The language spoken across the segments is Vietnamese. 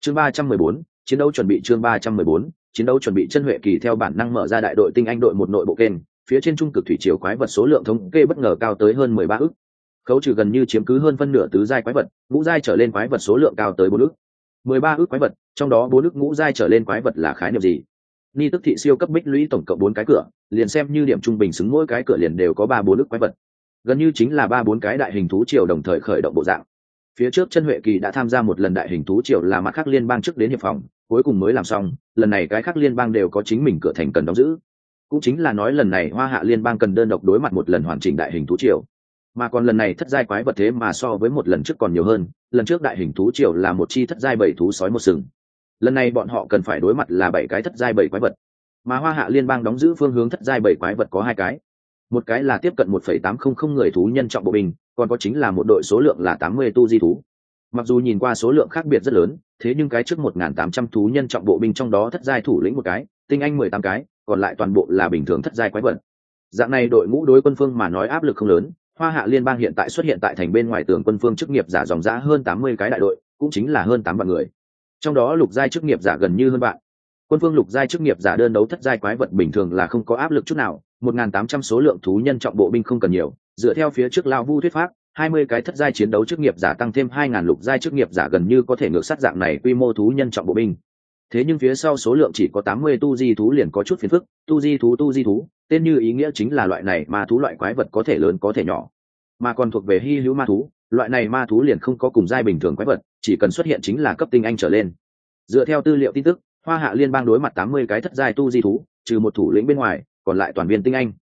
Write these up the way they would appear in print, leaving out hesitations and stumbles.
chương 314, chiến đấu chuẩn bị. chương 314, chiến đấu chuẩn bị. Chân Huệ Kỳ theo bản năng mở ra đại đội tinh anh đội một nội bộ kênh, phía trên trung cực thủy triều quái vật số lượng thống kê bất ngờ cao tới hơn 13 ức. Khấu trừ gần như chiếm cứ hơn phân nửa tứ giai quái vật, ngũ giai trở lên quái vật số lượng cao tới 4 ức. 13 ức quái vật, trong đó 4 ức ngũ giai trở lên quái vật là khái niệm gì? Ni tức thị siêu cấp bích lũy tổng cộng 4 cái cửa, liền xem như điểm trung bình xứng mỗi cái cửa liền đều có 3-4 ức quái vật. Gần như chính là 3-4 cái đại hình thú triều đồng thời khởi động bộ dạng. Phía trước Chân Huệ Kỳ đã tham gia một lần đại hình thú triều là mặt khác liên bang trước đến hiệp phòng, cuối cùng mới làm xong, lần này cái khác liên bang đều có chính mình cửa thành cần đóng giữ. Cũng chính là nói lần này Hoa Hạ liên bang cần đơn độc đối mặt một lần hoàn chỉnh đại hình thú triều. Mà còn lần này thất giai quái vật thế mà so với một lần trước còn nhiều hơn, lần trước đại hình thú triều là một chi thất giai 7 thú sói một sừng. Lần này bọn họ cần phải đối mặt là 7 cái thất giai 7 quái vật. Mà Hoa Hạ liên bang đóng giữ phương hướng thất giai 7 quái vật có 2 cái. Một cái là tiếp cận 1,800 người thú nhân trọng bộ binh, còn có chính là một đội số lượng là 80 tu di thú. Mặc dù nhìn qua số lượng khác biệt rất lớn, thế nhưng cái trước 1.800 thú nhân trọng bộ binh trong đó thất giai thủ lĩnh một cái, tinh anh 18 cái, còn lại toàn bộ là bình thường thất giai quái vật. Dạng này đội ngũ đối quân phương mà nói áp lực không lớn. Hoa Hạ liên bang hiện tại xuất hiện tại thành bên ngoài tường quân phương chức nghiệp giả dòng dã hơn 80 cái đại đội, cũng chính là hơn 8 vạn người. Trong đó lục giai chức nghiệp giả gần như hơn bạn. Quân phương lục giai chức nghiệp giả đơn đấu thất giai quái vật bình thường là không có áp lực chút nào, 1.800 số lượng thú nhân trọng bộ binh không cần nhiều, dựa theo phía trước Lao Vu thuyết pháp, 20 cái thất giai chiến đấu chức nghiệp giả tăng thêm 2.000 lục giai chức nghiệp giả gần như có thể ngược sát dạng này quy mô thú nhân trọng bộ binh. Thế nhưng phía sau số lượng chỉ có 80 tu di thú liền có chút phiền phức, tu di thú, tên như ý nghĩa chính là loại này ma thú loại quái vật có thể lớn có thể nhỏ, mà còn thuộc về hy hữu ma thú, loại này ma thú liền không có cùng giai bình thường quái vật, chỉ cần xuất hiện chính là cấp tinh anh trở lên. Dựa theo tư liệu tin tức, Hoa Hạ liên bang đối mặt 80 cái thất giai tu di thú, trừ một thủ lĩnh bên ngoài, còn lại toàn viên tinh anh.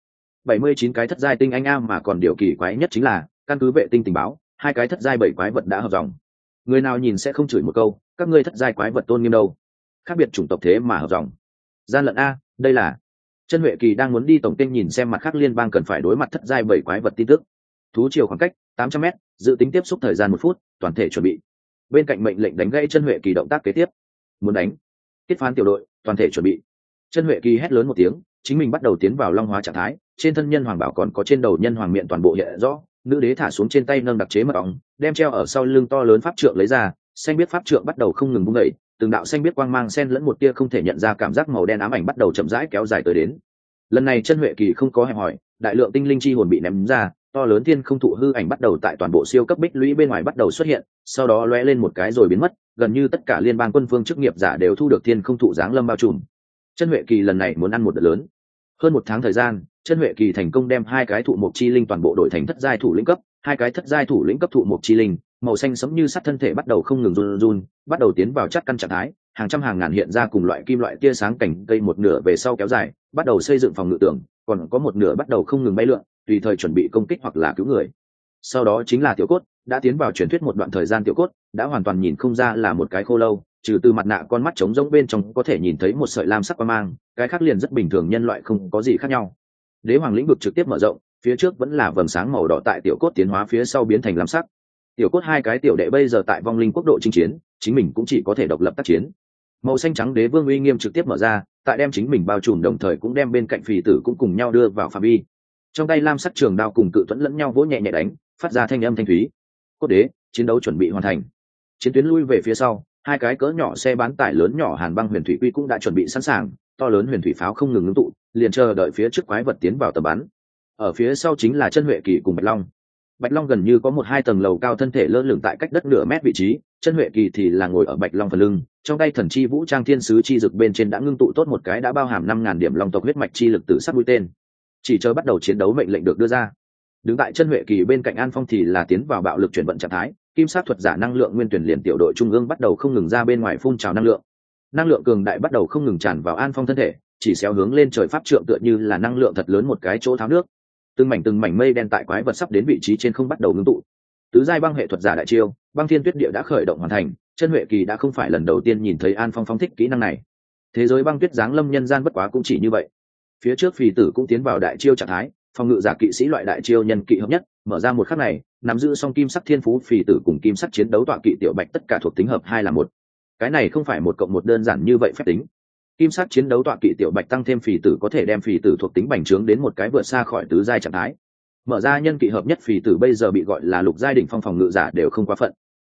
79 cái thất giai tinh anh a, mà còn điều kỳ quái nhất chính là, căn cứ vệ tinh tình báo, 2 cái thất giai 7 quái vật đã hợp dòng. Người nào nhìn sẽ không chửi một câu, các ngươi thất giai quái vật tôn nghiêm đâu? Khác biệt chủng tộc thế mà hợp dòng. Gian lận a, đây là. Chân Huệ Kỳ đang muốn đi tổng kênh nhìn xem mặt khác liên bang cần phải đối mặt thất giai 7 quái vật tin tức. Thú chiều khoảng cách 800m, dự tính tiếp xúc thời gian 1 phút, toàn thể chuẩn bị. Bên cạnh mệnh lệnh đánh gãy Chân Huệ Kỳ động tác kế tiếp. Muốn đánh, kết phán tiểu đội, toàn thể chuẩn bị. Chân Huệ Kỳ hét lớn một tiếng, chính mình bắt đầu tiến vào long hóa trạng thái, trên thân nhân hoàng bảo còn có trên đầu nhân hoàng miệng toàn bộ hiện rõ. Nữ đế thả xuống trên tay nâng đặc chế mật ong, đem treo ở sau lưng to lớn pháp trượng lấy ra, xanh biết pháp trượng bắt đầu không ngừng vung dậy, từng đạo xanh biết quang mang xen lẫn một tia không thể nhận ra cảm giác màu đen ám ảnh bắt đầu chậm rãi kéo dài tới đến. Lần này Chân Huệ Kỳ không có hẹp hỏi, đại lượng tinh linh chi hồn bị ném ra, to lớn thiên không thụ hư ảnh bắt đầu tại toàn bộ siêu cấp bích lũy bên ngoài bắt đầu xuất hiện, sau đó lóe lên một cái rồi biến mất, gần như tất cả liên bang quân phương chức nghiệp giả đều thu được thiên không thụ giáng lâm bao trùm. Chân Huệ Kỳ lần này muốn ăn một đợt lớn. Hơn 1 tháng thời gian, Chân Huệ Kỳ thành công đem 2 cái thụ mộc chi linh toàn bộ đổi thành thất giai thủ lĩnh cấp, 2 cái thất giai thủ lĩnh cấp thụ mộc chi linh, màu xanh sẫm như sắt thân thể bắt đầu không ngừng run run, bắt đầu tiến vào chắc căn trạng thái, hàng trăm hàng ngàn hiện ra cùng loại kim loại tia sáng cảnh cây một nửa về sau kéo dài, bắt đầu xây dựng phòng ngự tường, còn có một nửa bắt đầu không ngừng bay lượn, tùy thời chuẩn bị công kích hoặc là cứu người. Sau đó chính là tiểu cốt, đã tiến vào truyền thuyết một đoạn thời gian tiểu cốt, đã hoàn toàn nhìn không ra là một cái khô lâu, trừ từ mặt nạ con mắt trống rỗng bên trong có thể nhìn thấy một sợi lam sắc quang mang, cái khác liền rất bình thường nhân loại không có gì khác nhau. Đế hoàng lĩnh vực trực tiếp mở rộng, phía trước vẫn là vầng sáng màu đỏ tại tiểu cốt tiến hóa phía sau biến thành lam sắc. Tiểu cốt 2 cái tiểu đệ bây giờ tại vong linh quốc độ chinh chiến, chính mình cũng chỉ có thể độc lập tác chiến. Màu xanh trắng đế vương uy nghiêm trực tiếp mở ra, tại đem chính mình bao trùm đồng thời cũng đem bên cạnh phì tử cũng cùng nhau đưa vào phạm vi. Trong tay lam sắc trường đao cùng cự thuẫn lẫn nhau vỗ nhẹ nhẹ đánh, phát ra thanh âm thanh thúy. Cốt đế, chiến đấu chuẩn bị hoàn thành. Chiến tuyến lui về phía sau, 2 cái cỡ nhỏ xe bán tải lớn nhỏ hàn băng huyền thủy quy cũng đã chuẩn bị sẵn sàng, to lớn huyền thủy pháo không ngừng ngưng tụ, liền chờ đợi phía trước quái vật tiến vào tầm bắn. Ở phía sau chính là Chân Huệ Kỳ cùng Bạch Long. Bạch Long gần như có 1-2 tầng lầu cao thân thể lơ lửng tại cách đất nửa mét vị trí, Chân Huệ Kỳ thì là ngồi ở Bạch Long phần lưng, trong tay thần chi vũ trang thiên sứ chi dực bên trên đã ngưng tụ tốt một cái đã bao hàm 5.000 điểm long tộc huyết mạch chi lực tử sắc mũi tên. Chỉ chờ bắt đầu chiến đấu mệnh lệnh được đưa ra. Đứng tại Chân Huệ Kỳ bên cạnh An Phong thì là tiến vào bạo lực chuyển vận trạng thái, kim sát thuật giả năng lượng nguyên tuyển liền tiểu đội trung ương bắt đầu không ngừng ra bên ngoài phun trào năng lượng cường đại bắt đầu không ngừng tràn vào An Phong thân thể, chỉ xéo hướng lên trời pháp trượng tựa như là năng lượng thật lớn một cái chỗ tháo nước. Từng mảnh mây đen tại quái vật sắp đến vị trí trên không bắt đầu ngưng tụ. Tứ giai băng hệ thuật giả đại chiêu, băng thiên tuyết địa đã khởi động hoàn thành, Chân Huệ Kỳ đã không phải lần đầu tiên nhìn thấy An Phong phóng thích kỹ năng này. Thế giới băng tuyết giáng lâm nhân gian bất quá cũng chỉ như vậy. Phía trước phì tử cũng tiến vào đại chiêu trạng thái, phòng ngự giả kỵ sĩ loại đại chiêu nhân kỵ hợp nhất, mở ra một khắc này, nắm giữ song kim sắc thiên phú phì tử cùng kim sắc chiến đấu tọa kỵ tiểu bạch tất cả thuộc tính hợp 2 là 1. Cái này không phải 1+1 đơn giản như vậy phép tính. Kim sắc chiến đấu tọa kỵ tiểu bạch tăng thêm phì tử có thể đem phì tử thuộc tính bành trướng đến một cái vượt xa khỏi tứ giai trạng thái. Mở ra nhân kỵ hợp nhất phì tử bây giờ bị gọi là lục giai đỉnh phong phòng ngự giả đều không quá phận.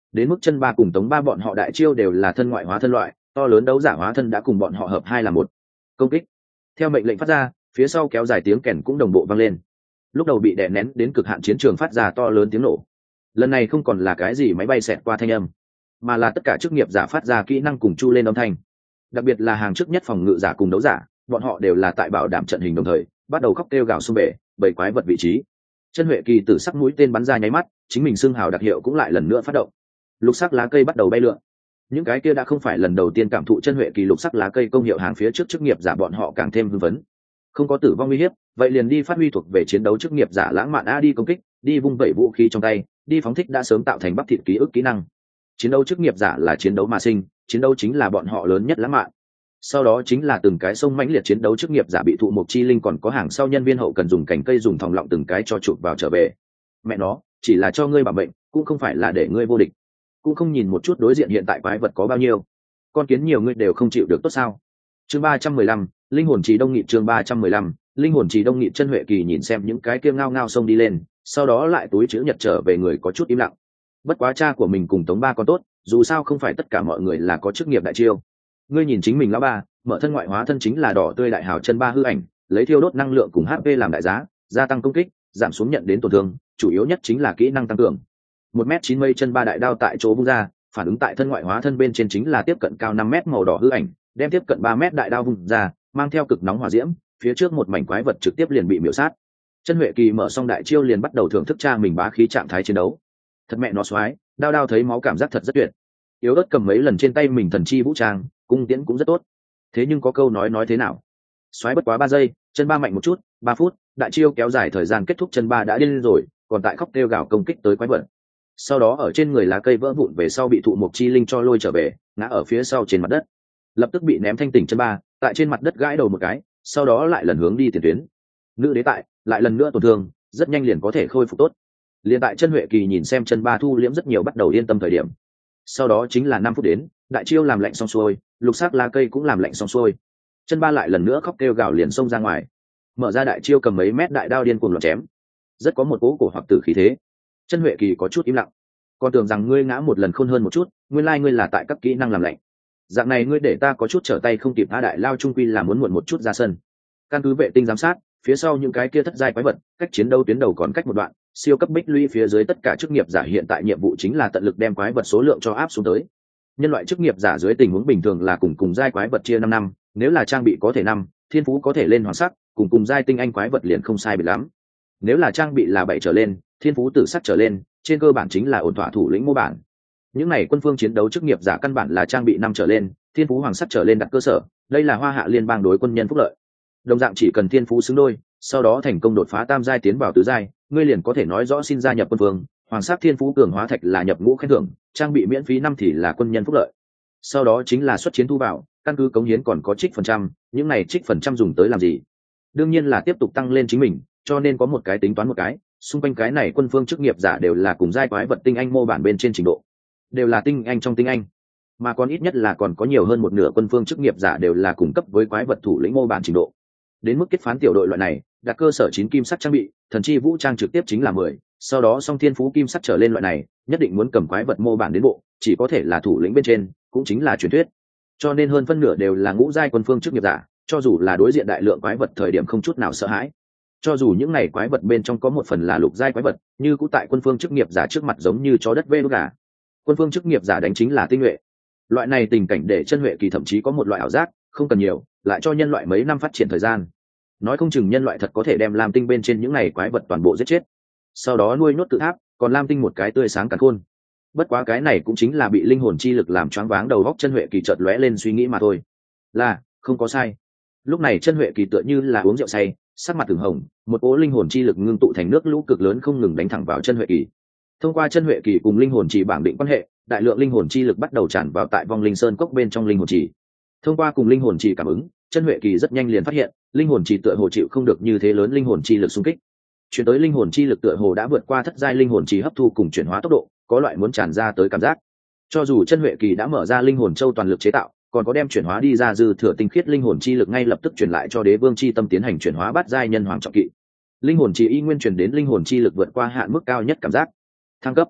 Đến mức chân ba cùng tống ba bọn họ đại chiêu đều là thân ngoại hóa thân loại, to lớn đấu giả hóa thân đã cùng bọn họ hợp hai là một. Công kích. Theo mệnh lệnh phát ra, phía sau kéo dài tiếng kèn cũng đồng bộ vang lên. Lúc đầu bị đè nén đến cực hạn chiến trường phát ra to lớn tiếng nổ. Lần này không còn là cái gì máy bay xẹt qua thanh âm, mà là tất cả chức nghiệp giả phát ra kỹ năng cùng chu lên âm thanh. Đặc biệt là hàng trước nhất phòng ngự giả cùng đấu giả, bọn họ đều là tại bảo đảm trận hình đồng thời bắt đầu khóc kêu gào xung bể bảy quái vật vị trí. Chân Huệ Kỳ tử sắc mũi tên bắn ra nháy mắt, chính mình xương hào đặc hiệu cũng lại lần nữa phát động. Lục sắc lá cây bắt đầu bay lượn. Những cái kia đã không phải lần đầu tiên cảm thụ Chân Huệ Kỳ lục sắc lá cây công hiệu hàng phía trước chức nghiệp giả bọn họ càng thêm hưng phấn. Không có tử vong nguy hiểm, vậy liền đi phát huy thuộc về chiến đấu chức nghiệp giả lãng mạn a, đi công kích, đi vung vẩy vũ khí trong tay, đi phóng thích đã sớm tạo thành bắp thịt ký ức kỹ năng. Chiến đấu chức nghiệp giả là chiến đấu mà sinh, chiến đấu chính là bọn họ lớn nhất lãng mạn. Sau đó chính là từng cái sông mãnh liệt chiến đấu chức nghiệp giả bị thụ một chi linh còn có hàng sau nhân viên hậu cần dùng cành cây dùng thòng lọng từng cái cho chụp vào trở về. Mẹ nó, chỉ là cho ngươi bảo mệnh, cũng không phải là để ngươi vô địch. Cũng không nhìn một chút đối diện hiện tại quái vật có bao nhiêu, con kiến nhiều ngươi đều không chịu được tốt sao? Chương 315, linh hồn trì đông nghị. Chương 315, linh hồn trì đông nghị. Chân Huệ Kỳ nhìn xem những cái kia ngao ngao xông đi lên, sau đó lại túi chữ nhật trở về người có chút im lặng. Bất quá cha của mình cùng Tống Ba còn tốt, dù sao không phải tất cả mọi người là có chức nghiệp đại chiêu. Ngươi nhìn chính mình lão ba, mở thân ngoại hóa thân chính là đỏ tươi đại hào chân ba hư ảnh, lấy thiêu đốt năng lượng cùng HP làm đại giá, gia tăng công kích, giảm xuống nhận đến tổn thương, chủ yếu nhất chính là kỹ năng tăng cường. 1m9 mây chân ba đại đao tại chỗ vung ra, phản ứng tại thân ngoại hóa thân bên trên chính là tiếp cận cao 5m màu đỏ hư ảnh, đem tiếp cận 3m đại đao vung ra, mang theo cực nóng hỏa diễm, phía trước một mảnh quái vật trực tiếp liền bị miểu sát. Chân Huệ Kỳ mở xong đại chiêu liền bắt đầu thưởng thức cha mình bá khí trạng thái chiến đấu. Thật mẹ nó xoái, đao đao thấy máu cảm giác thật rất tuyệt. Yếu ớt cầm mấy lần trên tay mình thần chi vũ trang, cung tiễn cũng rất tốt. Thế nhưng có câu nói thế nào? Xoái bất quá 3 giây, chân ba mạnh một chút, 3 phút, đại chiêu kéo dài thời gian kết thúc chân ba đã điên rồi, còn tại khóc kêu gào công kích tới quái vật. Sau đó ở trên người lá cây vỡ vụn về sau bị thụ một chi linh cho lôi trở về, ngã ở phía sau trên mặt đất. Lập tức bị ném thanh tỉnh chân ba, tại trên mặt đất gãi đầu một cái, sau đó lại lần hướng đi tiền tuyến. Nữ đế tại, lại lần nữa tổn thương, rất nhanh liền có thể khôi phục tốt. Liền tại Chân Huệ Kỳ nhìn xem chân ba thu liễm rất nhiều bắt đầu yên tâm thời điểm. Sau đó chính là 5 phút đến, đại chiêu làm lạnh xong xuôi, lục sắc lá cây cũng làm lạnh xong xuôi. Chân ba lại lần nữa khóc kêu gào liền xông ra ngoài, mở ra đại chiêu cầm mấy mét đại đao điên cuồng loạn chém, rất có một cố cổ hoặc tử khí thế. Chân Huệ Kỳ có chút im lặng, còn tưởng rằng ngươi ngã một lần khôn hơn một chút, nguyên lai ngươi là tại các kỹ năng làm lạnh. Dạng này ngươi để ta có chút trở tay không kịp, tha đại lao trung quy là muốn muộn một chút ra sân. Căn cứ vệ tinh giám sát, phía sau những cái kia thất giai quái vật, cách chiến đấu tuyến đầu còn cách một đoạn, siêu cấp bích lũy phía dưới tất cả chức nghiệp giả hiện tại nhiệm vụ chính là tận lực đem quái vật số lượng cho áp xuống tới. Nhân loại chức nghiệp giả dưới tình huống bình thường là cùng giai quái vật chia 5 năm, nếu là trang bị có thể 5, thiên phú có thể lên hoàng sắc, cùng giai tinh anh quái vật liền không sai biệt lắm. Nếu là trang bị là 7 trở lên, thiên phú tử sắc trở lên, trên cơ bản chính là ổn thỏa thủ lĩnh mô bản. Những này quân phương chiến đấu chức nghiệp giả căn bản là trang bị 5 trở lên, thiên phú hoàng sắc trở lên đặt cơ sở, đây là Hoa Hạ liên bang đối quân nhân phúc lợi. Đồng dạng chỉ cần thiên phú xứng đôi, sau đó thành công đột phá tam giai tiến vào tứ giai, ngươi liền có thể nói rõ xin gia nhập quân phương. Hoàng sắc thiên phú cường hóa thạch là nhập ngũ khen thưởng, trang bị miễn phí 5 thì là quân nhân phúc lợi. Sau đó chính là xuất chiến thu vào, căn cứ cống hiến còn có trích phần trăm, những này trích phần trăm dùng tới làm gì? Đương nhiên là tiếp tục tăng lên chính mình, cho nên có một cái tính toán một cái, xung quanh cái này quân phương chức nghiệp giả đều là cùng giai quái vật tinh anh mô bản bên trên trình độ, đều là tinh anh trong tinh anh, mà còn ít nhất là còn có nhiều hơn một nửa quân phương chức nghiệp giả đều là cùng cấp với quái vật thủ lĩnh mô bản trình độ. Đến mức kết phán tiểu đội loại này, đặt cơ sở 9 kim sắc trang bị, thần chi vũ trang trực tiếp chính là 10, sau đó song thiên phú kim sắc trở lên loại này, nhất định muốn cầm quái vật mô bản đến bộ, chỉ có thể là thủ lĩnh bên trên, cũng chính là truyền thuyết. Cho nên hơn phân nửa đều là ngũ giai quân phương chức nghiệp giả, cho dù là đối diện đại lượng quái vật thời điểm không chút nào sợ hãi. Cho dù những này quái vật bên trong có một phần là lục giai quái vật, như cũ tại quân phương chức nghiệp giả trước mặt giống như chó đất vê đốt gà. Quân phương chức nghiệp giả đánh chính là tinh nhuệ. Loại này tình cảnh để Chân Huệ Kỳ thậm chí có một loại ảo giác, không cần nhiều, lại cho nhân loại mấy năm phát triển thời gian. Nói không chừng nhân loại thật có thể đem Lam Tinh bên trên những này quái vật toàn bộ giết chết. Sau đó nuôi nhốt tự tháp, còn Lam Tinh một cái tươi sáng càn khôn. Bất quá cái này cũng chính là bị linh hồn chi lực làm choáng váng đầu óc Chân Huệ Kỳ chợt lóe lên suy nghĩ mà thôi. Là, không có sai. Lúc này Chân Huệ Kỳ tựa như là uống rượu say, sắc mặt ửng hồng, một cỗ linh hồn chi lực ngưng tụ thành nước lũ cực lớn không ngừng đánh thẳng vào Chân Huệ Kỳ. Thông qua Chân Huệ Kỳ cùng linh hồn chỉ bảng định quan hệ, đại lượng linh hồn chi lực bắt đầu tràn vào tại vong linh sơn cốc bên trong linh hồn chỉ. Thông qua cùng linh hồn chỉ cảm ứng, Chân Huệ Kỳ rất nhanh liền phát hiện, linh hồn chỉ tựa hồ chịu không được như thế lớn linh hồn chi lực xung kích. Chuyển tới linh hồn chi lực tựa hồ đã vượt qua thất giai linh hồn chỉ hấp thu cùng chuyển hóa tốc độ, có loại muốn tràn ra tới cảm giác. Cho dù Chân Huệ Kỳ đã mở ra linh hồn châu toàn lực chế tạo, còn có đem chuyển hóa đi ra dư thừa tinh khiết linh hồn chi lực ngay lập tức chuyển lại cho Đế Vương chi tâm tiến hành chuyển hóa bát giai nhân hoàng trọng kỵ. Linh hồn chỉ y nguyên truyền đến linh hồn chi lực vượt qua hạn mức cao nhất cảm giác. Thăng cấp.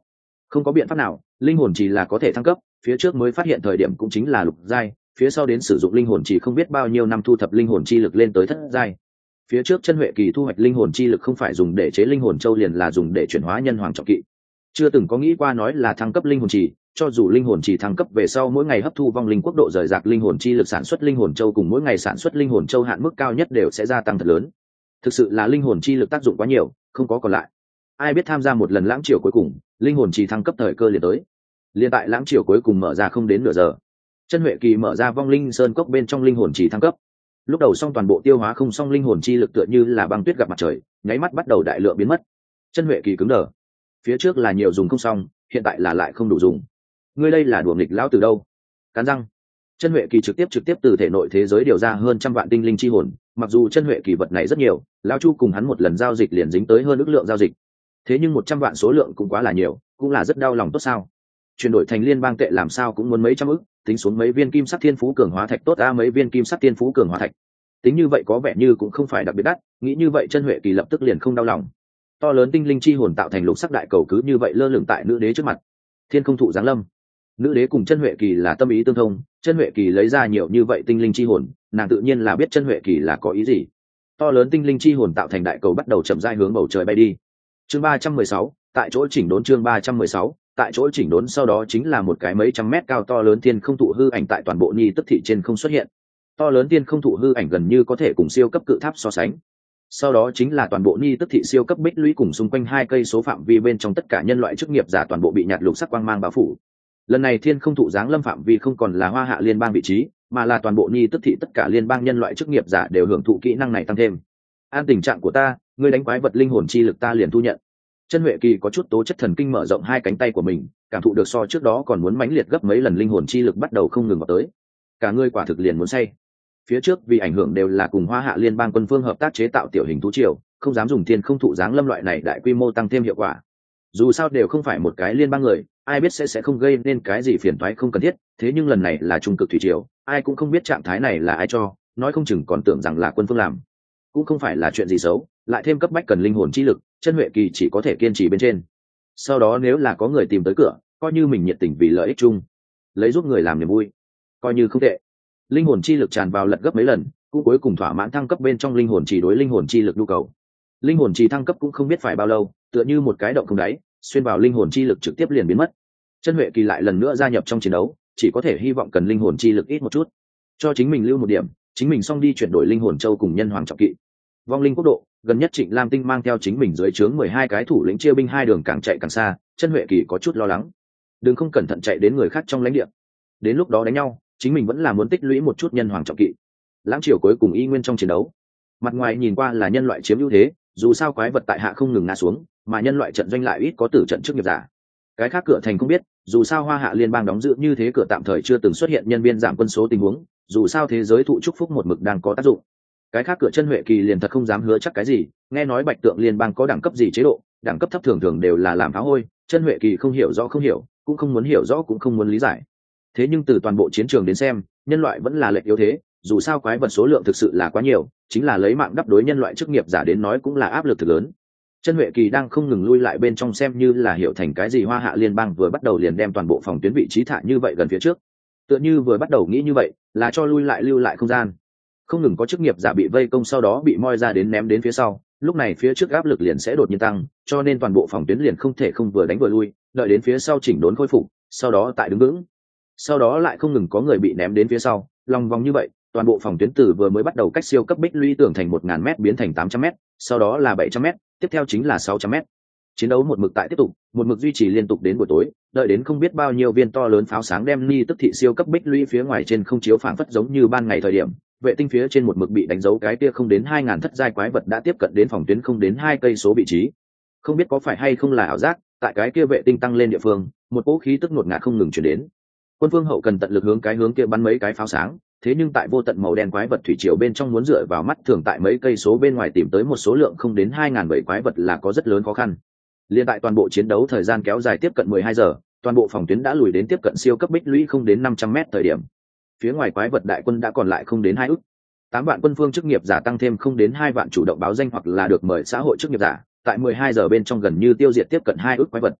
Không có biện pháp nào, linh hồn chỉ là có thể thăng cấp, phía trước mới phát hiện thời điểm cũng chính là lục giai, phía sau đến sử dụng linh hồn chỉ không biết bao nhiêu năm thu thập linh hồn chi lực lên tới thất giai. Phía trước chân huệ kỳ thu hoạch linh hồn chi lực không phải dùng để chế linh hồn châu liền là dùng để chuyển hóa nhân hoàng trọng kỵ. Chưa từng có nghĩ qua nói là thăng cấp linh hồn chỉ, cho dù linh hồn chỉ thăng cấp về sau mỗi ngày hấp thu vong linh quốc độ rời rạc linh hồn chi lực sản xuất linh hồn châu cùng mỗi ngày sản xuất linh hồn châu hạn mức cao nhất đều sẽ gia tăng thật lớn. Thực sự là linh hồn chi lực tác dụng quá nhiều, không có còn lại. Ai biết tham gia một lần lãng triều cuối cùng, linh hồn chỉ thăng cấp thời cơ liền tới. Liên tại lãng triều cuối cùng mở ra không đến nửa giờ, chân huệ kỳ mở ra vong linh sơn cốc bên trong linh hồn chỉ thăng cấp. Lúc đầu xong toàn bộ tiêu hóa không xong linh hồn chi lực tựa như là băng tuyết gặp mặt trời, nháy mắt bắt đầu đại lượng biến mất. Chân huệ kỳ cứng đờ. Phía trước là nhiều dùng không xong, hiện tại là lại không đủ dùng. Ngươi đây là đùa nghịch lão từ đâu? Cắn răng, chân huệ kỳ trực tiếp từ thể nội thế giới điều ra hơn trăm vạn tinh linh chi hồn. Mặc dù chân huệ kỳ vật này rất nhiều, lão chu cùng hắn một lần giao dịch liền dính tới hơn ước lượng giao dịch. Thế nhưng 100 vạn số lượng cũng quá là nhiều, cũng là rất đau lòng tốt sao? Chuyển đổi thành liên bang tệ làm sao cũng muốn mấy trăm ức, tính xuống mấy viên kim sắc thiên phú cường hóa thạch tốt mấy viên kim sắc thiên phú cường hóa thạch. Tính như vậy có vẻ như cũng không phải đặc biệt đắt, nghĩ như vậy chân huệ kỳ lập tức liền không đau lòng. To lớn tinh linh chi hồn tạo thành lục sắc đại cầu cứ như vậy lơ lửng tại nữ đế trước mặt. Thiên không thụ giáng lâm. Nữ đế cùng chân huệ kỳ là tâm ý tương thông, chân huệ kỳ lấy ra nhiều như vậy tinh linh chi hồn, nàng tự nhiên là biết chân huệ kỳ là có ý gì. To lớn tinh linh chi hồn tạo thành đại cầu bắt đầu chậm rãi hướng bầu trời bay đi. Chương 316, tại chỗ chỉnh đốn. Chương 316, tại chỗ chỉnh đốn. Sau đó chính là một cái mấy trăm mét cao to lớn thiên không thụ hư ảnh tại toàn bộ Nhi Tức thị trên không xuất hiện. To lớn thiên không thụ hư ảnh gần như có thể cùng siêu cấp cự tháp so sánh. Sau đó chính là toàn bộ Nhi Tức thị siêu cấp bích lũy cùng xung quanh 2 cây số phạm vi bên trong tất cả nhân loại chức nghiệp giả toàn bộ bị nhạt lục sắc quang mang bao phủ. Lần này thiên không thụ giáng lâm phạm vi không còn là Hoa Hạ liên bang vị trí, mà là toàn bộ Nhi Tức thị tất cả liên bang nhân loại chức nghiệp giả đều hưởng thụ kỹ năng này tăng thêm. An tình trạng của ta, ngươi đánh quái vật linh hồn chi lực ta liền thu nhận. Chân huệ kỳ có chút tố chất thần kinh mở rộng 2 cánh tay của mình, cảm thụ được so trước đó còn muốn mãnh liệt gấp mấy lần linh hồn chi lực bắt đầu không ngừng vào tới. Cả ngươi quả thực liền muốn say. Phía trước vì ảnh hưởng đều là cùng Hoa Hạ liên bang quân phương hợp tác chế tạo tiểu hình thú triều, không dám dùng thiên không thụ giáng lâm loại này đại quy mô tăng thêm hiệu quả. Dù sao đều không phải một cái liên bang người, ai biết sẽ không gây nên cái gì phiền toái không cần thiết, thế nhưng lần này là trung cực thủy triều, ai cũng không biết trạng thái này là ai cho, nói không chừng còn tưởng rằng là quân phương làm. Cũng không phải là chuyện gì xấu, lại thêm cấp bách cần linh hồn chi lực, chân huệ kỳ chỉ có thể kiên trì bên trên. Sau đó nếu là có người tìm tới cửa, coi như mình nhiệt tình vì lợi ích chung, lấy giúp người làm niềm vui, coi như không tệ. Linh hồn chi lực tràn vào lật gấp mấy lần, cũng cuối cùng thỏa mãn thăng cấp bên trong linh hồn chỉ đối linh hồn chi lực nhu cầu. Linh hồn chi thăng cấp cũng không biết phải bao lâu, tựa như một cái động không đáy, xuyên vào linh hồn chi lực trực tiếp liền biến mất. Chân huệ kỳ lại lần nữa gia nhập trong chiến đấu, chỉ có thể hy vọng cần linh hồn chi lực ít một chút, cho chính mình lưu một điểm, chính mình xong đi chuyển đổi linh hồn châu cùng nhân hoàng trọng kỵ. Vong linh quốc độ, gần nhất Trịnh Lam Tinh mang theo chính mình dưới trướng 12 cái thủ lĩnh chia binh 2 đường càng chạy càng xa, chân huệ kỳ có chút lo lắng. Đừng không cẩn thận chạy đến người khác trong lãnh địa. Đến lúc đó đánh nhau, chính mình vẫn là muốn tích lũy một chút nhân hoàng trọng kỵ. Lãng triều cuối cùng y nguyên trong chiến đấu. Mặt ngoài nhìn qua là nhân loại chiếm ưu thế, dù sao quái vật tại hạ không ngừng ngã xuống, mà nhân loại trận doanh lại ít có tử trận trước nghiệp giả. Cái khác cửa thành không biết, dù sao Hoa Hạ liên bang đóng giữ như thế cửa tạm thời chưa từng xuất hiện nhân viên giảm quân số tình huống, dù sao thế giới thụ chúc phúc một mực đang có tác dụng. Cái khác cửa chân huệ kỳ liền thật không dám hứa chắc cái gì, nghe nói Bạch Tượng liên bang có đẳng cấp gì chế độ, đẳng cấp thấp thường thường đều là làm phá hôi, chân huệ kỳ không hiểu rõ không hiểu, cũng không muốn hiểu rõ cũng không muốn lý giải. Thế nhưng từ toàn bộ chiến trường đến xem, nhân loại vẫn là lệch yếu thế, dù sao quái vật số lượng thực sự là quá nhiều, chính là lấy mạng đắp đối nhân loại chức nghiệp giả đến nói cũng là áp lực thực lớn. Chân huệ kỳ đang không ngừng lui lại bên trong xem như là hiểu thành cái gì Hoa Hạ liên bang vừa bắt đầu liền đem toàn bộ phòng tuyến vị trí thả như vậy gần phía trước, tựa như vừa bắt đầu nghĩ như vậy là cho lui lại lưu lại không gian. Không ngừng có chức nghiệp giả bị vây công sau đó bị moi ra đến ném đến phía sau, lúc này phía trước áp lực liền sẽ đột nhiên tăng, cho nên toàn bộ phòng tuyến liền không thể không vừa đánh vừa lui, đợi đến phía sau chỉnh đốn khôi phục, sau đó tại đứng vững. Sau đó lại không ngừng có người bị ném đến phía sau, lòng vòng như vậy, toàn bộ phòng tuyến từ vừa mới bắt đầu cách siêu cấp bích lũy tưởng thành 1000m biến thành 800m, sau đó là 700m, tiếp theo chính là 600m. Chiến đấu một mực tại tiếp tục, một mực duy trì liên tục đến buổi tối, đợi đến không biết bao nhiêu viên to lớn pháo sáng đem Ni Tức thị siêu cấp bích lũy phía ngoài trên không chiếu phảng phất giống như ban ngày thời điểm, vệ tinh phía trên một mực bị đánh dấu cái kia không đến 2000 thất giai quái vật đã tiếp cận đến phòng tuyến không đến 2 cây số vị trí. Không biết có phải hay không là ảo giác, tại cái kia vệ tinh tăng lên địa phương, một cỗ khí tức ngột ngạt không ngừng truyền đến. Quân phương hậu cần tận lực hướng cái hướng kia bắn mấy cái pháo sáng, thế nhưng tại vô tận màu đen quái vật thủy triều bên trong muốn dựa vào mắt thường tại mấy cây số bên ngoài tìm tới một số lượng không đến 2007 quái vật là có rất lớn khó khăn. Liên tại toàn bộ chiến đấu thời gian kéo dài tiếp cận 12 giờ, toàn bộ phòng tuyến đã lùi đến tiếp cận siêu cấp bích lũy không đến 500m thời điểm. Phía ngoài quái vật đại quân đã còn lại không đến 2 ức. 8 vạn quân phương chức nghiệp giả tăng thêm không đến 2 vạn chủ động báo danh hoặc là được mời xã hội chức nghiệp giả, tại 12 giờ bên trong gần như tiêu diệt tiếp cận 2 ức quái vật.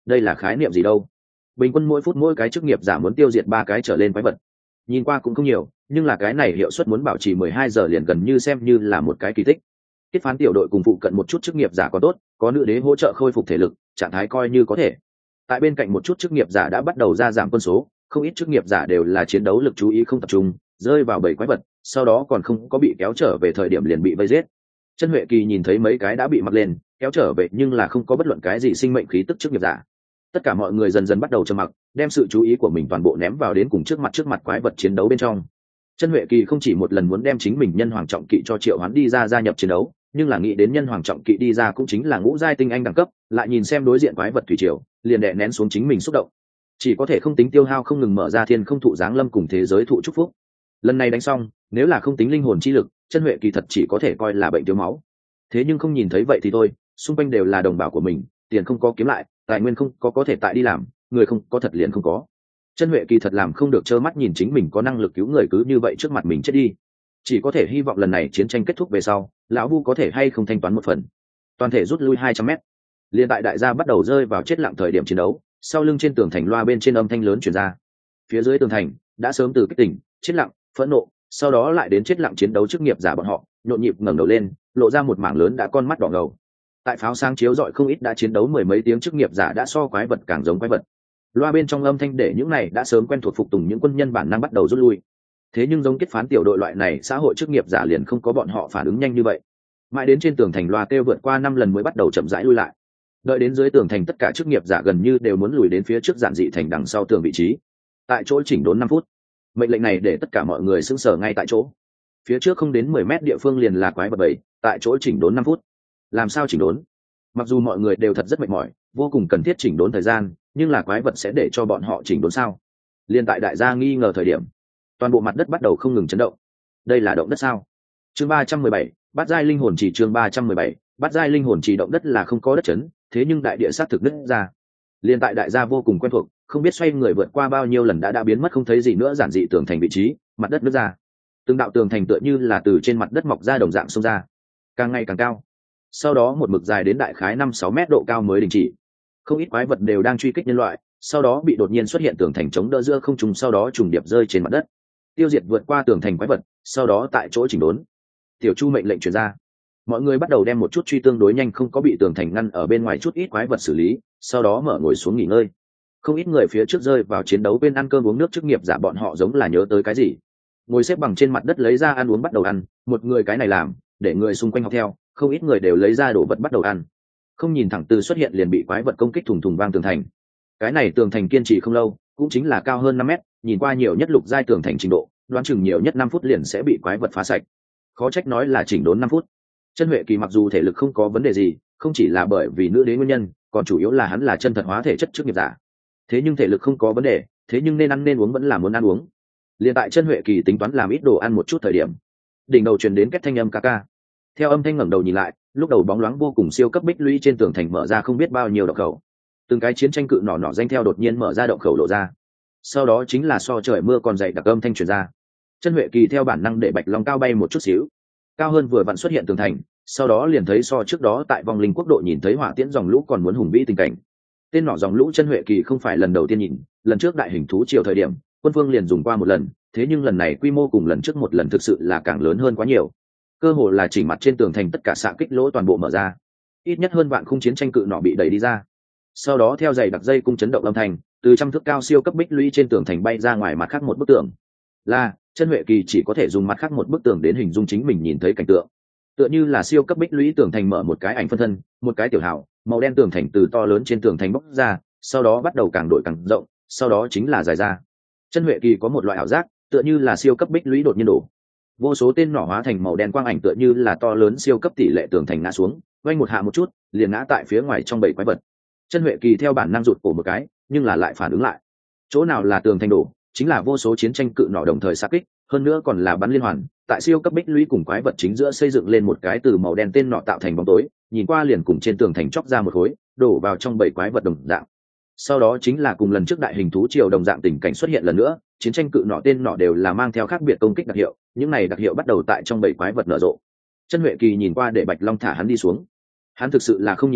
đây là khái niệm gì đâu? Bình quân mỗi phút mỗi cái chức nghiệp giả muốn tiêu diệt 3 cái trở lên quái vật, nhìn qua cũng không nhiều, nhưng là cái này hiệu suất muốn bảo trì 12 giờ liền gần như xem như là một cái kỳ tích. Kết phán tiểu đội cùng phụ cận một chút chức nghiệp giả có tốt, có nữ đế hỗ trợ khôi phục thể lực, trạng thái coi như có thể. Tại bên cạnh một chút chức nghiệp giả đã bắt đầu ra giảm quân số, không ít chức nghiệp giả đều là chiến đấu lực chú ý không tập trung, rơi vào bầy quái vật, sau đó còn không có bị kéo trở về thời điểm liền bị vây giết. Chân Huệ Kỳ nhìn thấy mấy cái đã bị mặc lên, kéo trở về nhưng là không có bất luận cái gì sinh mệnh khí tức chức nghiệp giả. Tất cả mọi người dần dần bắt đầu trầm mặc, đem sự chú ý của mình toàn bộ ném vào đến cùng trước mặt quái vật chiến đấu bên trong. Chân Huệ Kỳ không chỉ một lần muốn đem chính mình nhân hoàng trọng kỵ cho triệu hoán đi ra gia nhập chiến đấu, nhưng là nghĩ đến nhân hoàng trọng kỵ đi ra cũng chính là ngũ giai tinh anh đẳng cấp, lại nhìn xem đối diện quái vật thủy triều, liền đè nén xuống chính mình xúc động. Chỉ có thể không tính tiêu hao không ngừng mở ra thiên không thụ giáng lâm cùng thế giới thụ chúc phúc. Lần này đánh xong, nếu là không tính linh hồn chi lực, Chân Huệ Kỳ thật chỉ có thể coi là bệnh thiếu máu. Thế nhưng không nhìn thấy vậy thì thôi, xung quanh đều là đồng bào của mình, tiền không có kiếm lại, tài nguyên không có thể tại đi làm, người không có thật liền không có. Chân Huệ Kỳ thật làm không được trơ mắt nhìn chính mình có năng lực cứu người cứ như vậy trước mặt mình chết đi, chỉ có thể hy vọng lần này chiến tranh kết thúc về sau, lão Vu có thể hay không thanh toán một phần. Toàn thể rút lui 200 m. Liên tại đại gia bắt đầu rơi vào chết lặng thời điểm chiến đấu, sau lưng trên tường thành loa bên trên âm thanh lớn truyền ra. Phía dưới tường thành đã sớm từ kích tỉnh, chết lặng, phẫn nộ, sau đó lại đến chết lặng chiến đấu chức nghiệp giả bọn họ, nhộn nhịp ngẩng đầu lên, lộ ra một mảng lớn đã con mắt đỏ ngầu. Tại pháo sáng chiếu rọi không ít đã chiến đấu mười mấy tiếng chức nghiệp giả đã so quái vật càng giống quái vật. Loa bên trong âm thanh để những này đã sớm quen thuộc phục tùng những quân nhân bản năng bắt đầu rút lui. Thế nhưng giống kết phán tiểu đội loại này xã hội chức nghiệp giả liền không có bọn họ phản ứng nhanh như vậy. Mãi đến trên tường thành loa kêu vượt qua 5 lần mới bắt đầu chậm rãi lui lại. Đợi đến dưới tường thành tất cả chức nghiệp giả gần như đều muốn lùi đến phía trước giản dị thành đằng sau tường vị trí. Tại chỗ chỉnh đốn 5 phút. Mệnh lệnh này để tất cả mọi người sững sờ ngay tại chỗ. Phía trước không đến 10 mét địa phương liền là quái vật bầy, tại chỗ chỉnh đốn 5 phút. Làm sao chỉnh đốn? Mặc dù mọi người đều thật rất mệt mỏi, vô cùng cần thiết chỉnh đốn thời gian, nhưng là quái vật sẽ để cho bọn họ chỉnh đốn sao? Liên tại đại gia nghi ngờ thời điểm, toàn bộ mặt đất bắt đầu không ngừng chấn động. Đây là động đất sao? Chương 317, Bát giai linh hồn chỉ chương 317, Bát giai linh hồn chỉ động đất là không có đất chấn, thế nhưng đại địa sát thực nứt ra. Liên tại đại gia vô cùng quen thuộc, không biết xoay người vượt qua bao nhiêu lần đã biến mất không thấy gì nữa giản dị tường thành vị trí, mặt đất nứt ra. Từng đạo tường thành tựa như là từ trên mặt đất mọc ra đồng dạng xông ra, càng ngày càng cao. Sau đó một mực dài đến đại khái 5-6 mét độ cao mới đình chỉ. Không ít quái vật đều đang truy kích nhân loại, sau đó bị đột nhiên xuất hiện tường thành chống đỡ giữa không trung, sau đó trùng điệp rơi trên mặt đất. Tiêu diệt vượt qua tường thành quái vật, sau đó tại chỗ chỉnh đốn. Tiểu Chu mệnh lệnh truyền ra, mọi người bắt đầu đem một chút truy tương đối nhanh không có bị tường thành ngăn ở bên ngoài chút ít quái vật xử lý, sau đó mở ngồi xuống nghỉ ngơi. Không ít người phía trước rơi vào chiến đấu bên ăn cơm uống nước chức nghiệp giả bọn họ giống là nhớ tới cái gì, ngồi xếp bằng trên mặt đất lấy ra ăn uống bắt đầu ăn. Một người cái này làm, để người xung quanh học theo, không ít người đều lấy ra đồ vật bắt đầu ăn. Không nhìn thẳng từ xuất hiện liền bị quái vật công kích thùng thùng vang tường thành. Cái này tường thành kiên trì không lâu, cũng chính là cao hơn 5 mét, nhìn qua nhiều nhất lục giai tường thành trình độ, đoán chừng nhiều nhất 5 phút liền sẽ bị quái vật phá sạch. Khó trách nói là chỉnh đốn 5 phút. Chân Huệ Kỳ mặc dù thể lực không có vấn đề gì, không chỉ là bởi vì nữ đế nguyên nhân, còn chủ yếu là hắn là chân thật hóa thể chất chức nghiệp giả. Thế nhưng thể lực không có vấn đề, thế nhưng nên ăn nên uống vẫn là muốn ăn uống. Liên tại Chân Huệ Kỳ tính toán làm ít đồ ăn một chút thời điểm, đỉnh đầu truyền đến két thanh âm ca ca. Theo âm thanh ngẩng đầu nhìn lại, lúc đầu bóng loáng vô cùng siêu cấp bích lũy trên tường thành mở ra không biết bao nhiêu động khẩu. Từng cái chiến tranh cự nỏ danh theo đột nhiên mở ra động khẩu lộ ra. Sau đó chính là so trời mưa còn dày đặc âm thanh truyền ra. Chân Huệ Kỳ theo bản năng để Bạch Long cao bay một chút xíu, cao hơn vừa vặn xuất hiện tường thành, sau đó liền thấy so trước đó tại vòng linh quốc độ nhìn thấy hỏa tiễn dòng lũ còn muốn hùng vĩ tình cảnh. Tên nỏ dòng lũ Chân Huệ Kỳ không phải lần đầu tiên nhìn, lần trước đại hình thú triều thời điểm, quân phương liền dùng qua một lần, thế nhưng lần này quy mô cùng lần trước một lần thực sự là càng lớn hơn quá nhiều. Cơ hồ là chỉnh mặt trên tường thành tất cả xạ kích lỗ toàn bộ mở ra, ít nhất hơn vạn khung chiến tranh cự nỏ bị đẩy đi ra. Sau đó theo dày đặc dây cung chấn động âm thanh, từ trăm thước cao siêu cấp bích lũy trên tường thành bay ra ngoài mặt khác một bức tường. Là Chân Huệ Kỳ chỉ có thể dùng mặt khác một bức tường đến hình dung chính mình nhìn thấy cảnh tượng, tựa như là siêu cấp bích lũy tường thành mở một cái ảnh phân thân, một cái tiểu hào màu đen tường thành từ to lớn trên tường thành bốc ra, sau đó bắt đầu càng đổi càng rộng, sau đó chính là dài ra. Chân Huệ Kỳ có một loại ảo giác, tựa như là siêu cấp bích lũy đột nhiên đổ, vô số tên nỏ hóa thành màu đen quang ảnh, tựa như là to lớn siêu cấp tỷ lệ tường thành ngã xuống, vang một hạ một chút liền ngã tại phía ngoài trong bầy quái vật. Chân Huệ Kỳ theo bản năng rụt cổ một cái, nhưng là lại phản ứng lại, chỗ nào là tường thành đổ, chính là vô số chiến tranh cự nỏ đồng thời xạ kích, hơn nữa còn là bắn liên hoàn, tại siêu cấp bích lũy cùng quái vật chính giữa xây dựng lên một cái từ màu đen tên nỏ tạo thành bóng tối, nhìn qua liền cùng trên tường thành chóc ra một khối, đổ vào trong bầy quái vật đồng dạng. Sau đó chính là cùng lần trước đại hình thú triều đồng dạng tình cảnh xuất hiện lần nữa, chiến tranh cự nỏ tên nỏ đều là mang theo khác biệt công kích đặc hiệu, những này đặc hiệu bắt đầu tại trong bầy quái vật nở rộ. Chân Huệ Kỳ nhìn qua để Bạch Long thả hắn đi xuống, hắn thực sự là không nhìn nổi,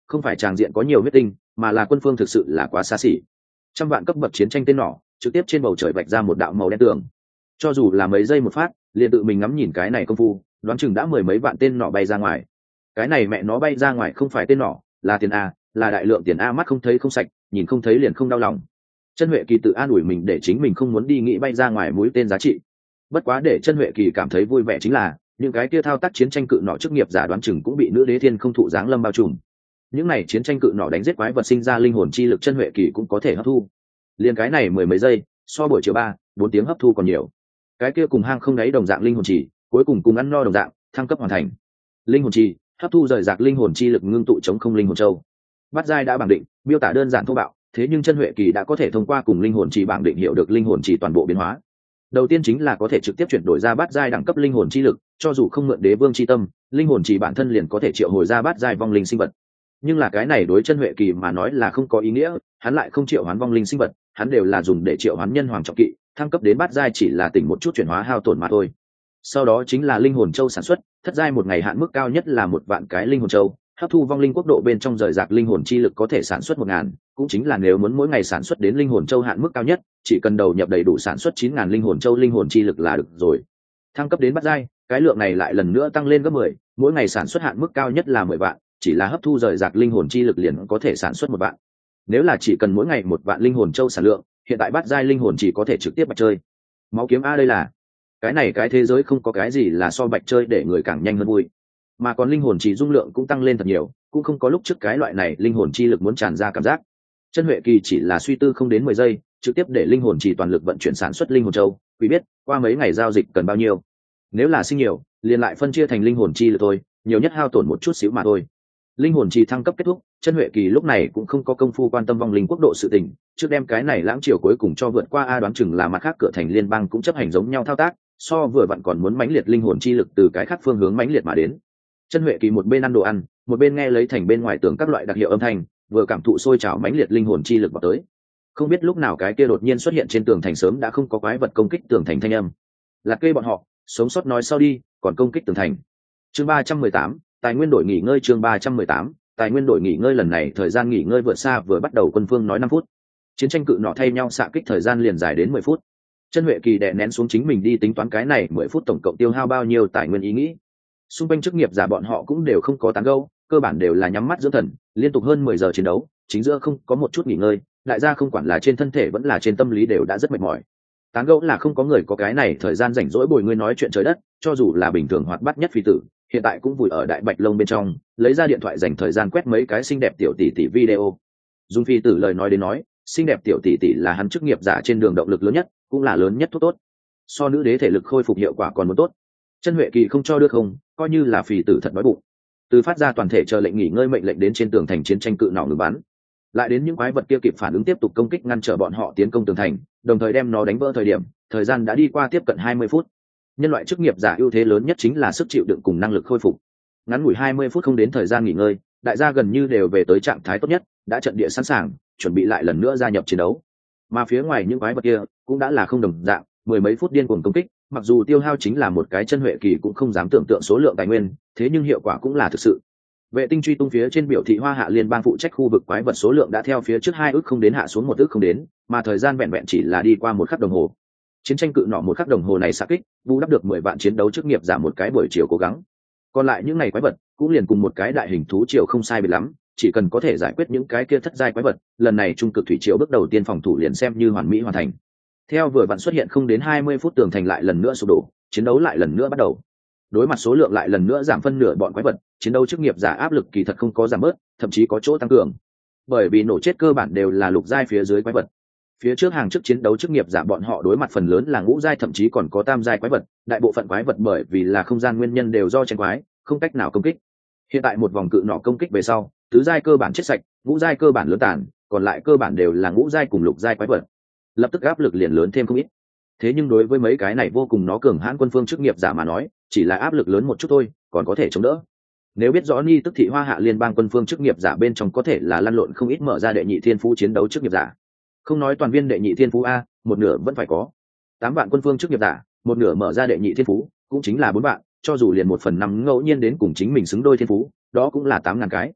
không phải tràng diện có nhiều huyết tinh, mà là quân phương thực sự là quá xa xỉ. Trăm vạn cấp bậc chiến tranh tên nỏ trực tiếp trên bầu trời vạch ra một đạo màu đen tường, cho dù là mấy giây một phát, liền tự mình ngắm nhìn cái này công phu, đoán chừng đã mười mấy vạn tên nỏ bay ra ngoài. Cái này mẹ nó bay ra ngoài không phải tên nỏ, là tiền a, là đại lượng tiền a, mắt không thấy không sạch, nhìn không thấy liền không đau lòng. Chân Huệ Kỳ tự an ủi mình để chính mình không muốn đi nghĩ bay ra ngoài mũi tên giá trị. Bất quá để Chân Huệ Kỳ cảm thấy vui vẻ chính là những cái kia thao tác chiến tranh cự nỏ chức nghiệp giả đoán chừng cũng bị nữ đế thiên không thụ dáng lâm bao trùm. Những này chiến tranh cự nỏ đánh giết quái vật sinh ra linh hồn chi lực Chân Huệ Kỳ cũng có thể hấp thu. Liên cái này mười mấy giây, so buổi chiều 3-4 tiếng hấp thu còn nhiều. Cái kia cùng hang không đáy đồng dạng linh hồn chỉ, cuối cùng cùng ăn no đồng dạng, thăng cấp hoàn thành. Linh hồn chi, hấp thu rời rạc linh hồn chi lực ngưng tụ chống không linh hồn châu. Bát giai đã bảng định, miêu tả đơn giản thô bạo, thế nhưng Chân Huệ Kỳ đã có thể thông qua cùng linh hồn chỉ bảng định hiểu được linh hồn chỉ toàn bộ biến hóa. Đầu tiên chính là có thể trực tiếp chuyển đổi ra bát giai đẳng cấp linh hồn chi lực, cho dù không mượn đế vương chi tâm, linh hồn chỉ bản thân liền có thể triệu hồi ra bát giai vong linh sinh vật. Nhưng là cái này đối Chân Huệ Kỳ mà nói là không có ý nghĩa, hắn lại không triệu hoán vong linh sinh vật, hắn đều là dùng để triệu hoán nhân hoàng trọng kỵ, thăng cấp đến bát giai chỉ là tỉnh một chút chuyển hóa hao tổn mà thôi. Sau đó chính là linh hồn châu sản xuất, thất giai một ngày hạn mức cao nhất là 1 vạn cái linh hồn châu, hấp thu vong linh quốc độ bên trong rời rạc linh hồn chi lực có thể sản xuất 1000, cũng chính là nếu muốn mỗi ngày sản xuất đến linh hồn châu hạn mức cao nhất, chỉ cần đầu nhập đầy đủ sản xuất 9000 linh hồn châu linh hồn chi lực là được rồi. Thăng cấp đến bát giai, cái lượng này lại lần nữa tăng lên gấp 10, mỗi ngày sản xuất hạn mức cao nhất là 10 vạn, chỉ là hấp thu rời rạc linh hồn chi lực liền có thể sản xuất 1 vạn. Nếu là chỉ cần mỗi ngày 1 vạn linh hồn châu sản lượng, hiện tại bát giai linh hồn chỉ có thể trực tiếp bạch chơi. Máu kiếm a, đây là cái này cái thế giới không có cái gì là so bạch chơi để người càng nhanh hơn vui, mà còn linh hồn chỉ dung lượng cũng tăng lên thật nhiều, cũng không có lúc trước cái loại này linh hồn chi lực muốn tràn ra cảm giác. Chân Huệ Kỳ chỉ là suy tư không đến 10 giây, trực tiếp để linh hồn chỉ toàn lực vận chuyển sản xuất linh hồn châu, quý biết qua mấy ngày giao dịch cần bao nhiêu. Nếu là sinh nhiều, liền lại phân chia thành linh hồn chi lực thôi, nhiều nhất hao tổn một chút xíu mà thôi. Linh hồn chỉ thăng cấp kết thúc, Chân Huệ Kỳ lúc này cũng không có công phu quan tâm vong linh quốc độ sự tình, trước đem cái này lãng triều cuối cùng cho vượt qua a, đoán chừng là mặt khác cửa thành liên bang cũng chấp hành giống nhau thao tác, so vừa vặn còn muốn mãnh liệt linh hồn chi lực từ cái khác phương hướng mãnh liệt mà đến. Chân Huệ Kỳ một bên ăn đồ ăn, một bên nghe lấy thành bên ngoài tường các loại đặc hiệu âm thanh, vừa cảm thụ sôi trào mãnh liệt linh hồn chi lực vào tới. Không biết lúc nào cái kia đột nhiên xuất hiện trên tường thành, sớm đã không có quái vật công kích tường thành thanh âm. Là kê bọn họ, sống sót nói sau đi, còn công kích tường thành. Chương 318, tài nguyên đổi nghỉ ngơi. Chương 318, tài nguyên đổi nghỉ ngơi. Lần này thời gian nghỉ ngơi vượt xa vừa bắt đầu quân phương nói 5 phút. Chiến tranh cự nọ thay nhau xạ kích thời gian liền dài đến 10 phút. Chân Huệ Kỳ đè nén xuống chính mình đi tính toán cái này 10 phút tổng cộng tiêu hao bao nhiêu tài nguyên ý nghĩ. Xung quanh chức nghiệp giả bọn họ cũng đều không có tán gẫu, cơ bản đều là nhắm mắt dưỡng thần, liên tục hơn 10 giờ chiến đấu, chính giữa không có một chút nghỉ ngơi, đại gia không quản là trên thân thể vẫn là trên tâm lý đều đã rất mệt mỏi. Tán gẫu là không có người có cái này thời gian rảnh rỗi bồi ngươi nói chuyện trời đất, cho dù là bình thường hoạt bát nhất phi tử, hiện tại cũng vùi ở đại bạch lông bên trong, lấy ra điện thoại dành thời gian quét mấy cái xinh đẹp tiểu tỷ tỷ video. Dung phi tử lời nói đến nói, xinh đẹp tiểu tỷ tỷ là hắn chức nghiệp giả trên đường động lực lớn nhất, cũng là lớn nhất thuốc tốt. So nữ đế thể lực khôi phục hiệu quả còn muốn tốt. Chân Huệ Kỳ không cho được không, coi như là phì tử thật đói bụng. Từ phát ra toàn thể chờ lệnh nghỉ ngơi mệnh lệnh đến trên tường thành chiến tranh cự nỏ ngừng bắn, lại đến những quái vật kia kịp phản ứng tiếp tục công kích ngăn trở bọn họ tiến công tường thành, đồng thời đem nó đánh vỡ thời điểm, thời gian đã đi qua tiếp cận 20 phút. Nhân loại chức nghiệp giả ưu thế lớn nhất chính là sức chịu đựng cùng năng lực khôi phục. Ngắn ngủi 20 phút không đến thời gian nghỉ ngơi, đại gia gần như đều về tới trạng thái tốt nhất, đã trận địa sẵn sàng, chuẩn bị lại lần nữa gia nhập chiến đấu. Mà phía ngoài những quái vật kia cũng đã là không đồng dạng, mười mấy phút điên cuồng công kích, mặc dù tiêu hao chính là một cái Chân Huệ Kỳ cũng không dám tưởng tượng số lượng tài nguyên, thế nhưng hiệu quả cũng là thực sự. Vệ tinh truy tung phía trên biểu thị Hoa Hạ Liên bang phụ trách khu vực quái vật số lượng đã theo phía trước 2 ức không đến hạ xuống 1 ức không đến, mà thời gian vẹn vẹn chỉ là đi qua 1 khắc đồng hồ. Chiến tranh cự nọ 1 khắc đồng hồ này xạ kích, bù đắp được 10 vạn chiến đấu chức nghiệp giảm một cái buổi chiều cố gắng. Còn lại những ngày quái vật cũng liền cùng một cái đại hình thú triều không sai biệt lắm, chỉ cần có thể giải quyết những cái kia thất giai quái vật, lần này trung cực thủy triều bước đầu tiên phòng thủ liền xem như hoàn mỹ hoàn thành. Theo vừa vặn xuất hiện không đến 20 phút tường thành lại lần nữa sụp đổ, chiến đấu lại lần nữa bắt đầu. Đối mặt số lượng lại lần nữa giảm phân nửa bọn quái vật, chiến đấu chức nghiệp giả áp lực kỳ thật không có giảm bớt, thậm chí có chỗ tăng cường. Bởi vì nổ chết cơ bản đều là lục giai phía dưới quái vật. Phía trước hàng trước chiến đấu chức nghiệp giả bọn họ đối mặt phần lớn là ngũ giai thậm chí còn có tam giai quái vật, đại bộ phận quái vật bởi vì là không gian nguyên nhân đều do tranh quái, không cách nào công kích. Hiện tại một vòng cự nọ công kích về sau, tứ giai cơ bản chết sạch, ngũ giai cơ bản lớn tàn, còn lại cơ bản đều là ngũ giai cùng lục giai quái vật. Lập tức áp lực liền lớn thêm không ít. Thế nhưng đối với mấy cái này vô cùng nó cường hãn quân phương chức nghiệp giả mà nói, chỉ là áp lực lớn một chút thôi, còn có thể chống đỡ. Nếu biết rõ Ni tức thị Hoa Hạ Liên bang quân phương chức nghiệp giả bên trong có thể là lăn lộn không ít mở ra đệ nhị thiên phú chiến đấu chức nghiệp giả. Không nói toàn viên đệ nhị thiên phú a, một nửa vẫn phải có. 8 vạn quân phương chức nghiệp giả, một nửa mở ra đệ nhị thiên phú, cũng chính là 4 vạn, cho dù liền 1/5 ngẫu nhiên đến cùng chính mình xứng đôi thiên phú, đó cũng là 8.000 cái.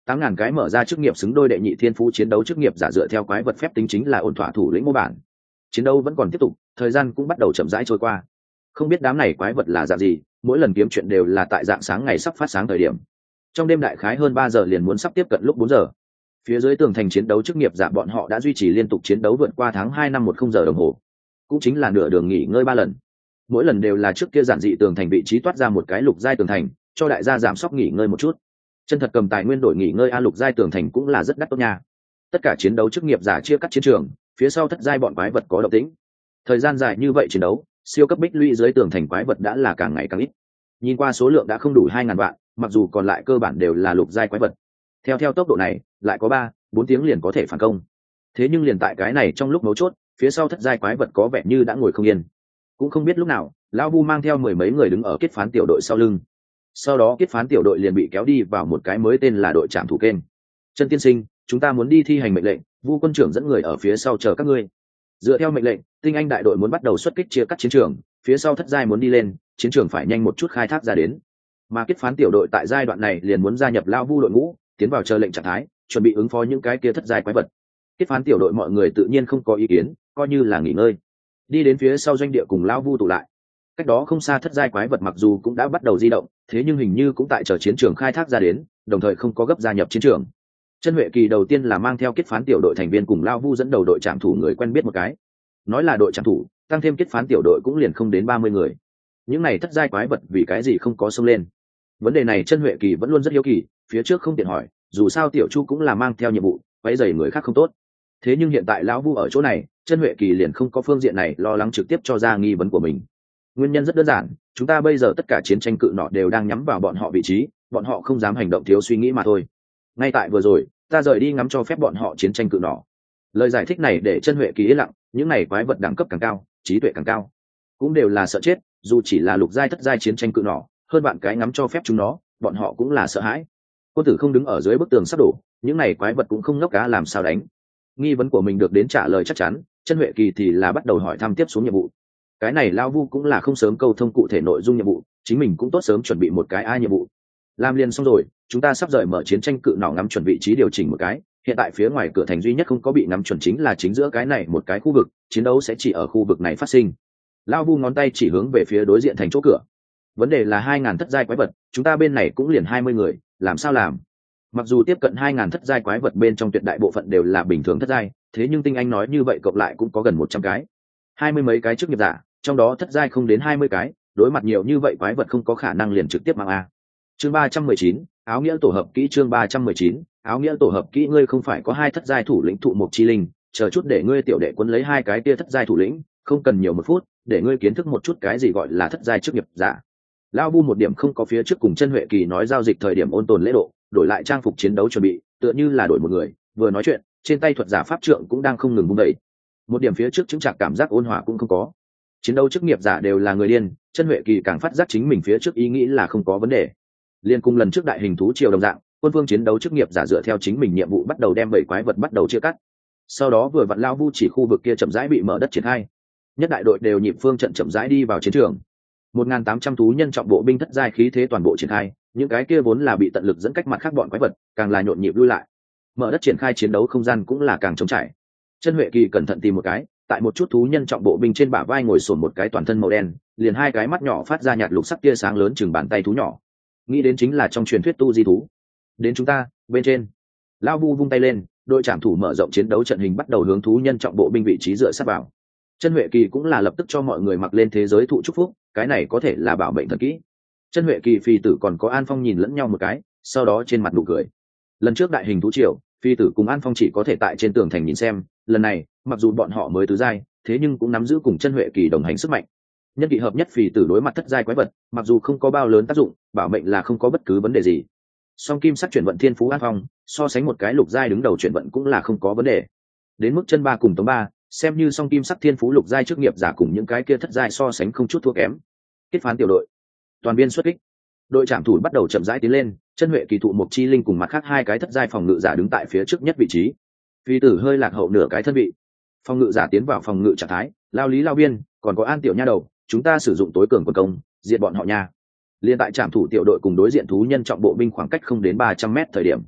8.000 cái mở ra chức nghiệp xứng đôi đệ nhị thiên phú chiến đấu chức nghiệp giả dựa theo quái vật phép tính chính là ổn thỏa thủ lĩnh mô bản. Chiến đấu vẫn còn tiếp tục, thời gian cũng bắt đầu chậm rãi trôi qua. Không biết đám này quái vật là dạng gì, mỗi lần kiếm chuyện đều là tại dạng sáng ngày sắp phát sáng thời điểm. Trong đêm đại khái hơn 3 giờ liền muốn sắp tiếp cận lúc 4 giờ. Phía dưới tường thành chiến đấu chức nghiệp giả bọn họ đã duy trì liên tục chiến đấu vượt qua tháng 2 năm 10 giờ đồng hồ, cũng chính là nửa đường nghỉ ngơi 3 lần. Mỗi lần đều là trước kia giản dị tường thành vị trí toát ra một cái lục giai tường thành, cho đại gia giảm sốc nghỉ ngơi một chút. Chân thật cầm tài nguyên đổi nghỉ ngơi a lục giai tường thành cũng là rất đắt tốt nha. Tất cả chiến đấu chức nghiệp giả chia cắt chiến trường, phía sau thất giai bọn quái vật có động tĩnh. Thời gian dài như vậy chiến đấu, siêu cấp bích lũy dưới tường thành quái vật đã là càng ngày càng ít. Nhìn qua số lượng đã không đủ 2.000 vạn, mặc dù còn lại cơ bản đều là lục giai quái vật. Theo tốc độ này, lại có 3-4 tiếng liền có thể phản công. Thế nhưng liền tại cái này trong lúc mấu chốt, phía sau thất giai quái vật có vẻ như đã ngồi không yên. Cũng không biết lúc nào, lão Vu mang theo 10 mấy người đứng ở kết phán tiểu đội sau lưng. Sau đó kết phán tiểu đội liền bị kéo đi vào một cái mới tên là đội trạm thủ kênh. Chân tiên sinh, chúng ta muốn đi thi hành mệnh lệnh, Vu quân trưởng dẫn người ở phía sau chờ các ngươi. Dựa theo mệnh lệnh, tinh anh đại đội muốn bắt đầu xuất kích chia cắt chiến trường, phía sau thất giai muốn đi lên, chiến trường phải nhanh một chút khai thác ra đến. Mà kết phán tiểu đội tại giai đoạn này liền muốn gia nhập lão Vu đội ngũ, tiến vào chờ lệnh trạng thái, chuẩn bị ứng phó những cái kia thất giai quái vật. Kết phán tiểu đội mọi người tự nhiên không có ý kiến, coi như là nghỉ ngơi. Đi đến phía sau doanh địa cùng lão Vu tụ lại. Cách đó không xa thất giai quái vật mặc dù cũng đã bắt đầu di động, thế nhưng hình như cũng tại chờ chiến trường khai thác ra đến, đồng thời không có gấp gia nhập chiến trường. Chân Huệ Kỳ đầu tiên là mang theo kết phán tiểu đội thành viên cùng lão Vu dẫn đầu đội trạm thủ người quen biết một cái. Nói là đội trạm thủ, tăng thêm kết phán tiểu đội cũng liền không đến 30 người. Những này thất giai quái vật vì cái gì không có xông lên? Vấn đề này Chân Huệ Kỳ vẫn luôn rất hiếu kỳ, phía trước không tiện hỏi, dù sao tiểu Chu cũng là mang theo nhiệm vụ, quấy rầy người khác không tốt. Thế nhưng hiện tại lão Vu ở chỗ này, Chân Huệ Kỳ liền không có phương diện này lo lắng trực tiếp cho ra nghi vấn của mình. Nguyên nhân rất đơn giản, chúng ta bây giờ tất cả chiến tranh cự nọ đều đang nhắm vào bọn họ vị trí, bọn họ không dám hành động thiếu suy nghĩ mà thôi. Ngay tại vừa rồi, ta rời đi ngắm cho phép bọn họ chiến tranh cự nọ. Lời giải thích này để Chân Huệ Kỳ yên lặng, những này quái vật đẳng cấp càng cao, trí tuệ càng cao, cũng đều là sợ chết, dù chỉ là lục giai thất giai chiến tranh cự nọ, hơn bạn cái ngắm cho phép chúng nó, bọn họ cũng là sợ hãi. Quân tử không đứng ở dưới bức tường sắp đổ, những này quái vật cũng không ngốc cá làm sao đánh. Nghi vấn của mình được đến trả lời chắc chắn, Chân Huệ Kỳ thì là bắt đầu hỏi thăm tiếp xuống nhiệm vụ. Cái này lao Vu cũng là không sớm câu thông cụ thể nội dung nhiệm vụ, chính mình cũng tốt sớm chuẩn bị một cái ai nhiệm vụ. Làm liền xong rồi, chúng ta sắp rời mở chiến tranh cự nỏ ngắm chuẩn vị trí điều chỉnh một cái. Hiện tại phía ngoài cửa thành duy nhất không có bị ngắm chuẩn chính là chính giữa cái này một cái khu vực, chiến đấu sẽ chỉ ở khu vực này phát sinh. Lao Vu ngón tay chỉ hướng về phía đối diện thành chỗ cửa. Vấn đề là 2.000 thất giai quái vật, chúng ta bên này cũng liền 20 người, làm sao làm? Mặc dù tiếp cận 2.000 thất giai quái vật bên trong tuyệt đại bộ phận đều là bình thường thất giai, thế nhưng tinh anh nói như vậy cộng lại cũng có gần 100 cái, 20 mấy cái chức nghiệp giả, trong đó thất giai không đến 20 cái, đối mặt nhiều như vậy quái vật không có khả năng liền trực tiếp mang a. Chương 319, áo nghĩa tổ hợp kỹ. Chương 319, áo nghĩa tổ hợp kỹ. Ngươi không phải có 2 thất giai thủ lĩnh thụ mục chi linh, chờ chút để ngươi tiểu đệ quân lấy 2 cái tia thất giai thủ lĩnh, không cần nhiều 1 phút, để ngươi kiến thức một chút cái gì gọi là thất giai chức nghiệp giả. Lao Bu một điểm không có phía trước cùng Chân Huệ Kỳ nói giao dịch thời điểm ôn tồn lễ độ, đổi lại trang phục chiến đấu chuẩn bị, tựa như là đổi một người, vừa nói chuyện, trên tay thuật giả pháp trượng cũng đang không ngừng vung đẩy. Một điểm phía trước chứng trạc cảm giác ôn hòa cũng không có. Chiến đấu chức nghiệp giả đều là người điên, Chân Huệ Kỳ càng phát giác chính mình phía trước ý nghĩ là không có vấn đề. Liên cùng lần trước đại hình thú triều đồng dạng, quân vương chiến đấu chức nghiệp giả dựa theo chính mình nhiệm vụ bắt đầu đem 7 quái vật bắt đầu chia cắt. Sau đó vừa vặn Lao Vu chỉ khu vực kia chậm rãi bị mở đất triển khai. Nhất đại đội đều nhịp phương trận chậm rãi đi vào chiến trường. 1.800 thú nhân trọng bộ binh thất giai khí thế toàn bộ triển khai, những cái kia vốn là bị tận lực dẫn cách mặt khác bọn quái vật, càng là nhộn nhịp lui lại. Mở đất triển khai chiến đấu không gian cũng là càng trống trải. Chân Huệ Kỳ cẩn thận tìm một cái, tại một chút thú nhân trọng bộ binh trên bả vai ngồi xổm một cái toàn thân màu đen, liền 2 cái mắt nhỏ phát ra nhạt lục sắc tia sáng lớn chừng bàn tay thú nhỏ. Nghĩ đến chính là trong truyền thuyết tu di thú. Đến chúng ta, bên trên. Lao Bu vung tay lên, đội trảm thủ mở rộng chiến đấu trận hình bắt đầu hướng thú nhân trọng bộ binh vị trí dựa sát vào. Chân Huệ Kỳ cũng là lập tức cho mọi người mặc lên thế giới thụ chúc phúc, cái này có thể là bảo mệnh thần kỹ. Chân Huệ Kỳ phi tử còn có An Phong nhìn lẫn nhau một cái, sau đó trên mặt nụ cười. Lần trước đại hình thú triều, phi tử cùng An Phong chỉ có thể tại trên tường thành nhìn xem, lần này, mặc dù bọn họ mới tứ giai, thế nhưng cũng nắm giữ cùng Chân Huệ Kỳ đồng hành sức mạnh. Nhân kỵ hợp nhất phi tử đối mặt thất giai quái vật, mặc dù không có bao lớn tác dụng, bảo mệnh là không có bất cứ vấn đề gì. Song kim sắc chuyển vận thiên phú An Phong, so sánh một cái lục giai đứng đầu chuyển vận cũng là không có vấn đề. Đến mức chân ba cùng tống ba, xem như song kim sắc thiên phú lục giai chức nghiệp giả cùng những cái kia thất giai so sánh không chút thua kém. Kết phán tiểu đội, toàn viên xuất kích. Đội trạm thủ bắt đầu chậm rãi tiến lên, Chân Huệ Kỳ thụ một chi linh cùng mặt khác 2 cái thất giai phòng ngự giả đứng tại phía trước nhất vị trí. Phi tử hơi lạc hậu nửa cái thân vị. Phòng ngự giả tiến vào phòng ngự trạng thái, lao lý lao biên, còn có An tiểu nha đầu, chúng ta sử dụng tối cường quần công, diệt bọn họ nha. Liên tại trạm thủ tiểu đội cùng đối diện thú nhân trọng bộ binh khoảng cách không đến 300 mét thời điểm,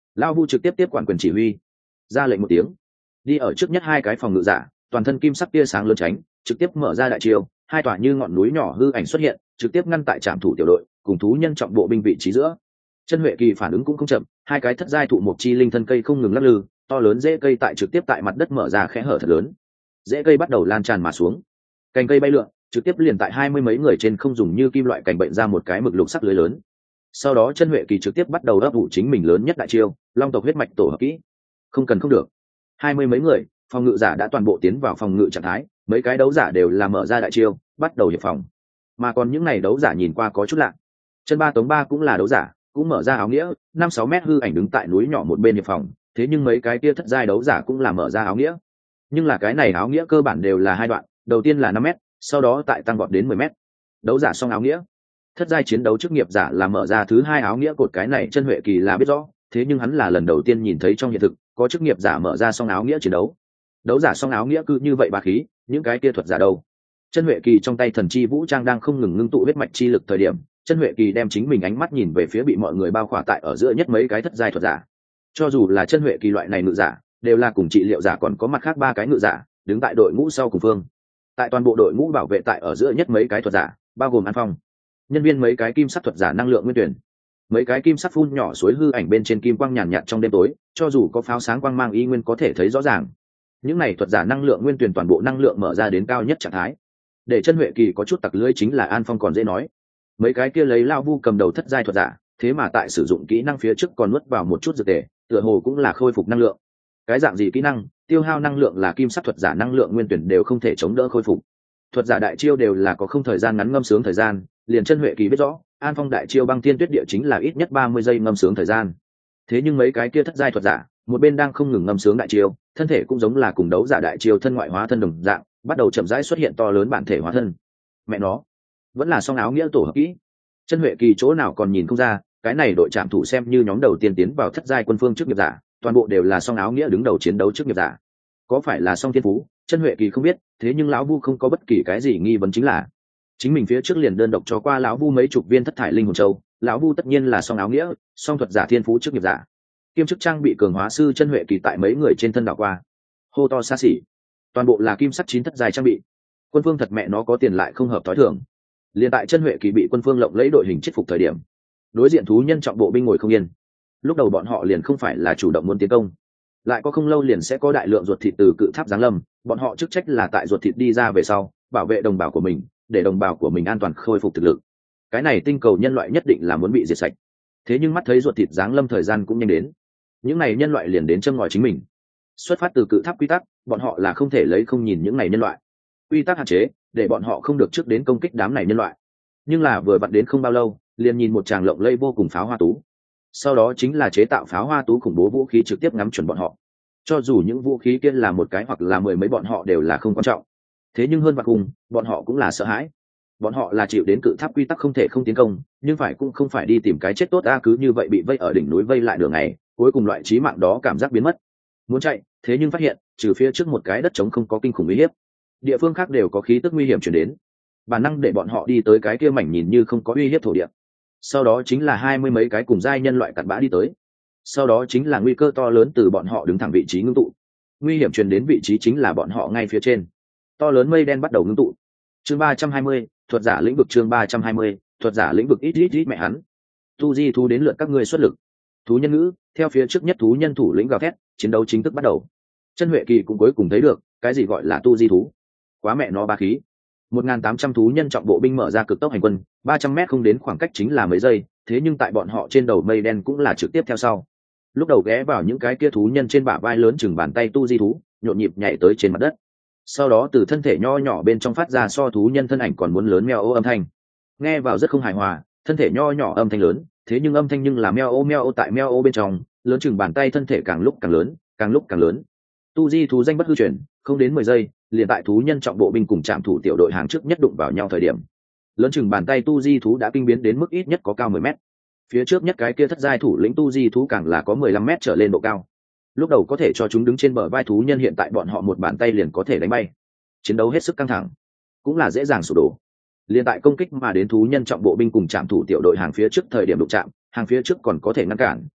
Lão Vu trực tiếp tiếp quản quyền chỉ huy, ra lệnh một tiếng, đi ở trước nhất hai cái phòng ngự giả, toàn thân kim sắc tia sáng lớn tránh, trực tiếp mở ra đại chiêu, hai tòa như ngọn núi nhỏ hư ảnh xuất hiện, trực tiếp ngăn tại trạm thủ tiểu đội cùng thú nhân trọng bộ binh vị trí giữa. Chân Huệ Kỳ phản ứng cũng không chậm, hai cái thất giai thụ một chi linh thân cây không ngừng lắc lư, to lớn rễ cây tại trực tiếp tại mặt đất mở ra kẽ hở thật lớn, rễ cây bắt đầu lan tràn mà xuống, cành cây bay lượn, trực tiếp liền tại 20 mấy người trên không dùng như kim loại cành bệnh ra một cái mực lục sắc lưới lớn. Sau đó Chân Huệ Kỳ trực tiếp bắt đầu ấp ủ chính mình lớn nhất đại chiêu, Long tộc huyết mạch tổ hợp kỹ. Không cần không được, 20 mấy người, phòng ngự giả đã toàn bộ tiến vào phòng ngự trạng thái, mấy cái đấu giả đều là mở ra đại chiêu, bắt đầu hiệp phòng. Mà còn những này đấu giả nhìn qua có chút lạ. Chân Ba Tống Ba cũng là đấu giả, cũng mở ra áo nghĩa, 5-6 mét hư ảnh đứng tại núi nhỏ một bên hiệp phòng, thế nhưng mấy cái kia thất giai đấu giả cũng là mở ra áo nghĩa. Nhưng là cái này áo nghĩa cơ bản đều là hai đoạn, đầu tiên là 5 mét, sau đó tại tăng vọt đến 10 mét. Đấu giả xong áo nghĩa, thất giai chiến đấu chức nghiệp giả là mở ra thứ hai áo nghĩa cột, cái này Chân Huệ Kỳ là biết rõ, thế nhưng hắn là lần đầu tiên nhìn thấy trong hiện thực có chức nghiệp giả mở ra xong áo nghĩa chiến đấu. Đấu giả xong áo nghĩa cứ như vậy bá khí, những cái kia thuật giả đâu? Chân Huệ Kỳ trong tay thần chi vũ trang đang không ngừng ngưng tụ huyết mạch chi lực thời điểm, Chân Huệ Kỳ đem chính mình ánh mắt nhìn về phía bị mọi người bao khỏa tại ở giữa nhất mấy cái thất giai thuật giả. Cho dù là Chân Huệ Kỳ loại này ngự giả, đều là cùng trị liệu giả còn có mặt khác ba cái ngự giả, đứng tại đội ngũ sau cùng phương. Tại toàn bộ đội ngũ bảo vệ tại ở giữa nhất mấy cái thuật giả, bao gồm An Phong, nhân viên mấy cái kim sắc thuật giả năng lượng nguyên tuyển, mấy cái kim sắc phun nhỏ suối hư ảnh bên trên kim quang nhàn nhạt trong đêm tối, cho dù có pháo sáng quang mang y nguyên có thể thấy rõ ràng. Những này thuật giả năng lượng nguyên tuyển toàn bộ năng lượng mở ra đến cao nhất trạng thái. Để Chân Huệ Kỳ có chút tặc lưỡi chính là An Phong còn dễ nói, mấy cái kia lấy Lao Vu cầm đầu thất giai thuật giả, thế mà tại sử dụng kỹ năng phía trước còn nuốt vào một chút dược tề, tựa hồ cũng là khôi phục năng lượng. Cái dạng gì kỹ năng, tiêu hao năng lượng là kim sắc thuật giả năng lượng nguyên tuyển đều không thể chống đỡ khôi phục. Thuật giả đại chiêu đều là có không thời gian ngắn ngâm sướng thời gian, liền Chân Huệ Kỳ biết rõ, An Phong đại chiêu băng thiên tuyết địa chính là ít nhất 30 giây ngâm sướng thời gian. Thế nhưng mấy cái kia thất giai thuật giả, một bên đang không ngừng ngâm sướng đại chiêu, thân thể cũng giống là cùng đấu giả đại chiêu thân ngoại hóa thân đồng dạng, bắt đầu chậm rãi xuất hiện to lớn bản thể hóa thân. Mẹ nó, vẫn là song áo nghĩa tổ hợp kỹ. Chân Huệ Kỳ chỗ nào còn nhìn không ra, cái này đội trạm thủ xem như nhóm đầu tiên tiến vào thất giai quân phương chức nghiệp giả, toàn bộ đều là song áo nghĩa đứng đầu chiến đấu chức nghiệp giả. Có phải là song thiên phú, Chân Huệ Kỳ không biết, thế nhưng lão Vu không có bất kỳ cái gì nghi vấn, chính là chính mình phía trước liền đơn độc cho qua lão Vu mấy chục viên thất thải linh hồn châu, lão Vu tất nhiên là song áo nghĩa, song thuật giả thiên phú chức nghiệp giả. Kiêm chức trang bị cường hóa sư Chân Huệ Kỳ tại mấy người trên thân đảo qua, hô to xa xỉ, toàn bộ là kim sắc 9 thất giai trang bị. Quân phương thật mẹ nó có tiền lại không hợp thói thường. Liên tại Chân Huệ Kỳ bị quân phương lộng lấy đội hình chết phục thời điểm, đối diện thú nhân trọng bộ binh ngồi không yên. Lúc đầu bọn họ liền không phải là chủ động muốn tiến công, lại có không lâu liền sẽ có đại lượng ruột thịt từ cự tháp giáng lâm, bọn họ chức trách là tại ruột thịt đi ra về sau bảo vệ đồng bào của mình, để đồng bào của mình an toàn khôi phục thực lực. Cái này tinh cầu nhân loại nhất định là muốn bị diệt sạch. Thế nhưng mắt thấy ruột thịt giáng lâm thời gian cũng nhanh đến, những này nhân loại liền đến châm ngòi chính mình. Xuất phát từ cự tháp quy tắc, bọn họ là không thể lấy không nhìn những này nhân loại. Quy tắc hạn chế để bọn họ không được trước đến công kích đám này nhân loại. Nhưng là vừa vặn đến không bao lâu, liền nhìn một tràng lộng lẫy vô cùng pháo hoa tú. Sau đó chính là chế tạo pháo hoa tú khủng bố vũ khí trực tiếp ngắm chuẩn bọn họ. Cho dù những vũ khí kia là một cái hoặc là mười mấy bọn họ đều là không quan trọng. Thế nhưng hơn vạn cùng, bọn họ cũng là sợ hãi. Bọn họ là chịu đến cự tháp quy tắc không thể không tiến công, nhưng phải cũng không phải đi tìm cái chết tốt, cứ như vậy bị vây ở đỉnh núi vây lại đường ngày, cuối cùng loại chí mạng đó cảm giác biến mất. Muốn chạy, thế nhưng phát hiện, trừ phía trước một cái đất trống không có kinh khủng uy hiếp, địa phương khác đều có khí tức nguy hiểm truyền đến. Bản năng để bọn họ đi tới cái kia mảnh nhìn như không có uy hiếp thổ địa. Sau đó chính là 20 mấy cái cùng giai nhân loại cặn bã đi tới. Sau đó chính là nguy cơ to lớn từ bọn họ đứng thẳng vị trí ngưng tụ. Nguy hiểm truyền đến vị trí chính là bọn họ ngay phía trên. To lớn mây đen bắt đầu ngưng tụ. Chương 320, thuật giả lĩnh vực. Chương 320, thuật giả lĩnh vực. Ít mẹ hắn. Tu di thú đến lượt các ngươi xuất lực. Thú nhân ngữ, theo phía trước nhất thú nhân thủ lĩnh gào thét, chiến đấu chính thức bắt đầu. Chân Huệ Kỳ cũng cuối cùng thấy được, cái gì gọi là tu di thú. Quá mẹ nó ba khí. 1.800 thú nhân trọng bộ binh mở ra cực tốc hành quân, 300 mét không đến khoảng cách chính là mấy giây, thế nhưng tại bọn họ trên đầu mây đen cũng là trực tiếp theo sau. Lúc đầu ghé vào những cái kia thú nhân trên bả vai lớn chừng bàn tay tu di thú, nhộn nhịp nhảy tới trên mặt đất. Sau đó từ thân thể nho nhỏ bên trong phát ra so thú nhân thân ảnh còn muốn lớn meo ô âm thanh. Nghe vào rất không hài hòa, thân thể nho nhỏ âm thanh lớn, thế nhưng âm thanh nhưng là meo ô tại meo ô bên trong, lớn chừng bàn tay thân thể càng lúc càng lớn, càng lúc càng lớn. Tu di thú danh bất hư truyền, không đến 10 giây, liền tại thú nhân trọng bộ binh cùng trạm thủ tiểu đội hàng trước nhất đụng vào nhau thời điểm, lớn chừng bàn tay tu di thú đã kinh biến đến mức ít nhất có cao 10 mét. Phía trước nhất cái kia thất giai thủ lĩnh tu di thú càng là có 15 mét trở lên độ cao. Lúc đầu có thể cho chúng đứng trên bờ vai thú nhân, hiện tại bọn họ một bàn tay liền có thể đánh bay. Chiến đấu hết sức căng thẳng, cũng là dễ dàng sụp đổ. Liên tại công kích mà đến thú nhân trọng bộ binh cùng trạm thủ tiểu đội hàng phía trước thời điểm đụng chạm, hàng phía trước còn có thể ngăn cản,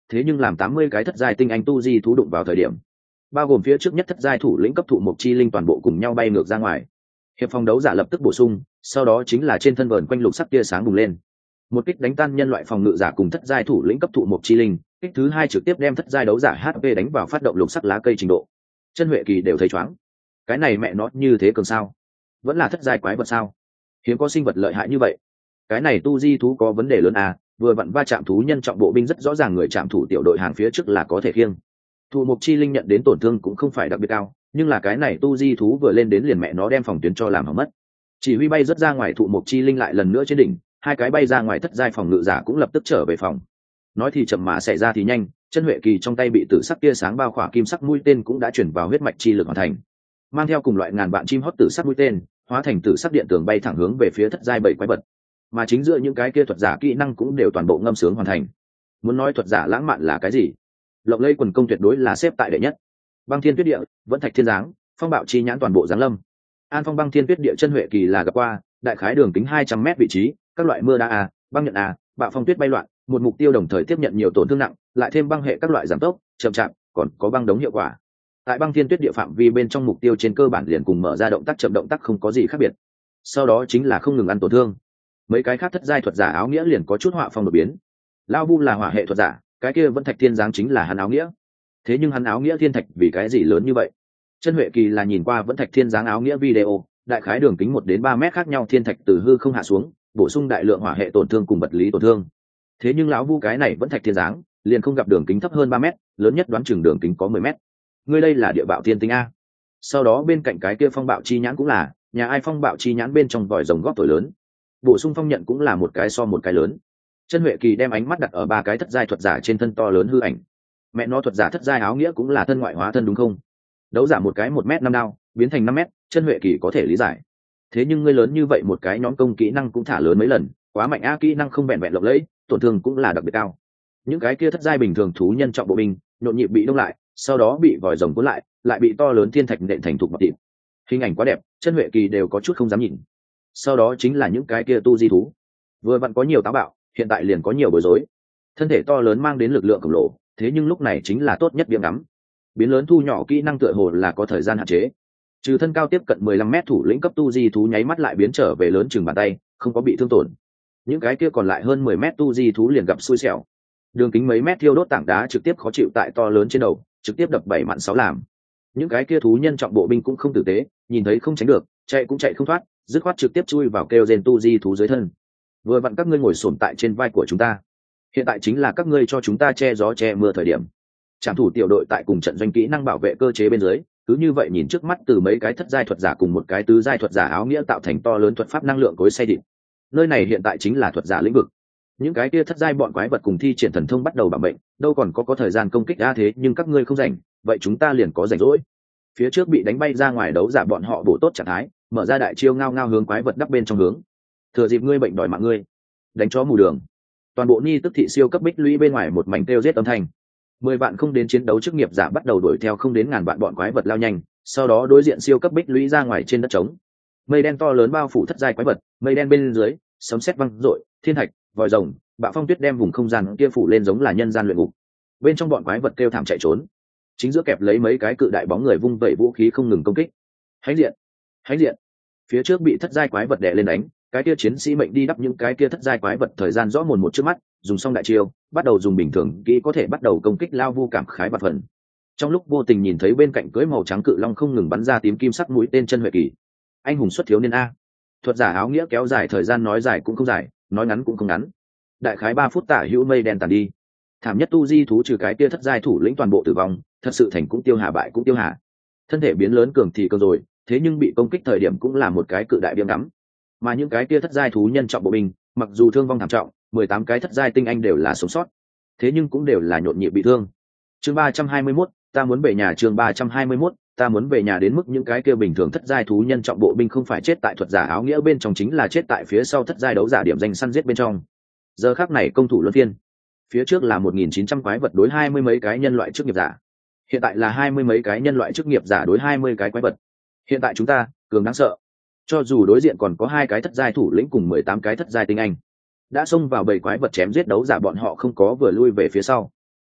thế nhưng làm 80 cái thất giai tinh anh tu di thú đụng vào thời điểm, bao gồm phía trước nhất thất giai thủ lĩnh cấp thụ mục chi linh toàn bộ cùng nhau bay ngược ra ngoài. Hiệp phòng đấu giả lập tức bổ sung, sau đó chính là trên thân vờn quanh lục sắc tia sáng bùng lên, một kích đánh tan nhân loại phòng ngự giả cùng thất giai thủ lĩnh cấp thụ mục chi linh, kích thứ hai trực tiếp đem thất giai đấu giả HP đánh vào phát động lục sắc lá cây trình độ. Chân Huệ Kỳ đều thấy choáng. Cái này mẹ nó như thế cường sao? Vẫn là thất giai quái vật sao? Hiếm có sinh vật lợi hại như vậy. Cái này tu di thú có vấn đề lớn à, vừa vặn va chạm thú nhân trọng bộ binh rất rõ ràng người chạm thủ tiểu đội hàng phía trước là có thể khiêng. Thụ mục chi linh nhận đến tổn thương cũng không phải đặc biệt cao, nhưng là cái này tu di thú vừa lên đến liền mẹ nó đem phòng tuyến cho làm hỏng mất. Chỉ huy bay rất ra ngoài thụ mục chi linh lại lần nữa trên đỉnh, hai cái bay ra ngoài thất giai phòng ngự giả cũng lập tức trở về phòng. Nói thì chậm mà xảy ra thì nhanh, Chân Huệ Kỳ trong tay bị tử sắc tia sáng bao khỏa kim sắc mũi tên cũng đã chuyển vào huyết mạch chi lực hoàn thành, mang theo cùng loại ngàn vạn chim hót tử sắc mũi tên, hóa thành tử sắc điện tường bay thẳng hướng về phía thất giai bảy quái vật. Mà chính giữa những cái kia thuật giả kỹ năng cũng đều toàn bộ ngâm sướng hoàn thành. Muốn nói thuật giả lãng mạn là cái gì? Lộng lẫy quần công tuyệt đối là xếp tại đệ nhất. Băng thiên tuyết địa, vẫn thạch thiên giáng, phong bạo chi nhãn toàn bộ giáng lâm. An phong băng thiên tuyết địa Chân Huệ Kỳ là gặp qua, đại khái đường kính 200 m vị trí, các loại mưa đá băng nhận bạo phong tuyết bay loạn, một mục tiêu đồng thời tiếp nhận nhiều tổn thương nặng, lại thêm băng hệ các loại giảm tốc, chậm chạp, còn có băng đống hiệu quả. Tại băng thiên tuyết địa phạm vi bên trong mục tiêu trên cơ bản liền cùng mở ra động tác chậm động tác không có gì khác biệt. Sau đó chính là không ngừng ăn tổn thương. Mấy cái khác thất giai thuật giả áo nghĩa liền có chút họa phong đột biến. Lao Bu là hỏa hệ thuật giả, cái kia vẫn thạch thiên giáng chính là hắn áo nghĩa. Thế nhưng hắn áo nghĩa thiên thạch vì cái gì lớn như vậy? Chân Huệ Kỳ là nhìn qua vẫn thạch thiên giáng áo nghĩa video, đại khái đường kính 1 đến 3 mét khác nhau thiên thạch từ hư không hạ xuống, bổ sung đại lượng hỏa hệ tổn thương cùng vật lý tổn thương. Thế nhưng lão Vu cái này vẫn thạch thiên giáng, liền không gặp đường kính thấp hơn 3 mét, lớn nhất đoán chừng đường kính có 10 mét. Ngươi đây là địa bạo thiên tinh a. Sau đó bên cạnh cái kia phong bạo chi nhãn cũng là, nhà ai phong bạo chi nhãn bên trong vòi rồng góp tuổi lớn. Bổ sung phong nhận cũng là một cái so một cái lớn. Chân Huệ Kỳ đem ánh mắt đặt ở ba cái thất giai thuật giả trên thân to lớn hư ảnh. Mẹ nó thuật giả thất giai áo nghĩa cũng là thân ngoại hóa thân đúng không? Đấu giả một cái 1m5 đao, biến thành 5m, Chân Huệ Kỳ có thể lý giải. Thế nhưng ngươi lớn như vậy một cái nhóm công kỹ năng cũng thả lớn mấy lần, quá mạnh a, kỹ năng không vẹn vẹn lộng lẫy, tổn thương cũng là đặc biệt cao. Những cái kia thất giai bình thường thú nhân trọng bộ binh, nhộn nhịp bị đông lại, sau đó bị vòi rồng cuốn lại bị to lớn thiên thạch nện thành thục bọt thịt. Hình ảnh quá đẹp, Chân Huệ Kỳ đều có chút không dám nhìn. Sau đó chính là những cái kia tu di thú, vừa vặn có nhiều táo bạo, hiện tại liền có nhiều bối rối. Thân thể to lớn mang đến lực lượng khổng lồ, thế nhưng lúc này chính là tốt nhất biếng ngắm. Biến lớn thu nhỏ kỹ năng tựa hồ là có thời gian hạn chế. Trừ thân cao tiếp cận 15 mét thủ lĩnh cấp tu di thú nháy mắt lại biến trở về lớn chừng bàn tay, không có bị thương tổn. Những cái kia còn lại hơn 10 mét tu di thú liền gặp xui xẻo. Đường kính mấy mét thiêu đốt tảng đá trực tiếp khó chịu tại to lớn trên đầu, trực tiếp đập 7 mặn 6 làm. Những cái kia thú nhân trọng bộ binh cũng không tử tế, nhìn thấy không tránh được, chạy cũng chạy không thoát, dứt khoát trực tiếp chui vào kêu rên tu di thú dưới thân. Vừa vặn các ngươi ngồi xổm tại trên vai của chúng ta, hiện tại chính là các ngươi cho chúng ta che gió che mưa thời điểm. Trảm thủ tiểu đội tại cùng trận doanh kỹ năng bảo vệ cơ chế bên dưới, cứ như vậy nhìn trước mắt từ mấy cái thất giai thuật giả cùng một cái tứ giai thuật giả áo nghĩa tạo thành to lớn thuật pháp năng lượng cối xay thịt. Nơi này hiện tại chính là thuật giả lĩnh vực. Những cái kia thất giai bọn quái vật cùng thi triển thần thông bắt đầu bảo mệnh, đâu còn có thời gian công kích thế nhưng các ngươi không rảnh, vậy chúng ta liền có rảnh rỗi. Phía trước bị đánh bay ra ngoài đấu giả bọn họ bổ tốt trạng thái, mở ra đại chiêu ngao ngao hướng quái vật đắp bên trong hướng. Thừa dịp ngươi bệnh đòi mạng ngươi, đánh chó mù đường. Toàn bộ ni tức thị siêu cấp bích lũy bên ngoài một mảnh kêu giết âm thanh. 10 vạn không đến chiến đấu chức nghiệp giả bắt đầu đuổi theo không đến ngàn vạn bọn quái vật lao nhanh, sau đó đối diện siêu cấp bích lũy ra ngoài trên đất trống. Mây đen to lớn bao phủ thất giai quái vật, mây đen bên dưới, sấm sét văng rội, thiên thạch, vòi rồng, bạo phong tuyết đem vùng không gian kia phủ lên giống là nhân gian luyện ngục. Bên trong bọn quái vật kêu thảm chạy trốn, chính giữa kẹp lấy mấy cái cự đại bóng người vung vẩy vũ khí không ngừng công kích. Hãnh diện. Phía trước bị thất giai quái vật đè lên đánh, cái kia chiến sĩ mệnh đi đắp những cái kia thất giai quái vật thời gian rõ mồn một trước mắt, dùng xong đại chiêu, bắt đầu dùng bình thường kỹ có thể bắt đầu công kích lao vu cảm khái bạt phần. Trong lúc vô tình nhìn thấy bên cạnh cưỡi màu trắng cự long không ngừng bắn ra tím kim sắc mũi tên Chân Huệ Kỳ. Anh hùng xuất thiếu niên a. Thuật giả áo nghĩa kéo dài thời gian, nói dài cũng không dài, nói ngắn cũng không ngắn. Đại khái 3 phút tả hữu mây đen tàn đi. Thảm nhất tu di thú trừ cái kia thất giai thủ lĩnh toàn bộ tử vong, thật sự thành cũng tiêu hà bại cũng tiêu hà. Thân thể biến lớn cường thì cường rồi, thế nhưng bị công kích thời điểm cũng là một cái cự đại biếng ngắm. Mà những cái kia thất giai thú nhân trọng bộ binh, mặc dù thương vong thảm trọng, 18 cái thất giai tinh anh đều là sống sót, thế nhưng cũng đều là nhộn nhịp bị thương. Chương 321, ta muốn về nhà. Chương 321, ta muốn về nhà. Đến mức những cái kia bình thường thất giai thú nhân trọng bộ binh không phải chết tại thuật giả áo nghĩa bên trong, chính là chết tại phía sau thất giai đấu giả điểm danh săn giết bên trong. Giờ khắc này công thủ luân phiên, phía trước là 1900 quái vật đối 20 mấy cái nhân loại chức nghiệp giả, hiện tại là 20 mấy cái nhân loại chức nghiệp giả đối 20 cái quái vật. Hiện tại chúng ta cường đáng sợ, cho dù đối diện còn có 2 cái thất giai thủ lĩnh cùng 18 cái thất giai tinh anh đã xông vào bầy quái vật chém giết đấu giả, bọn họ không có vừa lui về phía sau,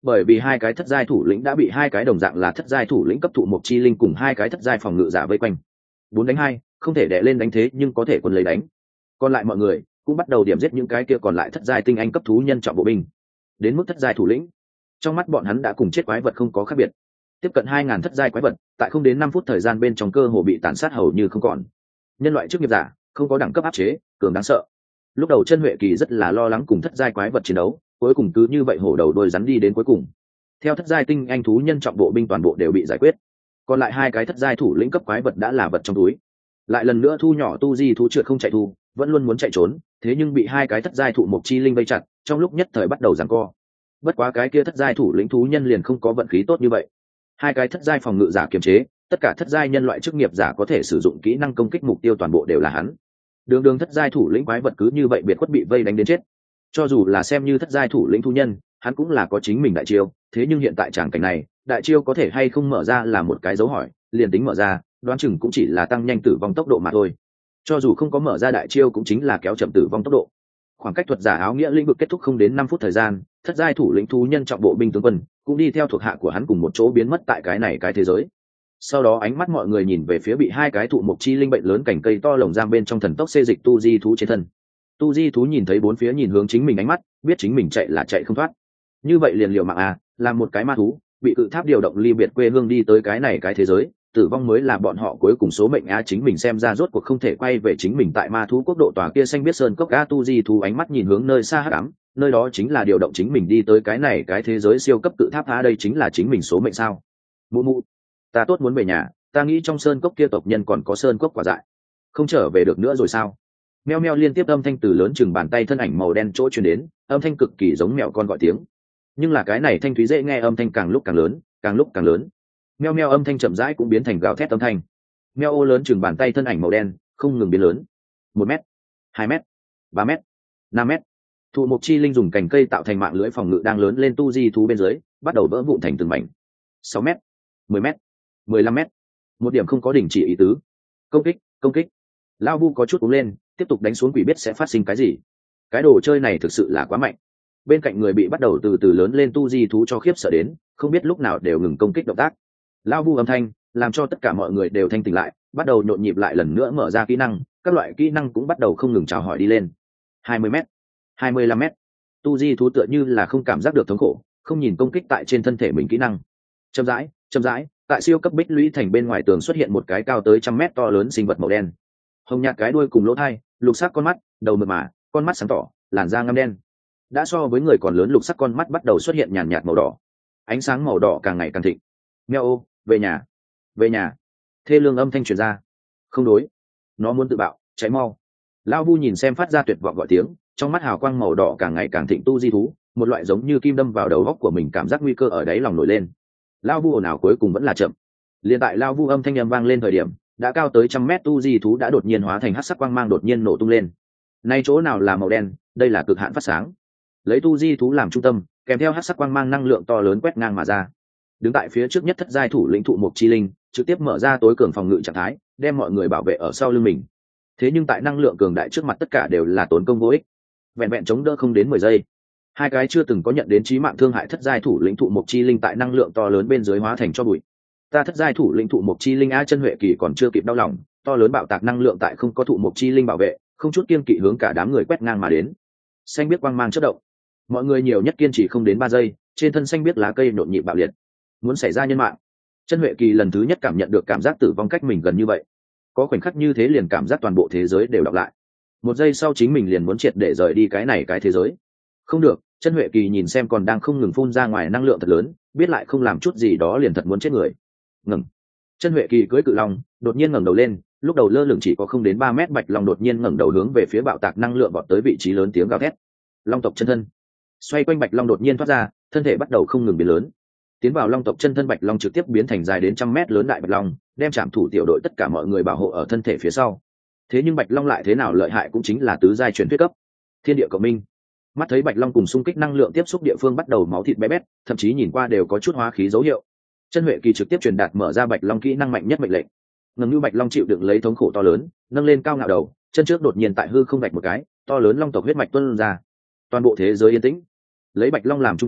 bởi vì hai cái thất giai thủ lĩnh đã bị hai cái đồng dạng là thất giai thủ lĩnh cấp thụ mộc chi linh cùng hai cái thất giai phòng ngự giả vây quanh. 4-2, không thể đè lên đánh thế nhưng có thể quân lấy đánh. Còn lại mọi người cũng bắt đầu điểm giết những cái kia còn lại thất giai tinh anh cấp thú nhân trọng bộ binh. Đến mức thất giai thủ lĩnh, trong mắt bọn hắn đã cùng chết quái vật không có khác biệt. Tiếp cận 2000 thất giai quái vật, tại không đến 5 phút thời gian bên trong cơ hồ bị tàn sát hầu như không còn. Nhân loại chức nghiệp giả, không có đẳng cấp áp chế, cường đáng sợ. Lúc đầu Chân Huệ Kỳ rất là lo lắng cùng thất giai quái vật chiến đấu, cuối cùng cứ như vậy hổ đầu đôi rắn đi đến cuối cùng. Theo thất giai tinh anh thú nhân trọng bộ binh toàn bộ đều bị giải quyết, còn lại hai cái thất giai thủ lĩnh cấp quái vật đã là vật trong túi. Lại lần nữa thu nhỏ tu di thú trượt không chạy thu, vẫn luôn muốn chạy trốn, thế nhưng bị hai cái thất giai thụ mộc chi linh vây chặt, trong lúc nhất thời bắt đầu giằng co. Bất quá cái kia thất giai thủ lĩnh thú nhân liền không có vận khí tốt như vậy. Hai cái thất giai phòng ngự giả kiềm chế, tất cả thất giai nhân loại chức nghiệp giả có thể sử dụng kỹ năng công kích mục tiêu toàn bộ đều là hắn. Đường thất giai thủ lĩnh quái vật cứ như vậy biệt khuất bị vây đánh đến chết. Cho dù là xem như thất giai thủ lĩnh thú nhân, hắn cũng là có chính mình đại chiêu, thế nhưng hiện tại tràng cảnh này, đại chiêu có thể hay không mở ra là một cái dấu hỏi, liền tính mở ra, đoán chừng cũng chỉ là tăng nhanh tử vong tốc độ mà thôi. Cho dù không có mở ra đại chiêu cũng chính là kéo chậm tử vong tốc độ. Khoảng cách thuật giả áo nghĩa lĩnh vực kết thúc không đến 5 phút thời gian, thất giai thủ lĩnh thú nhân trọng bộ binh tướng quân cũng đi theo thuộc hạ của hắn cùng một chỗ biến mất tại cái thế giới. Sau đó ánh mắt mọi người nhìn về phía bị hai cái thụ mộc chi linh bệnh lớn cành cây to lồng giam bên trong thần tốc xê dịch tu di thú trên thân. Tu di thú nhìn thấy bốn phía nhìn hướng chính mình ánh mắt, biết chính mình chạy là chạy không thoát. Như vậy liền liều mạng à, làm một cái ma thú, bị cự tháp điều động ly biệt quê hương đi tới cái thế giới, tử vong mới là bọn họ cuối cùng số mệnh á. Chính mình xem ra rốt cuộc không thể quay về chính mình tại ma thú quốc độ tòa kia xanh biết sơn cốc a. Tu di thú ánh mắt nhìn hướng nơi xa hắc ám, nơi đó chính là điều động chính mình đi tới cái thế giới siêu cấp cự tháp a. Đây chính là chính mình số mệnh sao? Mụ mụ, ta tốt muốn về nhà, ta nghĩ trong sơn cốc kia tộc nhân còn có sơn cốc quả dại, không trở về được nữa rồi sao? Meo meo liên tiếp âm thanh từ lớn chừng bàn tay thân ảnh màu đen chỗ truyền đến, âm thanh cực kỳ giống mèo con gọi tiếng, nhưng là cái này thanh thúy dễ nghe âm thanh càng lúc càng lớn, càng lúc càng lớn. Meo meo âm thanh chậm rãi cũng biến thành gào thét âm thanh. Meo ô lớn chừng bàn tay thân ảnh màu đen không ngừng biến lớn. 1 mét, 2 mét, 3 mét, 5 mét. Thụ mộc chi linh dùng cành cây tạo thành mạng lưới phòng ngự đang lớn lên tu di thú bên dưới, bắt đầu vỡ vụn thành từng mảnh. 6 mét, 10 mét, 15 mét. Một điểm không có đình chỉ ý tứ. Công kích, công kích. Lao Vu có chút uống lên, tiếp tục đánh xuống quỷ biết sẽ phát sinh cái gì. Cái đồ chơi này thực sự là quá mạnh. Bên cạnh người bị bắt đầu từ từ lớn lên tu di thú cho khiếp sợ đến, không biết lúc nào đều ngừng công kích động tác. Lao Vu âm thanh làm cho tất cả mọi người đều thanh tỉnh lại, bắt đầu nhộn nhịp lại lần nữa mở ra kỹ năng, các loại kỹ năng cũng bắt đầu không ngừng chào hỏi đi lên. 20 m, 25 m. Tu di thú tựa như là không cảm giác được thống khổ, không nhìn công kích tại trên thân thể mình kỹ năng. Chậm rãi, tại siêu cấp bích lũy thành bên ngoài tường xuất hiện một cái cao tới 100 m to lớn sinh vật màu đen. Hồng nhạt cái đuôi cùng lỗ thai, lục sắc con mắt, đầu mượt mà, con mắt sáng tỏ, làn da ngăm đen. Đã so với người còn lớn, lục sắc con mắt bắt đầu xuất hiện nhàn nhạt màu đỏ, ánh sáng màu đỏ càng ngày càng thịnh. Meo ô, về nhà, về nhà. Thê lương âm thanh truyền ra. Không đối, nó muốn tự bạo, cháy mau. Lao Vu nhìn xem phát ra tuyệt vọng gọi tiếng, trong mắt hào quang màu đỏ càng ngày càng thịnh tu di thú, một loại giống như kim đâm vào đầu góc của mình cảm giác nguy cơ ở đáy lòng nổi lên. Lao Vu ồn ào cuối cùng vẫn là chậm. Liên tại Lao Vu âm thanh âm vang lên thời điểm, đã cao tới 100 mét tu di thú đã đột nhiên hóa thành hắc sắc quang mang đột nhiên nổ tung lên. Nay chỗ nào là màu đen, đây là cực hạn phát sáng. Lấy tu di thú làm trung tâm, kèm theo hắc sắc quang mang năng lượng to lớn quét ngang mà ra. Đứng tại phía trước nhất thất giai thủ lĩnh thụ mộc chi linh, trực tiếp mở ra tối cường phòng ngự trạng thái, đem mọi người bảo vệ ở sau lưng mình. Thế nhưng tại năng lượng cường đại trước mặt tất cả đều là tốn công vô ích, vẹn vẹn chống đỡ không đến 10 giây. Hai cái chưa từng có nhận đến chí mạng thương hại thất giai thủ lĩnh thụ mộc chi linh tại năng lượng to lớn bên dưới hóa thành cho bụi. Ta thất giai thủ lĩnh thụ mộc chi linh a. Chân Huệ Kỳ còn chưa kịp đau lòng, to lớn bạo tạc năng lượng tại không có thụ mộc chi linh bảo vệ, không chút kiêng kỵ hướng cả đám người quét ngang mà đến. Xanh biết quang mang chớp động, mọi người nhiều nhất kiên trì không đến 3 giây, trên thân xanh biết lá cây nhộn nhịp bạo liệt, muốn xảy ra nhân mạng. Chân Huệ Kỳ lần thứ nhất cảm nhận được cảm giác tử vong cách mình gần như vậy, có khoảnh khắc như thế liền cảm giác toàn bộ thế giới đều đọc lại. 1 giây sau chính mình liền muốn triệt để rời đi cái thế giới. Không được. Chân Huệ Kỳ nhìn xem còn đang không ngừng phun ra ngoài năng lượng thật lớn, biết lại không làm chút gì đó liền thật muốn chết người. Ngừng. Chân Huệ Kỳ cưỡi cự long đột nhiên ngẩng đầu lên, lúc đầu lơ lửng chỉ có không đến 3 mét bạch long đột nhiên ngẩng đầu hướng về phía bạo tạc năng lượng vọt tới vị trí lớn tiếng gào thét. Long tộc chân thân. Xoay quanh bạch long đột nhiên thoát ra, thân thể bắt đầu không ngừng biến lớn. Tiến vào long tộc chân thân bạch long trực tiếp biến thành dài đến 100 mét lớn đại bạch long, đem trảm thủ tiểu đội tất cả mọi người bảo hộ ở thân thể phía sau. Thế nhưng bạch long lại thế nào lợi hại cũng chính là tứ giai truyền thuyết cấp. Thiên địa cộng minh. Mắt thấy bạch long cùng xung kích năng lượng tiếp xúc địa phương bắt đầu máu thịt bé bét, thậm chí nhìn qua đều có chút hóa khí dấu hiệu. Chân Huệ Kỳ trực tiếp truyền đạt mở ra bạch long kỹ năng mạnh nhất mệnh lệnh. Ngầm như bạch long chịu đựng lấy thống khổ to lớn, nâng lên cao ngạo đầu, chân trước đột nhiên tại hư không vạch một cái, to lớn long tộc huyết mạch tuôn ra. Toàn bộ thế giới yên tĩnh. Lấy bạch long làm trung tâm,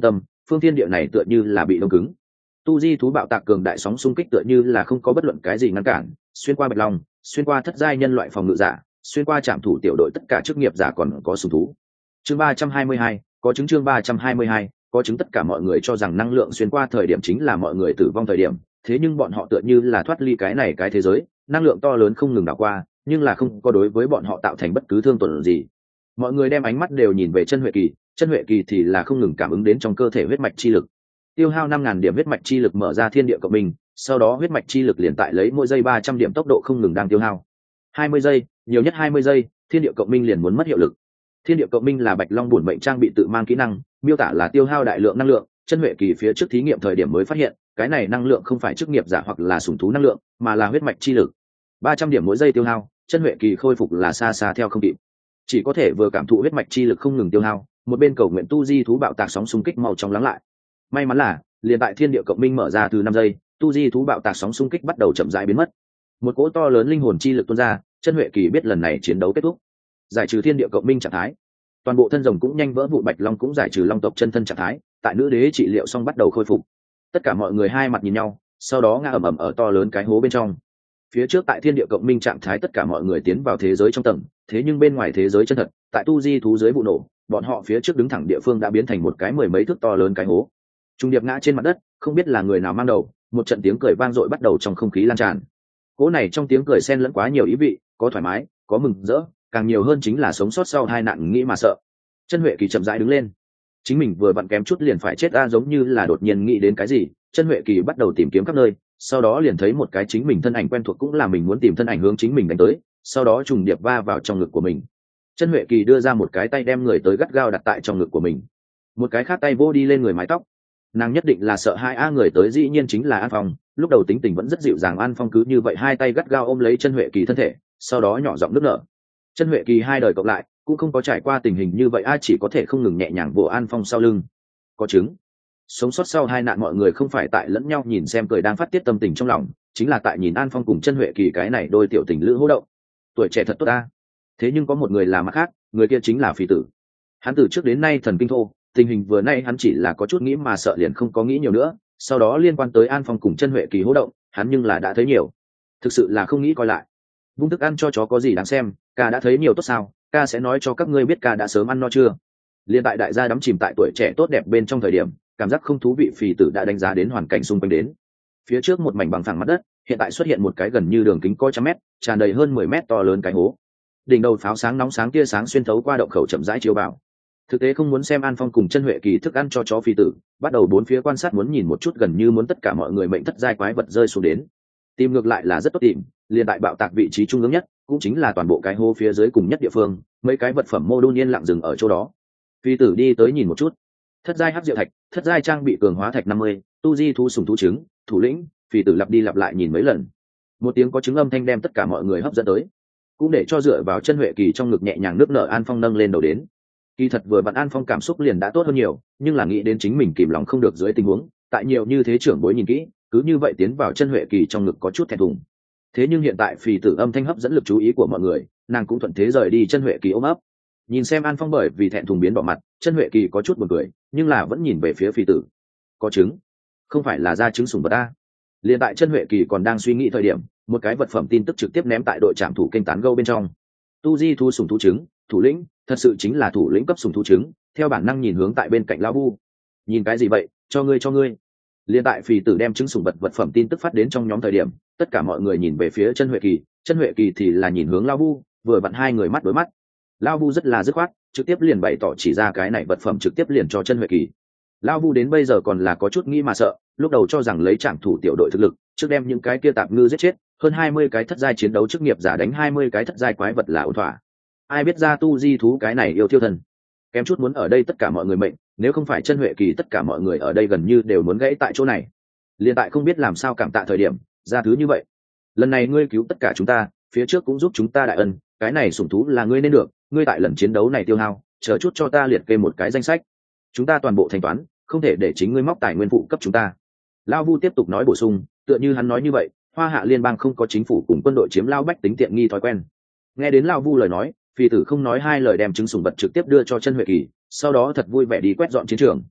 phương thiên địa này tựa như là bị đông cứng. Tu di thú bạo tạc cường đại sóng xung kích tựa như là không có bất luận cái gì ngăn cản, xuyên qua bạch long, xuyên qua thất giai nhân loại phòng ngự giả, xuyên qua trạm thủ tiểu đội tất cả chức nghiệp giả còn có sùng thú. Chương 322, có chứng chương 322, có chứng tất cả mọi người cho rằng năng lượng xuyên qua thời điểm chính là mọi người tử vong thời điểm, thế nhưng bọn họ tựa như là thoát ly cái này cái thế giới, năng lượng to lớn không ngừng đảo qua, nhưng là không có đối với bọn họ tạo thành bất cứ thương tổn gì. Mọi người đem ánh mắt đều nhìn về chân huệ kỳ, chân huệ kỳ thì là không ngừng cảm ứng đến trong cơ thể huyết mạch chi lực. Tiêu hao 5.000 điểm huyết mạch chi lực mở ra thiên địa cộng minh, sau đó huyết mạch chi lực liền tại lấy mỗi giây 300 điểm tốc độ không ngừng đang tiêu hao. 20 giây, nhiều nhất 20 giây, thiên địa cộng minh liền muốn mất hiệu lực. Thiên địa cộng minh là bạch long bổn mệnh trang bị tự mang kỹ năng, miêu tả là tiêu hao đại lượng năng lượng. Chân huệ kỳ phía trước thí nghiệm thời điểm mới phát hiện, cái này năng lượng không phải chức nghiệp giả hoặc là sủng thú năng lượng, mà là huyết mạch chi lực. 300 điểm mỗi giây tiêu hao, chân huệ kỳ khôi phục là xa xa theo không kịp, chỉ có thể vừa cảm thụ huyết mạch chi lực không ngừng tiêu hao, một bên cầu nguyện tu di thú bạo tạc sóng xung kích màu trong lắng lại. May mắn là liền tại thiên địa cộng minh mở ra từ 5 giây, tu di thú bạo tạc sóng xung kích bắt đầu chậm rãi biến mất, một cỗ to lớn linh hồn chi lực tuôn ra. Chân huệ kỳ biết lần này chiến đấu kết thúc, giải trừ thiên địa cộng minh trạng thái, toàn bộ thân rồng cũng nhanh vỡ vụn, bạch long cũng giải trừ long tộc chân thân trạng thái, tại nữ đế trị liệu xong bắt đầu khôi phục. Tất cả mọi người hai mặt nhìn nhau, sau đó ngã ầm ầm ở to lớn cái hố bên trong. Phía trước tại thiên địa cộng minh trạng thái tất cả mọi người tiến vào thế giới trong tầng, thế nhưng bên ngoài thế giới chân thật, tại tu di thú dưới vụ nổ, bọn họ phía trước đứng thẳng địa phương đã biến thành một cái 10 mấy thước to lớn cái hố. Trung điệp ngã trên mặt đất, không biết là người nào mang đầu, một trận tiếng cười vang dội bắt đầu trong không khí lan tràn. Cỗ này trong tiếng cười xen lẫn quá nhiều ý vị, có thoải mái, có mừng rỡ, càng nhiều hơn chính là sống sót sau hai nạn nghĩ mà sợ. Chân huệ kỳ chậm rãi đứng lên, chính mình vừa vặn kém chút liền phải chết ra, giống như là đột nhiên nghĩ đến cái gì. Chân huệ kỳ bắt đầu tìm kiếm khắp nơi, sau đó liền thấy một cái chính mình thân ảnh quen thuộc, cũng là mình muốn tìm thân ảnh hướng chính mình đánh tới, sau đó trùng điệp va vào trong ngực của mình. Chân huệ kỳ đưa ra một cái tay đem người tới gắt gao đặt tại trong ngực của mình, một cái khác tay vô đi lên người mái tóc. Nàng nhất định là sợ hai người tới dĩ nhiên chính là An Phong. Lúc đầu tính tình vẫn rất dịu dàng, An Phong cứ như vậy hai tay gắt gao ôm lấy chân huệ kỳ thân thể, sau đó nhỏ giọng nức nở. Chân huệ kỳ hai đời cộng lại cũng không có trải qua tình hình như vậy, chỉ có thể không ngừng nhẹ nhàng vỗ An Phong sau lưng. Có chứng, sống sót sau hai nạn mọi người không phải tại lẫn nhau nhìn xem cười đang phát tiết tâm tình trong lòng, chính là tại nhìn An Phong cùng chân huệ kỳ cái này đôi tiểu tình lữ hô động. Tuổi trẻ thật tốt ta. Thế nhưng có một người là mặt khác, người kia chính là Phi Tử. Hắn từ trước đến nay thần kinh thô, tình hình vừa nay hắn chỉ là có chút nghĩ mà sợ, liền không có nghĩ nhiều nữa. Sau đó liên quan tới An Phong cùng chân huệ kỳ hô động, hắn nhưng là đã thấy nhiều, thực sự là không nghĩ coi lại. Vung thức ăn cho chó có gì đáng xem, ca đã thấy nhiều tốt sao, ca sẽ nói cho các ngươi biết ca đã sớm ăn no chưa. Liên tại đại gia đắm chìm tại tuổi trẻ tốt đẹp bên trong thời điểm, cảm giác không thú vị Phì Tử đã đánh giá đến hoàn cảnh xung quanh đến. Phía trước một mảnh bằng phẳng mặt đất, hiện tại xuất hiện một cái gần như đường kính có trăm mét, tràn đầy hơn 10 mét to lớn cái hố. Đỉnh đầu pháo sáng nóng sáng tia sáng xuyên thấu qua động khẩu chậm rãi chiếu vào. Thực tế không muốn xem An Phong cùng chân huệ kỳ thức ăn cho chó Phì Tử, bắt đầu bốn phía quan sát, muốn nhìn một chút, gần như muốn tất cả mọi người mệnh thất giai quái vật rơi xuống đến. Tìm ngược lại là rất tốt tìm, liền tại bạo tạc vị trí trung ương nhất, cũng chính là toàn bộ cái hố phía dưới cùng nhất địa phương, mấy cái vật phẩm mô đun yên lặng dừng ở chỗ đó. Phi Tử đi tới nhìn một chút. Thất giai hắc diệu thạch, thất giai trang bị cường hóa thạch 50, tu di thú sùng thú trứng, thủ lĩnh. Phi Tử lặp đi lặp lại nhìn mấy lần. Một tiếng có chứng âm thanh đem tất cả mọi người hấp dẫn tới, cũng để cho dựa vào chân huệ kỳ trong ngực nhẹ nhàng nước nở An Phong nâng lên đầu đến. Kỳ thật vừa vặn An Phong cảm xúc liền đã tốt hơn nhiều, nhưng là nghĩ đến chính mình kìm lòng không được dưới tình huống, tại nhiều như thế trưởng bối nhìn kỹ, cứ như vậy tiến vào chân huệ kỳ trong ngực có chút thẹn thùng. Thế nhưng hiện tại Phì Tử âm thanh hấp dẫn lực chú ý của mọi người, nàng cũng thuận thế rời đi chân huệ kỳ ôm ấp. Nhìn xem An Phong bởi vì thẹn thùng biến đỏ mặt, chân huệ kỳ có chút buồn cười, nhưng là vẫn nhìn về phía Phì Tử. Có trứng, không phải là ra trứng sủng vật ta. Liền tại chân huệ kỳ còn đang suy nghĩ thời điểm, một cái vật phẩm tin tức trực tiếp ném tại đội trạm thủ kênh tán gâu bên trong. Tu di thu sủng thú trứng, thủ lĩnh, thật sự chính là thủ lĩnh cấp sủng thú trứng. Theo bản năng nhìn hướng tại bên cạnh lão vu. Nhìn cái gì vậy, cho ngươi. Liên tại Phì Tử đem trứng sủng vật phẩm tin tức phát đến trong nhóm thời điểm, tất cả mọi người nhìn về phía chân huệ kỳ thì là nhìn hướng lão vu, vừa vặn hai người mắt đối mắt. Lão vu rất là dứt khoát, trực tiếp liền bày tỏ chỉ ra cái này vật phẩm trực tiếp liền cho chân huệ kỳ. Lão vu đến bây giờ còn là có chút nghĩ mà sợ, lúc đầu cho rằng lấy trảm thủ tiểu đội thực lực, trước đem những cái kia tạp ngư giết chết, hơn 20 cái thất giai chiến đấu chức nghiệp giả đánh 20 cái thất giai quái vật là ổn thỏa. Ai biết ra tu di thú cái này yêu thiêu thần, kém chút muốn ở đây tất cả mọi người mệnh, nếu không phải chân huệ kỳ tất cả mọi người ở đây gần như đều muốn gãy tại chỗ này. Liên tại không biết làm sao cảm tạ thời điểm, ra thứ như vậy. Lần này ngươi cứu tất cả chúng ta, phía trước cũng giúp chúng ta đại ân, cái này sủng thú là ngươi nên được, ngươi tại lần chiến đấu này tiêu hao, chờ chút cho ta liệt kê một cái danh sách, chúng ta toàn bộ thanh toán, không thể để chính ngươi móc tài nguyên phụ cấp chúng ta. Lao Vu tiếp tục nói bổ sung, tựa như hắn nói như vậy, Hoa Hạ liên bang không có chính phủ cùng quân đội chiếm lao bách tính tiện nghi thói quen. Nghe đến Lao Vu lời nói, Phi Tử không nói hai lời đem trứng sủng vật trực tiếp đưa cho chân huệ kỳ, sau đó thật vui vẻ đi quét dọn chiến trường.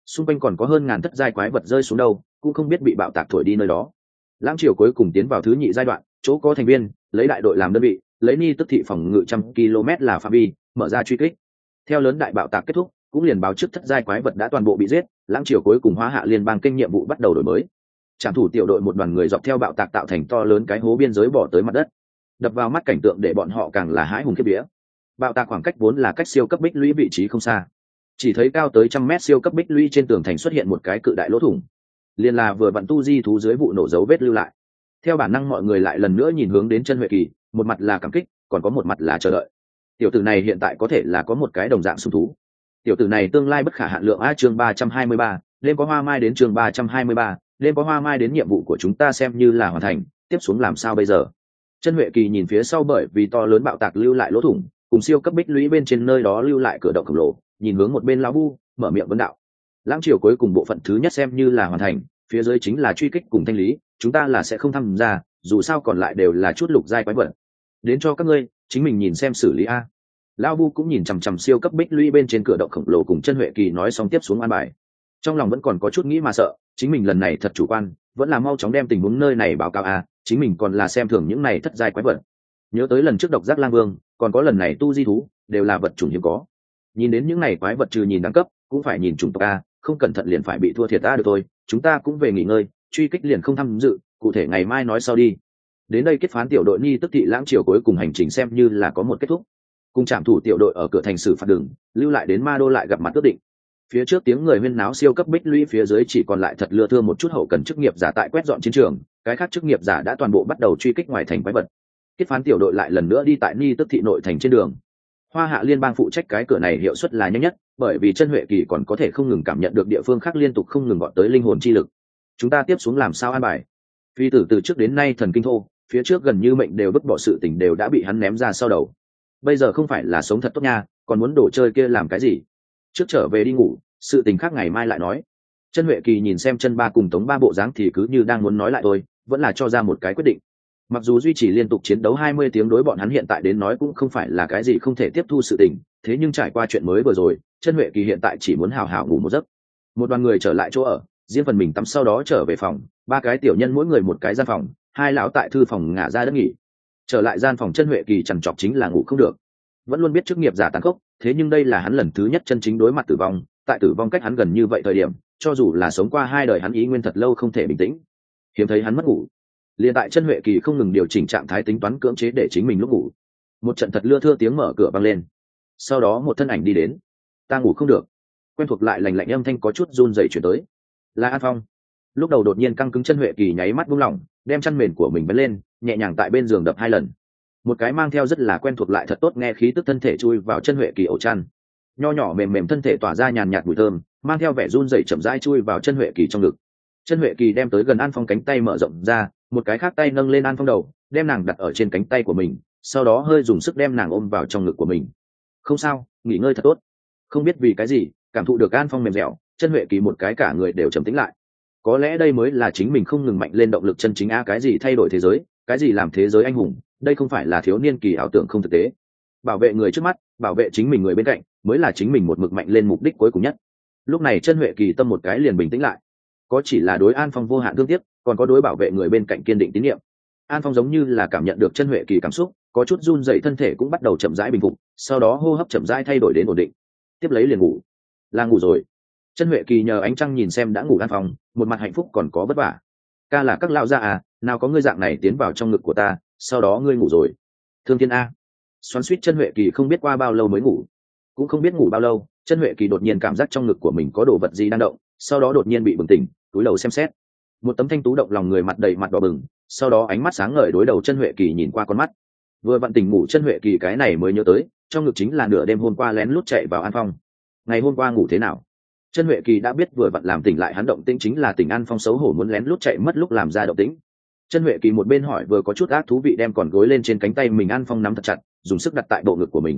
xung quanh còn có hơn ngàn thất giai quái vật rơi xuống đâu, cũng không biết bị bạo tạc thổi đi nơi đó. Lãng triều cuối cùng tiến vào thứ nhị giai đoạn, chỗ có thành viên lấy đại đội làm đơn vị, lấy ni tức thị phòng ngự 100 km là phạm vi, mở ra truy kích. Theo lớn đại bạo tạc kết thúc, cũng liền báo trước thất giai quái vật đã toàn bộ bị giết, lãng triều cuối cùng hóa hạ liên bang kinh nhiệm vụ bắt đầu đổi mới. Trảm thủ tiểu đội một đoàn người dọc theo bạo tạc tạo thành to lớn cái hố biên giới bỏ tới mặt đất, đập vào mắt cảnh tượng để bọn họ càng là hãi hùng khiếp vía. Bạo tạc khoảng cách vốn là cách siêu cấp bích lũy vị trí không xa, chỉ thấy cao tới 100 mét siêu cấp bích lũy trên tường thành xuất hiện một cái cự đại lỗ thủng, liền là vừa vặn tu di thú dưới vụ nổ dấu vết lưu lại. Theo bản năng mọi người lại lần nữa nhìn hướng đến chân Huệ Kỳ, một mặt là cảm kích, còn có một mặt là chờ đợi. Tiểu tử này hiện tại có thể là có một cái đồng dạng sùng thú. Tiểu tử này tương lai bất khả hạn lượng. Chương 323, đêm có hoa mai đến. Chương 323, đêm có hoa mai đến. Nhiệm vụ của chúng ta xem như là hoàn thành, tiếp xuống làm sao bây giờ? Chân Huệ Kỳ nhìn phía sau bởi vì to lớn bạo tạc lưu lại lỗ thủng, cùng siêu cấp bích lũy bên trên nơi đó lưu lại cửa động khổng lồ, nhìn hướng một bên lão vu, mở miệng vấn đạo. Lãng triều cuối cùng bộ phận thứ nhất xem như là hoàn thành, phía dưới chính là truy kích cùng thanh lý, chúng ta là sẽ không tham gia, dù sao còn lại đều là chút lục giai quái vật. Đến cho các ngươi, chính mình nhìn xem xử lý a. Lão vu cũng nhìn chằm chằm siêu cấp bích lũy bên trên cửa động khổng lồ cùng Chân Huệ Kỳ nói xong tiếp xuống an bài. Trong lòng vẫn còn có chút nghĩ mà sợ, chính mình lần này thật chủ quan, vẫn là mau chóng đem tình huống nơi này báo cáo a, chính mình còn là xem thường những này thất giai quái vật. Nhớ tới lần trước độc giác lang vương, còn có lần này tu di thú, đều là vật chủng hiếm có. Nhìn đến những này quái vật trừ nhìn đẳng cấp, cũng phải nhìn chủng tộc a, không cẩn thận liền phải bị thua thiệt ta được thôi, chúng ta cũng về nghỉ ngơi, truy kích liền không tham dự, cụ thể ngày mai nói sau đi. Đến đây kết phán tiểu đội Ni tức thị lãng triều cuối cùng hành trình xem như là có một kết thúc. Cùng trạm thủ tiểu đội ở cửa thành xử phạt đường, lưu lại đến Ma Đô lại gặp mặt ước định. Phía trước tiếng người huyên náo siêu cấp bích lũy phía dưới chỉ còn lại thật lưa thưa một chút hậu cần chức nghiệp giả tại quét dọn chiến trường, cái khác chức nghiệp giả đã toàn bộ bắt đầu truy kích ngoài thành quái vật. Kết phán tiểu đội lại lần nữa đi tại Ni tức thị nội thành trên đường. Hoa Hạ liên bang phụ trách cái cửa này hiệu suất là nhanh nhất, bởi vì Chân Huệ Kỳ còn có thể không ngừng cảm nhận được địa phương khác liên tục không ngừng gọi tới linh hồn chi lực. Chúng ta tiếp xuống làm sao an bài? Phi tử từ trước đến nay thần kinh thô, phía trước gần như mệnh đều bức bỏ sự tình đều đã bị hắn ném ra sau đầu. Bây giờ không phải là sống thật tốt nha, còn muốn đổ chơi kia làm cái gì? Trước trở về đi ngủ, sự tình khác ngày mai lại nói. Chân Huệ Kỳ nhìn xem Chân Ba cùng Tống Ba bộ dáng thì cứ như đang muốn nói lại thôi, vẫn là cho ra một cái quyết định. Mặc dù duy trì liên tục chiến đấu 20 tiếng đối bọn hắn hiện tại đến nói cũng không phải là cái gì không thể tiếp thu sự tình, thế nhưng trải qua chuyện mới vừa rồi, Chân Huệ Kỳ hiện tại chỉ muốn hào hào ngủ một giấc. Một đoàn người trở lại chỗ ở, riêng phần mình tắm sau đó trở về phòng, ba cái tiểu nhân mỗi người một cái gian phòng, hai lão tại thư phòng ngả ra đất nghỉ. Trở lại gian phòng Chân Huệ Kỳ trằn trọc chính là ngủ không được. Vẫn luôn biết chức nghiệp giả tàn khốc, thế nhưng đây là hắn lần thứ nhất chân chính đối mặt tử vong, tại tử vong cách hắn gần như vậy thời điểm, cho dù là sống qua 2 đời hắn ý nguyên thật lâu không thể bình tĩnh. Hiếm thấy hắn mất ngủ. Liên tại Chân Huệ Kỳ không ngừng điều chỉnh trạng thái tính toán cưỡng chế để chính mình lúc ngủ. Một trận thật lưa thưa tiếng mở cửa vang lên. Sau đó một thân ảnh đi đến. Ta ngủ không được. Quen thuộc lại lạnh lạnh âm thanh có chút run rẩy chuyển tới. Là An Phong. Lúc đầu đột nhiên căng cứng Chân Huệ Kỳ nháy mắt buông lỏng, đem chăn mền của mình bấn lên, nhẹ nhàng tại bên giường đập 2 lần. Một cái mang theo rất là quen thuộc lại thật tốt nghe khí tức thân thể chui vào Chân Huệ Kỳ ổ chăn. Nho nhỏ mềm mềm thân thể tỏa ra nhàn nhạt mùi thơm, mang theo vẻ run rẩy chậm rãi chui vào Chân Huệ Kỳ trong ngực. Chân Huệ Kỳ đem tới gần An Phong cánh tay mở rộng ra, một cái khác tay nâng lên An Phong đầu, đem nàng đặt ở trên cánh tay của mình, sau đó hơi dùng sức đem nàng ôm vào trong ngực của mình. Không sao, nghỉ ngơi thật tốt. Không biết vì cái gì, cảm thụ được An Phong mềm dẻo, Chân Huệ Kỳ một cái cả người đều trầm tĩnh lại. Có lẽ đây mới là chính mình không ngừng mạnh lên động lực chân chính a, cái gì thay đổi thế giới, cái gì làm thế giới anh hùng, đây không phải là thiếu niên kỳ ảo tưởng không thực tế. Bảo vệ người trước mắt, bảo vệ chính mình người bên cạnh, mới là chính mình một mực mạnh lên mục đích cuối cùng nhất. Lúc này Chân Huệ Kỳ tâm một cái liền bình tĩnh lại. Có chỉ là đối An Phong vô hạn thương tiếc, còn có đối bảo vệ người bên cạnh kiên định tín nhiệm. An Phong giống như là cảm nhận được Chân Huệ Kỳ cảm xúc, có chút run rẩy thân thể cũng bắt đầu chậm rãi bình phục, sau đó hô hấp chậm rãi thay đổi đến ổn định. Tiếp lấy liền ngủ. Là ngủ rồi. Chân Huệ Kỳ nhờ ánh trăng nhìn xem đã ngủ An Phong, một mặt hạnh phúc còn có vất vả. Ca là các lão gia à, nào có ngươi dạng này tiến vào trong ngực của ta, sau đó ngươi ngủ rồi. Thương Thiên a. Xoắn xuýt Chân Huệ Kỳ không biết qua bao lâu mới ngủ, cũng không biết ngủ bao lâu, Chân Huệ Kỳ đột nhiên cảm giác trong ngực của mình có đồ vật gì đang động, sau đó đột nhiên bị bừng tỉnh, túi đầu xem xét. Một tấm thanh tú động lòng người mặt đầy mặt đỏ bừng, sau đó ánh mắt sáng ngời đối đầu Chân Huệ Kỳ nhìn qua con mắt. Vừa vặn tỉnh ngủ Chân Huệ Kỳ cái này mới nhớ tới, trong ngực chính là nửa đêm hôm qua lén lút chạy vào An Phong. Ngày hôm qua ngủ thế nào? Chân Huệ Kỳ đã biết vừa vặn làm tỉnh lại hắn động tĩnh chính là tỉnh An Phong xấu hổ muốn lén lút chạy mất lúc làm ra động tĩnh. Chân Huệ Kỳ một bên hỏi vừa có chút ác thú vị đem còn gối lên trên cánh tay mình An Phong nắm thật chặt, dùng sức đặt tại bộ ngực của mình.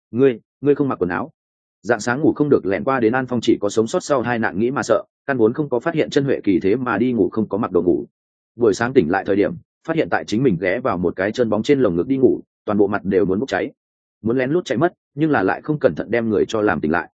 Ngươi không mặc quần áo? Dạng sáng ngủ không được lẻn qua đến An Phong chỉ có sống sót sau 2 nạn nghĩ mà sợ, căn vốn không có phát hiện Chân Huệ Kỳ thế mà đi ngủ không có mặc đồ ngủ. Buổi sáng tỉnh lại thời điểm, phát hiện tại chính mình ghé vào một cái chân bóng trên lồng ngực đi ngủ, toàn bộ mặt đều muốn bốc cháy. Muốn lén lút chạy mất, nhưng là lại không cẩn thận đem người cho làm tỉnh lại.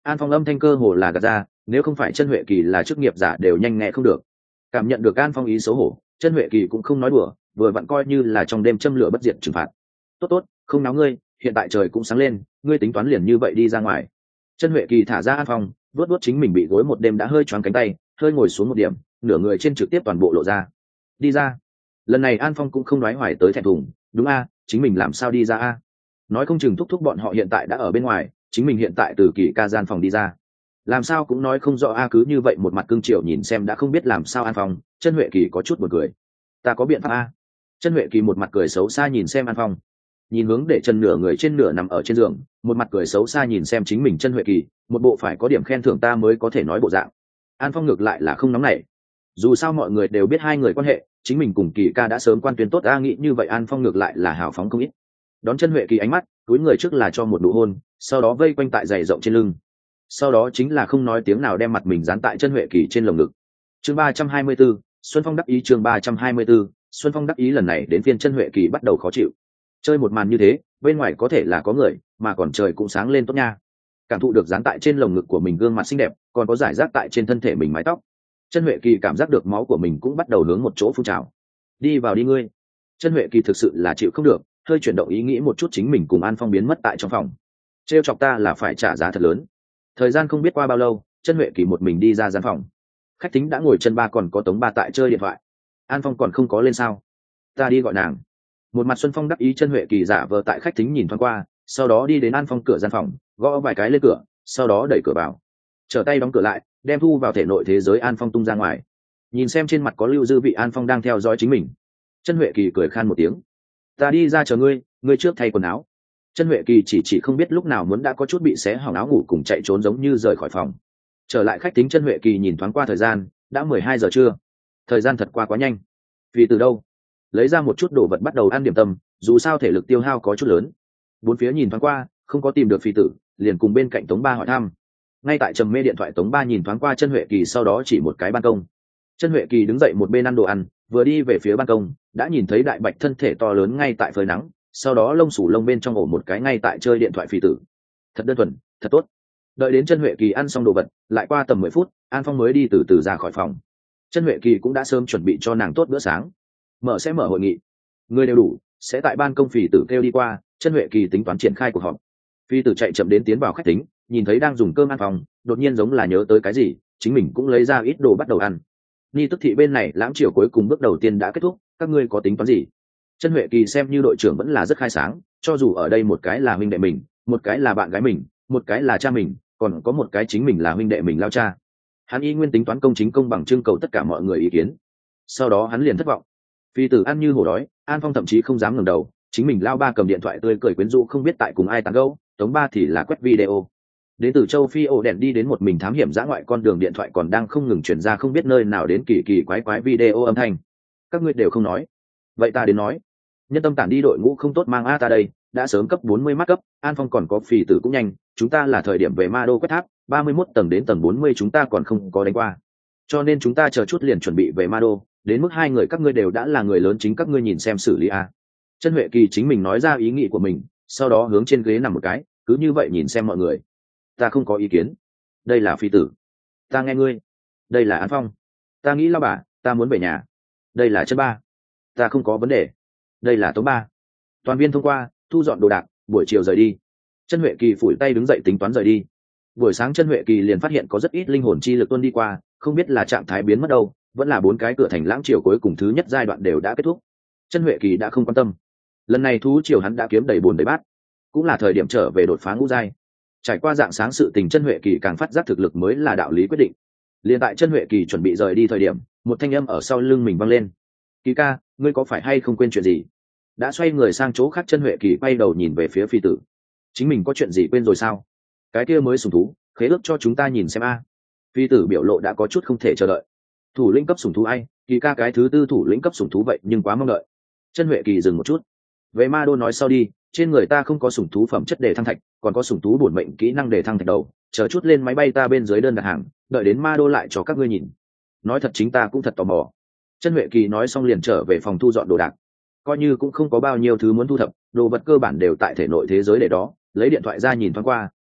An Phong âm thanh cơ hồ là gạt ra, nếu không phải chân huệ kỳ là chức nghiệp giả đều nhanh nghe không được. Cảm nhận được An Phong ý xấu hổ, chân huệ kỳ cũng không nói đùa, vừa vặn coi như là trong đêm châm lửa bất diệt trừng phạt. Tốt tốt, không náo ngươi, hiện tại trời cũng sáng lên, ngươi tính toán liền như vậy đi ra ngoài. Chân huệ kỳ thả ra An Phong, vuốt vuốt chính mình bị gối một đêm đã hơi choáng cánh tay, hơi ngồi xuống một điểm, nửa người trên trực tiếp toàn bộ lộ ra. Đi ra. Lần này An Phong cũng không nói hoài tới thẹn thùng, đúng a, chính mình làm sao đi ra a? Nói không chừng thúc thúc bọn họ hiện tại đã ở bên ngoài, chính mình hiện tại từ kỳ ca gian phòng đi ra, làm sao cũng nói không rõ a. Cứ như vậy một mặt cương triều nhìn xem đã không biết làm sao An Phong. Chân huệ kỳ có chút buồn cười. Ta có biện pháp a. Chân huệ kỳ một mặt cười xấu xa nhìn xem An Phong, nhìn hướng để chân nửa người trên nửa nằm ở trên giường, một mặt cười xấu xa nhìn xem chính mình. Chân huệ kỳ một bộ phải có điểm khen thưởng ta mới có thể nói bộ dạng. An Phong ngược lại là không nóng nảy, dù sao mọi người đều biết hai người quan hệ, chính mình cùng kỳ ca đã sớm quan tuyên tốt a. Nghĩ như vậy An Phong ngược lại là hào phóng không ít, đón chân huệ kỳ ánh mắt, cúi người trước là cho một nụ hôn, sau đó vây quanh tại giày rộng trên lưng, sau đó chính là không nói tiếng nào đem mặt mình dán tại chân huệ kỳ trên lồng ngực. Chương 324, Xuân Phong đắc ý. Chương 324, Xuân Phong đắc ý. Lần này đến phiên chân huệ kỳ bắt đầu khó chịu. Chơi một màn như thế, bên ngoài có thể là có người, mà còn trời cũng sáng lên tốt nha. Cảm thụ được dán tại trên lồng ngực của mình gương mặt xinh đẹp, còn có giải rác tại trên thân thể mình mái tóc. Chân huệ kỳ cảm giác được máu của mình cũng bắt đầu hướng một chỗ phun trào. Đi vào đi ngươi. Chân huệ kỳ thực sự là chịu không được, hơi chuyển động ý nghĩ một chút, chính mình cùng An Phong biến mất tại trong phòng. Trêu chọc ta là phải trả giá thật lớn. Thời gian không biết qua bao lâu, chân huệ kỳ một mình đi ra gian phòng. Khách tính đã ngồi chân ba, còn có Tống Ba tại chơi điện thoại. An Phong còn không có lên sao? Ta đi gọi nàng. Một mặt Xuân Phong đắc ý, chân huệ kỳ giả vờ tại khách tính nhìn thoáng qua, sau đó đi đến An Phong cửa gian phòng, gõ vài cái lên cửa, sau đó đẩy cửa vào, trở tay đóng cửa lại, đem thu vào thể nội thế giới An Phong tung ra ngoài. Nhìn xem trên mặt có lưu dư vị An Phong đang theo dõi chính mình, chân huệ kỳ cười khan một tiếng. Ta đi ra chờ ngươi, ngươi trước thay quần áo. Chân huệ kỳ chỉ không biết lúc nào muốn đã có chút bị xé hỏng áo ngủ cùng chạy trốn giống như rời khỏi phòng. Trở lại khách tính, chân huệ kỳ nhìn thoáng qua thời gian, đã 12 giờ trưa. Thời gian thật qua quá nhanh. Vì từ đâu lấy ra một chút đồ vật bắt đầu ăn điểm tâm, dù sao thể lực tiêu hao có chút lớn. Bốn phía nhìn thoáng qua, không có tìm được phi tử, liền cùng bên cạnh Tống Ba hỏi thăm. Ngay tại trầm mê điện thoại, Tống Ba nhìn thoáng qua chân huệ kỳ, sau đó chỉ một cái ban công. Chân huệ kỳ đứng dậy một bên ăn đồ ăn, vừa đi về phía ban công, đã nhìn thấy đại bạch thân thể to lớn ngay tại phơi nắng, sau đó lông sủ lông bên trong ổ một cái ngay tại chơi điện thoại phi tử. Thật đơn thuần, thật tốt. Đợi đến chân huệ kỳ ăn xong đồ vật, lại qua tầm 10 phút, An Phong mới đi từ từ ra khỏi phòng. Chân huệ kỳ cũng đã sớm chuẩn bị cho nàng tốt bữa sáng. Sẽ mở hội nghị, người đều đủ, sẽ tại ban công phi tử kêu đi qua. Chân huệ kỳ tính toán triển khai cuộc họp. Phi tử chạy chậm đến tiến vào khách tính, nhìn thấy đang dùng cơm An Phong, đột nhiên giống là nhớ tới cái gì, chính mình cũng lấy ra ít đồ bắt đầu ăn. Ni tức thị bên này lãm chiều cuối cùng bước đầu tiên đã kết thúc, các ngươi có tính toán gì? Chân huệ kỳ xem như đội trưởng vẫn là rất khai sáng, cho dù ở đây một cái là huynh đệ mình, một cái là bạn gái mình, một cái là cha mình, còn có một cái chính mình là huynh đệ mình lao cha. Hắn y nguyên tính toán công chính công bằng, trưng cầu tất cả mọi người ý kiến. Sau đó hắn liền thất vọng. Phi tử ăn như hổ đói, An Phong thậm chí không dám ngẩng đầu, chính mình lao ba cầm điện thoại tươi cười quyến rũ không biết tại cùng ai tán gẫu, Tống Ba thì là quét video. Đến từ châu Phi ổ đèn đi đến một mình thám hiểm dã ngoại con đường, điện thoại còn đang không ngừng truyền ra không biết nơi nào đến kỳ kỳ quái quái video âm thanh. Các ngươi đều không nói, vậy ta đến nói. Nhân tâm tản đi đội ngũ không tốt mang a, ta đây đã sớm cấp 40 mắt cấp, An Phong còn có Phi tử cũng nhanh, chúng ta là thời điểm về ma đô quét tháp, 31 tầng đến tầng 40 chúng ta còn không có đánh qua, cho nên chúng ta chờ chút liền chuẩn bị về ma đô. Đến mức hai người các ngươi đều đã là người lớn, chính các ngươi nhìn xem xử lý a. Chân huệ kỳ chính mình nói ra ý nghĩ của mình, sau đó hướng trên ghế nằm một cái, cứ như vậy nhìn xem mọi người. Ta không có ý kiến. Đây là Phi tử. Ta nghe ngươi. Đây là An Phong. Ta nghĩ lao bà, ta muốn về nhà. Đây là Chân Ba. Ta không có vấn đề. Đây là Tống Ba. Toàn viên thông qua, thu dọn đồ đạc, buổi chiều rời đi. Chân huệ kỳ phủi tay đứng dậy tính toán rời đi. Buổi sáng chân huệ kỳ liền phát hiện có rất ít linh hồn chi lực tuôn đi qua, không biết là trạng thái biến mất đâu, vẫn là 4 cái cửa thành lãng triều cuối cùng thứ nhất giai đoạn đều đã kết thúc. Chân huệ kỳ đã không quan tâm. Lần này thú triều hắn đã kiếm đầy bồn đầy bát, cũng là thời điểm trở về đột phá ngũ giai. Trải qua dạng sáng sự tình, chân huệ kỳ càng phát giác thực lực mới là đạo lý quyết định. Liền tại chân huệ kỳ chuẩn bị rời đi thời điểm, một thanh âm ở sau lưng mình vang lên. Kỳ ca, ngươi có phải hay không quên chuyện gì? Đã xoay người sang chỗ khác, chân huệ kỳ quay đầu nhìn về phía Phi tử. Chính mình có chuyện gì quên rồi sao? Cái kia mới sủng thú, khế ước cho chúng ta nhìn xem a. Phi tử biểu lộ đã có chút không thể chờ đợi. Thủ lĩnh cấp sủng thú ai? Kỳ ca cái thứ tư thủ lĩnh cấp sủng thú vậy nhưng quá mong đợi. Chân huệ kỳ dừng một chút. Về ma đô nói sau đi, trên người ta không có sủng thú phẩm chất để thăng thạch, còn có sủng thú bổn mệnh kỹ năng để thăng thạch đầu, chờ chút lên máy bay ta bên dưới đơn đặt hàng, đợi đến ma đô lại cho các ngươi nhìn. Nói thật chính ta cũng thật tò mò. Chân huệ kỳ nói xong liền trở về phòng thu dọn đồ đạc. Coi như cũng không có bao nhiêu thứ muốn thu thập, đồ vật cơ bản đều tại thể nội thế giới để đó, lấy điện thoại ra nhìn thoáng qua,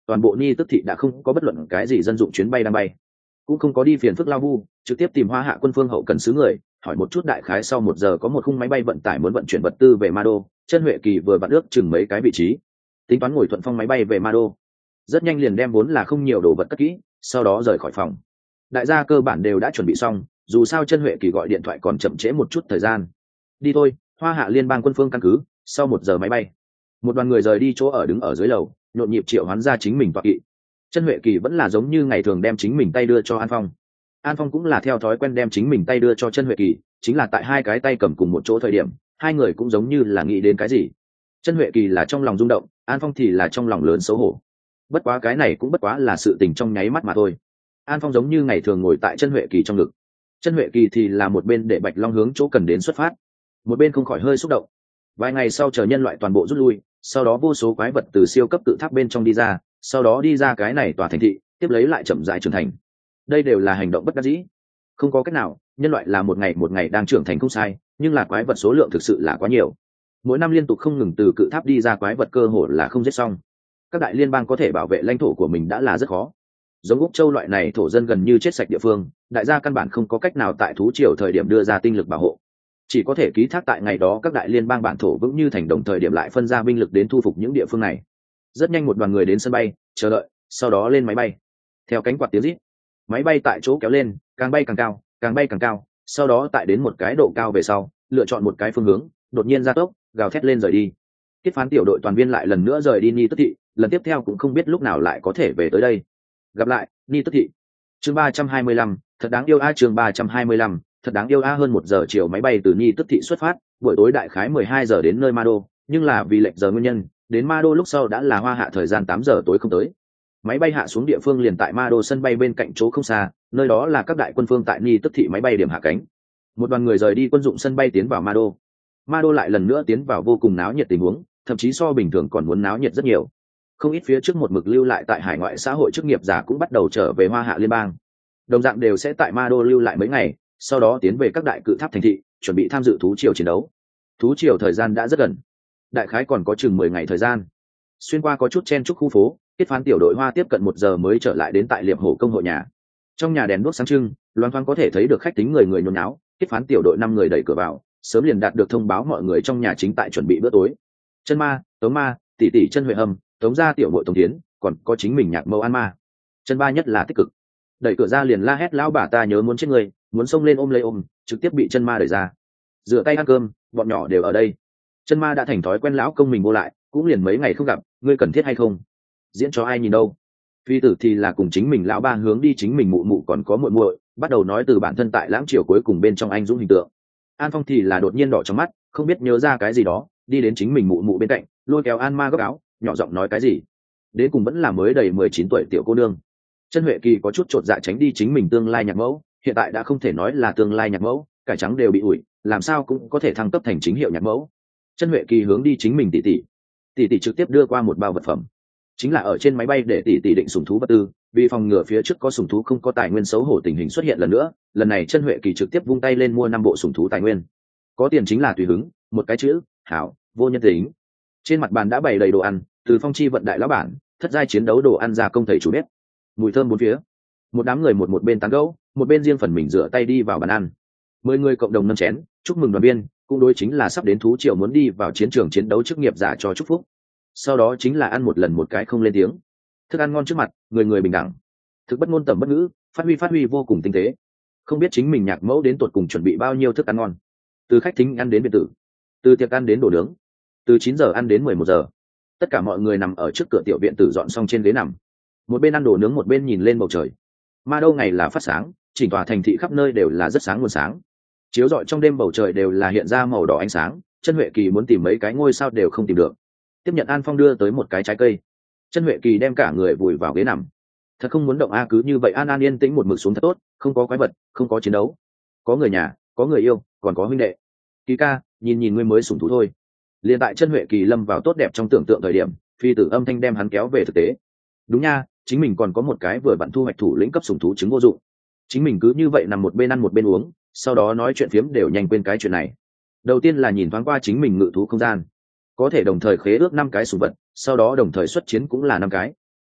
toàn bộ Ni Tức thị đã không có bất luận cái gì dân dụng chuyến bay đang bay, cũng không có đi phiền phức Lao Vu, trực tiếp tìm Hoa Hạ quân phương hậu cần sứ người, hỏi một chút đại khái sau 1 giờ có một khung máy bay vận tải muốn vận chuyển vật tư về Ma Đô, Chân Huệ Kỳ vừa vặn ước chừng mấy cái vị trí, tính toán ngồi thuận phong máy bay về Ma Đô. Rất nhanh liền đem vốn là không nhiều đồ vật cất kỹ, sau đó rời khỏi phòng. Đại gia cơ bản đều đã chuẩn bị xong, dù sao Chân Huệ Kỳ gọi điện thoại còn chậm trễ một chút thời gian. Đi thôi, Hoa Hạ liên bang quân phương căn cứ, sau 1 giờ máy bay. Một đoàn người rời đi chỗ ở đứng ở dưới lầu, nhộn nhịp triệu hoán ra chính mình toạc kỵ. Chân Huệ Kỳ vẫn là giống như ngày thường đem chính mình tay đưa cho An Phong. An Phong cũng là theo thói quen đem chính mình tay đưa cho Chân Huệ Kỳ, chính là tại hai cái tay cầm cùng một chỗ thời điểm, hai người cũng giống như là nghĩ đến cái gì. Chân Huệ Kỳ là trong lòng rung động, An Phong thì là trong lòng lớn xấu hổ. Bất quá cái này cũng bất quá là sự tình trong nháy mắt mà thôi. An Phong giống như ngày thường ngồi tại Chân Huệ Kỳ trong ngực, Chân Huệ Kỳ thì là một bên để Bạch Long hướng chỗ cần đến xuất phát, một bên không khỏi hơi xúc động. Vài ngày sau chờ nhân loại toàn bộ rút lui, sau đó vô số quái vật từ siêu cấp tự tháp bên trong đi ra, sau đó đi ra cái này tòa thành thị, tiếp lấy lại chậm rãi trưởng thành. Đây đều là hành động bất đắc dĩ, không có cách nào, nhân loại là một ngày đang trưởng thành không sai, nhưng là quái vật số lượng thực sự là quá nhiều. Mỗi năm liên tục không ngừng từ cự tháp đi ra quái vật cơ hội là không giết xong. Các đại liên bang có thể bảo vệ lãnh thổ của mình đã là rất khó. Giống Úc Châu loại này thổ dân gần như chết sạch địa phương, đại gia căn bản không có cách nào tại thú triều thời điểm đưa ra tinh lực bảo hộ, chỉ có thể ký thác tại ngày đó các đại liên bang bản thổ vững như thành đồng thời điểm lại phân ra binh lực đến thu phục những địa phương này. Rất nhanh một đoàn người đến sân bay chờ đợi, sau đó lên máy bay. Theo cánh quạt tiếng rít, máy bay tại chỗ kéo lên, càng bay càng cao, càng bay càng cao, sau đó tại đến một cái độ cao về sau, lựa chọn một cái phương hướng, đột nhiên gia tốc, gào thét lên rời đi. Tiết Phán tiểu đội toàn viên lại lần nữa rời đi Ni Tức thị, lần tiếp theo cũng không biết lúc nào lại có thể về tới đây. Gặp lại, Ni Tức thị. Chương 325, thật đáng yêu a. Chương 325, thật đáng yêu a. Hơn 1 giờ chiều máy bay từ Ni Tức thị xuất phát, buổi tối đại khái 12 giờ đến nơi Ma Đô, nhưng là vì lệch giờ nguyên nhân, đến Ma Đô lúc sau đã là Hoa Hạ thời gian 8 giờ tối không tới. Máy bay hạ xuống địa phương liền tại Ma Đô sân bay bên cạnh chỗ không xa, nơi đó là các đại quân phương tại Ni Tức thị máy bay điểm hạ cánh. Một đoàn người rời đi quân dụng sân bay tiến vào Ma Đô. Ma Đô lại lần nữa tiến vào vô cùng náo nhiệt tình huống, thậm chí so bình thường còn muốn náo nhiệt rất nhiều. Không ít phía trước một mực lưu lại tại hải ngoại xã hội chức nghiệp giả cũng bắt đầu trở về Hoa Hạ liên bang. Đồng dạng đều sẽ tại Ma Đô lưu lại mấy ngày, sau đó tiến về các đại cự tháp thành thị, chuẩn bị tham dự thú triều chiến đấu. Thú triều thời gian đã rất gần, đại khái còn có chừng 10 ngày thời gian. Xuyên qua có chút chen chúc khu phố, Tiết Phán tiểu đội Hoa tiếp cận 1 giờ mới trở lại đến tại Liệp Hổ công hội nhà. Trong nhà đèn đuốc sáng trưng, loáng thoáng có thể thấy được khách tính người người nhốn náo. Tiết Phán tiểu đội 5 người đẩy cửa vào, sớm liền đạt được thông báo mọi người trong nhà chính tại chuẩn bị bữa tối. Chân Ma, Tống Ma, tỷ tỷ Chân Huệ Hâm, Tống gia tiểu đội Tống Tiến, còn có chính mình Nhạc Mẫu An Ma. Chân Ba nhất là tích cực, đẩy cửa ra liền la hét lão bà ta nhớ muốn chết người, muốn xông lên ôm lấy ôm, trực tiếp bị Chân Ma đẩy ra. Rửa tay ăn cơm, bọn nhỏ đều ở đây. Chân Ma đã thành thói quen lão công mình vô lại, cũng liền mấy ngày không gặp, ngươi cần thiết hay không? Diễn cho ai nhìn đâu? Phi tử thì là cùng chính mình lão ba hướng đi chính mình mụ mụ còn có muội muội, bắt đầu nói từ bản thân tại lãng triều cuối cùng bên trong anh dũng hình tượng. An Phong thì là đột nhiên đỏ trong mắt, không biết nhớ ra cái gì đó, đi đến chính mình mụ mụ bên cạnh, lôi kéo An Ma góc áo, nhỏ giọng nói cái gì. Đến cùng vẫn là mới đầy 19 tuổi tiểu cô nương. Chân Huệ Kỳ có chút chột dạ tránh đi chính mình tương lai nhạc mẫu, hiện tại đã không thể nói là tương lai nhạc mẫu, cải trắng đều bị ủi, làm sao cũng có thể thăng cấp thành chính hiệu nhạc mẫu. Chân Huệ Kỳ hướng đi chính mình tỷ tỷ trực tiếp đưa qua một bao vật phẩm, chính là ở trên máy bay để tỷ tỷ định sủng thú vật tư, vì phòng ngừa phía trước có sủng thú không có tài nguyên xấu hổ tình hình xuất hiện lần nữa, lần này Chân Huệ Kỳ trực tiếp vung tay lên mua 5 bộ sủng thú tài nguyên. Có tiền chính là tùy hứng, một cái chữ hảo, vô nhân tính. Trên mặt bàn đã bày đầy đồ ăn, từ Phong Chi vận đại lão bản, thất giai chiến đấu đồ ăn ra công thầy chủ bếp. Mùi thơm bốn phía. Một đám người một bên tán gẫu, một bên riêng phần mình rửa tay đi vào bàn ăn. 10 người cộng đồng nâng chén, chúc mừng đoàn viên, cũng đối chính là sắp đến thú triều muốn đi vào chiến trường chiến đấu chức nghiệp giả cho chúc phúc. Sau đó chính là ăn một lần một cái không lên tiếng. Thức ăn ngon trước mặt, người người bình đẳng. Thực bất ngôn tầm bất ngữ, phát huy vô cùng tinh tế. Không biết chính mình nhạc mẫu đến tột cùng chuẩn bị bao nhiêu thức ăn ngon. Từ khách thính ăn đến biệt tử, từ tiệc ăn đến đồ nướng, từ 9 giờ ăn đến 11 giờ. Tất cả mọi người nằm ở trước cửa tiểu viện tử dọn xong trên ghế nằm, một bên ăn đồ nướng một bên nhìn lên bầu trời. Ma Đô ngày là phát sáng, chỉnh tòa thành thị khắp nơi đều là rất sáng nguồn sáng, chiếu rọi trong đêm bầu trời đều là hiện ra màu đỏ ánh sáng. Chân Huệ Kỳ muốn tìm mấy cái ngôi sao đều không tìm được. Tiếp nhận An Phong đưa tới một cái trái cây, Chân Huệ Kỳ đem cả người vùi vào ghế nằm. Thật không muốn động a, cứ như vậy an yên tĩnh một mực xuống thật tốt, không có quái vật, không có chiến đấu, có người nhà, có người yêu, còn có huynh đệ. Kỳ ca, nhìn ngươi mới sủng thú thôi. Liền tại Chân Huệ Kỳ lâm vào tốt đẹp trong tưởng tượng thời điểm, phi tử âm thanh đem hắn kéo về thực tế. Đúng nha, chính mình còn có một cái vừa vặn thu hoạch thủ lĩnh cấp sủng thú trứng vô dụng. Chính mình cứ như vậy nằm một bên ăn một bên uống, sau đó nói chuyện phiếm đều nhanh quên cái chuyện này. Đầu tiên là nhìn thoáng qua chính mình ngự thú không gian, có thể đồng thời khế ước 5 cái sủng vật, sau đó đồng thời xuất chiến cũng là 5 cái.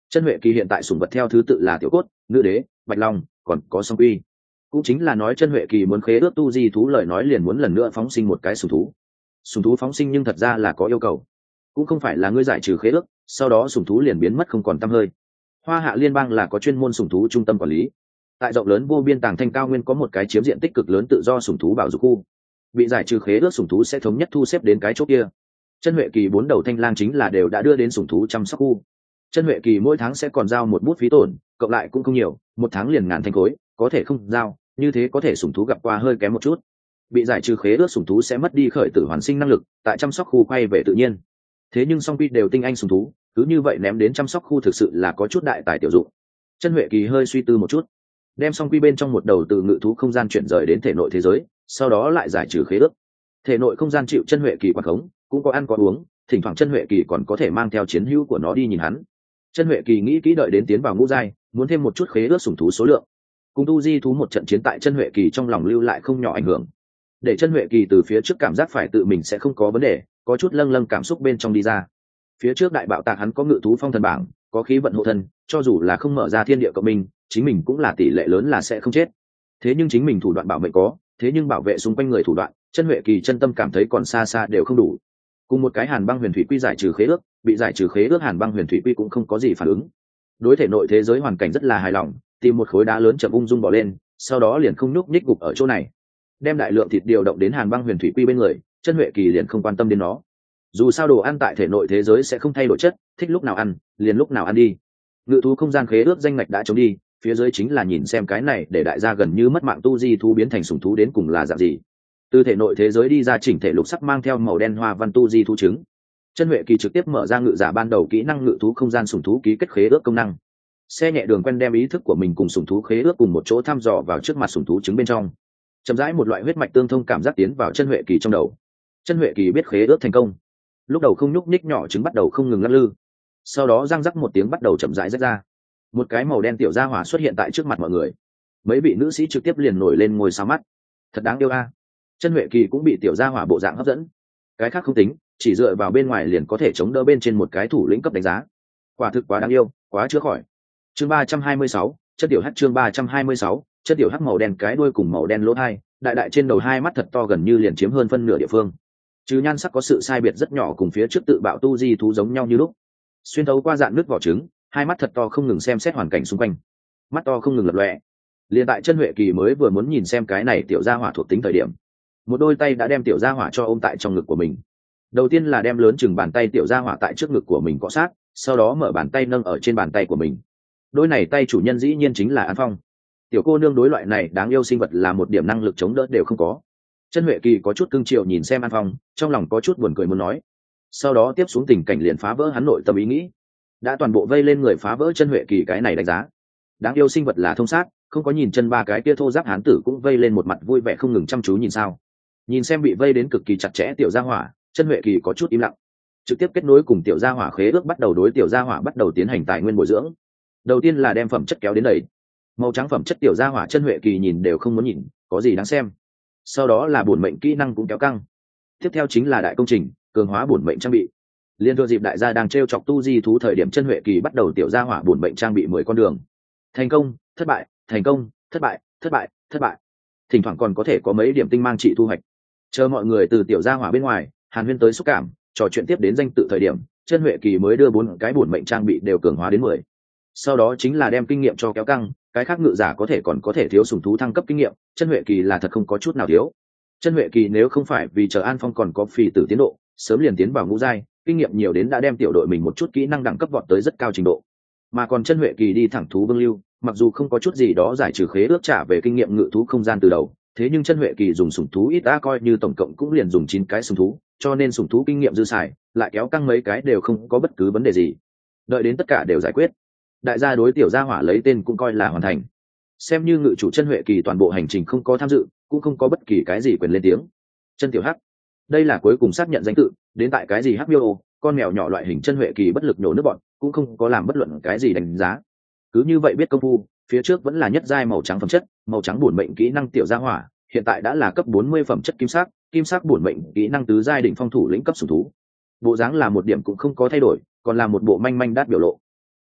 Chân Huệ Kỳ hiện tại sủng vật theo thứ tự là Tiểu Cốt, Nữ Đế, Bạch Long, còn có Song Quy. Cũng chính là nói Chân Huệ Kỳ muốn khế ước tu di thú lời nói liền muốn lần nữa phóng sinh một cái sủng thú. Sủng thú phóng sinh nhưng thật ra là có yêu cầu, cũng không phải là ngươi giải trừ khế ước sau đó sủng thú liền biến mất không còn tăm hơi. Hoa Hạ liên bang là có chuyên môn sủng thú trung tâm quản lý, tại rộng lớn vô biên Tàng Thanh cao nguyên có một cái chiếm diện tích cực lớn tự do sủng thú bảo dục khu, bị giải trừ khế ước sủng thú sẽ thống nhất thu xếp đến cái chỗ kia. Chân Huệ Kỳ 4 đầu thanh lang chính là đều đã đưa đến sủng thú chăm sóc khu. Chân Huệ Kỳ mỗi tháng sẽ còn giao một bút phí tổn, cộng lại cũng không nhiều, một tháng liền ngàn thanh khối, có thể không giao, như thế có thể sủng thú gặp qua hơi kém một chút. Bị giải trừ khế ước sủng thú sẽ mất đi khởi tử hoàn sinh năng lực, tại chăm sóc khu quay về tự nhiên. Thế nhưng Song Quy đều tinh anh sủng thú, cứ như vậy ném đến chăm sóc khu thực sự là có chút đại tài tiểu dụng. Chân Huệ Kỳ hơi suy tư một chút, đem Song Quy bên trong một đầu từ ngự thú không gian chuyển rời đến thể nội thế giới, sau đó lại giải trừ khế ước. Thể nội không gian chịu Chân Huệ Kỳ quản khống, cũng có ăn có uống, thỉnh thoảng Chân Huệ Kỳ còn có thể mang theo chiến hữu của nó đi nhìn hắn. Chân Huệ Kỳ nghĩ kỹ đợi đến tiến vào ngũ giai, muốn thêm một chút khế ước sủng thú số lượng. Cùng tu di thú một trận chiến tại Chân Huệ Kỳ trong lòng lưu lại không nhỏ ảnh hưởng. Để Chân Huệ Kỳ từ phía trước cảm giác phải tự mình sẽ không có vấn đề, có chút lâng lâng cảm xúc bên trong đi ra. Phía trước đại bạo tạc hắn có ngự thú phong thần bảng, có khí vận hộ thân, cho dù là không mở ra thiên địa cộng minh, chính mình cũng là tỷ lệ lớn là sẽ không chết. Thế nhưng chính mình thủ đoạn bảo mệnh có, thế nhưng bảo vệ xung quanh người thủ đoạn, Chân Huệ Kỳ chân tâm cảm thấy còn xa xa đều không đủ. Cùng một cái Hàn Băng Huyền Thủy Quy giải trừ khế ước, bị giải trừ khế ước Hàn Băng Huyền Thủy Quy cũng không có gì phản ứng. Đối thể nội thế giới hoàn cảnh rất là hài lòng, tìm một khối đá lớn chậm ung dung bỏ lên, sau đó liền không nhúc nhích gục ở chỗ này. Đem đại lượng thịt điều động đến Hàn Băng Huyền Thủy Quy bên người, Chân Huệ Kỳ liền không quan tâm đến nó. Dù sao đồ ăn tại thể nội thế giới sẽ không thay đổi chất, thích lúc nào ăn liền lúc nào ăn đi. Ngự thú không gian khế ước danh ngạch đã trống đi, phía dưới chính là nhìn xem cái này để đại gia gần như mất mạng tu di thú biến thành sủng thú đến cùng là dạng gì. Từ thể nội thế giới đi ra chỉnh thể lục sắc mang theo màu đen hoa văn tu di thú trứng. Chân Huệ Kỳ trực tiếp mở ra ngự giả ban đầu kỹ năng ngự thú không gian sủng thú ký kết khế ước công năng. Xe nhẹ đường quen đem ý thức của mình cùng sủng thú khế ước cùng một chỗ thăm dò vào trước mặt sủng thú trứng bên trong. Chậm rãi một loại huyết mạch tương thông cảm giác tiến vào Chân Huệ Kỳ trong đầu. Chân Huệ Kỳ biết khế ước thành công. Lúc đầu không nhúc nhích nhỏ trứng bắt đầu không ngừng lắc lư, sau đó răng rắc một tiếng bắt đầu chậm rãi rách ra. Một cái màu đen tiểu gia hỏa xuất hiện tại trước mặt mọi người. Mấy vị nữ sĩ trực tiếp liền nổi lên ngôi sao mắt. Thật đáng yêu a. Chân Huệ Kỳ cũng bị tiểu gia hỏa bộ dạng hấp dẫn. Cái khác không tính, chỉ dựa vào bên ngoài liền có thể chống đỡ bên trên một cái thủ lĩnh cấp đánh giá. Quả thực quá đáng yêu, quá chữa khỏi. Chương 326, chất tiểu hắc chương 326, chất tiểu hắc màu đen cái đuôi cùng màu đen lỗ hai, đại đại trên đầu hai mắt thật to gần như liền chiếm hơn phân nửa địa phương. Chứ nhan sắc có sự sai biệt rất nhỏ cùng phía trước tự bạo tu di thú giống nhau như lúc. Xuyên thấu qua dạng nước vỏ trứng, hai mắt thật to không ngừng xem xét hoàn cảnh xung quanh. Mắt to không ngừng lập lòe. Liên tại Chân Huệ Kỳ mới vừa muốn nhìn xem cái này tiểu gia hỏa thuộc tính thời điểm, một đôi tay đã đem tiểu gia hỏa cho ôm tại trong ngực của mình. Đầu tiên là đem lớn chừng bàn tay tiểu gia hỏa tại trước ngực của mình cọ sát, sau đó mở bàn tay nâng ở trên bàn tay của mình. Đôi này tay chủ nhân dĩ nhiên chính là An Phong. Tiểu cô nương đối loại này đáng yêu sinh vật là một điểm năng lực chống đỡ đều không có. Chân Huệ Kỳ có chút cưng chiều nhìn xem An Phong, trong lòng có chút buồn cười muốn nói. Sau đó tiếp xuống tình cảnh liền phá vỡ hắn nội tâm ý nghĩ. Đã toàn bộ vây lên người phá vỡ Chân Huệ Kỳ cái này đánh giá. Đáng yêu sinh vật là thông sát, không có nhìn chân ba cái kia thô giáp hán tử cũng vây lên một mặt vui vẻ không ngừng chăm chú nhìn sao. Nhìn xem bị vây đến cực kỳ chặt chẽ tiểu gia hỏa, Chân Huệ Kỳ có chút im lặng. Trực tiếp kết nối cùng tiểu gia hỏa khế ước bắt đầu đối tiểu gia hỏa bắt đầu tiến hành tài nguyên bồi dưỡng. Đầu tiên là đem phẩm chất kéo đến đầy. Màu trắng phẩm chất tiểu gia hỏa Chân Huệ Kỳ nhìn đều không muốn nhìn, có gì đáng xem. Sau đó là bổn mệnh kỹ năng cũng kéo căng. Tiếp theo chính là đại công trình, cường hóa bổn mệnh trang bị. Liên thừa dịp đại gia đang trêu chọc tu di thú thời điểm Chân Huệ Kỳ bắt đầu tiểu gia hỏa bổn mệnh trang bị 10 con đường. Thành công, thất bại, thành công, thất bại, thất bại, thất bại. Thỉnh thoảng còn có thể có mấy điểm tinh mang trị thu hoạch. Chờ mọi người từ tiểu gia hỏa bên ngoài, Hàn Huyên tới xúc cảm, trò chuyện tiếp đến danh tự thời điểm, Chân Huệ Kỳ mới đưa 4 cái bổn mệnh trang bị đều cường hóa đến 10. Sau đó chính là đem kinh nghiệm cho kéo căng, cái khác ngự giả có thể còn có thể thiếu sủng thú thăng cấp kinh nghiệm, Chân Huệ Kỳ là thật không có chút nào thiếu. Chân Huệ Kỳ nếu không phải vì chờ An Phong còn có phì tử tiến độ, sớm liền tiến vào ngũ giai, kinh nghiệm nhiều đến đã đem tiểu đội mình một chút kỹ năng đẳng cấp vọt tới rất cao trình độ. Mà còn Chân Huệ Kỳ đi thẳng thú vương lưu, mặc dù không có chút gì đó giải trừ khế ước trả về kinh nghiệm ngự thú không gian từ đầu, thế nhưng Chân Huệ Kỳ dùng sủng thú ít đã coi như tổng cộng cũng liền dùng 9 cái sủng thú, cho nên sủng thú kinh nghiệm dư xài, lại kéo căng mấy cái đều không có bất cứ vấn đề gì. Đợi đến tất cả đều giải quyết, đại gia đối tiểu gia hỏa lấy tên cũng coi là hoàn thành. Xem như ngự chủ Chân Huệ Kỳ toàn bộ hành trình không có tham dự, cũng không có bất kỳ cái gì quyền lên tiếng. Chân tiểu hắc, đây là cuối cùng xác nhận danh tự, đến tại cái gì hắc miêu, con mèo nhỏ loại hình Chân Huệ Kỳ bất lực nhổ nước bọn, cũng không có làm bất luận cái gì đánh giá. Cứ như vậy biết công phu, phía trước vẫn là nhất giai màu trắng phẩm chất, màu trắng bổn mệnh kỹ năng tiểu gia hỏa, hiện tại đã là cấp 40 phẩm chất kim sắc bổn mệnh kỹ năng tứ giai đỉnh phong thủ lĩnh cấp sủng thú. Bộ dáng là một điểm cũng không có thay đổi, còn là một bộ manh manh đát biểu lộ.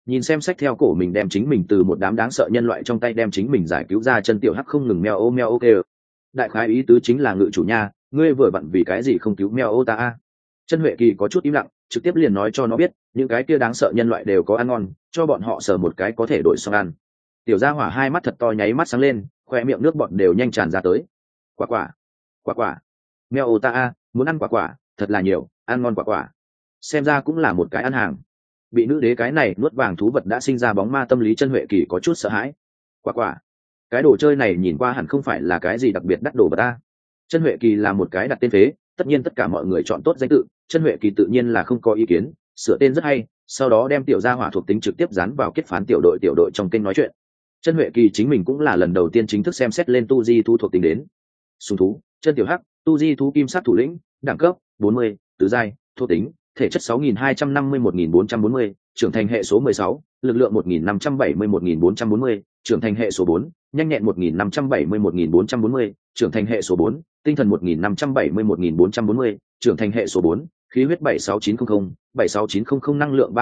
Nhìn xem sách theo cổ mình đem chính mình từ một đám đáng sợ nhân loại trong tay đem chính mình giải cứu ra, chân tiểu hắc không ngừng meo ô kêu. Đại khái ý tứ chính là ngự chủ nha, ngươi vừa vặn vì cái gì không cứu meo ô ta a. Chân Huệ Kỳ có chút im lặng, trực tiếp liền nói cho nó biết những cái kia đáng sợ nhân loại đều có ăn ngon, cho bọn họ sờ một cái có thể đổi xong ăn. Tiểu gia hỏa hai mắt thật to nháy mắt sáng lên, khoe miệng nước bọt đều nhanh tràn ra tới. Quả meo ô ta a, muốn ăn quả thật là nhiều, ăn ngon quả xem ra cũng là một cái ăn hàng. Bị nữ đế cái này nuốt vàng thú vật đã sinh ra bóng ma tâm lý, Chân Huệ Kỳ có chút sợ hãi. Quả cái đồ chơi này nhìn qua hẳn không phải là cái gì đặc biệt đắt đồ vật ta. Chân Huệ Kỳ là một cái đặt tên phế, tất nhiên tất cả mọi người chọn tốt danh tự, Chân Huệ Kỳ tự nhiên là không có ý kiến, sửa tên rất hay, sau đó đem tiểu gia hỏa thuộc tính trực tiếp dán vào kết phán tiểu đội trong kênh nói chuyện. Chân Huệ Kỳ chính mình cũng là lần đầu tiên chính thức xem xét lên tu di thú thuộc tính đến. Sùng thú, chân tiểu hắc, tu di thú kim sắc thủ lĩnh, đẳng cấp 40, tứ giai, thuộc tính, thể chất 6250-1440, trưởng thành hệ số 16, lực lượng 1570-1440, trưởng thành hệ số 4, nhanh nhẹn 1570-1440, trưởng thành hệ số 4, tinh thần 1570-1440, trưởng thành hệ số 4, khí huyết 76900, năng lượng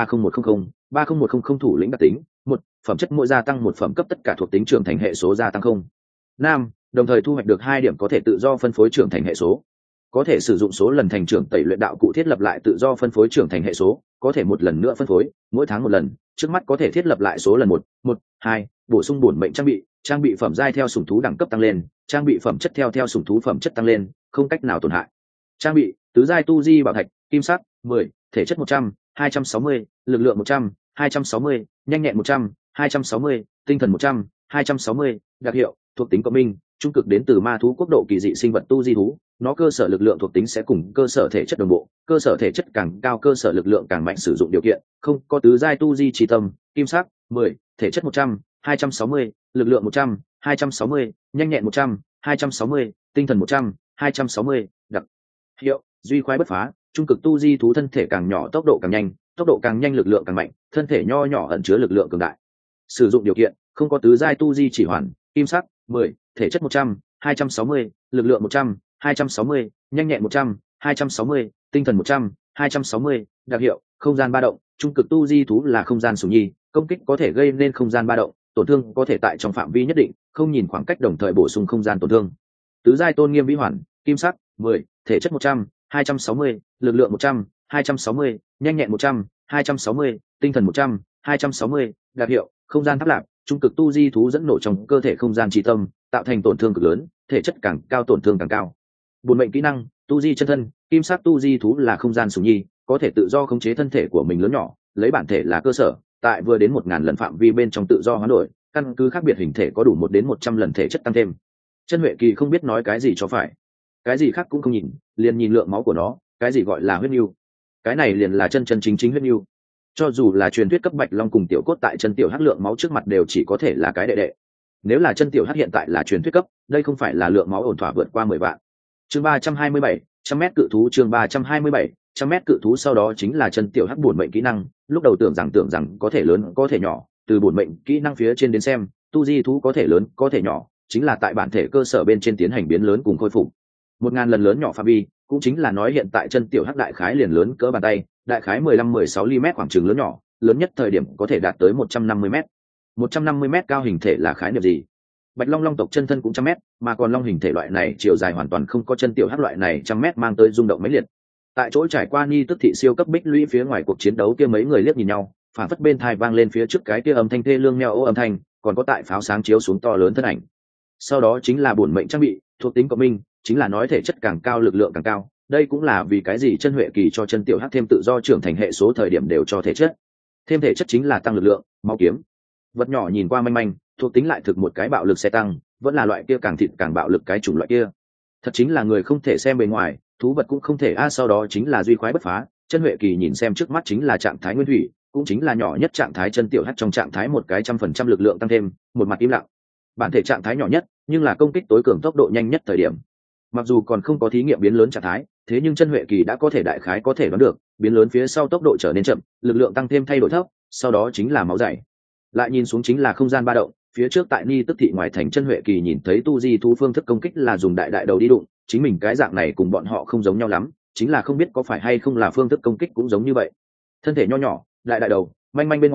30100, thủ lĩnh đặc tính, 1, phẩm chất mỗi gia tăng 1 phẩm cấp, tất cả thuộc tính trưởng thành hệ số gia tăng 0. Nam, đồng thời thu hoạch được 2 điểm có thể tự do phân phối trưởng thành hệ số. Có thể sử dụng số lần thành trưởng tẩy luyện đạo cụ thiết lập lại tự do phân phối trưởng thành hệ số, có thể một lần nữa phân phối, mỗi tháng một lần, trước mắt có thể thiết lập lại số lần 1, 2, bổ sung bổn mệnh trang bị phẩm giai theo sủng thú đẳng cấp tăng lên, trang bị phẩm chất theo sủng thú phẩm chất tăng lên, không cách nào tổn hại. Trang bị tứ giai tu di bảo thạch, kim sắc, 10, thể chất 100, 260, lực lượng 100, 260, nhanh nhẹn 100, 260, tinh thần 100, 260, đặc hiệu, thuộc tính cộng minh, trung cực đến từ ma thú quốc độ kỳ dị sinh vật tu di thú, nó cơ sở lực lượng thuộc tính sẽ cùng cơ sở thể chất đồng bộ, cơ sở thể chất càng cao cơ sở lực lượng càng mạnh, sử dụng điều kiện, không có tứ giai tu di chỉ tâm, kim sắc, 10, thể chất 100, 260, lực lượng 100, 260, nhanh nhẹn 100, 260, tinh thần 100, 260, đặc hiệu, duy khoái bất phá, trung cực tu di thú thân thể càng nhỏ tốc độ càng nhanh lực lượng càng mạnh, thân thể nho nhỏ ẩn chứa lực lượng cường đại. Sử dụng điều kiện, không có tứ giai tu di chỉ hoàn, kim sắc, 10, thể chất 100, 260, lực lượng 100, 260, nhanh nhẹn 100, 260, tinh thần 100, 260, đặc hiệu, không gian ba động, trung cực tu di thú là không gian sủng nhi, công kích có thể gây nên không gian ba động, tổn thương có thể tại trong phạm vi nhất định, không nhìn khoảng cách đồng thời bổ sung không gian tổn thương. Tứ giai tôn nghiêm vĩ hoàn, kim sắc, 10, thể chất 100, 260, lực lượng 100, 260, nhanh nhẹn 100, 260, tinh thần 100, 260, đặc hiệu, không gian tháp lạc, trung cực tu di thú dẫn nổ trong cơ thể không gian trí tâm, tạo thành tổn thương cực lớn, thể chất càng cao tổn thương càng cao. Bổn mệnh kỹ năng, tu di chân thân, kim sắc tu di thú là không gian sủng nhi, có thể tự do khống chế thân thể của mình lớn nhỏ, lấy bản thể là cơ sở, tại vừa đến 1000 lần phạm vi bên trong tự do hoán đổi, căn cứ khác biệt hình thể có đủ 1 đến 100 lần thể chất tăng thêm. Chân Huệ Kỳ không biết nói cái gì cho phải, cái gì khác cũng không nhìn, liền nhìn lượng máu của nó, cái gì gọi là huyết nhu, cái này liền là chân chính huyết nhu. Cho dù là truyền thuyết cấp bạch long cùng tiểu cốt tại chân tiểu hắc lượng máu trước mặt đều chỉ có thể là cái đệ. Nếu là chân tiểu hắc hiện tại là truyền thuyết cấp, đây không phải là lượng máu ổn thỏa vượt qua 10 vạn. Chương 327, 100m cự thú, chương 327, 100m cự thú. Sau đó chính là chân tiểu hắc bổn mệnh kỹ năng, lúc đầu tưởng rằng có thể lớn có thể nhỏ, từ bổn mệnh kỹ năng phía trên đến xem, tu di thú có thể lớn có thể nhỏ, chính là tại bản thể cơ sở bên trên tiến hành biến lớn cùng khôi phục. 1000 lần lớn nhỏ phạm vi, cũng chính là nói hiện tại chân tiểu hắc đại khái liền lớn cỡ bàn tay, đại khái 15-16 mm khoảng chừng lớn nhỏ, lớn nhất thời điểm có thể đạt tới 150m. 150m cao hình thể là khái niệm gì? Bạch long long tộc chân thân cũng 100m, mà còn long hình thể loại này chiều dài hoàn toàn không có chân tiểu hắc loại này 100m mang tới rung động mấy liệt. Tại chỗ trải qua ni tức thị siêu cấp bích lũy phía ngoài cuộc chiến đấu kia, mấy người liếc nhìn nhau, phản phất bên tai vang lên phía trước cái kia âm thanh thê lương meo ô âm thanh, còn có tại pháo sáng chiếu xuống to lớn thân ảnh. Sau đó chính là bổn mệnh trang bị, thuộc tính cộng minh, chính là nói thể chất càng cao lực lượng càng cao. Đây cũng là vì cái gì Chân Huệ Kỳ cho chân tiểu hắc thêm tự do trưởng thành hệ số thời điểm đều cho thể chất. Thêm thể chất chính là tăng lực lượng, máu kiếm. Vật nhỏ nhìn qua manh manh, thuộc tính lại thực một cái bạo lực xe tăng, vẫn là loại kia càng thịt càng bạo lực cái chủng loại kia. Thật chính là người không thể xem bề ngoài, thú vật cũng không thể sau đó chính là duy khoái bất phá. Chân Huệ Kỳ nhìn xem trước mắt chính là trạng thái nguyên thủy, cũng chính là nhỏ nhất trạng thái chân tiểu hắc trong trạng thái một cái 100% lực lượng tăng thêm, một mặt im lặng. Bản thể trạng thái nhỏ nhất, nhưng là công kích tối cường tốc độ nhanh nhất thời điểm. Mặc dù còn không có thí nghiệm biến lớn trạng thái, thế nhưng Chân Huệ Kỳ đã có thể đại khái có thể đoán được, biến lớn phía sau tốc độ trở nên chậm, lực lượng tăng thêm thay đổi thấp, sau đó chính là máu dày. Lại nhìn xuống chính là không gian ba động, phía trước tại ni tức thị ngoài thành Chân Huệ Kỳ nhìn thấy tu di thú phương thức công kích là dùng đại đầu đi đụng, chính mình cái dạng này cùng bọn họ không giống nhau lắm, chính là không biết có phải hay không là phương thức công kích cũng giống như vậy. Thân thể nho nhỏ, đại đầu, manh manh bên ngoài,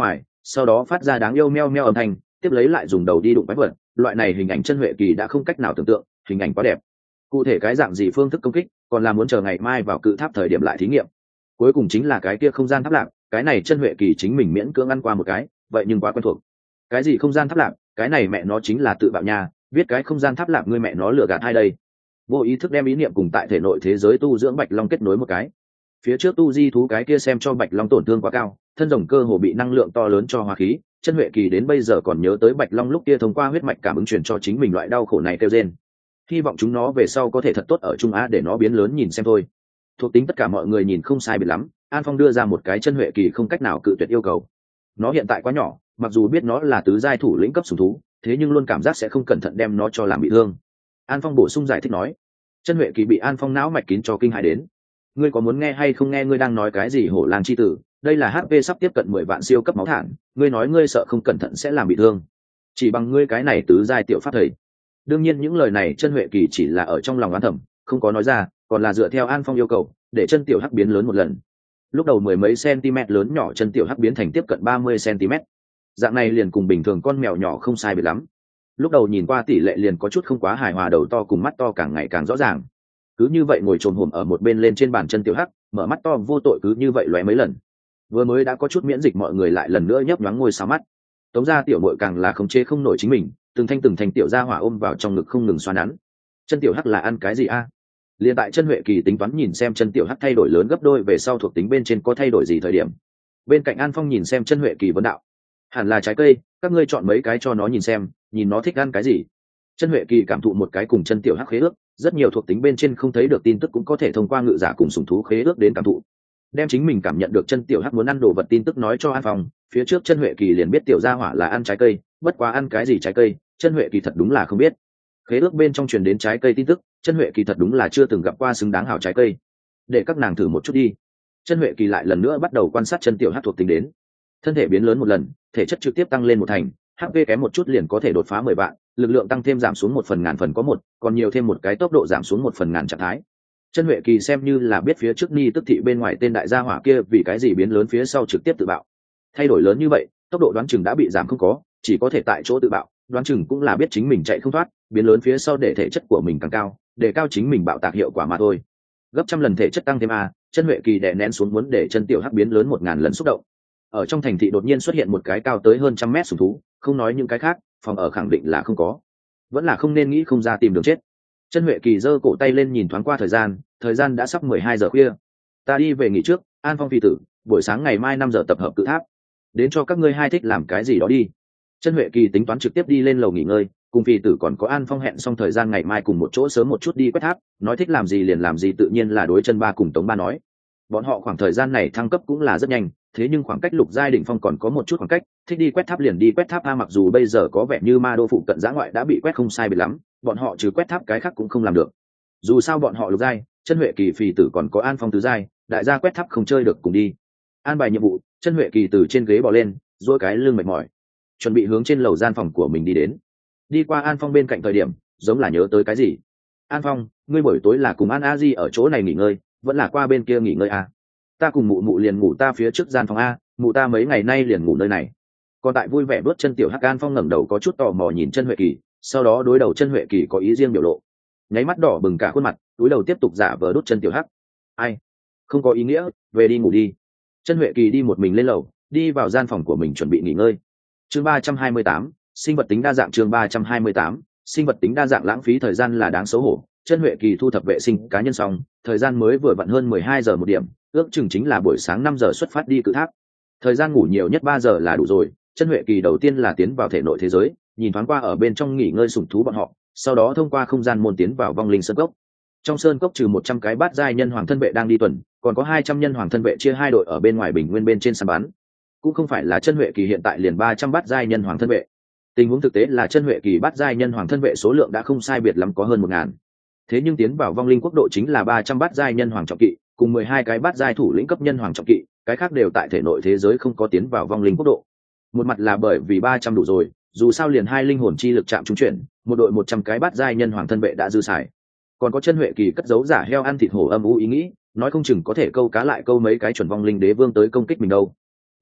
sau đó phát ra đáng yêu meo meo âm thanh, tiếp lấy lại dùng đầu đi đụng quái vật. Loại này hình ảnh chân huệ kỳ đã không cách nào tưởng tượng, hình ảnh quá đẹp. Cụ thể cái dạng gì phương thức công kích còn là muốn chờ ngày mai vào cự tháp thời điểm lại thí nghiệm. Cuối cùng chính là cái kia không gian tháp lạc, cái này chân huệ kỳ chính mình miễn cưỡng ăn qua một cái, vậy nhưng quá quen thuộc. Cái gì không gian tháp lạc, cái này mẹ nó chính là tự bạo nha, viết cái không gian tháp lạc ngươi mẹ nó lừa gạt hai đây. Vô ý thức đem ý niệm cùng tại thể nội thế giới tu dưỡng bạch long kết nối một cái. Phía trước tu di thú cái kia xem cho bạch long tổn thương quá cao, thân rồng cơ hồ bị năng lượng to lớn cho hóa khí, chân huệ kỳ đến bây giờ còn nhớ tới bạch long lúc kia thông qua huyết mạch cảm ứng truyền cho chính mình loại đau khổ này kêu rên. Hy vọng chúng nó về sau có thể thật tốt ở Trung Á để nó biến lớn nhìn xem thôi. Thuộc tính tất cả mọi người nhìn không sai biệt lắm, An Phong đưa ra một cái chân huệ kỳ không cách nào cự tuyệt yêu cầu. Nó hiện tại quá nhỏ, mặc dù biết nó là tứ giai thủ lĩnh cấp sủng thú, thế nhưng luôn cảm giác sẽ không cẩn thận đem nó cho làm bị thương. An Phong bổ sung giải thích nói, chân huệ kỳ bị An Phong não mạch kín cho kinh hãi đến. Ngươi có muốn nghe hay không nghe ngươi đang nói cái gì hổ lang chi tử, đây là HP sắp tiếp cận 10 vạn siêu cấp máu thản, ngươi nói ngươi sợ không cẩn thận sẽ làm bị thương. Chỉ bằng ngươi cái này tứ giai tiểu pháp thầy. Đương nhiên những lời này chân huệ kỳ chỉ là ở trong lòng oán thầm, không có nói ra, còn là dựa theo An Phong yêu cầu, để chân tiểu hắc biến lớn một lần. Lúc đầu mười mấy cm lớn nhỏ chân tiểu hắc biến thành tiếp cận 30 cm. Dạng này liền cùng bình thường con mèo nhỏ không sai biệt lắm. Lúc đầu nhìn qua tỷ lệ liền có chút không quá hài hòa, đầu to cùng mắt to càng ngày càng rõ ràng. Cứ như vậy ngồi trồm hổm ở một bên lên trên bàn chân tiểu hắc, mở mắt to vô tội cứ như vậy lóe mấy lần. Vừa mới đã có chút miễn dịch mọi người lại lần nữa nhấp nhoáng ngôi sao mắt. Tống gia tiểu muội càng là khống chế không nổi chính mình, từng thanh tiểu gia hỏa ôm vào trong ngực không ngừng xoa nắn. Chân tiểu hắc là ăn cái gì a? Liên tại chân huệ kỳ tính toán nhìn xem chân tiểu hắc thay đổi lớn gấp đôi về sau thuộc tính bên trên có thay đổi gì thời điểm. Bên cạnh An Phong nhìn xem chân huệ kỳ vấn đạo, hẳn là trái cây, các ngươi chọn mấy cái cho nó nhìn xem, nhìn nó thích ăn cái gì. Chân huệ kỳ cảm thụ một cái cùng chân tiểu hắc khế ước, rất nhiều thuộc tính bên trên không thấy được tin tức cũng có thể thông qua ngự giả cùng sủng thú khế ước đến cảm thụ. Đem chính mình cảm nhận được chân tiểu hắc muốn ăn đồ vật tin tức nói cho An Phong, phía trước chân huệ kỳ liền biết tiểu gia hỏa là ăn trái cây, bất quá ăn cái gì trái cây, chân huệ kỳ thật đúng là không biết. Khế ước bên trong truyền đến trái cây tin tức, chân huệ kỳ thật đúng là chưa từng gặp qua xứng đáng hảo trái cây. Để các nàng thử một chút đi. Chân huệ kỳ lại lần nữa bắt đầu quan sát chân tiểu hắc thuộc tính đến. Thân thể biến lớn một lần, thể chất trực tiếp tăng lên một thành, HP kém một chút liền có thể đột phá 10 vạn, lực lượng tăng thêm giảm xuống 1 phần ngàn phần có một, còn nhiều thêm một cái tốc độ giảm xuống 1 phần ngàn trạng thái. Chân huệ kỳ xem như là biết phía trước ni tức thị bên ngoài tên đại gia hỏa kia vì cái gì biến lớn phía sau trực tiếp tự bạo. Thay đổi lớn như vậy, tốc độ đoán chừng đã bị giảm không có, chỉ có thể tại chỗ tự bạo, đoán chừng cũng là biết chính mình chạy không thoát, biến lớn phía sau để thể chất của mình càng cao, để cao chính mình bạo tạc hiệu quả mà thôi. Gấp trăm lần thể chất tăng thêm a, chân huệ kỳ đè nén xuống muốn để chân tiểu hắc biến lớn 1000 lần xúc động. Ở trong thành thị đột nhiên xuất hiện một cái cao tới hơn 100 mét sủng thú, không nói những cái khác, phòng ở khẳng định là không có. Vẫn là không nên nghĩ không ra tìm đường chết. Chân huệ kỳ giơ cổ tay lên nhìn thoáng qua thời gian đã sắp 12 giờ khuya. Ta đi về nghỉ trước, An Phong phi tử, buổi sáng ngày mai 5 giờ tập hợp cự tháp. Đến cho các ngươi hai thích làm cái gì đó đi. Chân huệ kỳ tính toán trực tiếp đi lên lầu nghỉ ngơi, cùng phi tử còn có An Phong hẹn xong thời gian ngày mai cùng một chỗ sớm một chút đi quét tháp, nói thích làm gì liền làm gì, tự nhiên là đối chân ba cùng Tống ba nói. Bọn họ khoảng thời gian này thăng cấp cũng là rất nhanh, thế nhưng khoảng cách lục giai đỉnh phong còn có một chút khoảng cách, thích đi quét tháp liền đi quét tháp a. Mặc dù bây giờ có vẻ như ma đô phụ cận giã ngoại đã bị quét không sai biệt lắm, bọn họ trừ quét tháp cái khác cũng không làm được. Dù sao bọn họ lục giai, chân huệ kỳ phì tử còn có An Phong tứ giai, đại gia quét tháp không chơi được cùng đi. An bài nhiệm vụ, chân huệ kỳ từ trên ghế bò lên, duỗi cái lưng mệt mỏi, chuẩn bị hướng trên lầu gian phòng của mình đi đến. Đi qua An Phong bên cạnh thời điểm, giống là nhớ tới cái gì. An Phong, ngươi buổi tối là cùng An A Di ở chỗ này nghỉ ngơi, vẫn là qua bên kia nghỉ ngơi à? Ta cùng mụ mụ liền ngủ ta phía trước gian phòng a, mụ ta mấy ngày nay liền ngủ nơi này. Còn tại vui vẻ đốt chân tiểu hắc, An Phong ngẩng đầu có chút tò mò nhìn chân huệ kỳ, sau đó đối đầu chân huệ kỳ có ý riêng biểu lộ, nháy mắt đỏ bừng cả khuôn mặt, túi đầu tiếp tục giả vờ đốt chân tiểu hắc. Ai, không có ý nghĩa, về đi ngủ đi. Chân huệ kỳ đi một mình lên lầu, đi vào gian phòng của mình chuẩn bị nghỉ ngơi. Chương 328, sinh vật tính đa dạng. Chương 328, sinh vật tính đa dạng. Lãng phí thời gian là đáng xấu hổ. Chân huệ kỳ thu thập vệ sinh cá nhân xong, thời gian mới vừa vặn hơn 12 giờ một điểm, ước chừng chính là buổi sáng 5 giờ xuất phát đi cự tháp. Thời gian ngủ nhiều nhất 3 giờ là đủ rồi. Chân huệ kỳ đầu tiên là tiến vào thể nội thế giới, nhìn thoáng qua ở bên trong nghỉ ngơi sủng thú bọn họ, sau đó thông qua không gian môn tiến vào vong linh sơn cốc. Trong sơn cốc trừ 100 cái bát giai nhân hoàng thân vệ đang đi tuần, còn có 200 nhân hoàng thân vệ chia hai đội ở bên ngoài bình nguyên bên trên săn bắn. Cũng không phải là chân huệ kỳ hiện tại liền 300 bát giai nhân hoàng thân vệ. Tình huống thực tế là chân huệ kỳ bát giai nhân hoàng thân vệ số lượng đã không sai biệt lắm, có hơn 1000. Thế nhưng tiến vào vong linh quốc độ chính là 300 bát giai nhân hoàng trọng kỵ, cùng 12 cái bát giai thủ lĩnh cấp nhân hoàng trọng kỵ, cái khác đều tại thể nội thế giới không có tiến vào vong linh quốc độ. Một mặt là bởi vì 300 đủ rồi, dù sao liền hai linh hồn chi lực chạm trúng chuyển, một đội 100 cái bát giai nhân hoàng thân vệ đã dư xài. Còn có chân huệ kỳ cất giấu giả heo ăn thịt hổ âm u ý nghĩ, nói không chừng có thể câu cá lại câu mấy cái chuẩn vong linh đế vương tới công kích mình đâu.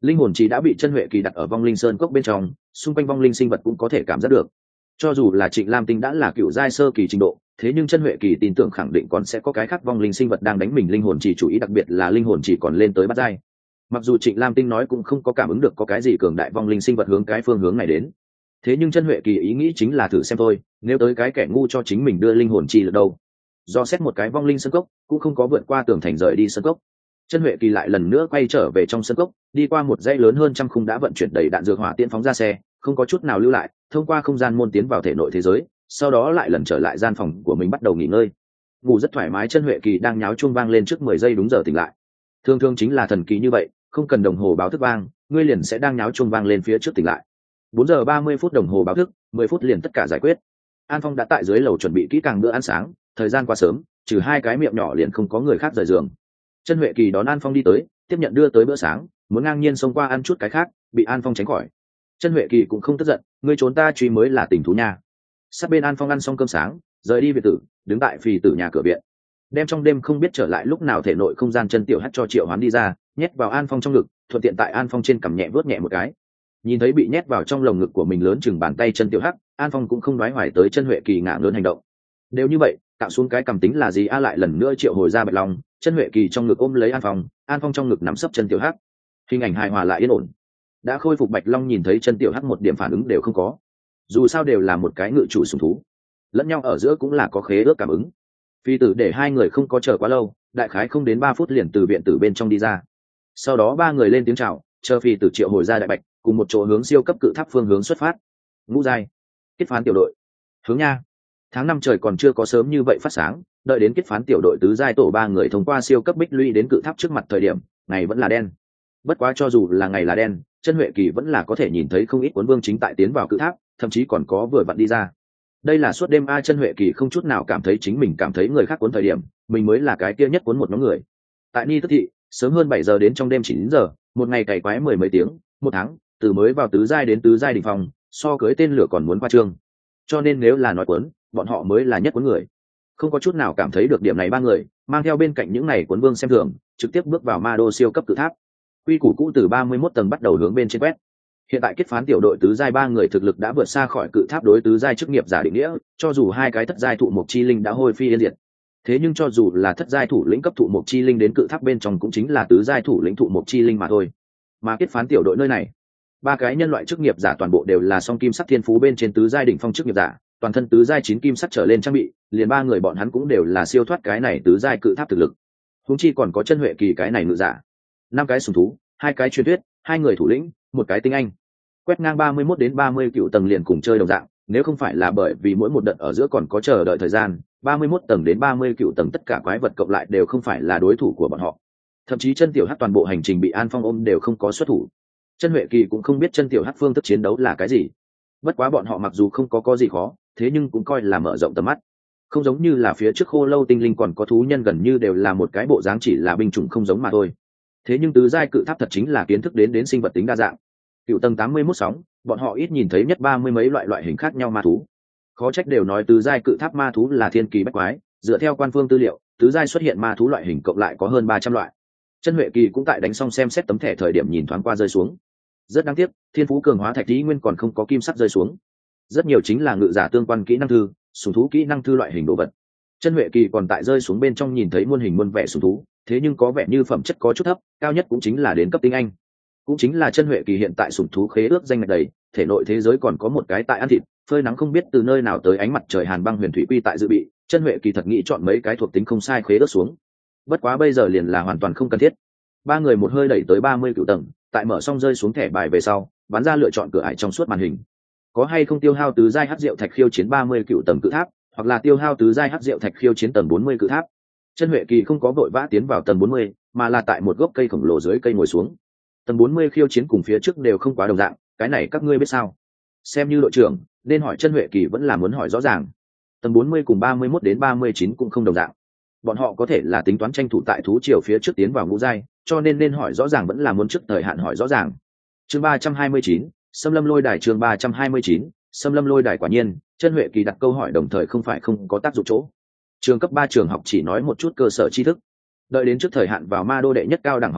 linh hồn chỉ đã bị chân huệ kỳ đặt ở vong linh sơn cốc bên trong, xung quanh vong linh sinh vật cũng có thể cảm giác được. Cho dù là Trịnh Lam Tinh đã là cựu giai sơ kỳ trình độ, thế nhưng chân huệ kỳ tin tưởng khẳng định còn sẽ có cái khác vong linh sinh vật đang đánh mình linh hồn chỉ, chủ ý đặc biệt là linh hồn chỉ còn lên tới bát giai. Mặc dù Trịnh Lam Tinh nói cũng không có cảm ứng được có cái gì cường đại vong linh sinh vật hướng cái phương hướng này đến, thế nhưng chân huệ kỳ ý nghĩ chính là thử xem thôi, nếu tới cái kẻ ngu cho chính mình đưa linh hồn chi được đâu. Do xét một cái vong linh sân cốc cũng không có vượt qua tường thành rời đi sân cốc, chân huệ kỳ lại lần nữa quay trở về trong sân cốc, đi qua một dãy lớn hơn trăm khung đã vận chuyển đầy đạn dược hỏa tiễn phóng ra xe, không có chút nào lưu lại, thông qua không gian môn tiến vào thể nội thế giới, sau đó lại lần trở lại gian phòng của mình bắt đầu nghỉ ngơi. Ngủ rất thoải mái, chân huệ kỳ đang nháo chuông vang lên trước 10 giây đúng giờ tỉnh lại. Thường thường chính là thần kỳ như vậy, không cần đồng hồ báo thức vang, ngươi liền sẽ đang nháo chuông vang lên phía trước tỉnh lại. 4 giờ 30 phút đồng hồ báo thức, 10 phút liền tất cả giải quyết. An Phong đã tại dưới lầu chuẩn bị kỹ càng bữa ăn sáng, thời gian qua sớm, trừ hai cái miệng nhỏ liền không có người khác rời giường. Chân huệ kỳ đón An Phong đi tới, tiếp nhận đưa tới bữa sáng, muốn ngang nhiên xông qua ăn chút cái khác, bị An Phong tránh khỏi. Chân huệ kỳ cũng không tức giận, ngươi trốn ta truy mới là tình thú nha. Sát bên An Phong ăn xong cơm sáng, rời đi biệt tử, đứng tại phì tử nhà cửa viện, đem trong đêm không biết trở lại lúc nào thể nội không gian chân tiểu hắt cho triệu hoán đi ra, nhét vào An Phong trong ngực, thuận tiện tại An Phong trên cằm nhẹ vớt nhẹ một cái. Nhìn thấy bị nhét vào trong lồng ngực của mình lớn chừng bàn tay chân tiểu hắc, An Phong cũng không đoái hoài tới chân huệ kỳ ngả lớn hành động. Đều như vậy, tạo xuống cái cầm tính là gì a? Lại lần nữa triệu hồi ra bạch long, chân huệ kỳ trong ngực ôm lấy An Phong trong ngực nắm sấp chân tiểu hắc, hình ảnh hài hòa lại yên ổn. Đã khôi phục bạch long nhìn thấy chân tiểu hắc một điểm phản ứng đều không có, dù sao đều là một cái ngự chủ sủng thú, lẫn nhau ở giữa cũng là có khế ước cảm ứng. Phi tử để hai người không có chờ quá lâu, đại khái không đến 3 phút liền từ viện tử bên trong đi ra. Sau đó ba người lên tiếng chào, chờ phi tử triệu hồi ra đại bạch, cùng một chỗ hướng siêu cấp cự tháp phương hướng xuất phát. Ngũ giai kết phán tiểu đội hướng nha. Tháng 5 trời còn chưa có sớm như vậy phát sáng, đợi đến kết phán tiểu đội tứ giai tổ ba người thông qua siêu cấp bích lũy đến cự tháp trước mặt thời điểm, ngày vẫn là đen. Bất quá cho dù là ngày là đen, chân huệ kỳ vẫn là có thể nhìn thấy không ít cuốn vương chính tại tiến vào cự tháp, thậm chí còn có vừa vặn đi ra. Đây là suốt đêm a, chân huệ kỳ không chút nào cảm thấy chính mình cảm thấy người khác cuốn thời điểm, mình mới là cái kia nhất cuốn một nhóm người. Tại Ni Tức thị, sớm hơn 7 giờ đến trong đêm 9 giờ, một ngày cày quái 10 mấy tiếng, một tháng, từ mới vào tứ giai đến tứ giai đỉnh phong, so cưới tên lửa còn muốn khoa trương. Cho nên nếu là nói cuốn, bọn họ mới là nhất cuốn người. Không có chút nào cảm thấy được điểm này, ba người mang theo bên cạnh những này cuốn vương xem thường, trực tiếp bước vào ma đô siêu cấp cự tháp. Quy củ cũ từ 31 tầng bắt đầu hướng bên trên quét. Hiện tại kết phán tiểu đội tứ giai ba người thực lực đã vượt xa khỏi cự tháp đối tứ giai chức nghiệp giả định nghĩa, cho dù hai cái thất giai thụ mộc chi linh đã hôi phi yên diệt. Thế nhưng cho dù là thất giai thủ lĩnh cấp thụ mộc chi linh đến cự tháp bên trong cũng chính là tứ giai thủ lĩnh thụ mộc chi linh mà thôi. Mà kết phán tiểu đội nơi này, ba cái nhân loại chức nghiệp giả toàn bộ đều là song kim sắc thiên phú bên trên tứ giai đỉnh phong chức nghiệp giả, toàn thân tứ giai 9 kim sắc trở lên trang bị, liền ba người bọn hắn cũng đều là siêu thoát cái này tứ giai cự tháp thực lực. Huống chi còn có chân huệ kỳ cái này ngự giả, 5 cái sủng thú, 2 cái truyền thuyết, 2 người thủ lĩnh, 1 cái tinh anh. Quét ngang 31 đến 30 cựu tầng liền cùng chơi đồng dạng, nếu không phải là bởi vì mỗi một đợt ở giữa còn có chờ đợi thời gian, 31 tầng đến 30 cựu tầng tất cả quái vật cộng lại đều không phải là đối thủ của bọn họ. Thậm chí chân tiểu hắc toàn bộ hành trình bị An Phong ôm đều không có xuất thủ. Chân huệ kỳ cũng không biết chân tiểu hắc phương thức chiến đấu là cái gì. Bất quá bọn họ mặc dù không có gì khó, thế nhưng cũng coi là mở rộng tầm mắt. Không giống như là phía trước khô lâu tinh linh còn có thú nhân gần như đều là một cái bộ dáng chỉ là binh chủng không giống mà thôi. Thế nhưng tứ giai cự tháp thật chính là kiến thức đến sinh vật tính đa dạng. Cựu tầng 81 sóng, bọn họ ít nhìn thấy nhất 30 mấy loại hình khác nhau ma thú. Khó trách đều nói tứ giai cự tháp ma thú là thiên kỳ bách quái, dựa theo quan phương tư liệu, tứ giai xuất hiện ma thú loại hình cộng lại có hơn 300 loại. Chân huệ kỳ cũng tại đánh xong xem xét tấm thẻ thời điểm nhìn thoáng qua rơi xuống. Rất đáng tiếc, thiên phú cường hóa thạch lý nguyên còn không có kim sắc rơi xuống. Rất nhiều chính là ngự giả tương quan kỹ năng thư, sủng thú kỹ năng thư loại hình đồ vật. Chân huệ kỳ còn tại rơi xuống bên trong nhìn thấy muôn hình muôn vẻ sủng thú, thế nhưng có vẻ như phẩm chất có chút thấp, cao nhất cũng chính là đến cấp tinh anh. Cũng chính là chân huệ kỳ hiện tại sủng thú khế ước danh ngạch đầy, thể nội thế giới còn có một cái tại ăn thịt, phơi nắng không biết từ nơi nào tới ánh mặt trời hàn băng huyền thủy quy tại dự bị, chân huệ kỳ thật nghĩ chọn mấy cái thuộc tính không sai khế ước xuống. Bất quá bây giờ liền là hoàn toàn không cần thiết. Ba người một hơi đẩy tới 30 cửu tầng, tại mở xong rơi xuống thẻ bài về sau, bắn ra lựa chọn cửa ải trong suốt màn hình. Có hay không tiêu hao tứ giai hắc diệu thạch khiêu chiến 30 cửu tầng cự tháp, hoặc là tiêu hao tứ giai hắc diệu thạch khiêu chiến tầng 40 cự tháp. Chân huệ kỳ không có vội vã tiến vào tầng 40, mà là tại một gốc cây khổng lồ dưới cây ngồi xuống. Tầng 40 khiêu chiến cùng phía trước đều không quá đồng dạng, cái này các ngươi biết sao? Xem như đội trưởng, nên hỏi chân huệ kỳ vẫn là muốn hỏi rõ ràng. Tầng 40 cùng 31 đến 39 cũng không đồng dạng. Bọn họ có thể là tính toán tranh thủ tại thú triều phía trước tiến vào ngũ giai, cho nên hỏi rõ ràng vẫn là muốn trước thời hạn hỏi rõ ràng. Chương 329, Xâm Lâm Lôi Đài. Chương 329, Xâm Lâm Lôi Đài. Quả nhiên, chân huệ kỳ đặt câu hỏi đồng thời không phải không có tác dụng chỗ. Trường cấp 3 trường học chỉ nói một chút cơ sở tri thức. Đợi đến trước thời hạn vào ma đô đệ nhất cao đẳng học phủ,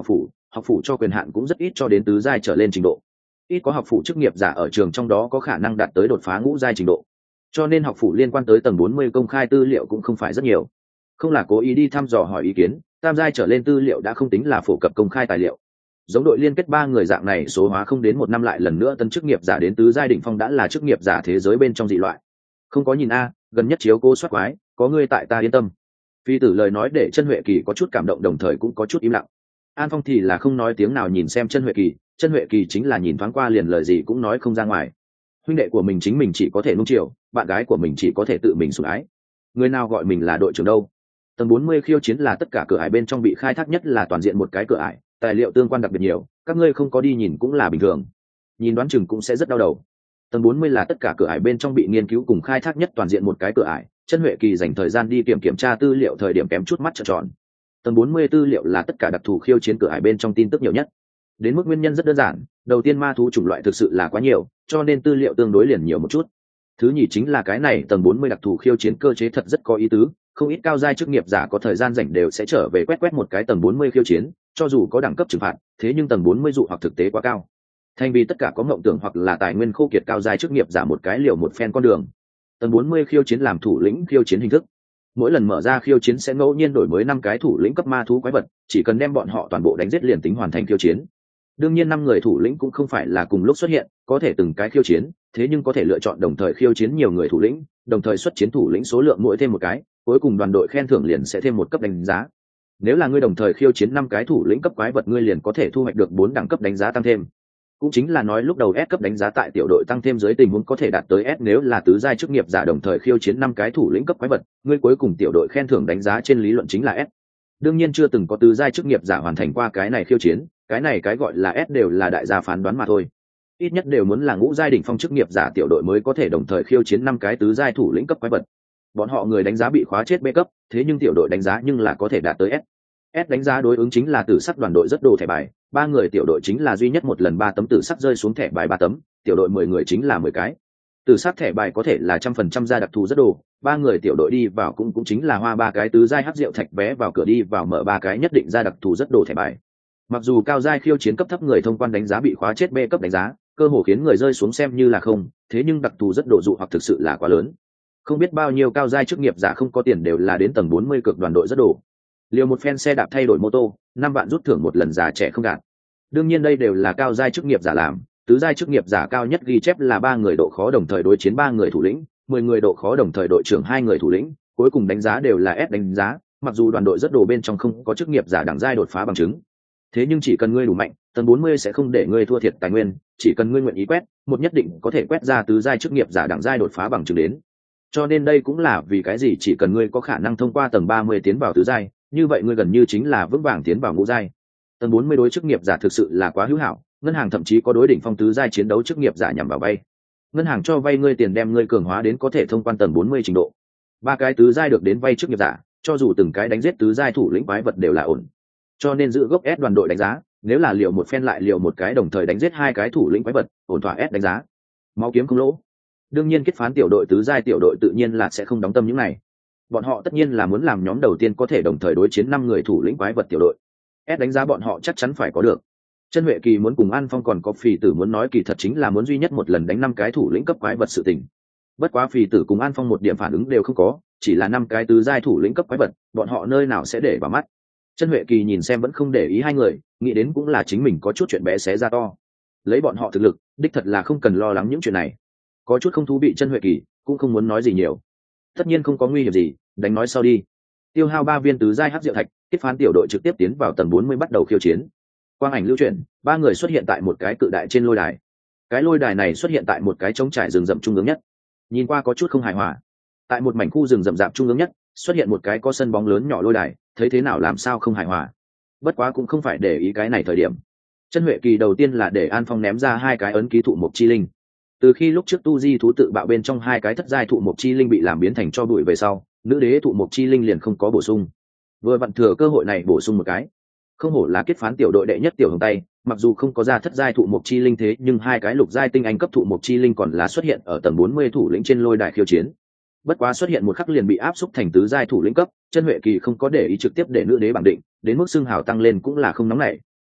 học phủ cho quyền hạn cũng rất ít cho đến tứ giai trở lên trình độ. Ít có học phủ chức nghiệp giả ở trường trong đó có khả năng đạt tới đột phá ngũ giai trình độ, cho nên học phủ liên quan tới tầng 40 công khai tư liệu cũng không phải rất nhiều. Không là cố ý đi thăm dò hỏi ý kiến, tam giai trở lên tư liệu đã không tính là phổ cập công khai tài liệu. Giống đội liên kết 3 người dạng này số hóa không đến 1 năm lại lần nữa tân chức nghiệp giả đến tứ giai đỉnh phong đã là chức nghiệp giả thế giới bên trong dị loại. Không có nhìn a, gần nhất chiếu cô soát quái, có ngươi tại ta yên tâm. Phi tử lời nói để Chân Huệ Kỳ có chút cảm động đồng thời cũng có chút im lặng. An Phong thì là không nói tiếng nào nhìn xem Chân Huệ Kỳ chính là nhìn thoáng qua liền lời gì cũng nói không ra ngoài. Huynh đệ của mình chính mình chỉ có thể nuông chiều, bạn gái của mình chỉ có thể tự mình sủng ái. Người nào gọi mình là đội trưởng đâu? Tầng 40 khiêu chiến là tất cả cửa ải bên trong bị khai thác nhất là toàn diện một cái cửa ải, tài liệu tương quan đặc biệt nhiều, các ngươi không có đi nhìn cũng là bình thường. Nhìn đoán chừng cũng sẽ rất đau đầu. Tầng 40 là tất cả cửa ải bên trong bị nghiên cứu cùng khai thác nhất toàn diện một cái cửa ải, Chân Huệ Kỳ dành thời gian đi kiểm tra tư liệu thời điểm kém chút mắt trợn tròn. Tầng 40 tư liệu là tất cả đặc thù khiêu chiến cửa ải bên trong tin tức nhiều nhất. Đến mức nguyên nhân rất đơn giản, đầu tiên ma thú chủng loại thực sự là quá nhiều, cho nên tư liệu tương đối liền nhiều một chút. Thứ nhì chính là cái này tầng 40 đặc thù khiêu chiến cơ chế thật rất có ý tứ, không ít cao giai chức nghiệp giả có thời gian rảnh đều sẽ trở về quét một cái tầng 40 khiêu chiến, cho dù có đẳng cấp trừng phạt, thế nhưng tầng 40 dụ hoặc thực tế quá cao. Thành vì tất cả có mộng tưởng hoặc là tài nguyên khô kiệt cao giai chức nghiệp giả một cái liều một phen con đường. Tầng 40 khiêu chiến làm thủ lĩnh khiêu chiến hình thức. Mỗi lần mở ra khiêu chiến sẽ ngẫu nhiên đổi mới 5 cái thủ lĩnh cấp ma thú quái vật, chỉ cần đem bọn họ toàn bộ đánh giết liền tính hoàn thành khiêu chiến. Đương nhiên 5 người thủ lĩnh cũng không phải là cùng lúc xuất hiện, có thể từng cái khiêu chiến, thế nhưng có thể lựa chọn đồng thời khiêu chiến nhiều người thủ lĩnh, đồng thời xuất chiến thủ lĩnh số lượng mỗi thêm một cái, cuối cùng đoàn đội khen thưởng liền sẽ thêm một cấp đánh giá. Nếu là ngươi đồng thời khiêu chiến 5 cái thủ lĩnh cấp quái vật, ngươi liền có thể thu hoạch được 4 đẳng cấp đánh giá tăng thêm. Cũng chính là nói lúc đầu S cấp đánh giá tại tiểu đội tăng thêm dưới tình huống có thể đạt tới S, nếu là tứ giai chức nghiệp giả đồng thời khiêu chiến 5 cái thủ lĩnh cấp quái vật, ngươi cuối cùng tiểu đội khen thưởng đánh giá trên lý luận chính là S. Đương nhiên chưa từng có tứ giai chức nghiệp giả hoàn thành qua cái này khiêu chiến, cái này cái gọi là S đều là đại gia phán đoán mà thôi. Ít nhất đều muốn là ngũ giai đỉnh phong chức nghiệp giả tiểu đội mới có thể đồng thời khiêu chiến 5 cái tứ giai thủ lĩnh cấp quái vật. Bọn họ người đánh giá bị khóa chết B cấp, thế nhưng tiểu đội đánh giá nhưng là có thể đạt tới S. S đánh giá đối ứng chính là tử sắc đoàn đội rất đồ thẻ bài, 3 người tiểu đội chính là duy nhất một lần 3 tấm tử sắc rơi xuống thẻ bài 3 tấm, tiểu đội 10 người chính là 10 cái. Tử sắc thẻ bài có thể là 100% ra đặc thù rất đồ, 3 người tiểu đội đi vào cũng chính là hoa 3 cái tứ giai hắc rượu thạch vé vào cửa đi vào mở 3 cái nhất định ra đặc thù rất đồ thẻ bài. Mặc dù cao giai khiêu chiến cấp thấp người thông quan đánh giá bị khóa chết B cấp đánh giá, cơ hồ khiến người rơi xuống xem như là không, thế nhưng đặc thù rất đồ dụ hoặc thực sự là quá lớn. Không biết bao nhiêu cao giai chức nghiệp giả không có tiền đều là đến tầng 40 cực đoàn đội rất đồ. Liều một phen xe đạp thay đổi mô tô, 5 bạn rút thưởng một lần già trẻ không gạt. Đương nhiên đây đều là cao giai chức nghiệp giả làm, tứ giai chức nghiệp giả cao nhất ghi chép là 3 người độ khó đồng thời đối chiến 3 người thủ lĩnh, 10 người độ khó đồng thời đội trưởng 2 người thủ lĩnh, cuối cùng đánh giá đều là S đánh giá, mặc dù đoàn đội rất đồ bên trong không có chức nghiệp giả đẳng giai đột phá bằng chứng. Thế nhưng chỉ cần ngươi đủ mạnh, tầng 40 sẽ không để ngươi thua thiệt tài nguyên, chỉ cần ngươi nguyện ý quét, một nhất định có thể quét ra tứ giai chức nghiệp giả đẳng giai đột phá bằng chứng đến. Cho nên đây cũng là vì cái gì chỉ cần ngươi có khả năng thông qua tầng 30 tiến vào tứ giai, như vậy ngươi gần như chính là vững vàng tiến vào ngũ giai. Tầng 40 đối chức nghiệp giả thực sự là quá hữu hảo, ngân hàng thậm chí có đối đỉnh phong tứ giai chiến đấu chức nghiệp giả nhằm vào vay. Ngân hàng cho vay ngươi tiền đem ngươi cường hóa đến có thể thông quan tầng 40 trình độ. 3 cái tứ giai được đến vay chức nghiệp giả, cho dù từng cái đánh giết tứ giai thủ lĩnh quái vật đều là ổn. Cho nên giữ gốc S đoàn đội đánh giá, nếu là liều một phen lại liều một cái đồng thời đánh giết 2 cái thủ lĩnh quái vật, ổn thỏa S đánh giá. Máu kiếm không lỗ. Đương nhiên kết phán tiểu đội tứ giai tiểu đội tự nhiên là sẽ không đóng tâm những này. Bọn họ tất nhiên là muốn làm nhóm đầu tiên có thể đồng thời đối chiến 5 người thủ lĩnh quái vật tiểu đội. S đánh giá bọn họ chắc chắn phải có được. Chân Huệ Kỳ muốn cùng An Phong còn có Phì Tử muốn nói kỳ thật chính là muốn duy nhất một lần đánh 5 cái thủ lĩnh cấp quái vật sự tình. Bất quá Phì Tử cùng An Phong một điểm phản ứng đều không có, chỉ là 5 cái tứ giai thủ lĩnh cấp quái vật, bọn họ nơi nào sẽ để vào mắt. Chân Huệ Kỳ nhìn xem vẫn không để ý hai người, nghĩ đến cũng là chính mình có chút chuyện bé xé ra to. Lấy bọn họ thực lực, đích thật là không cần lo lắng những chuyện này. Có chút không thú vị Chân Huệ Kỳ, cũng không muốn nói gì nhiều. Tất nhiên không có nguy hiểm gì, đánh nói sau đi. Tiêu hao 3 viên tứ giai hắc diệu thạch, kết phán tiểu đội trực tiếp tiến vào tầng 40 bắt đầu khiêu chiến. Quang ảnh lưu chuyển, 3 người xuất hiện tại một cái cự đại trên lôi đài. Cái lôi đài này xuất hiện tại một cái trống trải rừng rậm trung ương nhất. Nhìn qua có chút không hài hòa. Tại một mảnh khu rừng rậm rạp trung ương nhất, xuất hiện một cái có sân bóng lớn nhỏ lôi đài, thấy thế nào làm sao không hài hòa. Bất quá cũng không phải để ý cái này thời điểm. Chân Huệ Kỳ đầu tiên là để An Phong ném ra 2 cái ấn ký thụ mộc chi linh. Từ khi lúc trước tu di thú tự bạo bên trong 2 cái thất giai thụ mộc chi linh bị làm biến thành cho bụi về sau, nữ đế thụ mộc chi linh liền không có bổ sung. Vừa vặn thừa cơ hội này bổ sung một cái. Không hổ là kết phán tiểu đội đệ nhất tiểu hồng tay, mặc dù không có ra thất giai thụ mộc chi linh thế nhưng 2 cái lục giai tinh anh cấp thụ mộc chi linh còn là xuất hiện ở tầng 40 thủ lĩnh trên lôi đài khiêu chiến. Bất quá xuất hiện một khắc liền bị áp xúc thành tứ giai thủ lĩnh cấp, Chân Huệ Kỳ không có để ý trực tiếp để nữ đế bảng định, đến mức xưng hào tăng lên cũng là không nóng nảy.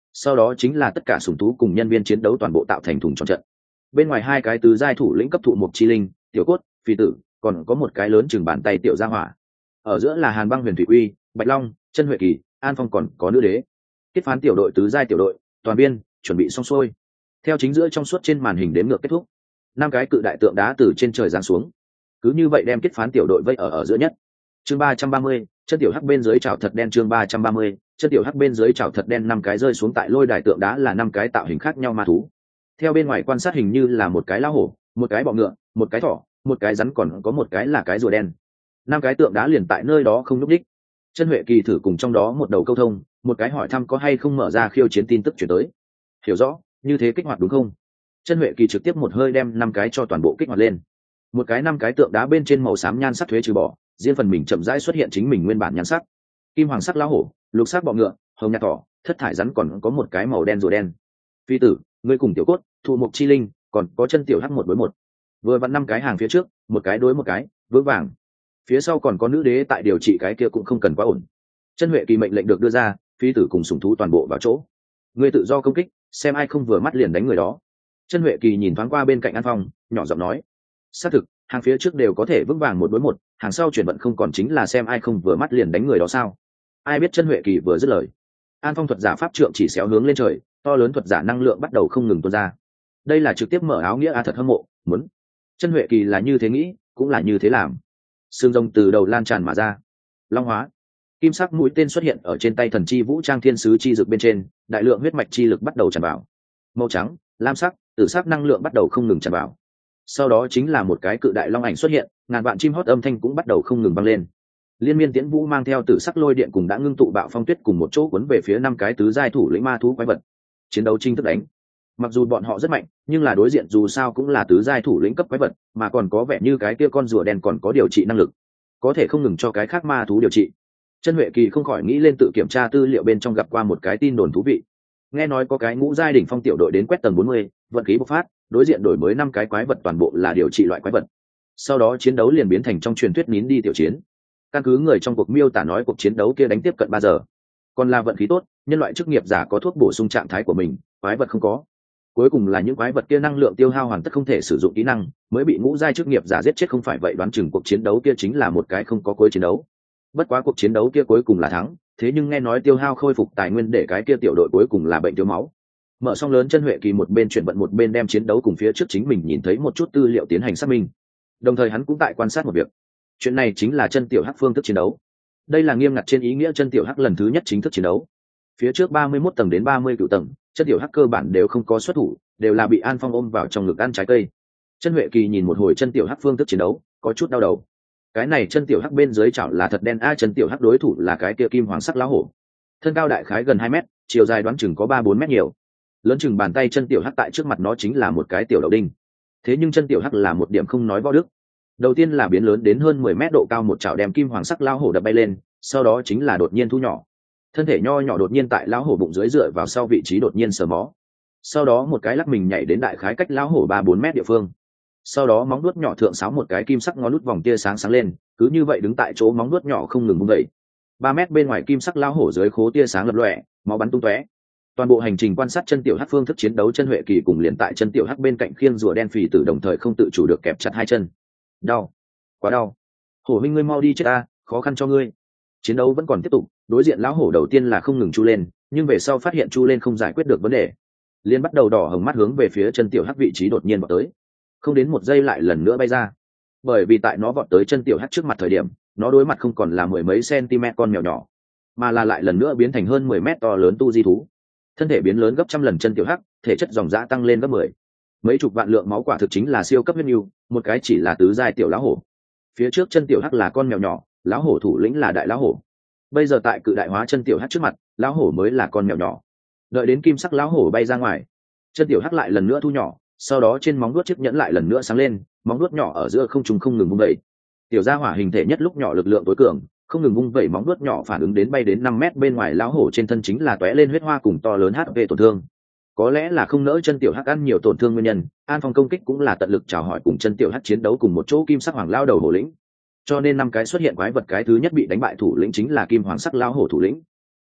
sau đó chính là tất cả sủng thú cùng nhân viên chiến đấu toàn bộ tạo thành thùng tròn trận. Bên ngoài hai cái tứ giai thủ lĩnh cấp thụ mục chi linh, tiểu cốt, phi tử, còn có một cái lớn chừng bàn tay tiểu gia hỏa. Ở giữa là Hàn Băng, Huyền Thủy Uy, Bạch Long, Chân Huệ Kỳ, An Phong, còn có nữ đế. Kết phán tiểu đội tứ giai tiểu đội, toàn biên, chuẩn bị xong xuôi. Theo chính giữa trong suốt trên màn hình đếm ngược kết thúc, 5 cái cự đại tượng đá từ trên trời giáng xuống, cứ như vậy đem kết phán tiểu đội vây ở giữa nhất. Chương 330, chân tiểu hắc bên dưới chảo thật đen. Chương 330, chân tiểu hắc bên dưới chảo thật đen. 5 cái rơi xuống tại lôi đài tượng đá là 5 cái tạo hình khác nhau ma thú. Theo bên ngoài quan sát hình như là một cái lão hổ, một cái bọ ngựa, một cái thỏ, một cái rắn, còn có một cái là cái rùa đen. 5 cái tượng đá liền tại nơi đó không nhúc nhích. Chân Huệ Kỳ thử cùng trong đó một đầu câu thông, một cái hỏi thăm có hay không mở ra khiêu chiến tin tức chuyển tới. Hiểu rõ, như thế kích hoạt đúng không? Chân Huệ Kỳ trực tiếp một hơi đem 5 cái cho toàn bộ kích hoạt lên. Một cái 5 cái tượng đá bên trên màu xám nhan sắc thuế trừ bỏ, riêng phần mình chậm rãi xuất hiện chính mình nguyên bản nhan sắc. Kim hoàng sắc lão hổ, lục sắc bọ ngựa, hồng nhạt thỏ, thất thải rắn, còn có một cái màu đen rùa đen. Phi tử, ngươi cùng tiểu cốt, thụ mục chi linh, còn có chân tiểu hắc 1 đối 1. Vừa vặn 5 cái hàng phía trước, một cái đối một cái, vững vàng. Phía sau còn có nữ đế tại điều trị, cái kia cũng không cần quá ổn. Chân Huệ Kỳ mệnh lệnh được đưa ra, phi tử cùng sủng thú toàn bộ vào chỗ. Ngươi tự do công kích, xem ai không vừa mắt liền đánh người đó. Chân Huệ Kỳ nhìn thoáng qua bên cạnh An Phong, nhỏ giọng nói: xác thực, hàng phía trước đều có thể vững vàng 1 đối 1, hàng sau chuyển vận không còn chính là xem ai không vừa mắt liền đánh người đó sao? Ai biết Chân Huệ Kỳ vừa dứt lời, An Phong thuật giả pháp trượng chỉ xéo hướng lên trời, to lớn thuật giả năng lượng bắt đầu không ngừng tuôn ra. Đây là trực tiếp mở áo nghĩa, thật hâm mộ, muốn. Chân Huệ Kỳ là như thế nghĩ, cũng là như thế làm. Xương rồng từ đầu lan tràn mà ra, long hóa. Kim sắc mũi tên xuất hiện ở trên tay thần chi vũ trang thiên sứ chi dược bên trên, đại lượng huyết mạch chi lực bắt đầu tràn vào. Màu trắng, lam sắc, tử sắc năng lượng bắt đầu không ngừng tràn vào. Sau đó chính là một cái cự đại long ảnh xuất hiện, ngàn vạn chim hót âm thanh cũng bắt đầu không ngừng vang lên. Liên miên tiễn vũ mang theo tử sắc lôi điện cùng đã ngưng tụ bạo phong tuyết cùng một chỗ cuốn về phía 5 cái tứ giai thủ lĩnh ma thú quái vật. Chiến đấu chính thức đánh. Mặc dù bọn họ rất mạnh, nhưng là đối diện dù sao cũng là tứ giai thủ lĩnh cấp quái vật, mà còn có vẻ như cái kia con rùa đen còn có điều trị năng lực, có thể không ngừng cho cái khác ma thú điều trị. Chân Huệ Kỳ không khỏi nghĩ lên tự kiểm tra tư liệu bên trong gặp qua một cái tin đồn thú vị. Nghe nói có cái ngũ giai đỉnh phong tiểu đội đến quét tầng 40, vận khí bộc phát, đối diện đổi mới 5 cái quái vật toàn bộ là điều trị loại quái vật. Sau đó chiến đấu liền biến thành trong truyền thuyết nín đi tiểu chiến. Căn cứ người trong cuộc miêu tả nói cuộc chiến đấu kia đánh tiếp cận 3 giờ. Còn là vận khí tốt, nhân loại chức nghiệp giả có thuốc bổ sung trạng thái của mình, quái vật không có. Cuối cùng là những quái vật kia năng lượng tiêu hao hoàn tất không thể sử dụng kỹ năng, mới bị ngũ giai chức nghiệp giả giết chết. Không phải vậy đoán chừng cuộc chiến đấu kia chính là một cái không có cuối chiến đấu. Bất quá cuộc chiến đấu kia cuối cùng là thắng, thế nhưng nghe nói tiêu hao khôi phục tài nguyên để cái kia tiểu đội cuối cùng là bệnh thiếu máu. Mở xong lớn, Chân Huệ Kỳ một bên chuyển vận một bên đem chiến đấu cùng phía trước chính mình nhìn thấy một chút tư liệu tiến hành xác minh. Đồng thời hắn cũng tại quan sát một việc. Chuyện này chính là chân tiểu hắc phương thức chiến đấu. Đây là nghiêm ngặt trên ý nghĩa chân tiểu hắc lần thứ nhất chính thức chiến đấu. Phía trước 31 tầng đến 30 cửu tầng, chân tiểu hắc cơ bản đều không có xuất thủ, đều là bị An Phong ôm vào trong ngực ăn trái cây. Chân Huệ Kỳ nhìn một hồi chân tiểu hắc phương thức chiến đấu, có chút đau đầu. Cái này chân tiểu hắc bên dưới chảo là thật đen a. Chân tiểu hắc đối thủ là cái kia kim hoàng sắc lão hổ, thân cao đại khái gần 2 mét, chiều dài đoán chừng có 3-4 mét nhiều, lớn chừng bàn tay. Chân tiểu hắc tại trước mặt nó chính là một cái tiểu đậu đinh. Thế nhưng chân tiểu hắc là một điểm không nói võ đức. Đầu tiên là biến lớn đến hơn 10 mét độ cao, một chảo đem kim hoàng sắc lão hổ đập bay lên, sau đó chính là đột nhiên thu nhỏ, thân thể nho nhỏ đột nhiên tại lão hổ bụng dưới dựa vào sau vị trí đột nhiên sờ mó, sau đó một cái lắc mình nhảy đến đại khái cách lão hổ 3-4 mét địa phương, sau đó móng vuốt nhỏ thượng sáo một cái kim sắc ngón nút vòng tia sáng sáng lên, cứ như vậy đứng tại chỗ móng vuốt nhỏ không ngừng vung đẩy. 3 mét bên ngoài kim sắc lão hổ dưới khố tia sáng lập lòe, máu bắn tung tóe. Toàn bộ hành trình quan sát chân tiểu hắc phương thức chiến đấu, Chân Huệ Kỳ cùng liền tại chân tiểu hắc bên cạnh khiêng rùa đen phì tử đồng thời không tự chủ được kẹp chặt hai chân. Đau, quá đau. Hổ huynh ngươi mau đi chết ta, khó khăn cho ngươi. Chiến đấu vẫn còn tiếp tục, đối diện lão hổ đầu tiên là không ngừng chu lên, nhưng về sau phát hiện chu lên không giải quyết được vấn đề, liền bắt đầu đỏ hồng mắt hướng về phía chân tiểu hắc vị trí đột nhiên vọt tới. Không đến 1 giây lại lần nữa bay ra, bởi vì tại nó vọt tới chân tiểu hắc trước mặt thời điểm, nó đối mặt không còn là 10 mấy cm con mèo nhỏ, mà là lại lần nữa biến thành hơn 10 mét to lớn tu di thú, thân thể biến lớn gấp trăm lần chân tiểu hắc, thể chất dòng dã tăng lên gấp 10. Mấy chục vạn lượng máu quả thực chính là siêu cấp huyết nhu, một cái chỉ là tứ giai tiểu lão hổ. Phía trước chân tiểu hắc là con mèo nhỏ, lão hổ thủ lĩnh là đại lão hổ. Bây giờ tại cự đại hóa chân tiểu hắc trước mặt, lão hổ mới là con mèo nhỏ. Đợi đến kim sắc lão hổ bay ra ngoài, chân tiểu hắc lại lần nữa thu nhỏ, sau đó trên móng vuốt chiếc nhẫn lại lần nữa sáng lên, móng vuốt nhỏ ở giữa không trung không ngừng vung vẩy. Tiểu gia hỏa hình thể nhất lúc nhỏ lực lượng tối cường, không ngừng vung vẩy móng vuốt nhỏ phản ứng đến bay đến 5 mét bên ngoài lão hổ trên thân chính là tóe lên huyết hoa cùng to lớn HP tổn thương. Có lẽ là không nỡ chân tiểu hắc ăn nhiều tổn thương nguyên nhân, An Phong công kích cũng là tận lực chào hỏi cùng chân tiểu hắc chiến đấu cùng một chỗ kim sắc hoàng lao đầu hổ lĩnh. Cho nên 5 cái xuất hiện quái vật, cái thứ nhất bị đánh bại thủ lĩnh chính là kim hoàng sắc lao hổ thủ lĩnh.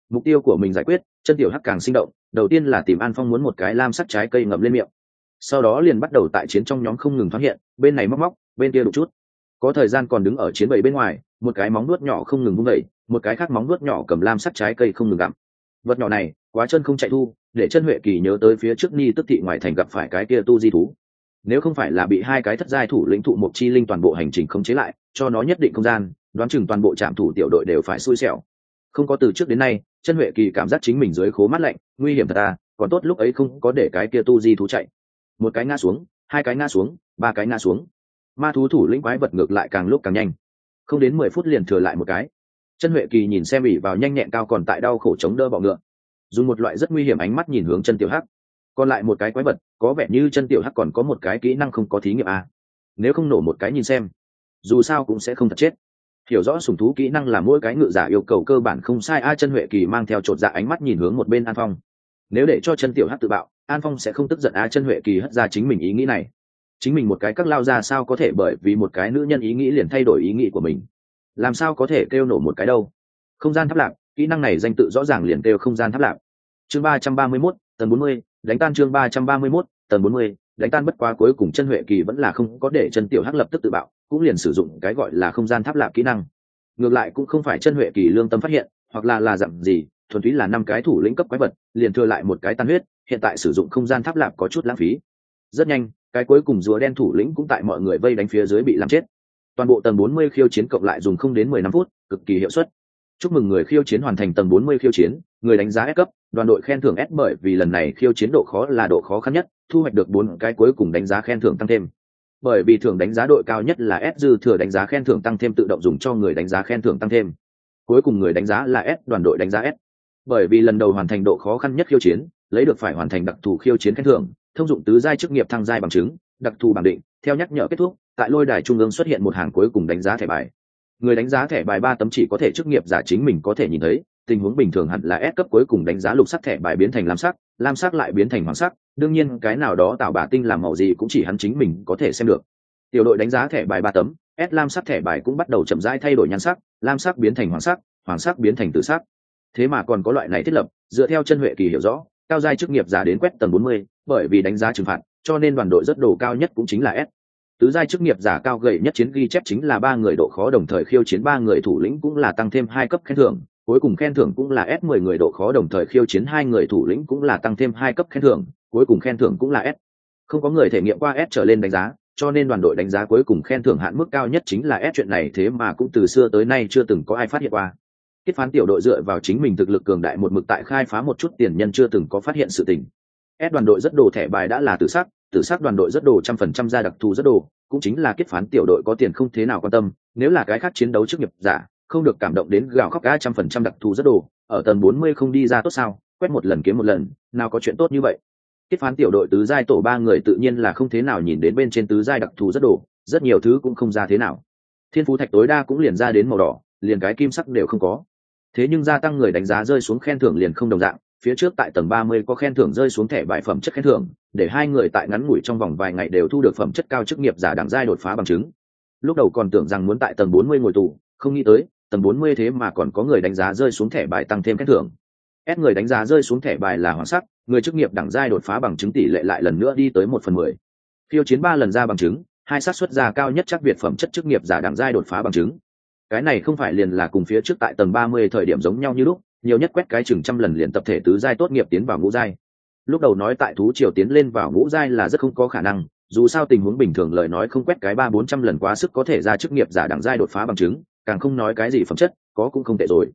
Mục tiêu của mình giải quyết, chân tiểu hắc càng sinh động, đầu tiên là tìm An Phong muốn một cái lam sắc trái cây ngậm lên miệng, sau đó liền bắt đầu tại chiến trong nhóm không ngừng thoáng hiện, bên này móc móc, bên kia đục chút. Có thời gian còn đứng ở chiến bầy bên ngoài, một cái móng vuốt nhỏ không ngừng vung đẩy, một cái khác móng vuốt nhỏ cầm lam sắc trái cây không ngừng gặm. Vật nhỏ này quá chân không chạy thu, để chân Huệ Kỳ nhớ tới phía trước Ni Tức thị ngoài thành gặp phải cái kia tu di thú. Nếu không phải là bị hai cái thất giai thủ lĩnh thụ một chi linh toàn bộ hành trình khống chế lại, cho nó nhất định không gian, đoán chừng toàn bộ trạm thủ tiểu đội đều phải xui xẻo. Không có từ trước đến nay, chân Huệ Kỳ cảm giác chính mình dưới khố mắt lạnh, nguy hiểm thật à, còn tốt lúc ấy không có để cái kia tu di thú chạy. Một cái ngã xuống, hai cái ngã xuống, ba cái ngã xuống. Ma thú thủ lĩnh quái vật ngược lại càng lúc càng nhanh, không đến 10 phút liền thừa lại một cái. Chân Huệ Kỳ nhìn xem ỉ vào nhanh nhẹn cao còn tại đau khổ chống đỡ bọ ngựa, dùng một loại rất nguy hiểm ánh mắt nhìn hướng chân tiểu hắc. Còn lại một cái quái vật, có vẻ như chân tiểu hắc còn có một cái kỹ năng không có thí nghiệm à. Nếu không nổ một cái nhìn xem, dù sao cũng sẽ không thật chết. Hiểu rõ sủng thú kỹ năng là mỗi cái ngự giả yêu cầu cơ bản không sai. Chân Huệ Kỳ mang theo chột dạ ánh mắt nhìn hướng một bên An Phong. Nếu để cho chân tiểu hắc tự bạo, An Phong sẽ không tức giận. Chân Huệ Kỳ hất ra chính mình ý nghĩ này. Chính mình một cái các lao ra sao có thể bởi vì một cái nữ nhân ý nghĩ liền thay đổi ý nghĩ của mình, làm sao có thể kêu nổ một cái đâu. Không gian tháp lạc, kỹ năng này danh tự rõ ràng liền kêu không gian tháp lạc. Chương 331, tầng 40, đánh tan. Chương 331, tầng 40, đánh tan. Bất quá cuối cùng chân Huệ Kỳ vẫn là không có để chân tiểu hắc lập tức tự bạo, cũng liền sử dụng cái gọi là không gian tháp lạc kỹ năng. Ngược lại cũng không phải chân Huệ Kỳ lương tâm phát hiện, hoặc là dặm gì, thuần túy là 5 cái thủ lĩnh cấp quái vật, liền thừa lại một cái tan huyết, hiện tại sử dụng không gian tháp lạc có chút lãng phí. Rất nhanh, cái cuối cùng rùa đen thủ lĩnh cũng tại mọi người vây đánh phía dưới bị làm chết. Toàn bộ tầng 40 khiêu chiến cộng lại dùng không đến 15 phút, cực kỳ hiệu suất. Chúc mừng người khiêu chiến hoàn thành tầng 40 khiêu chiến, người đánh giá S cấp, đoàn đội khen thưởng S bởi vì lần này khiêu chiến độ khó là độ khó khăn nhất, thu hoạch được 4 cái cuối cùng đánh giá khen thưởng tăng thêm. Bởi vì thưởng đánh giá đội cao nhất là S, dư thừa đánh giá khen thưởng tăng thêm tự động dùng cho người đánh giá khen thưởng tăng thêm. Cuối cùng người đánh giá là S, đoàn đội đánh giá S. Bởi vì lần đầu hoàn thành độ khó khăn nhất khiêu chiến, lấy được phải hoàn thành đặc thù khiêu chiến khen thưởng, thông dụng tứ giai chức nghiệp thăng giai bằng chứng, đặc thù bảng định, theo nhắc nhở kết thúc, tại lôi đài trung ương xuất hiện một hàng cuối cùng đánh giá thẻ bài. Người đánh giá thẻ bài 3 tấm chỉ có thể chức nghiệp giả chính mình có thể nhìn thấy, tình huống bình thường hẳn là S cấp cuối cùng đánh giá lục sắc thẻ bài biến thành lam sắc lại biến thành hoàng sắc, đương nhiên cái nào đó tạo bả tinh làm màu gì cũng chỉ hắn chính mình có thể xem được. Tiểu đội đánh giá thẻ bài 3 tấm, S lam sắc thẻ bài cũng bắt đầu chậm rãi thay đổi nhan sắc, lam sắc biến thành hoàng sắc biến thành tử sắc. Thế mà còn có loại này thiết lập, dựa theo chân Huệ Kỳ hiểu rõ, cao giai chức nghiệp giả đến quét tầng 40, bởi vì đánh giá trừng phạt, cho nên đoàn đội rất đồ cao nhất cũng chính là S. Tứ giai chức nghiệp giả cao gầy nhất chiến ghi chép chính là 3 người độ khó đồng thời khiêu chiến 3 người thủ lĩnh cũng là tăng thêm 2 cấp khen thưởng, cuối cùng khen thưởng cũng là S 10 người độ khó đồng thời khiêu chiến 2 người thủ lĩnh cũng là tăng thêm 2 cấp khen thưởng, cuối cùng khen thưởng cũng là S. Không có người thể nghiệm qua S trở lên đánh giá, cho nên đoàn đội đánh giá cuối cùng khen thưởng hạn mức cao nhất chính là S. Chuyện này thế mà cũng từ xưa tới nay chưa từng có ai phát hiện qua. Kết phán tiểu đội dựa vào chính mình thực lực cường đại một mực tại khai phá một chút tiền nhân chưa từng có phát hiện sự tình. S đoàn đội rất đồ thẻ bài đã là tử sắc đoàn đội rất đồ 100% ra đặc thù rất đồ, cũng chính là kết phán tiểu đội có tiền không thế nào quan tâm, nếu là cái khác chiến đấu chức nghiệp giả, không được cảm động đến gào khóc ga 100% đặc thù rất đồ, ở tầng 40 không đi ra tốt sao, quét một lần kiếm một lần, nào có chuyện tốt như vậy. Kết phán tiểu đội tứ giai tổ 3 người tự nhiên là không thế nào nhìn đến bên trên tứ giai đặc thù rất đồ, rất nhiều thứ cũng không ra thế nào. Thiên phú thạch tối đa cũng liền ra đến màu đỏ, liền cái kim sắc đều không có. Thế nhưng gia tăng người đánh giá rơi xuống khen thưởng liền không đồng dạng, phía trước tại tầng 30 có khen thưởng rơi xuống thẻ bài phẩm chất khen thưởng, để 2 người tại ngắn ngủi trong vòng vài ngày đều thu được phẩm chất cao chức nghiệp giả đẳng giai đột phá bằng chứng. Lúc đầu còn tưởng rằng muốn tại tầng 40 ngồi tù, không nghĩ tới, tầng 40 thế mà còn có người đánh giá rơi xuống thẻ bài tăng thêm khen thưởng. S người đánh giá rơi xuống thẻ bài là hoàng sắc, người chức nghiệp đẳng giai đột phá bằng chứng tỷ lệ lại lần nữa đi tới 1/10. Khiêu chiến 3 lần ra bằng chứng, 2 xác suất ra cao nhất chắc việt phẩm chất chức nghiệp giả đẳng giai đột phá bằng chứng. Cái này không phải liền là cùng phía trước tại tầng 30 thời điểm giống nhau như lúc, nhiều nhất quét cái chừng trăm lần liền tập thể tứ giai tốt nghiệp tiến vào ngũ giai. Lúc đầu nói tại thú triều tiến lên vào ngũ giai là rất không có khả năng, dù sao tình huống bình thường lời nói không quét cái 300-400 lần quá sức có thể ra chức nghiệp giả đẳng giai đột phá bằng chứng, càng không nói cái gì phẩm chất, có cũng không tệ rồi.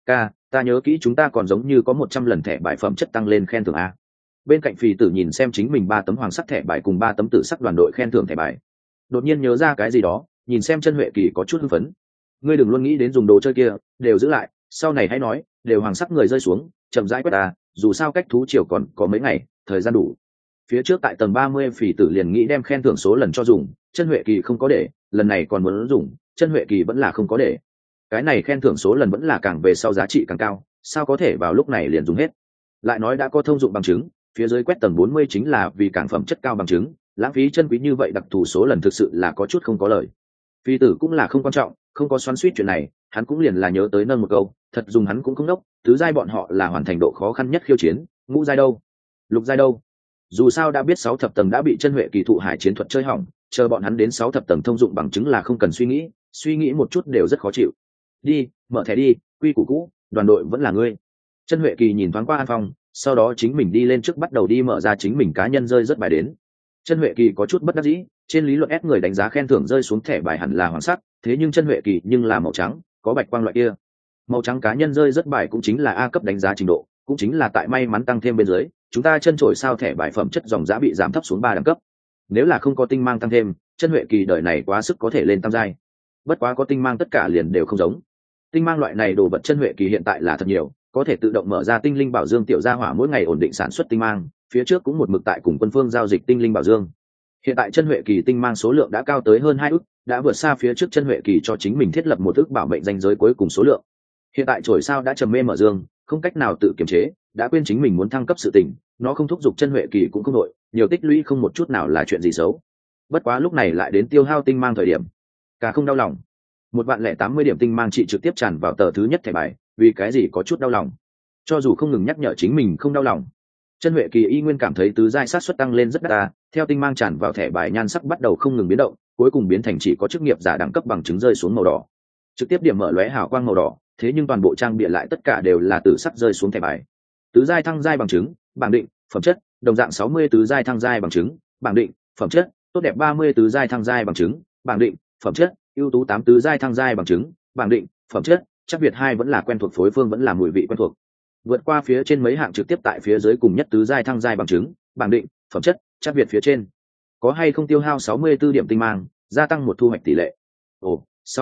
Ta nhớ kỹ chúng ta còn giống như có 100 lần thẻ bài phẩm chất tăng lên khen thưởng a. Bên cạnh Phì Tử nhìn xem chính mình 3 tấm hoàng sắc thẻ bài cùng 3 tấm tử sắc đoàn đội khen thưởng thẻ bài. Đột nhiên nhớ ra cái gì đó, nhìn xem chân Huệ Kỳ có chút hưng phấn. Ngươi đừng luôn nghĩ đến dùng đồ chơi kia, đều giữ lại, sau này hãy nói, đều hoàng sắc người rơi xuống, chậm rãi quét ta, dù sao cách thú triều còn có mấy ngày, thời gian đủ. Phía trước tại tầng 30 Phì Tử liền nghĩ đem khen thưởng số lần cho dùng, chân Huệ Kỳ không có để, lần này còn muốn dùng, chân Huệ Kỳ vẫn là không có để. Cái này khen thưởng số lần vẫn là càng về sau giá trị càng cao, sao có thể vào lúc này liền dùng hết. Lại nói đã có thông dụng bằng chứng, phía dưới quét tầng 40 chính là vì càng phẩm chất cao bằng chứng, lãng phí chân quý như vậy đặc thù số lần thực sự là có chút không có lời. Phi Tử cũng là không quan trọng, không có xoắn suýt chuyện này, hắn cũng liền là nhớ tới nâng một câu, thật dùng hắn cũng không đốc, tứ giai bọn họ là hoàn thành độ khó khăn nhất khiêu chiến, ngũ giai đâu, lục giai đâu. Dù sao đã biết 6 thập tầng đã bị chân huệ kỳ thụ hải chiến thuật chơi hỏng, chờ bọn hắn đến 6 thập tầng thông dụng bằng chứng là không cần suy nghĩ một chút đều rất khó chịu. Đi, mở thẻ đi, quy củ cũ, đoàn đội vẫn là ngươi. Chân huệ kỳ nhìn thoáng qua An Phong, sau đó chính mình đi lên trước bắt đầu đi mở ra chính mình cá nhân rơi rất bài đến. Chân huệ kỳ có chút bất đắc dĩ, trên lý luận ép người đánh giá khen thưởng rơi xuống thẻ bài hẳn là hoàng sắc, thế nhưng chân huệ kỳ nhưng là màu trắng, có bạch quang loại kia. Màu trắng cá nhân rơi rất bài cũng chính là A cấp đánh giá trình độ, cũng chính là tại may mắn tăng thêm bên dưới, chúng ta chân trội sao thẻ bài phẩm chất dòng giá bị giảm thấp xuống 3 đẳng cấp. Nếu là không có tinh mang tăng thêm, chân huệ kỳ đời này quá sức có thể lên tam giai. Bất quá có tinh mang tất cả liền đều không giống. Tinh mang loại này đồ vật chân huệ kỳ hiện tại là thật nhiều, có thể tự động mở ra tinh linh bảo dương tiểu gia hỏa mỗi ngày ổn định sản xuất tinh mang, phía trước cũng một mực tại cùng quân phương giao dịch tinh linh bảo dương. Hiện tại chân huệ kỳ tinh mang số lượng đã cao tới hơn 2 ức, đã vượt xa phía trước chân huệ kỳ cho chính mình thiết lập một ức bảo mệnh danh giới cuối cùng số lượng. Hiện tại trổi sao đã trầm mê mở dương, không cách nào tự kiềm chế, đã quên chính mình muốn thăng cấp sự tình, nó không thúc giục chân huệ kỳ cũng không đội, nhiều tích lũy không một chút nào là chuyện gì xấu. Bất quá lúc này lại đến tiêu hao tinh mang thời điểm, cả không đau lòng. 1080 điểm tinh mang trị trực tiếp tràn vào tờ thứ nhất thẻ bài, vì cái gì có chút đau lòng. Cho dù không ngừng nhắc nhở chính mình không đau lòng, chân huệ kỳ y nguyên cảm thấy tứ giai sát suất tăng lên rất đắt. Theo tinh mang tràn vào thẻ bài nhan sắc bắt đầu không ngừng biến động, cuối cùng biến thành chỉ có chức nghiệp giả đẳng cấp bằng chứng rơi xuống màu đỏ, trực tiếp điểm mở lóe hào quang màu đỏ, thế nhưng toàn bộ trang bịa lại tất cả đều là tử sắc rơi xuống thẻ bài. Tứ giai thăng giai bằng chứng, bảng định, phẩm chất, đồng dạng 60 tứ giai thăng giai bằng chứng, bảng định, phẩm chất, tốt đẹp 30 tứ giai thăng giai bằng chứng, bảng định, phẩm chất, ưu tú 8 tứ giai thăng giai bằng chứng, bảng định, phẩm chất, chắc Việt 2 vẫn là quen thuộc phối phương vẫn là mùi vị quen thuộc. Vượt qua phía trên mấy hạng trực tiếp tại phía dưới cùng nhất tứ giai thăng giai bằng chứng, bảng định, phẩm chất, chắc Việt phía trên. Có hay không tiêu hao 64 điểm tinh mang, gia tăng một thu hoạch tỷ lệ. Ồ,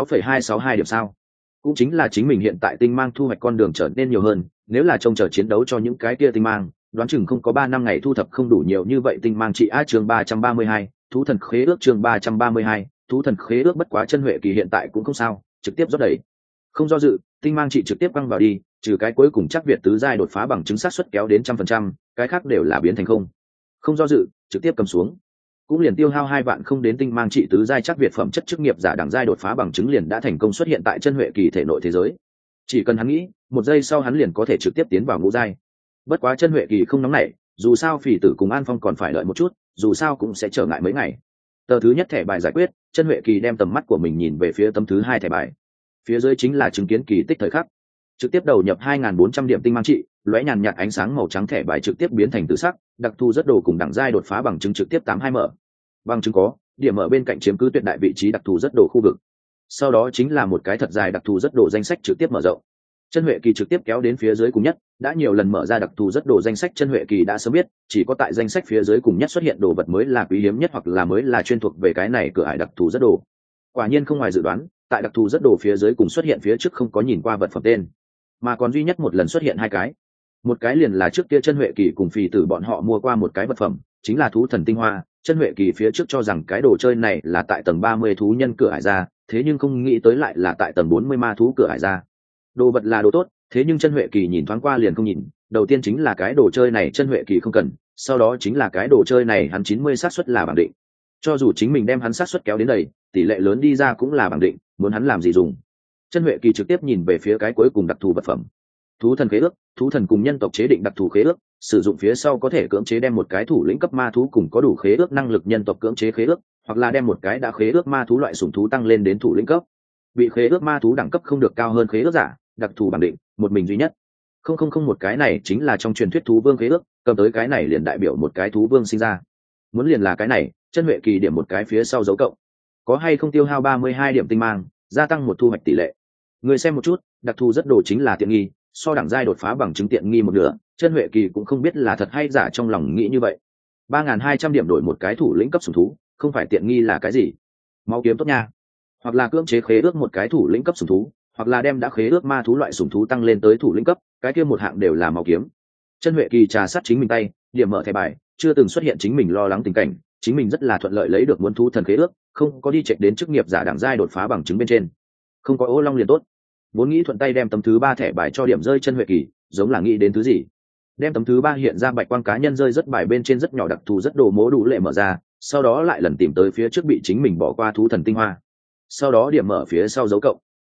6,262 điểm sao? Cũng chính là chính mình hiện tại tinh mang thu hoạch con đường trở nên nhiều hơn, nếu là trông chờ chiến đấu cho những cái kia tinh mang, đoán chừng không có 3 năm ngày thu thập không đủ nhiều như vậy tinh mang trị A chương 332, thú thần khế ước chương 332, thú thần khế ước. Bất quá chân huệ kỳ hiện tại cũng không sao, trực tiếp rót đẩy. Không do dự, tinh mang trị trực tiếp quăng vào đi, trừ cái cuối cùng chắc Việt tứ giai đột phá bằng chứng xác suất kéo đến 100%, cái khác đều là biến thành không. Không do dự, trực tiếp cầm xuống. Cũng liền tiêu hao 2 vạn không đến tinh mang trị tứ giai chắc Việt phẩm chất chức nghiệp giả đẳng giai đột phá bằng chứng liền đã thành công xuất hiện tại chân huệ kỳ thể nội thế giới. Chỉ cần hắn nghĩ, 1 giây sau hắn liền có thể trực tiếp tiến vào ngũ giai. Bất quá chân huệ kỳ không nóng nảy, dù sao Phỉ Tử cùng An Phong còn phải đợi một chút, dù sao cũng sẽ trở ngại mấy ngày. Tờ thứ nhất thẻ bài giải quyết, chân huệ kỳ đem tầm mắt của mình nhìn về phía tấm thứ 2 thẻ bài. Phía dưới chính là chứng kiến kỳ tích thời khắc. Trực tiếp đầu nhập 2400 điểm tinh mang trị, lóe nhàn nhạt ánh sáng màu trắng thẻ bài trực tiếp biến thành tự sắc, đặc thù rất đồ cùng đẳng giai đột phá bằng chứng trực tiếp 82 mở. Bằng chứng có, điểm ở bên cạnh chiếm cứ tuyệt đại vị trí đặc thù rất đồ khu vực. Sau đó chính là một cái thật dài đặc thù rất đồ danh sách trực tiếp mở rộng. Chân huệ kỳ trực tiếp kéo đến phía dưới cùng nhất, đã nhiều lần mở ra đặc thù rất đồ danh sách chân huệ kỳ đã sớm biết, chỉ có tại danh sách phía dưới cùng nhất xuất hiện đồ vật mới là quý hiếm nhất hoặc là mới là chuyên thuộc về cái này cửa ải đặc thù rất đồ. Quả nhiên không ngoài dự đoán, tại đặc thù rất đồ phía dưới cùng xuất hiện phía trước không có nhìn qua vật phẩm tên, mà còn duy nhất một lần xuất hiện 2 cái. Một cái liền là trước kia chân huệ kỳ cùng Phỉ Tử bọn họ mua qua một cái vật phẩm, chính là thú thần tinh hoa. Chân huệ kỳ phía trước cho rằng cái đồ chơi này là tại tầng 30 thú nhân cửa ải ra, thế nhưng không nghĩ tới lại là tại tầng 40 ma thú cửa ải ra. Đồ vật là đồ tốt, thế nhưng chân huệ kỳ nhìn thoáng qua liền không nhìn, đầu tiên chính là cái đồ chơi này chân huệ kỳ không cần, sau đó chính là cái đồ chơi này hắn 90 xác suất là bảng định. Cho dù chính mình đem hắn xác suất kéo đến đây, tỷ lệ lớn đi ra cũng là bảng định, muốn hắn làm gì dùng. Chân huệ kỳ trực tiếp nhìn về phía cái cuối cùng đặc thù vật phẩm. Thú thần khế ước, thú thần cùng nhân tộc chế định đặc thù khế ước, sử dụng phía sau có thể cưỡng chế đem một cái thủ lĩnh cấp ma thú cùng có đủ khế ước năng lực nhân tộc cưỡng chế khế ước, hoặc là đem một cái đã khế ước ma thú loại sủng thú tăng lên đến thủ lĩnh cấp. Bị khế ước ma thú đẳng cấp không được cao hơn khế ước giả, đặc thù bảng định, một mình duy nhất. Không một cái này chính là trong truyền thuyết thú vương khế ước, cầm tới cái này liền đại biểu một cái thú vương sinh ra. Muốn liền là cái này, chân huệ kỳ điểm một cái phía sau dấu cộng. Có hay không tiêu hao 32 điểm tinh mang, gia tăng một thu hoạch tỷ lệ. Người xem một chút, đặc thù rất đồ chính là tiện nghi, so đẳng giai đột phá bằng chứng tiện nghi một nửa, chân huệ kỳ cũng không biết là thật hay giả trong lòng nghĩ như vậy. 3200 điểm đổi một cái thủ lĩnh cấp sủng thú, không phải tiện nghi là cái gì? Máu kiếm tốt nha. Hoặc là cưỡng chế khế ước một cái thủ lĩnh cấp sủng thú, hoặc là đem đã khế ước ma thú loại sủng thú tăng lên tới thủ lĩnh cấp, cái kia một hạng đều là máu kiếm. Chân huệ kỳ trà sát chính mình tay, điểm mở thẻ bài, chưa từng xuất hiện chính mình lo lắng tình cảnh, chính mình rất là thuận lợi lấy được muốn thú thần khế ước, không có đi chệch đến chức nghiệp giả đẳng giai đột phá bằng chứng bên trên. Không có ô long liền tốt. Vốn nghĩ thuận tay đem tấm thứ 3 thẻ bài cho điểm rơi chân huệ kỳ, giống là nghĩ đến thứ gì. Đem tấm thứ 3 hiện ra bạch quang cá nhân rơi rất bài bên trên rất nhỏ đặc thù rất đồ mố đủ lệ mở ra, sau đó lại lần tìm tới phía trước bị chính mình bỏ qua thú thần tinh hoa. Sau đó điểm mở phía sau dấu cộng.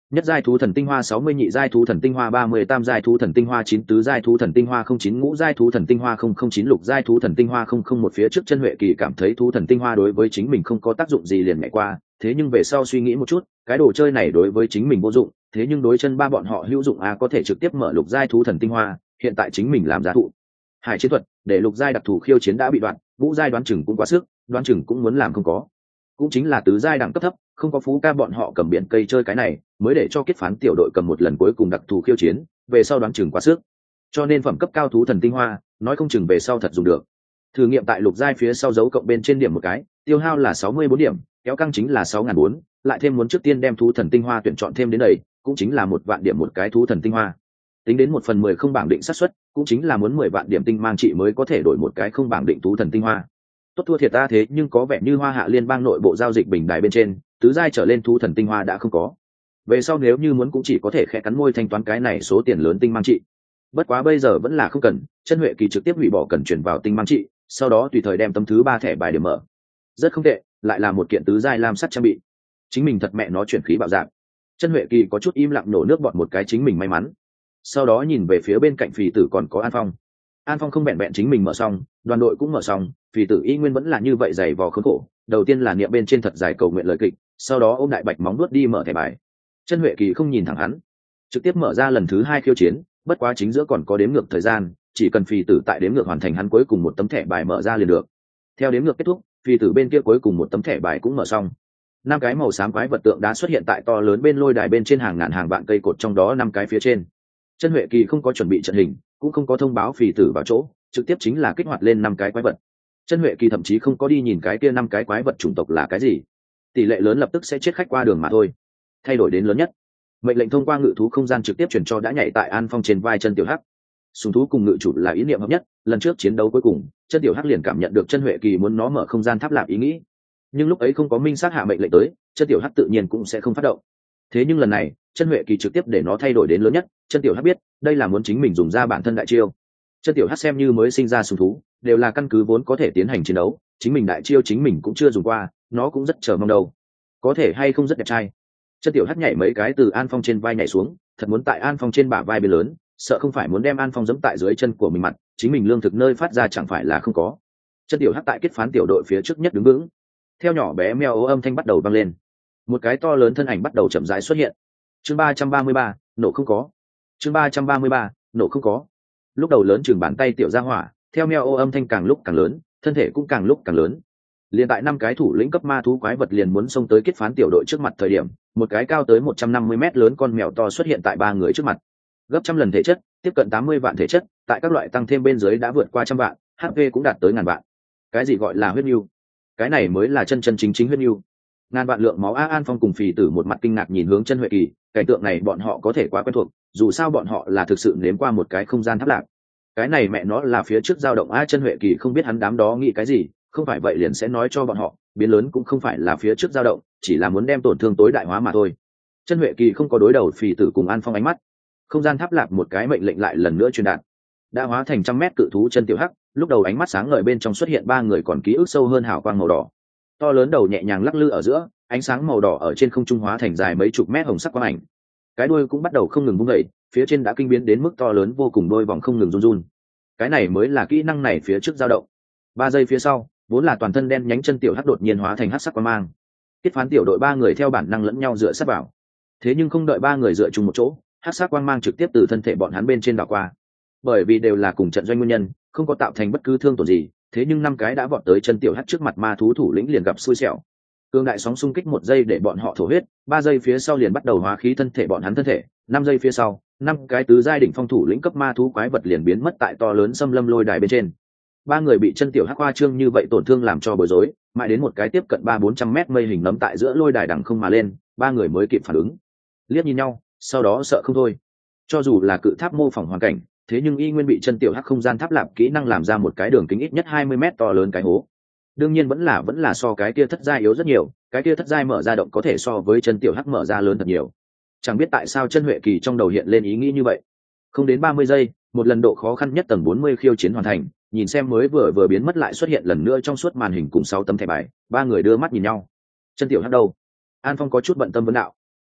Nhất giai thú thần tinh hoa 60, nhị giai thú thần tinh hoa 30, tam giai thú thần tinh hoa 9, tứ giai thú thần tinh hoa 09, ngũ giai thú thần tinh hoa 009, lục giai thú thần tinh hoa 001. Phía trước Chân Huệ Kỳ cảm thấy thú thần tinh hoa đối với chính mình không có tác dụng gì liền nhảy qua, thế nhưng về sau suy nghĩ một chút, cái đồ chơi này đối với chính mình vô dụng, thế nhưng đối chân ba bọn họ hữu dụng có thể trực tiếp mở lục giai thú thần tinh hoa, hiện tại chính mình làm giá thụ hải chiến thuật để lục giai đặc thù khiêu chiến đã bị đoạn, ngũ giai đoán chừng cũng quá sức, đoán chừng cũng muốn làm không có, cũng chính là tứ giai đẳng cấp thấp, không có Phú Ca bọn họ cầm biển cây chơi cái này, mới để cho Kết Phán tiểu đội cầm một lần cuối cùng đặc thù khiêu chiến, về sau đoán chừng quá sức, cho nên phẩm cấp cao thú thần tinh hoa, nói không chừng về sau thật dùng được. Thử nghiệm tại lục giai phía sau dấu cộng bên trên điểm một cái, tiêu hao là 64 điểm, kéo căng chính là 6.400, lại thêm muốn trước tiên đem thú thần tinh hoa tuyển chọn thêm đến đây, cũng chính là 1.000 điểm một cái thú thần tinh hoa. Tính đến 1/10 không bảng định xác suất, cũng chính là muốn 10 vạn điểm tinh mang trị mới có thể đổi một cái không bảng định thú thần tinh hoa. Tốt thua thiệt ta, thế nhưng có vẻ như Hoa Hạ liên bang nội bộ giao dịch bình đài bên trên, tứ giai trở lên thú thần tinh hoa đã không có. Về sau nếu như muốn cũng chỉ có thể khẽ cắn môi thanh toán cái này số tiền lớn tinh mang trị. Bất quá bây giờ vẫn là không cần, Chân Huệ Kỳ trực tiếp hủy bỏ cần chuyển vào tinh mang trị, sau đó tùy thời đem tấm thứ 3 thẻ bài điểm mở. Rất không tệ, lại là một kiện tứ giai lam sắt trang bị. Chính mình thật mẹ nó chuyển khí bạo dạng. Chân Huệ Kỳ có chút im lặng nổ nước bọt một cái, chính mình may mắn. Sau đó nhìn về phía bên cạnh Phì Tử còn có An Phong. An Phong không vẹn vẹn chính mình mở xong, đoàn đội cũng mở xong, Phì Tử y nguyên vẫn là như vậy dày vò khốn khổ. Đầu tiên là niệm bên trên thật dài cầu nguyện lời kịch, sau đó ôm đại bạch móng nuốt đi mở thẻ bài. Chân Huệ Kỳ không nhìn thẳng hắn, trực tiếp mở ra lần thứ 2 khiêu chiến, bất quá chính giữa còn có đếm ngược thời gian, chỉ cần Phì Tử tại đếm ngược hoàn thành hắn cuối cùng một tấm thẻ bài mở ra liền được. Theo đếm ngược kết thúc, Phì Tử bên kia cuối cùng một tấm thẻ bài cũng mở xong. 5 cái màu xám quái vật tượng đá xuất hiện tại to lớn bên lôi đài bên trên hàng ngàn hàng vạn cây cột, trong đó 5 cái phía trên. Chân Huệ Kỳ không có chuẩn bị trận hình, cũng không có thông báo Phì Tử vào chỗ, trực tiếp chính là kích hoạt lên 5 cái quái vật. Chân Huệ Kỳ thậm chí không có đi nhìn cái kia 5 cái quái vật chủng tộc là cái gì, tỷ lệ lớn lập tức sẽ chết khách qua đường mà thôi. Thay đổi đến lớn nhất, mệnh lệnh thông qua ngự thú không gian trực tiếp chuyển cho đã nhảy tại An Phong trên vai Chân Tiểu Hắc. Sùng thú cùng ngự chủ là ý niệm hợp nhất, lần trước chiến đấu cuối cùng, Chân Tiểu Hắc liền cảm nhận được Chân Huệ Kỳ muốn nó mở không gian tháp lạp ý nghĩ, nhưng lúc ấy không có minh xác hạ mệnh lệnh tới, Chân Tiểu Hắc tự nhiên cũng sẽ không phát động. Thế nhưng lần này, Chân Huệ Kỳ trực tiếp để nó thay đổi đến lớn nhất, Chân Tiểu Hắc biết, đây là muốn chính mình dùng ra bản thân đại chiêu. Chân Tiểu Hắc xem như mới sinh ra sùng thú, đều là căn cứ vốn có thể tiến hành chiến đấu, chính mình đại chiêu chính mình cũng chưa dùng qua, nó cũng rất chờ mong đâu. Có thể hay không rất đẹp trai. Chân Tiểu Hắc nhảy mấy cái từ An Phong trên vai nhảy xuống, thật muốn tại An Phong trên bả vai bên lớn, sợ không phải muốn đem An Phong giẫm tại dưới chân của mình mặt, chính mình lương thực nơi phát ra chẳng phải là không có. Chân Tiểu Hắc tại Kết Phán tiểu đội phía trước nhất đứng vững. Theo nhỏ bé meo ố âm thanh bắt đầu vang lên, một cái to lớn thân ảnh bắt đầu chậm rãi xuất hiện. Chương 333, nổ không có. Chương 333, nổ không có. Lúc đầu lớn chừng bàn tay tiểu gia hỏa, theo meo ô âm thanh càng lúc càng lớn, thân thể cũng càng lúc càng lớn. Liền tại 5 cái thủ lĩnh cấp ma thú quái vật liền muốn xông tới Kết Phán tiểu đội trước mặt thời điểm, một cái cao tới 150 mét lớn con mèo to xuất hiện tại 3 người trước mặt. Gấp trăm lần thể chất, tiếp cận 80 vạn thể chất, tại các loại tăng thêm bên dưới đã vượt qua trăm vạn, HP cũng đạt tới ngàn vạn. Cái gì gọi là huyết nhu? Cái này mới là chân chân chính chính huyết nhu. Ngàn vạn lượng máu. An Phong cùng Phì Tử một mặt kinh ngạc nhìn hướng Chân Huệ Kỳ, cảnh tượng này bọn họ có thể quá quen thuộc, dù sao bọn họ là thực sự nếm qua một cái không gian tháp lạc. Cái này mẹ nó là phía trước dao động. Chân Huệ Kỳ không biết hắn đám đó nghĩ cái gì, không phải vậy liền sẽ nói cho bọn họ, biến lớn cũng không phải là phía trước dao động, chỉ là muốn đem tổn thương tối đại hóa mà thôi. Chân Huệ Kỳ không có đối đầu Phì Tử cùng An Phong ánh mắt, không gian tháp lạc một cái mệnh lệnh lại lần nữa truyền đạt. Đã hóa thành 100 mét cự thú Chân Tiểu Hắc, lúc đầu ánh mắt sáng ngời bên trong xuất hiện 3 người còn ký ức sâu hơn hào quang màu đỏ. To lớn đầu nhẹ nhàng lắc lư ở giữa, ánh sáng màu đỏ ở trên không trung hóa thành dài mấy chục mét hồng sắc quang ảnh. Cái đuôi cũng bắt đầu không ngừng vung dậy, phía trên đã kinh biến đến mức to lớn vô cùng, đôi vòng không ngừng run run. Cái này mới là kỹ năng này phía trước dao động. 3 giây phía sau, vốn là toàn thân đen nhánh Chân Tiểu Hắc đột nhiên hóa thành hắc sắc quang mang. Kết Phán tiểu đội 3 người theo bản năng lẫn nhau dựa sát vào. Thế nhưng không đợi 3 người dựa chung một chỗ, hắc sắc quang mang trực tiếp từ thân thể bọn hắn bên trên đảo qua. Bởi vì đều là cùng trận doanh nguyên nhân, không có tạo thành bất cứ thương tổn gì, thế nhưng 5 cái đã vọt tới Chân Tiểu Hắc trước mặt ma thú thủ lĩnh liền gặp xui xẻo. Cương đại sóng xung kích 1 giây để bọn họ thổ huyết, 3 giây phía sau liền bắt đầu hóa khí thân thể bọn hắn thân thể, 5 giây phía sau, 5 cái tứ giai đỉnh phong thủ lĩnh cấp ma thú quái vật liền biến mất tại to lớn xâm lâm lôi đài bên trên. 3 người bị Chân Tiểu Hắc hoa trương như vậy tổn thương làm cho bối rối, mãi đến một cái tiếp cận 300-400 mét mây hình nấm tại giữa lôi đài đằng không mà lên, 3 người mới kịp phản ứng. Liếc nhìn nhau, sau đó sợ không thôi. Cho dù là cự tháp mô phỏng hoàn cảnh, thế nhưng y nguyên bị Chân Tiểu Hắc không gian tháp lạp kỹ năng làm ra một cái đường kính ít nhất 20 mét to lớn cái hố. Đương nhiên vẫn là so cái kia thất giai yếu rất nhiều, cái kia thất giai mở ra động có thể so với Chân Tiểu Hắc mở ra lớn thật nhiều. Chẳng biết tại sao Chân Huệ Kỳ trong đầu hiện lên ý nghĩ như vậy. Không đến 30 giây, một lần độ khó khăn nhất tầng 40 khiêu chiến hoàn thành, nhìn xem mới vừa biến mất lại xuất hiện lần nữa trong suốt màn hình cùng 6 tấm thẻ bài, 3 người đưa mắt nhìn nhau. Chân Tiểu Hắc đâu? An Phong có chút bận tâm vấn đạo.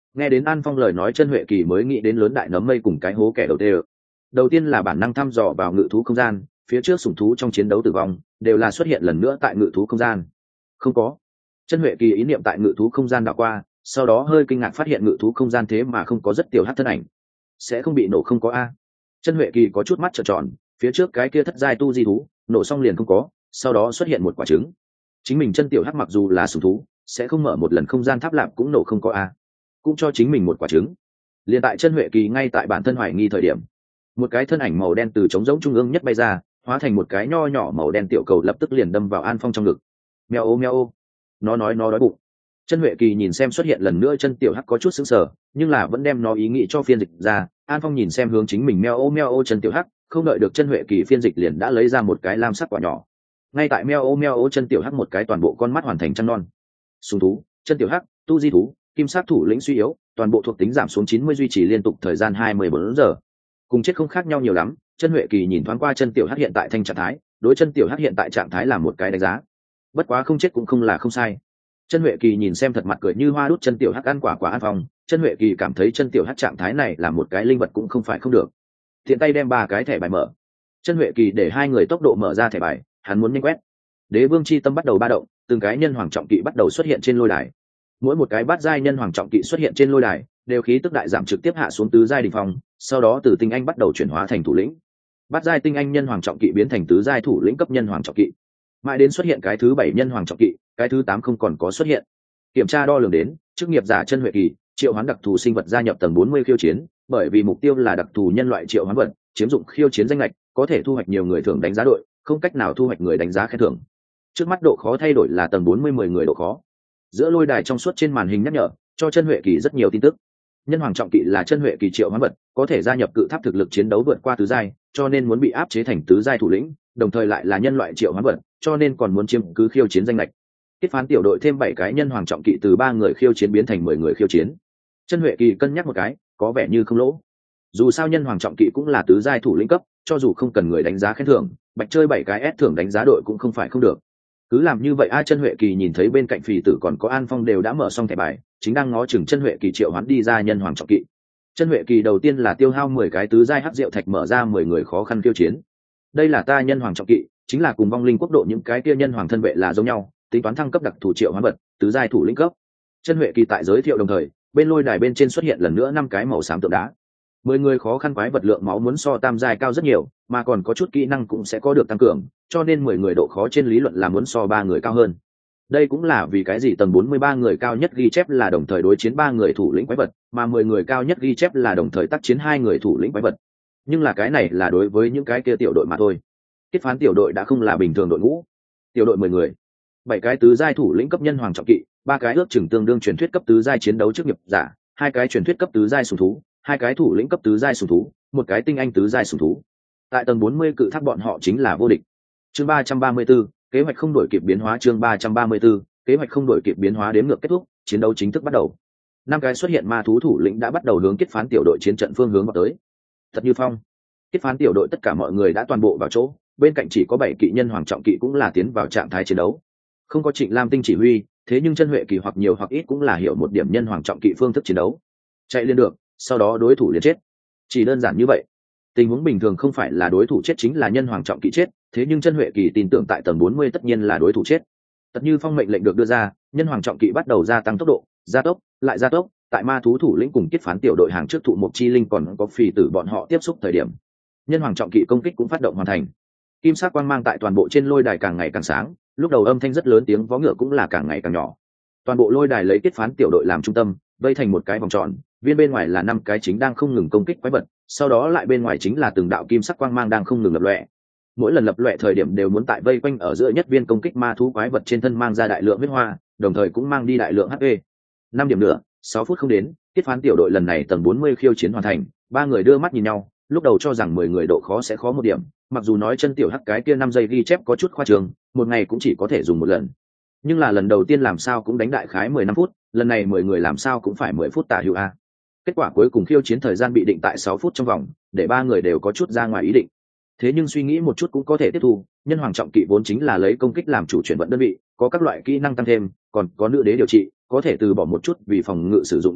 Nghe đến An Phong lời nói, chân Huệ Kỳ mới nghĩ đến lớn đại nấm mây cùng cái hố kẻ đầu tê. Đầu tiên là bản năng thăm dò vào ngự thú không gian, phía trước sủng thú trong chiến đấu tử vong đều là xuất hiện lần nữa tại ngự thú không gian. Không có. Chân Huệ Kỳ ý niệm tại ngự thú không gian đảo qua, sau đó hơi kinh ngạc phát hiện ngự thú không gian thế mà không có rất tiểu hắc thân ảnh. Sẽ không bị nổ không có a? Chân Huệ Kỳ có chút mắt trợn tròn, phía trước cái kia thất giai tu di thú, nổ xong liền không có, sau đó xuất hiện một quả trứng. Chính mình chân tiểu hắc mặc dù là sủng thú, sẽ không mở một lần không gian tháp lạp cũng nổ không có a. Cũng cho chính mình một quả trứng. Liền tại Chân Huệ Kỳ ngay tại bản thân hoài nghi thời điểm, một cái thân ảnh màu đen từ trống rỗng trung ương nhất bay ra, hóa thành một cái nho nhỏ màu đen tiểu cầu lập tức liền đâm vào An Phong trong ngực. Meo ô meo ô. Nó nói nó đói bụng. Chân Huệ Kỳ nhìn xem xuất hiện lần nữa chân tiểu hắc có chút sững sờ, nhưng là vẫn đem nó ý nghĩ cho phiên dịch ra. An Phong nhìn xem hướng chính mình meo ô chân tiểu hắc, không đợi được chân Huệ Kỳ phiên dịch liền đã lấy ra một cái lam sắc quả nhỏ. Ngay tại meo ô chân tiểu hắc một cái toàn bộ con mắt hoàn thành trăng non. Sùng thú, chân tiểu hắc, tu di thú, kim sắc thủ lĩnh suy yếu, toàn bộ thuộc tính giảm xuống 90, duy trì liên tục thời gian 24 giờ. Cùng chết không khác nhau nhiều lắm. Chân Huệ Kỳ nhìn thoáng qua chân tiểu hắc hiện tại thanh trạng thái, đối chân tiểu hắc hiện tại trạng thái là một cái đánh giá. Bất quá không chết cũng không là không sai. Chân Huệ Kỳ nhìn xem thật mặt cười như hoa đút chân tiểu hắc ăn quả An Phong, chân Huệ Kỳ cảm thấy chân tiểu hắc trạng thái này là một cái linh vật cũng không phải không được. Thiện tay đem 3 cái thẻ bài mở. Chân Huệ Kỳ để 2 người tốc độ mở ra thẻ bài, hắn muốn nhanh quét. Đế vương chi tâm bắt đầu ba động, từng cái nhân hoàng trọng kỵ bắt đầu xuất hiện trên lôi đài. Mỗi một cái bát giai nhân hoàng trọng kỵ xuất hiện trên lôi đài, đều khí tức đại giảm trực tiếp hạ xuống tứ giai đỉnh phong, sau đó từ tinh anh bắt đầu chuyển hóa thành thủ lĩnh. Bát giai tinh anh nhân hoàng trọng kỵ biến thành tứ giai thủ lĩnh cấp nhân hoàng trọng kỵ. Mãi đến xuất hiện cái thứ 7 nhân hoàng trọng kỵ, cái thứ 8 không còn có xuất hiện. Kiểm tra đo lường đến, chức nghiệp giả Chân Huệ Kỳ, triệu hoán đặc thù sinh vật gia nhập tầng 40 khiêu chiến, bởi vì mục tiêu là đặc thù nhân loại triệu hoán vật, chiếm dụng khiêu chiến danh lệch, có thể thu hoạch nhiều người thưởng đánh giá đội, không cách nào thu hoạch người đánh giá khen thưởng. Trước mắt độ khó thay đổi là tầng 40 10 người độ khó. Giữa lôi đài trong suốt trên màn hình nhắc nhở, cho Chân Huệ Kỳ rất nhiều tin tức. Nhân hoàng trọng kỵ là Chân Huệ Kỳ triệu hoán vật, có thể gia nhập cự tháp thực lực chiến đấu vượt qua tứ giai, cho nên muốn bị áp chế thành tứ giai thủ lĩnh, đồng thời lại là nhân loại triệu hoán vật, cho nên còn muốn chiếm cứ khiêu chiến danh lệch. Kết phán tiểu đội thêm 7 cái nhân hoàng trọng kỵ từ 3 người khiêu chiến biến thành 10 người khiêu chiến. Chân Huệ Kỳ cân nhắc một cái, có vẻ như không lỗ. Dù sao nhân hoàng trọng kỵ cũng là tứ giai thủ lĩnh cấp, cho dù không cần người đánh giá khen thưởng, bạch chơi 7 cái S thưởng đánh giá đội cũng không phải không được. Cứ làm như vậy. Chân Huệ Kỳ nhìn thấy bên cạnh phì tử còn có An Phong đều đã mở xong thẻ bài, chính đang ngó chừng Chân Huệ Kỳ triệu hoán đi ra nhân hoàng trọng kỵ. Chân Huệ Kỳ đầu tiên là tiêu hao 10 cái tứ giai hắc diệu thạch mở ra 10 người khó khăn khiêu chiến. Đây là ta nhân hoàng trọng kỵ, chính là cùng vong linh quốc độ những cái kia nhân hoàng thân vệ là giống nhau, tính toán thăng cấp đặc thủ triệu hoán vật, tứ giai thủ lĩnh cấp. Chân Huệ Kỳ tại giới thiệu đồng thời, bên lôi đài bên trên xuất hiện lần nữa 5 cái màu xám tượng đá. 10 người khó khăn quái vật lượng máu muốn so tam giai cao rất nhiều, mà còn có chút kỹ năng cũng sẽ có được tăng cường, cho nên 10 người độ khó trên lý luận là muốn so 3 người cao hơn. Đây cũng là vì cái gì tầng 43 người cao nhất ghi chép là đồng thời đối chiến 3 người thủ lĩnh quái vật, mà 10 người cao nhất ghi chép là đồng thời tác chiến 2 người thủ lĩnh quái vật. Nhưng là cái này là đối với những cái kia tiểu đội mà thôi. Kết phán tiểu đội đã không là bình thường đội ngũ. Tiểu đội 10 người, 7 cái tứ giai thủ lĩnh cấp nhân hoàng trọng kỵ, 3 cái ước chừng tương đương truyền thuyết cấp tứ giai chiến đấu chức nghiệp giả, 2 cái truyền thuyết cấp tứ giai sủng thú, 2 cái thủ lĩnh cấp tứ giai sủng thú, 1 cái tinh anh tứ giai sủng thú. Tại tầng 40 cự tháp bọn họ chính là vô địch. Chương 334, kế hoạch không đổi kịp biến hóa. Chương 334, kế hoạch không đổi kịp biến hóa đếm ngược kết thúc, chiến đấu chính thức bắt đầu. 5 cái xuất hiện ma thú thủ lĩnh đã bắt đầu hướng kết phán tiểu đội chiến trận phương hướng vào tới. Thật như phong, kết phán tiểu đội tất cả mọi người đã toàn bộ vào chỗ, bên cạnh chỉ có 7 kỵ nhân hoàng trọng kỵ cũng là tiến vào trạng thái chiến đấu. Không có Trịnh Lam Tinh chỉ huy, thế nhưng Chân Huệ Kỳ hoặc nhiều hoặc ít cũng là hiểu một điểm nhân hoàng trọng kỵ phương thức chiến đấu. Chạy lên được, sau đó đối thủ liền chết. Chỉ đơn giản như vậy. Tình huống bình thường không phải là đối thủ chết chính là nhân hoàng trọng kỵ chết, thế nhưng Chân Huệ Kỳ tin tưởng tại tầng 40 tất nhiên là đối thủ chết. Tất như phong mệnh lệnh được đưa ra, nhân hoàng trọng kỵ bắt đầu gia tăng tốc độ, gia tốc, lại gia tốc, tại ma thú thủ lĩnh cùng kết phán tiểu đội hàng trước thụ một chi linh còn có phì tử bọn họ tiếp xúc thời điểm. Nhân hoàng trọng kỵ công kích cũng phát động hoàn thành. Kim sắc quang mang tại toàn bộ trên lôi đài càng ngày càng sáng, lúc đầu âm thanh rất lớn, tiếng vó ngựa cũng là càng ngày càng nhỏ. Toàn bộ lôi đài lấy kết phán tiểu đội làm trung tâm, vây thành một cái vòng tròn, viên bên ngoài là 5 cái chính đang không ngừng công kích quái vật, sau đó lại bên ngoài chính là từng đạo kim sắc quang mang đang không ngừng lập lòe. Mỗi lần lập lòe thời điểm đều muốn tại vây quanh ở giữa nhất viên công kích ma thú quái vật trên thân mang ra đại lượng huyết hoa, đồng thời cũng mang đi đại lượng HP. 5 điểm nữa, 6 phút không đến, kết phán tiểu đội lần này tầng 40 khiêu chiến hoàn thành, 3 người đưa mắt nhìn nhau, lúc đầu cho rằng 10 người độ khó sẽ khó một điểm, mặc dù nói chân tiểu hắc cái kia 5 giây ghi chép có chút khoa trương, một ngày cũng chỉ có thể dùng một lần. Nhưng là lần đầu tiên làm sao cũng đánh đại khái 15 phút, lần này 10 người làm sao cũng phải 10 phút tả hữu a. Kết quả cuối cùng khiêu chiến thời gian bị định tại 6 phút trong vòng, để 3 người đều có chút ra ngoài ý định. Thế nhưng suy nghĩ một chút cũng có thể tiếp thu, nhân hoàng trọng kỵ vốn chính là lấy công kích làm chủ chuyển vận đơn vị, có các loại kỹ năng tăng thêm, còn có nữ đế điều trị, có thể từ bỏ một chút vì phòng ngự sử dụng tinh lực,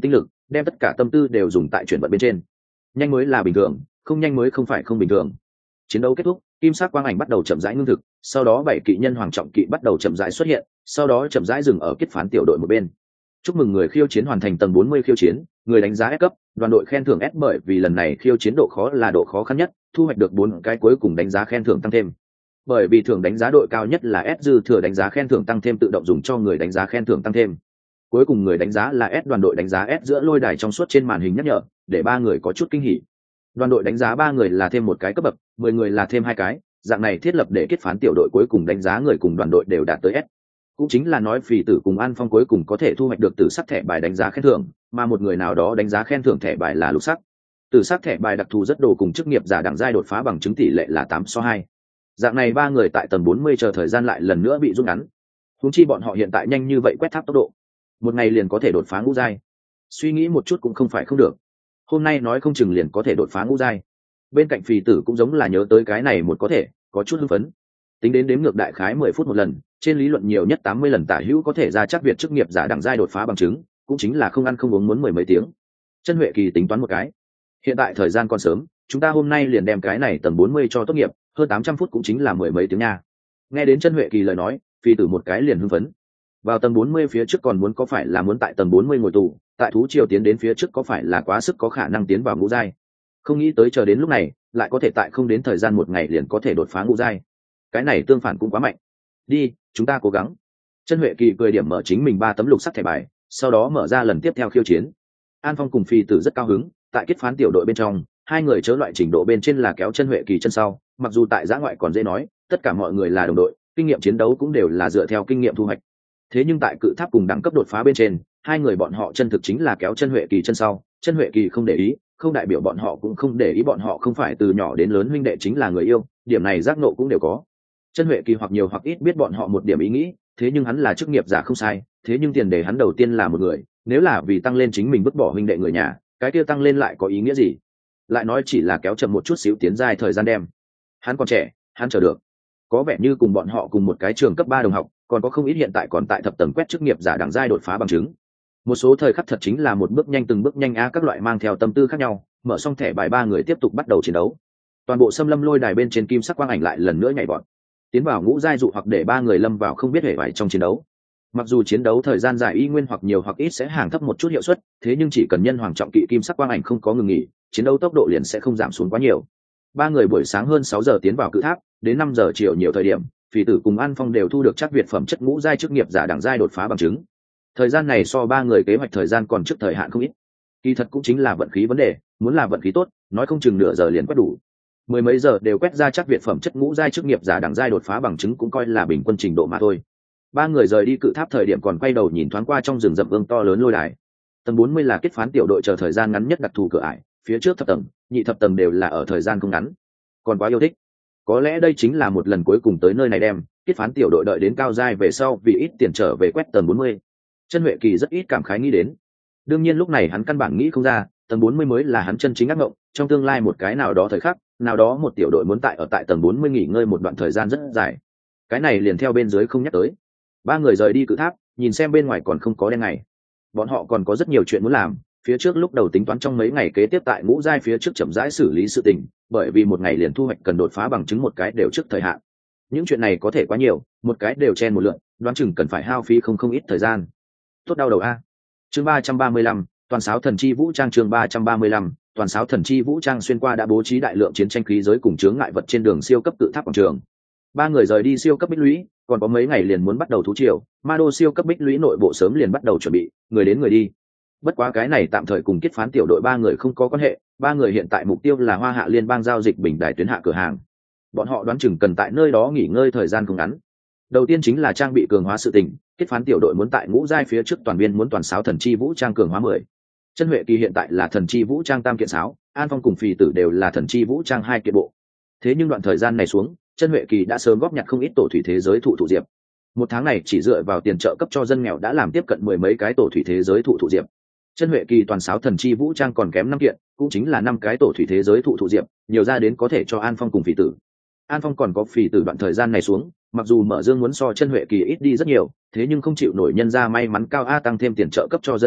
đem tất cả tâm tư đều dùng tại chuyển vận bên trên. Nhanh mới là bình thường, không nhanh mới không phải không bình thường. Chiến đấu kết thúc, kim sắc quang ảnh bắt đầu chậm rãi ngưng thực, sau đó 7 kỵ nhân hoàng trọng kỵ bắt đầu chậm rãi xuất hiện, sau đó chậm rãi dừng ở kết phán tiểu đội một bên. Chúc mừng người khiêu chiến hoàn thành tầng 40 khiêu chiến, người đánh giá S cấp, đoàn đội khen thưởng S bởi vì lần này khiêu chiến độ khó là độ khó khăn nhất, thu hoạch được 4 cái cuối cùng đánh giá khen thưởng tăng thêm. Bởi vì thưởng đánh giá đội cao nhất là S, dư thừa đánh giá khen thưởng tăng thêm tự động dùng cho người đánh giá khen thưởng tăng thêm. Cuối cùng người đánh giá là S, đoàn đội đánh giá S giữa lôi đài trong suốt trên màn hình nhắc nhở, để 3 người có chút kinh hỉ. Đoàn đội đánh giá 3 người là thêm 1 cái cấp bậc, 10 người là thêm 2 cái, dạng này thiết lập để kết phán tiểu đội cuối cùng đánh giá người cùng đoàn đội đều đạt tới S. Cũng chính là nói Phỉ Tử cùng An Phong cuối cùng có thể thu hoạch được tử sắc thẻ bài đánh giá khen thưởng, mà một người nào đó đánh giá khen thưởng thẻ bài là lục sắc. Tử sắc thẻ bài đặc thù rất đồ cùng chức nghiệp giả đẳng giai đột phá bằng chứng tỷ lệ là 8:2. Dạng này 3 người tại tầng 40 chờ thời gian lại lần nữa bị rút ngắn. Huống chi bọn họ hiện tại nhanh như vậy quét tháp tốc độ, một ngày liền có thể đột phá ngũ giai. Suy nghĩ một chút cũng không phải không được. Hôm nay nói không chừng liền có thể đột phá ngũ giai. Bên cạnh Phỉ Tử cũng giống là nhớ tới cái này một có thể, có chút hưng phấn. Tính đến đếm ngược đại khái 10 phút một lần, trên lý luận nhiều nhất 80 lần tả hữu có thể ra chắc việc chức nghiệp giả đẳng giai đột phá bằng chứng, cũng chính là không ăn không uống muốn 10 mấy tiếng. Chân Huệ Kỳ tính toán một cái. Hiện tại thời gian còn sớm, chúng ta hôm nay liền đem cái này tầng 40 cho tốt nghiệp, hơn 800 phút cũng chính là 10 mấy tiếng nha. Nghe đến Chân Huệ Kỳ lời nói, Phi Tử một cái liền hưng phấn. Vào tầng 40 phía trước còn muốn có phải là muốn tại tầng 40 ngồi tù, tại thú triều tiến đến phía trước có phải là quá sức có khả năng tiến vào ngũ giai. Không nghĩ tới chờ đến lúc này, lại có thể tại không đến thời gian một ngày liền có thể đột phá ngũ giai. Cái này tương phản cũng quá mạnh. Đi, chúng ta cố gắng. Chân Huệ Kỳ cười điểm mở chính mình 3 tấm lục sắc thẻ bài, sau đó mở ra lần tiếp theo khiêu chiến. An Phong cùng Phi Tử rất cao hứng, tại kết phán tiểu đội bên trong, hai người chớ loại trình độ bên trên là kéo Chân Huệ Kỳ chân sau, mặc dù tại giã ngoại còn dễ nói, tất cả mọi người là đồng đội, kinh nghiệm chiến đấu cũng đều là dựa theo kinh nghiệm thu hoạch. Thế nhưng tại cự tháp cùng đẳng cấp đột phá bên trên, hai người bọn họ chân thực chính là kéo Chân Huệ Kỳ chân sau, Chân Huệ Kỳ không để ý, không đại biểu bọn họ cũng không để ý, bọn họ không phải từ nhỏ đến lớn huynh đệ chính là người yêu, điểm này giác ngộ cũng đều có. Chân Huệ Kỳ hoặc nhiều hoặc ít biết bọn họ một điểm ý nghĩ, thế nhưng hắn là chức nghiệp giả không sai, thế nhưng tiền đề hắn đầu tiên là một người, nếu là vì tăng lên chính mình vứt bỏ huynh đệ người nhà, cái kia tăng lên lại có ý nghĩa gì? Lại nói chỉ là kéo chậm một chút xíu tiến dài thời gian đem. Hắn còn trẻ, hắn chờ được. Có vẻ như cùng bọn họ cùng một cái trường cấp 3 đồng học, còn có không ít hiện tại còn tại thập tầng quét chức nghiệp giả đẳng giai đột phá bằng chứng. Một số thời khắc thật chính là một bước nhanh từng bước nhanh a, các loại mang theo tâm tư khác nhau, mở xong thẻ bài 3 người tiếp tục bắt đầu chiến đấu. Toàn bộ xâm lâm lôi đài bên trên kim sắc quang ảnh lại lần nữa nhảy vọt. Tiến vào ngũ giai dụ hoặc để 3 người lâm vào không biết hề bại trong chiến đấu. Mặc dù chiến đấu thời gian dài y nguyên hoặc nhiều hoặc ít sẽ hàng thấp một chút hiệu suất, thế nhưng chỉ cần nhân hoàng trọng kỵ kim sắc quang ảnh không có ngừng nghỉ, chiến đấu tốc độ liền sẽ không giảm xuống quá nhiều. 3 người buổi sáng hơn 6 giờ tiến vào cự tháp, đến 5 giờ chiều nhiều thời điểm, Phỉ Tử cùng An Phong đều thu được chắc việt phẩm chất ngũ giai chức nghiệp giả đẳng giai đột phá bằng chứng. Thời gian này so 3 người kế hoạch thời gian còn trước thời hạn không ít. Kỳ thật cũng chính là vận khí vấn đề, muốn là vận khí tốt, nói không chừng nửa giờ liền quét đủ. Mười mấy giờ đều quét ra chắc việt phẩm chất ngũ giai chức nghiệp giả đẳng giai đột phá bằng chứng cũng coi là bình quân trình độ mà thôi. 3 người rời đi cự tháp thời điểm còn quay đầu nhìn thoáng qua trong rừng rậm ương to lớn lôi đài. Tầng 40 là kết phán tiểu đội chờ thời gian ngắn nhất đặc thù cửa ải, phía trước thập tầng, nhị thập tầng đều là ở thời gian không ngắn. Còn quá yêu thích. Có lẽ đây chính là một lần cuối cùng tới nơi này đem, kết phán tiểu đội đợi đến cao giai về sau vì ít tiền trở về quét tầng 40. Chân Huệ Kỳ rất ít cảm khái nghĩ đến. Đương nhiên lúc này hắn căn bản nghĩ không ra, tầng 40 mới là hắn chân chính ác mộng, trong tương lai một cái nào đó thời khắc, nào đó một tiểu đội muốn ở tại tầng 40 nghỉ ngơi một đoạn thời gian rất dài. Cái này liền theo bên dưới không nhắc tới. 3 người rời đi cự tháp, nhìn xem bên ngoài còn không có đen ngày. Bọn họ còn có rất nhiều chuyện muốn làm, phía trước lúc đầu tính toán trong mấy ngày kế tiếp tại ngũ giai phía trước chậm rãi xử lý sự tình, bởi vì một ngày liền thu hoạch cần đột phá bằng chứng một cái đều trước thời hạn. Những chuyện này có thể quá nhiều, một cái đều chen một lượt, đoán chừng cần phải hao phí không ít thời gian. Tốt đau đầu a. Chương 335, toàn sáo thần chi vũ trang. Chương 335, toàn sáo thần chi vũ trang. Xuyên qua đã bố trí đại lượng chiến tranh khí giới cùng chướng ngại vật trên đường siêu cấp tự tháp quảng trường. 3 người rời đi siêu cấp bích lũy, còn có mấy ngày liền muốn bắt đầu thú triều, ma đô siêu cấp bích lũy nội bộ sớm liền bắt đầu chuẩn bị, người đến người đi. Bất quá cái này tạm thời cùng kết phán tiểu đội 3 người không có quan hệ, 3 người hiện tại mục tiêu là Hoa Hạ Liên bang giao dịch bình đài tuyến hạ cửa hàng. Bọn họ đoán chừng cần tại nơi đó nghỉ ngơi thời gian không ngắn. Đầu tiên chính là trang bị cường hóa sự tình, kết phán tiểu đội muốn tại ngũ giai phía trước toàn viên muốn toàn sáo thần chi vũ trang cường hóa 10. Chân Huệ Kỳ hiện tại là thần chi vũ trang tam kiện sáo, An Phong cùng Phỉ Tử đều là thần chi vũ trang 2 kiện bộ. Thế nhưng đoạn thời gian này xuống, Chân Huệ Kỳ đã sớm góp nhặt không ít tổ thủy thế giới thụ diệp. Một tháng này chỉ dựa vào tiền trợ cấp cho dân nghèo đã làm tiếp cận 10 mấy cái tổ thủy thế giới thụ diệp. Chân Huệ Kỳ toàn sáo thần chi vũ trang còn kém 5 kiện, cũng chính là 5 cái tổ thủy thế giới thụ diệp, nhiều ra đến có thể cho An Phong cùng Phỉ Tử. An Phong còn có Phỉ Tử đoạn thời gian này xuống, mặc dù mở dương muốn so Chân Huệ Kỳ ít đi rất nhiều, thế nhưng không chịu nổi nhân ra may mắn cao a tăng thêm tiền trợ cấp cho dân nghèo,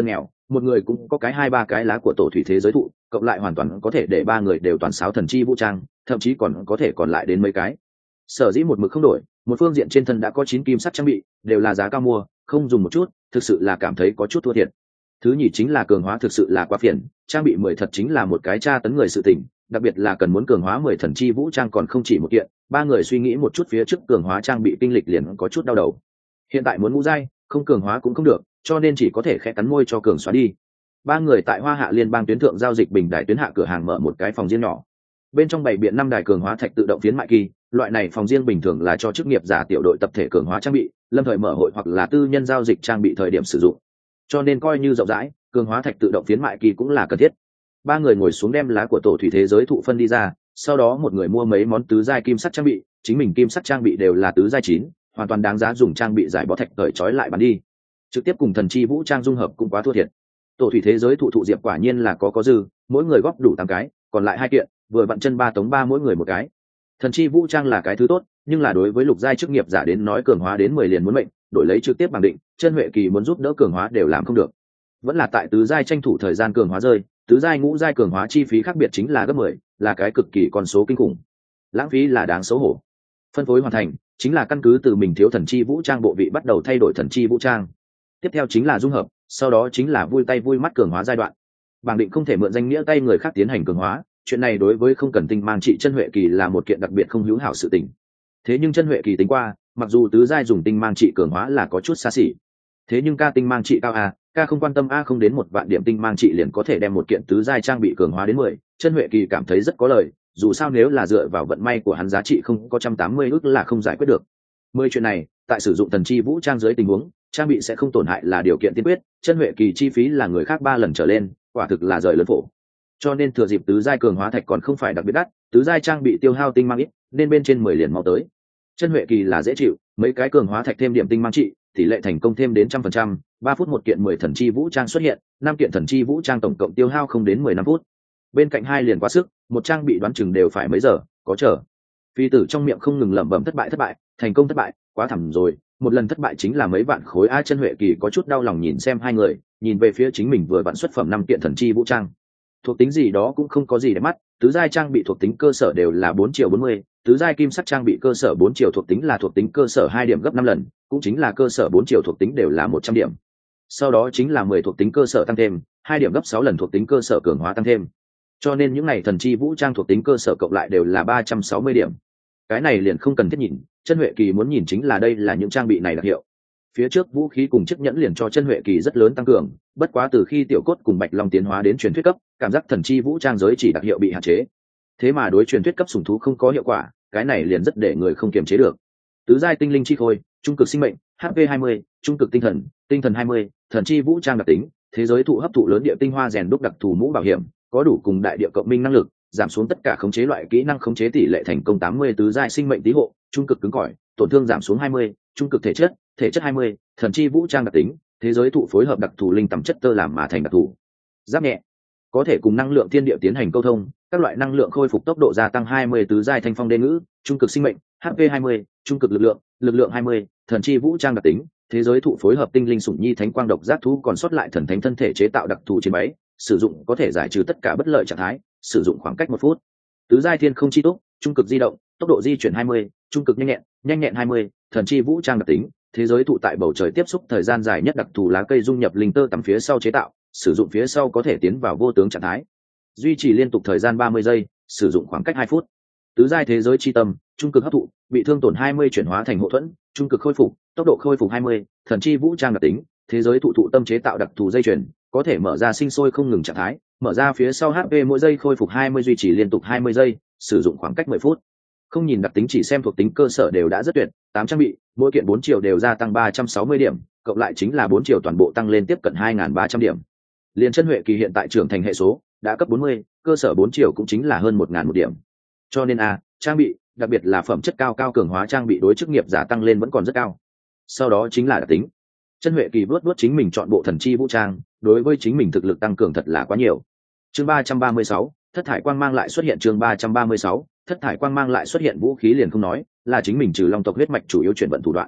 một người cũng có cái 2-3 cái lá của tổ thủy thế giới thụ, cộng lại hoàn toàn có thể để 3 người đều toàn sáo thần chi vũ trang, thậm chí còn có thể còn lại đến mấy cái. Sở dĩ một mực không đổi, một phương diện trên thân đã có 9 kim sắt trang bị, đều là giá cao mua, không dùng một chút, thực sự là cảm thấy có chút thua thiệt. Thứ nhì chính là cường hóa thực sự là quá phiền, trang bị 10 thật chính là một cái tra tấn người sự tình, đặc biệt là cần muốn cường hóa 10 thần chi vũ trang còn không chỉ một kiện, 3 người suy nghĩ một chút phía trước cường hóa trang bị kinh lịch liền có chút đau đầu. Hiện tại muốn ngũ giai, không cường hóa cũng không được, cho nên chỉ có thể khẽ cắn môi cho cường xóa đi. 3 người tại Hoa Hạ Liên bang tuyến thượng giao dịch bình đại tuyến hạ cửa hàng mở một cái phòng riêng nhỏ. Bên trong bày biện 5 đài cường hóa thạch tự động phiến mại kỳ, loại này phòng riêng bình thường là cho chức nghiệp giả tiểu đội tập thể cường hóa trang bị, lâm thời mở hội hoặc là tư nhân giao dịch trang bị thời điểm sử dụng. Cho nên coi như rộng rãi, cường hóa thạch tự động phiến mại kỳ cũng là cần thiết. 3 người ngồi xuống đem lá của tổ thủy thế giới thụ phân đi ra, sau đó một người mua mấy món tứ giai kim sắt trang bị, chính mình kim sắt trang bị đều là tứ giai 9, hoàn toàn đáng giá dùng trang bị giải bó thạch cởi trói lại bán đi. Trực tiếp cùng thần chi vũ trang dung hợp cũng quá thua thiệt. Tổ thủy thế giới thụ diệp quả nhiên là có dư, mỗi người góp đủ 8 cái, còn lại 2 kiện, vừa vặn chân 3 tống 3 mỗi người một cái. Thần chi vũ trang là cái thứ tốt, nhưng là đối với lục giai chức nghiệp giả đến nói cường hóa đến 10 liền muốn mệnh, đổi lấy trực tiếp bằng định, chân huệ kỳ muốn giúp đỡ cường hóa đều làm không được. Vẫn là tại tứ giai tranh thủ thời gian cường hóa rơi, tứ giai ngũ giai cường hóa chi phí khác biệt chính là gấp 10, là cái cực kỳ con số kinh khủng. Lãng phí là đáng xấu hổ. Phân phối hoàn thành, chính là căn cứ từ mình thiếu thần chi vũ trang bộ vị bắt đầu thay đổi thần chi vũ trang. Tiếp theo chính là dung hợp, sau đó chính là vui tay vui mắt cường hóa giai đoạn. Bảng định không thể mượn danh nghĩa tay người khác tiến hành cường hóa, chuyện này đối với không cần tinh mang trị chân huệ kỳ là một kiện đặc biệt không hữu hảo sự tình. Thế nhưng chân huệ kỳ tính qua, mặc dù tứ giai dùng tinh mang trị cường hóa là có chút xa xỉ, thế nhưng ca tinh mang trị cao a, ca không quan tâm a không đến 1 vạn điểm tinh mang trị liền có thể đem một kiện tứ giai trang bị cường hóa đến 10, chân huệ kỳ cảm thấy rất có lời, dù sao nếu là dựa vào vận may của hắn giá trị không có 180 ức là không giải quyết được. 10 chuyện này, tại sử dụng thần chi vũ trang dưới tình huống, trang bị sẽ không tổn hại là điều kiện tiên quyết, chân huệ kỳ chi phí là người khác 3 lần trở lên, quả thực là rời lớn phổ. Cho nên thừa dịp tứ giai cường hóa thạch còn không phải đặc biệt đắt, tứ giai trang bị tiêu hao tinh mang ít, nên bên trên 10 liền mau tới. Chân huệ kỳ là dễ chịu, mấy cái cường hóa thạch thêm điểm tinh mang trị, tỷ lệ thành công thêm đến 100%, 3 phút một kiện 10 thần chi vũ trang xuất hiện, 5 kiện thần chi vũ trang tổng cộng tiêu hao không đến 15 phút. Bên cạnh 2 liền quá sức, một trang bị đoán chừng đều phải mấy giờ, có chờ. Phi tử trong miệng không ngừng lẩm bẩm thất bại, thành công thất bại, quá thảm rồi, một lần thất bại chính là mấy vạn khối a. Chân huệ kỳ có chút đau lòng nhìn xem 2 người, nhìn về phía chính mình vừa vặn xuất phẩm 5 kiện thần chi vũ trang. Thuộc tính gì đó cũng không có gì để mắt, tứ giai trang bị thuộc tính cơ sở đều là 4.40, tứ giai kim sắc trang bị cơ sở 4 triệu thuộc tính là thuộc tính cơ sở 2 điểm gấp 5 lần, cũng chính là cơ sở 4 triệu thuộc tính đều là 100 điểm. Sau đó chính là 10 thuộc tính cơ sở tăng thêm, 2 điểm gấp 6 lần thuộc tính cơ sở cường hóa tăng thêm. Cho nên những này thần chi vũ trang thuộc tính cơ sở cộng lại đều là 360 điểm. Cái này liền không cần thiết nhìn, chân huệ kỳ muốn nhìn chính là đây là những trang bị này đặc hiệu. Phía trước vũ khí cùng chiếc nhẫn liền cho chân huệ kỳ rất lớn tăng cường, bất quá từ khi tiểu cốt cùng bạch long tiến hóa đến truyền thuyết cấp, cảm giác thần chi vũ trang giới chỉ đặc hiệu bị hạn chế. Thế mà đối truyền thuyết cấp sủng thú không có hiệu quả, cái này liền rất để người không kiềm chế được. Tứ giai tinh linh chi khôi, trung cực sinh mệnh, HP 20, trung cực tinh thần 20, thần chi vũ trang đặc tính, thế giới thụ hấp thụ lớn địa tinh hoa rèn đúc đặc thù mũ bảo hiểm, có đủ cùng đại địa cộng minh năng lực, giảm xuống tất cả khống chế loại kỹ năng khống chế tỷ lệ thành công 80, tứ giai sinh mệnh tí hộ, trung cực cứng cỏi, tổn thương giảm xuống 20, trung cực thể chất 20, thần chi vũ trang đặc tính, thế giới thụ phối hợp đặc thù linh tầm chất tơ làm mà thành đặc thù giáp nhẹ, có thể cùng năng lượng thiên địa tiến hành câu thông, các loại năng lượng khôi phục tốc độ gia tăng 20, tứ giai thanh phong đê ngữ, trung cực sinh mệnh, HP 20, trung cực lực lượng 20, thần chi vũ trang đặc tính, thế giới thụ phối hợp tinh linh sủng nhi thánh quang độc giác thú còn sót lại thần thánh thân thể chế tạo đặc thù chiến bẫy, sử dụng có thể giải trừ tất cả bất lợi trạng thái, sử dụng khoảng cách 1 phút. Tứ giai thiên không chi túc, trung cực di động, tốc độ di chuyển 20, trung cực nhanh nhẹn 20, thần chi vũ trang đặc tính, thế giới thụ tại bầu trời tiếp xúc thời gian dài nhất đặc thù lá cây dung nhập linh tơ tầm phía sau chế tạo, sử dụng phía sau có thể tiến vào vô tướng trạng thái, duy trì liên tục thời gian 30 giây, sử dụng khoảng cách 2 phút. Tứ giai thế giới chi tâm, trung cực hấp thụ, bị thương tổn 20 chuyển hóa thành hộ thuẫn, trung cực khôi phục, tốc độ khôi phục 20, thần chi vũ trang đặc tính, thế giới thụ tâm chế tạo đặc thù dây chuyền, có thể mở ra sinh sôi không ngừng trạng thái, mở ra phía sau HP mỗi giây khôi phục 20, duy trì liên tục 20 giây, sử dụng khoảng cách 10 phút. Không nhìn đặc tính chỉ xem thuộc tính cơ sở đều đã rất tuyệt, 8 trang bị, mỗi kiện 4 triệu đều gia tăng 360 điểm, cộng lại chính là 4 triệu toàn bộ tăng lên tiếp cận 2.300 điểm. Liên chân huệ kỳ hiện tại trưởng thành hệ số đã cấp 40, cơ sở 4 triệu cũng chính là hơn 1.000 một điểm. Cho nên trang bị, đặc biệt là phẩm chất cao cường hóa trang bị đối chức nghiệp giả tăng lên vẫn còn rất cao. Sau đó chính là đặc tính. Chân huệ kỳ vuốt chính mình chọn bộ thần chi vũ trang, đối với chính mình thực lực tăng cường thật là quá nhiều. Chương 336, thất thải quang mang lại xuất hiện. Chương 336, thất thải quang mang lại xuất hiện. Vũ khí liền không nói, là chính mình trừ long tộc huyết mạch chủ yếu chuyển vận thủ đoạn.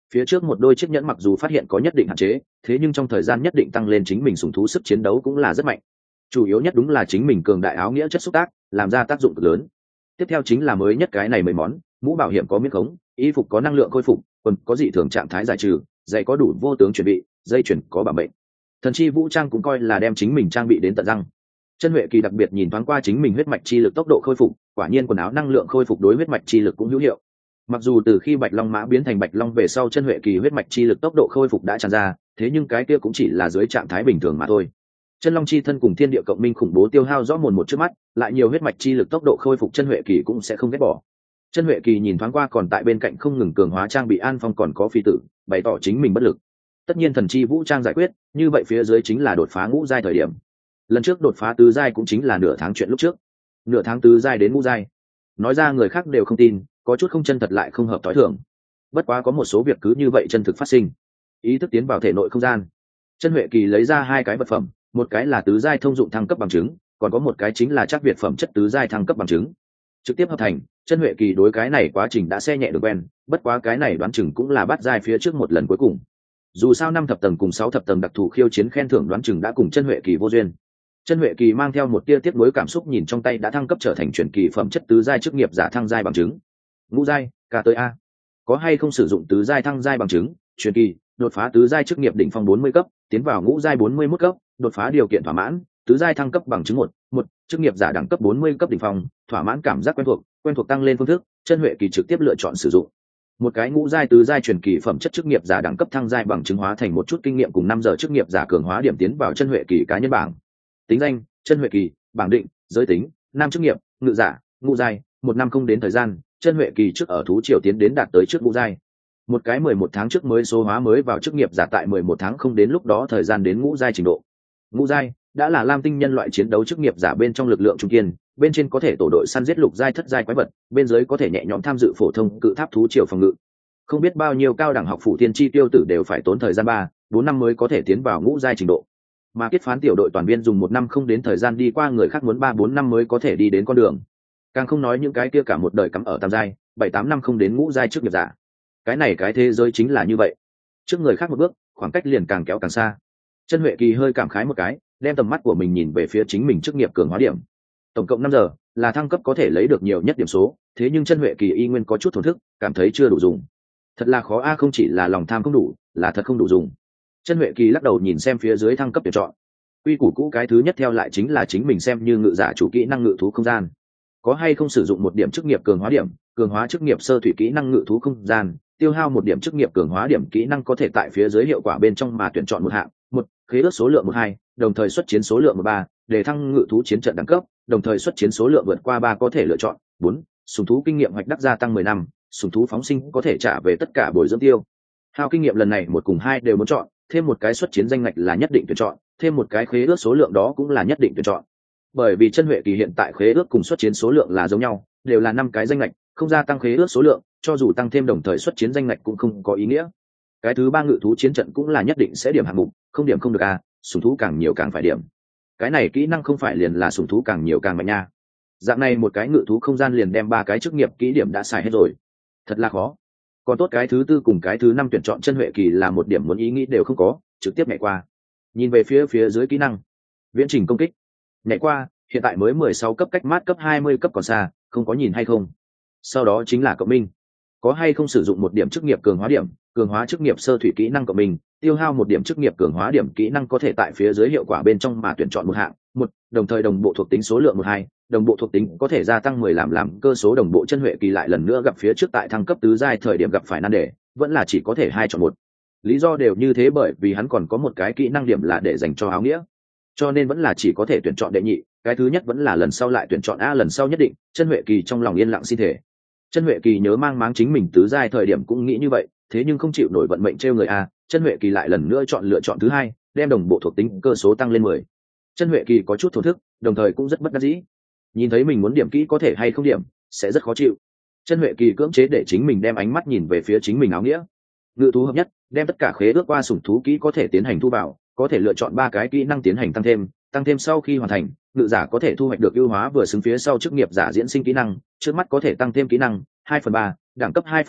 Phía trước một đôi chiếc nhẫn mặc dù phát hiện có nhất định hạn chế, thế nhưng trong thời gian nhất định tăng lên chính mình sùng thú sức chiến đấu cũng là rất mạnh. Chủ yếu nhất đúng là chính mình cường đại áo nghĩa chất xúc tác, làm ra tác dụng cực lớn. Tiếp theo chính là mới nhất cái này mấy món, mũ bảo hiểm có miễn khống, y phục có năng lượng khôi phục, quần có dị thường trạng thái giải trừ, giày có đủ vô tướng chuẩn bị, dây chuyền có bảo mệnh. Thần chi vũ trang cũng coi là đem chính mình trang bị đến tận răng. Chân Huệ Kỳ đặc biệt nhìn thoáng qua chính mình huyết mạch chi lực tốc độ khôi phục, quả nhiên quần áo năng lượng khôi phục đối huyết mạch chi lực cũng hữu hiệu. Mặc dù từ khi Bạch Long mã biến thành Bạch Long về sau Chân Huệ Kỳ huyết mạch chi lực tốc độ khôi phục đã tràn ra, thế nhưng cái kia cũng chỉ là dưới trạng thái bình thường mà thôi. Chân Long chi thân cùng thiên địa cộng minh khủng bố tiêu hao rõ mồn một trước mắt, lại nhiều huyết mạch chi lực tốc độ khôi phục Chân Huệ Kỳ cũng sẽ không ghét bỏ. Chân Huệ Kỳ nhìn thoáng qua còn tại bên cạnh không ngừng cường hóa trang bị An Phong còn có phi tử, bày tỏ chính mình bất lực. Tất nhiên thần chi vũ trang giải quyết, như vậy phía dưới chính là đột phá ngũ giai thời điểm. Lần trước đột phá tứ giai cũng chính là nửa tháng chuyện lúc trước. Nửa tháng tứ giai đến ngũ giai. Nói ra người khác đều không tin, có chút không chân thật lại không hợp tối thường. Bất quá có một số việc cứ như vậy chân thực phát sinh. Ý thức tiến vào thể nội không gian. Chân Huệ Kỳ lấy ra hai cái vật phẩm, một cái là tứ giai thông dụng thăng cấp bằng chứng, còn có một cái chính là chắc việt phẩm chất tứ giai thăng cấp bằng chứng. Trực tiếp hợp thành, Chân Huệ Kỳ đối cái này quá trình đã xe nhẹ được quen, bất quá cái này đoán chừng cũng là bắt giai phía trước một lần cuối cùng. Dù sao 5 thập tầng cùng 6 thập tầng đặc thù khiêu chiến khen thưởng đoán chừng đã cùng Chân Huệ Kỳ vô duyên. Chân Huệ Kỳ mang theo một tia tiếc nuối cảm xúc nhìn trong tay đã thăng cấp trở thành truyền kỳ phẩm chất tứ giai chức nghiệp giả thăng giai bằng chứng. Ngũ giai, cả tới a. Có hay không sử dụng tứ giai thăng giai bằng chứng, truyền kỳ, đột phá tứ giai chức nghiệp đỉnh phong 40 cấp, tiến vào ngũ giai 41 cấp, đột phá điều kiện thỏa mãn, tứ giai thăng cấp bằng chứng một chức nghiệp giả đẳng cấp 40 cấp đỉnh phong, thỏa mãn cảm giác quen thuộc tăng lên phương thức, Chân Huệ Kỳ trực tiếp lựa chọn sử dụng. Một cái ngũ giai tứ giai truyền kỳ phẩm chất chức nghiệp giả đẳng cấp thăng giai bằng chứng hóa thành một chút kinh nghiệm cùng 5 giờ chức nghiệp giả cường hóa điểm tiến vào Chân Huệ Kỳ cá nhân bảng. Tính danh: Chân Huệ Kỳ, bảng định: giới tính, nam chức nghiệp, ngự giả, ngũ giai, 1 năm không đến thời gian, Chân Huệ Kỳ trước ở thú triều tiến đến đạt tới trước ngũ giai. Một cái 11 tháng trước mới số hóa mới vào chức nghiệp giả tại 11 tháng không đến lúc đó thời gian đến ngũ giai trình độ. Ngũ giai đã là lam tinh nhân loại chiến đấu chức nghiệp giả bên trong lực lượng trung kiên, bên trên có thể tổ đội săn giết lục giai thất giai quái vật, bên dưới có thể nhẹ nhõm tham dự phổ thông cự tháp thú triều phòng ngự. Không biết bao nhiêu cao đẳng học phủ tiên tri tiêu tử đều phải tốn thời gian 3-4 năm mới có thể tiến vào ngũ giai trình độ. Mà kết phán tiểu đội toàn viên dùng 1 năm không đến thời gian đi qua người khác muốn 3-4 năm mới có thể đi đến con đường. Càng không nói những cái kia cả một đời cắm ở tam giai, 7-8 năm không đến ngũ giai trước nghiệp giả. Cái này cái thế giới chính là như vậy. Trước người khác một bước, khoảng cách liền càng kéo càng xa. Chân Huệ Kỳ hơi cảm khái một cái, đem tầm mắt của mình nhìn về phía chính mình chức nghiệp cường hóa điểm. Tổng cộng 5 giờ, là thăng cấp có thể lấy được nhiều nhất điểm số, thế nhưng Chân Huệ Kỳ y nguyên có chút thổn thức, cảm thấy chưa đủ dùng. Thật là khó a, không chỉ là lòng tham không đủ, là thật không đủ dùng. Chân Huệ Kỳ lắc đầu nhìn xem phía dưới thăng cấp tuyển chọn. Quy củ cũ cái thứ nhất theo lại chính là chính mình xem như ngự giả chủ kỹ năng ngự thú không gian. Có hay không sử dụng một điểm chức nghiệp cường hóa điểm, cường hóa chức nghiệp sơ thủy kỹ năng ngự thú không gian, tiêu hao một điểm chức nghiệp cường hóa điểm kỹ năng có thể tại phía dưới hiệu quả bên trong mà tuyển chọn một hạng, một khế ước số lượng 12, đồng thời xuất chiến số lượng 13, để thăng ngự thú chiến trận đẳng cấp, đồng thời xuất chiến số lượng vượt qua 3 có thể lựa chọn, 4 sủng thú kinh nghiệm hoạch đắc gia tăng 10 năm, sủng thú phóng sinh có thể trả về tất cả bồi dưỡng tiêu hao kinh nghiệm lần này 1 cùng 2 đều muốn chọn, thêm một cái xuất chiến danh ngạch là nhất định tuyển chọn, thêm một cái khế ước số lượng đó cũng là nhất định tuyển chọn. Bởi vì Chân Huệ Kỳ hiện tại khế ước cùng xuất chiến số lượng là giống nhau, đều là 5 cái danh ngạch, không gia tăng khế ước số lượng, cho dù tăng thêm đồng thời xuất chiến danh ngạch cũng không có ý nghĩa. Cái thứ 3 ngự thú chiến trận cũng là nhất định sẽ điểm hạng mục, không điểm không được a, sủng thú càng nhiều càng phải điểm. Cái này kỹ năng không phải liền là sủng thú càng nhiều càng mạnh nha. Dạng này một cái ngự thú không gian liền đem 3 cái chức nghiệp kỹ điểm đã xài hết rồi. Thật là khó. Còn tốt cái thứ 4 cùng cái thứ 5 tuyển chọn Chân Huệ Kỳ là một điểm muốn ý nghĩ đều không có, trực tiếp nhảy qua. Nhìn về phía dưới kỹ năng, viễn trình công kích. Nhảy qua, hiện tại mới 16 cấp cách mát cấp 20 cấp còn xa, không có nhìn hay không. Sau đó chính là cộng minh. Có hay không sử dụng một điểm chức nghiệp cường hóa điểm, cường hóa chức nghiệp sơ thủy kỹ năng cộng minh, tiêu hao một điểm chức nghiệp cường hóa điểm kỹ năng có thể tại phía dưới hiệu quả bên trong mà tuyển chọn một hạng, một đồng thời đồng bộ thuộc tính số lượng 12, đồng bộ thuộc tính có thể gia tăng 10 làm cơ số đồng bộ. Chân Huệ Kỳ lại lần nữa gặp phía trước tại thăng cấp tứ giai thời điểm gặp phải nan đề, vẫn là chỉ có thể 2 chọn 1. Lý do đều như thế bởi vì hắn còn có một cái kỹ năng điểm là để dành cho áo nghĩa, cho nên vẫn là chỉ có thể tuyển chọn đệ nhị, cái thứ nhất vẫn là lần sau lại tuyển chọn a, lần sau nhất định. Chân Huệ Kỳ trong lòng yên lặng xin thể. Chân Huệ Kỳ nhớ mang máng chính mình tứ giai thời điểm cũng nghĩ như vậy, thế nhưng không chịu nổi vận mệnh trêu người a. Chân Huệ Kỳ lại lần nữa lựa chọn thứ hai, đem đồng bộ thuộc tính cơ số tăng lên 10. Chân Huệ Kỳ có chút thổ thức, đồng thời cũng rất bất đắc dĩ. Nhìn thấy mình muốn điểm kỹ có thể hay không điểm, sẽ rất khó chịu. Chân Huệ Kỳ cưỡng chế để chính mình đem ánh mắt nhìn về phía chính mình áo nghĩa. Ngự thú hợp nhất, đem tất cả khế ước qua sủng thú kỹ có thể tiến hành thu vào, có thể lựa chọn 3 cái kỹ năng tiến hành tăng thêm sau khi hoàn thành, ngự giả có thể thu hoạch được ưu hóa vừa xứng phía sau chức nghiệp giả diễn sinh kỹ năng, trước mắt có thể tăng thêm kỹ năng 2/3, đẳng cấp 2/3,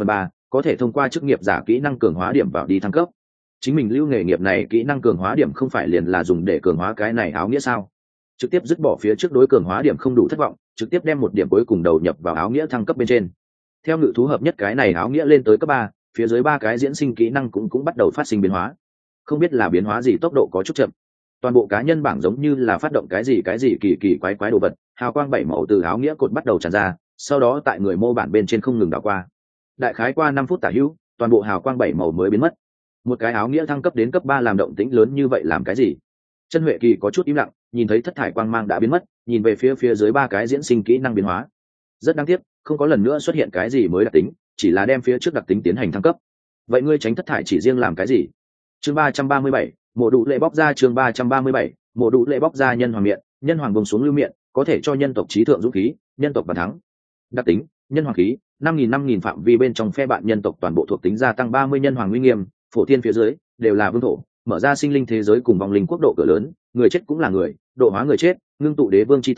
có thể thông qua chức nghiệp giả kỹ năng cường hóa điểm vào đi thăng cấp. Chính mình lưu nghề nghiệp này kỹ năng cường hóa điểm không phải liền là dùng để cường hóa cái này áo nghĩa sao? Trực tiếp dứt bỏ phía trước đối cường hóa điểm không đủ thất vọng, trực tiếp đem một điểm cuối cùng đầu nhập vào áo nghĩa thăng cấp bên trên. Theo ngự thú hợp nhất cái này áo nghĩa lên tới cấp 3, phía dưới 3 cái diễn sinh kỹ năng cũng bắt đầu phát sinh biến hóa. Không biết là biến hóa gì, tốc độ có chút chậm. Toàn bộ cá nhân bảng giống như là phát động cái gì kỳ quái đồ vật, hào quang 7 màu từ áo nghĩa cột bắt đầu tràn ra, sau đó tại người mô bản bên trên không ngừng đảo qua. Đại khái qua 5 phút tả hữu, toàn bộ hào quang 7 màu mới biến mất. Một cái áo nghĩa thăng cấp đến cấp 3 làm động tĩnh lớn như vậy làm cái gì? Chân Huệ Kỳ có chút im lặng, nhìn thấy thất thải quang mang đã biến mất, nhìn về phía dưới 3 cái diễn sinh kỹ năng biến hóa. Rất đáng tiếc, không có lần nữa xuất hiện cái gì mới đặc tính, chỉ là đem phía trước đặc tính tiến hành thăng cấp. Vậy ngươi tránh thất thải chỉ riêng làm cái gì? Chương 337, mộ đủ lệ bóc ra. Chương 337, mộ đủ lệ bóc ra. Nhân hoàng miệng, nhân hoàng bông xuống lưu miệng, có thể cho nhân tộc trí thượng dũng khí, nhân tộc bàn thắng. Đặc tính, nhân hoàng khí, 5000 phạm vi bên trong phe bạn nhân tộc toàn bộ thuộc tính gia tăng 30, nhân hoàng uy nghiêm, phổ thiên phía dưới đều là vương thổ, mở ra sinh linh thế giới cùng vòng linh quốc độ cửa lớn, người chết cũng là người, độ hóa người chết, ngưng tụ đế vương chi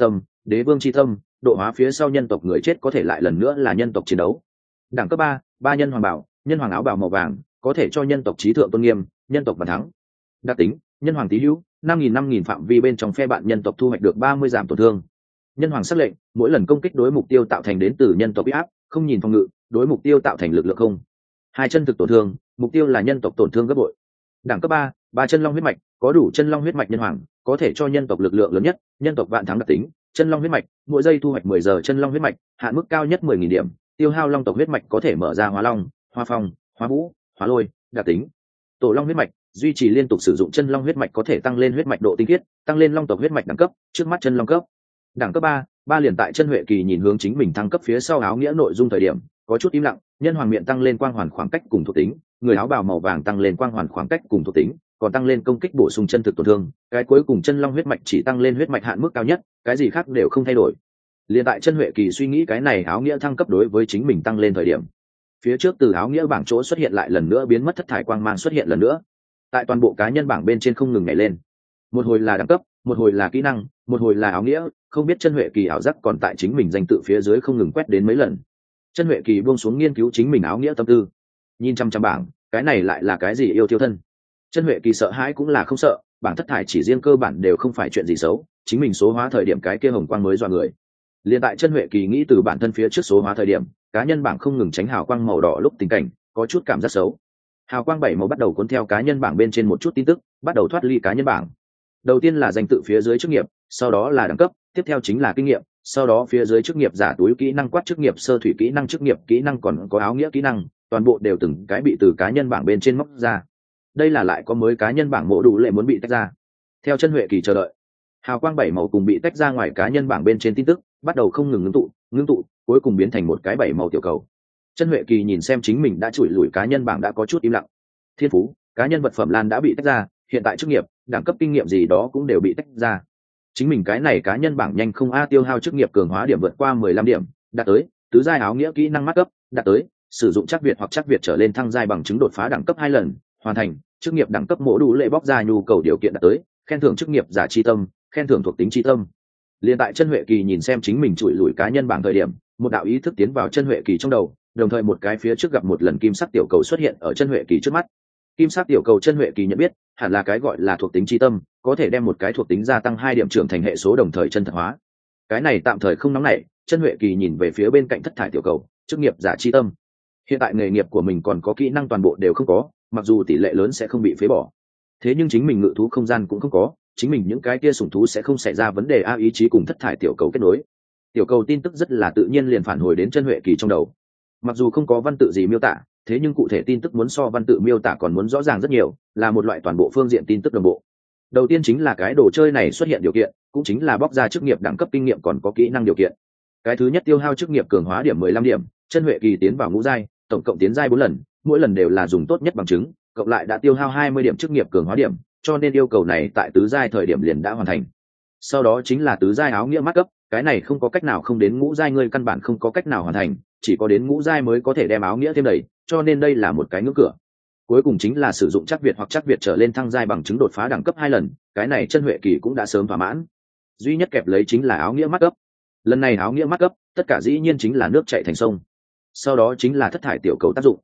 tâm, độ hóa phía sau nhân tộc người chết có thể lại lần nữa là nhân tộc chiến đấu. Đẳng cấp 3, nhân hoàng bảo, nhân hoàng áo bào màu vàng, có thể cho nhân tộc trí thượng tôn nghiêm, nhân tộc bàn thắng. Đặc tính, nhân hoàng tý hữu, 5000 phạm vi bên trong phe bạn nhân tộc thu hoạch được 30 giảm tổn thương. Nhân hoàng sắc lệnh, mỗi lần công kích đối mục tiêu tạo thành đến từ nhân tộc uy áp, không nhìn phòng ngự, đối mục tiêu tạo thành lực lượng không. 2 chân thực tổn thương, mục tiêu là nhân tộc tổn thương gấp bội. Đẳng cấp 3, chân long huyết mạch, có đủ chân long huyết mạch nhân hoàng, có thể cho nhân tộc lực lượng lớn nhất, nhân tộc vạn thắng. Đặc tính, chân long huyết mạch, mỗi giây thu hoạch 10 giờ chân long huyết mạch, hạn mức cao nhất 10.000 điểm, tiêu hao long tộc huyết mạch có thể mở ra hóa long, hóa phong, hóa vũ, hóa lôi. Đặc tính, tổ long huyết mạch, duy trì liên tục sử dụng chân long huyết mạch có thể tăng lên huyết mạch độ tinh khiết, tăng lên long tộc huyết mạch đẳng cấp, trước mắt chân long cấp. Đẳng cấp 3 liền tại Chân Huệ Kỳ nhìn hướng chính mình thăng cấp phía sau áo nghĩa nội dung thời điểm, có chút im lặng. Nhân hoàng miệng tăng lên quang hoàn khoảng cách cùng thuộc tính, người áo bào màu vàng tăng lên quang hoàn khoảng cách cùng thuộc tính, còn tăng lên công kích bổ sung chân thực tổn thương, cái cuối cùng chân long huyết mạch chỉ tăng lên huyết mạch hạn mức cao nhất, cái gì khác đều không thay đổi. Liên tại Chân Huệ Kỳ suy nghĩ cái này áo nghĩa thăng cấp đối với chính mình tăng lên thời điểm, phía trước từ áo nghĩa bảng chỗ xuất hiện lại lần nữa biến mất, thất thải quang mang xuất hiện lần nữa, tại toàn bộ cá nhân bảng bên trên không ngừng nhảy lên, một hồi là đẳng cấp, một hồi là kỹ năng, một hồi là áo nghĩa, không biết Chân Huệ Kỳ ảo giác còn tại chính mình danh tự phía dưới không ngừng quét đến mấy lần. Chân Huệ Kỳ buông xuống nghiên cứu chính mình áo nghĩa tâm tư, nhìn chăm chăm bảng, cái này lại là cái gì yêu thiêu thân. Chân Huệ Kỳ sợ hãi cũng là không sợ, bảng thất thải chỉ riêng cơ bản đều không phải chuyện gì xấu, chính mình số hóa thời điểm cái kia hồng quang mới dọa người. Liên tại Chân Huệ Kỳ nghĩ từ bản thân phía trước số hóa thời điểm, cá nhân bảng không ngừng tránh hào quang màu đỏ lúc tình cảnh, có chút cảm giác xấu. Hào quang 7 màu bắt đầu cuốn theo cá nhân bảng bên trên một chút tin tức, bắt đầu thoát ly cá nhân bảng. Đầu tiên là danh tự phía dưới chức nghiệp, sau đó là đẳng cấp, tiếp theo chính là kinh nghiệm, sau đó phía dưới chức nghiệp giả túi kỹ năng quát chức nghiệp sơ thủy kỹ năng chức nghiệp kỹ năng còn có áo nghĩa kỹ năng, toàn bộ đều từng cái bị từ cá nhân bảng bên trên móc ra. Đây là lại có mới cá nhân bảng mộ đủ lệ muốn bị tách ra. Theo Chân Huệ Kỳ chờ đợi, hào quang 7 màu cùng bị tách ra ngoài cá nhân bảng bên trên tin tức, bắt đầu không ngừng ngưng tụ, cuối cùng biến thành một cái 7 màu tiểu cầu. Chân Huệ Kỳ nhìn xem chính mình đã chủi lủi cá nhân bảng đã có chút im lặng. Thiên phú, cá nhân vật phẩm lan đã bị tách ra, hiện tại chức nghiệp, đẳng cấp kinh nghiệm gì đó cũng đều bị tách ra. Chính mình cái này cá nhân bảng nhanh không tiêu hao chức nghiệp cường hóa điểm vượt qua 15 điểm, đạt tới tứ giai áo nghĩa kỹ năng mắc cấp, đạt tới sử dụng chắc việt hoặc chắc việt trở lên thăng giai bằng chứng đột phá đẳng cấp 2 lần, hoàn thành chức nghiệp đẳng cấp mộ đủ lệ bóc ra nhu cầu điều kiện đạt tới, khen thưởng chức nghiệp giả chi tâm, khen thưởng thuộc tính chi tâm. Liên tại Chân Huệ Kỳ nhìn xem chính mình chủi lủi cá nhân bảng thời điểm, một đạo ý thức tiến vào Chân Huệ Kỳ trong đầu, đồng thời một cái phía trước gặp một lần kim sắc tiểu cầu xuất hiện ở Chân Huệ Kỳ trước mắt. Kim sắc tiểu cầu Chân Huệ Kỳ nhận biết, hẳn là cái gọi là thuộc tính chi tâm, có thể đem một cái thuộc tính gia tăng 2 điểm trưởng thành hệ số đồng thời chân thật hóa. Cái này tạm thời không nóng nảy, Chân Huệ Kỳ nhìn về phía bên cạnh thất thải tiểu cầu, chức nghiệp giả chi tâm. Hiện tại nghề nghiệp của mình còn có kỹ năng toàn bộ đều không có, mặc dù tỷ lệ lớn sẽ không bị phế bỏ. Thế nhưng chính mình ngự thú không gian cũng không có, chính mình những cái kia sủng thú sẽ không xảy ra vấn đề ý chí cùng thất thải tiểu cầu kết nối. Tiểu cầu tin tức rất là tự nhiên liền phản hồi đến Chân Huệ Kỳ trong đầu. Mặc dù không có văn tự gì miêu tả, thế nhưng cụ thể tin tức muốn so văn tự miêu tả còn muốn rõ ràng rất nhiều, là một loại toàn bộ phương diện tin tức đồng bộ. Đầu tiên chính là cái đồ chơi này xuất hiện điều kiện, cũng chính là bóc ra chức nghiệp đẳng cấp kinh nghiệm còn có kỹ năng điều kiện. Cái thứ nhất tiêu hao chức nghiệp cường hóa điểm 15 điểm, Chân Huệ Kỳ tiến vào ngũ giai, tổng cộng tiến giai 4 lần, mỗi lần đều là dùng tốt nhất bằng chứng, cộng lại đã tiêu hao 20 điểm chức nghiệp cường hóa điểm, cho nên yêu cầu này tại tứ giai thời điểm liền đã hoàn thành. Sau đó chính là tứ giai áo nghĩa mắc cấp, cái này không có cách nào không đến ngũ giai ngươi căn bản không có cách nào hoàn thành, chỉ có đến ngũ giai mới có thể đem áo nghĩa thêm đầy, cho nên đây là một cái ngưỡng cửa. Cuối cùng chính là sử dụng chắc việt hoặc chắc việt trở lên thăng giai bằng chứng đột phá đẳng cấp 2 lần, cái này Chân Huệ Kỳ cũng đã sớm thỏa mãn. Duy nhất kẹp lấy chính là áo nghĩa mắc cấp. Lần này áo nghĩa mắc cấp, tất cả dĩ nhiên chính là nước chảy thành sông. Sau đó chính là thất thải tiểu cầu tác dụng.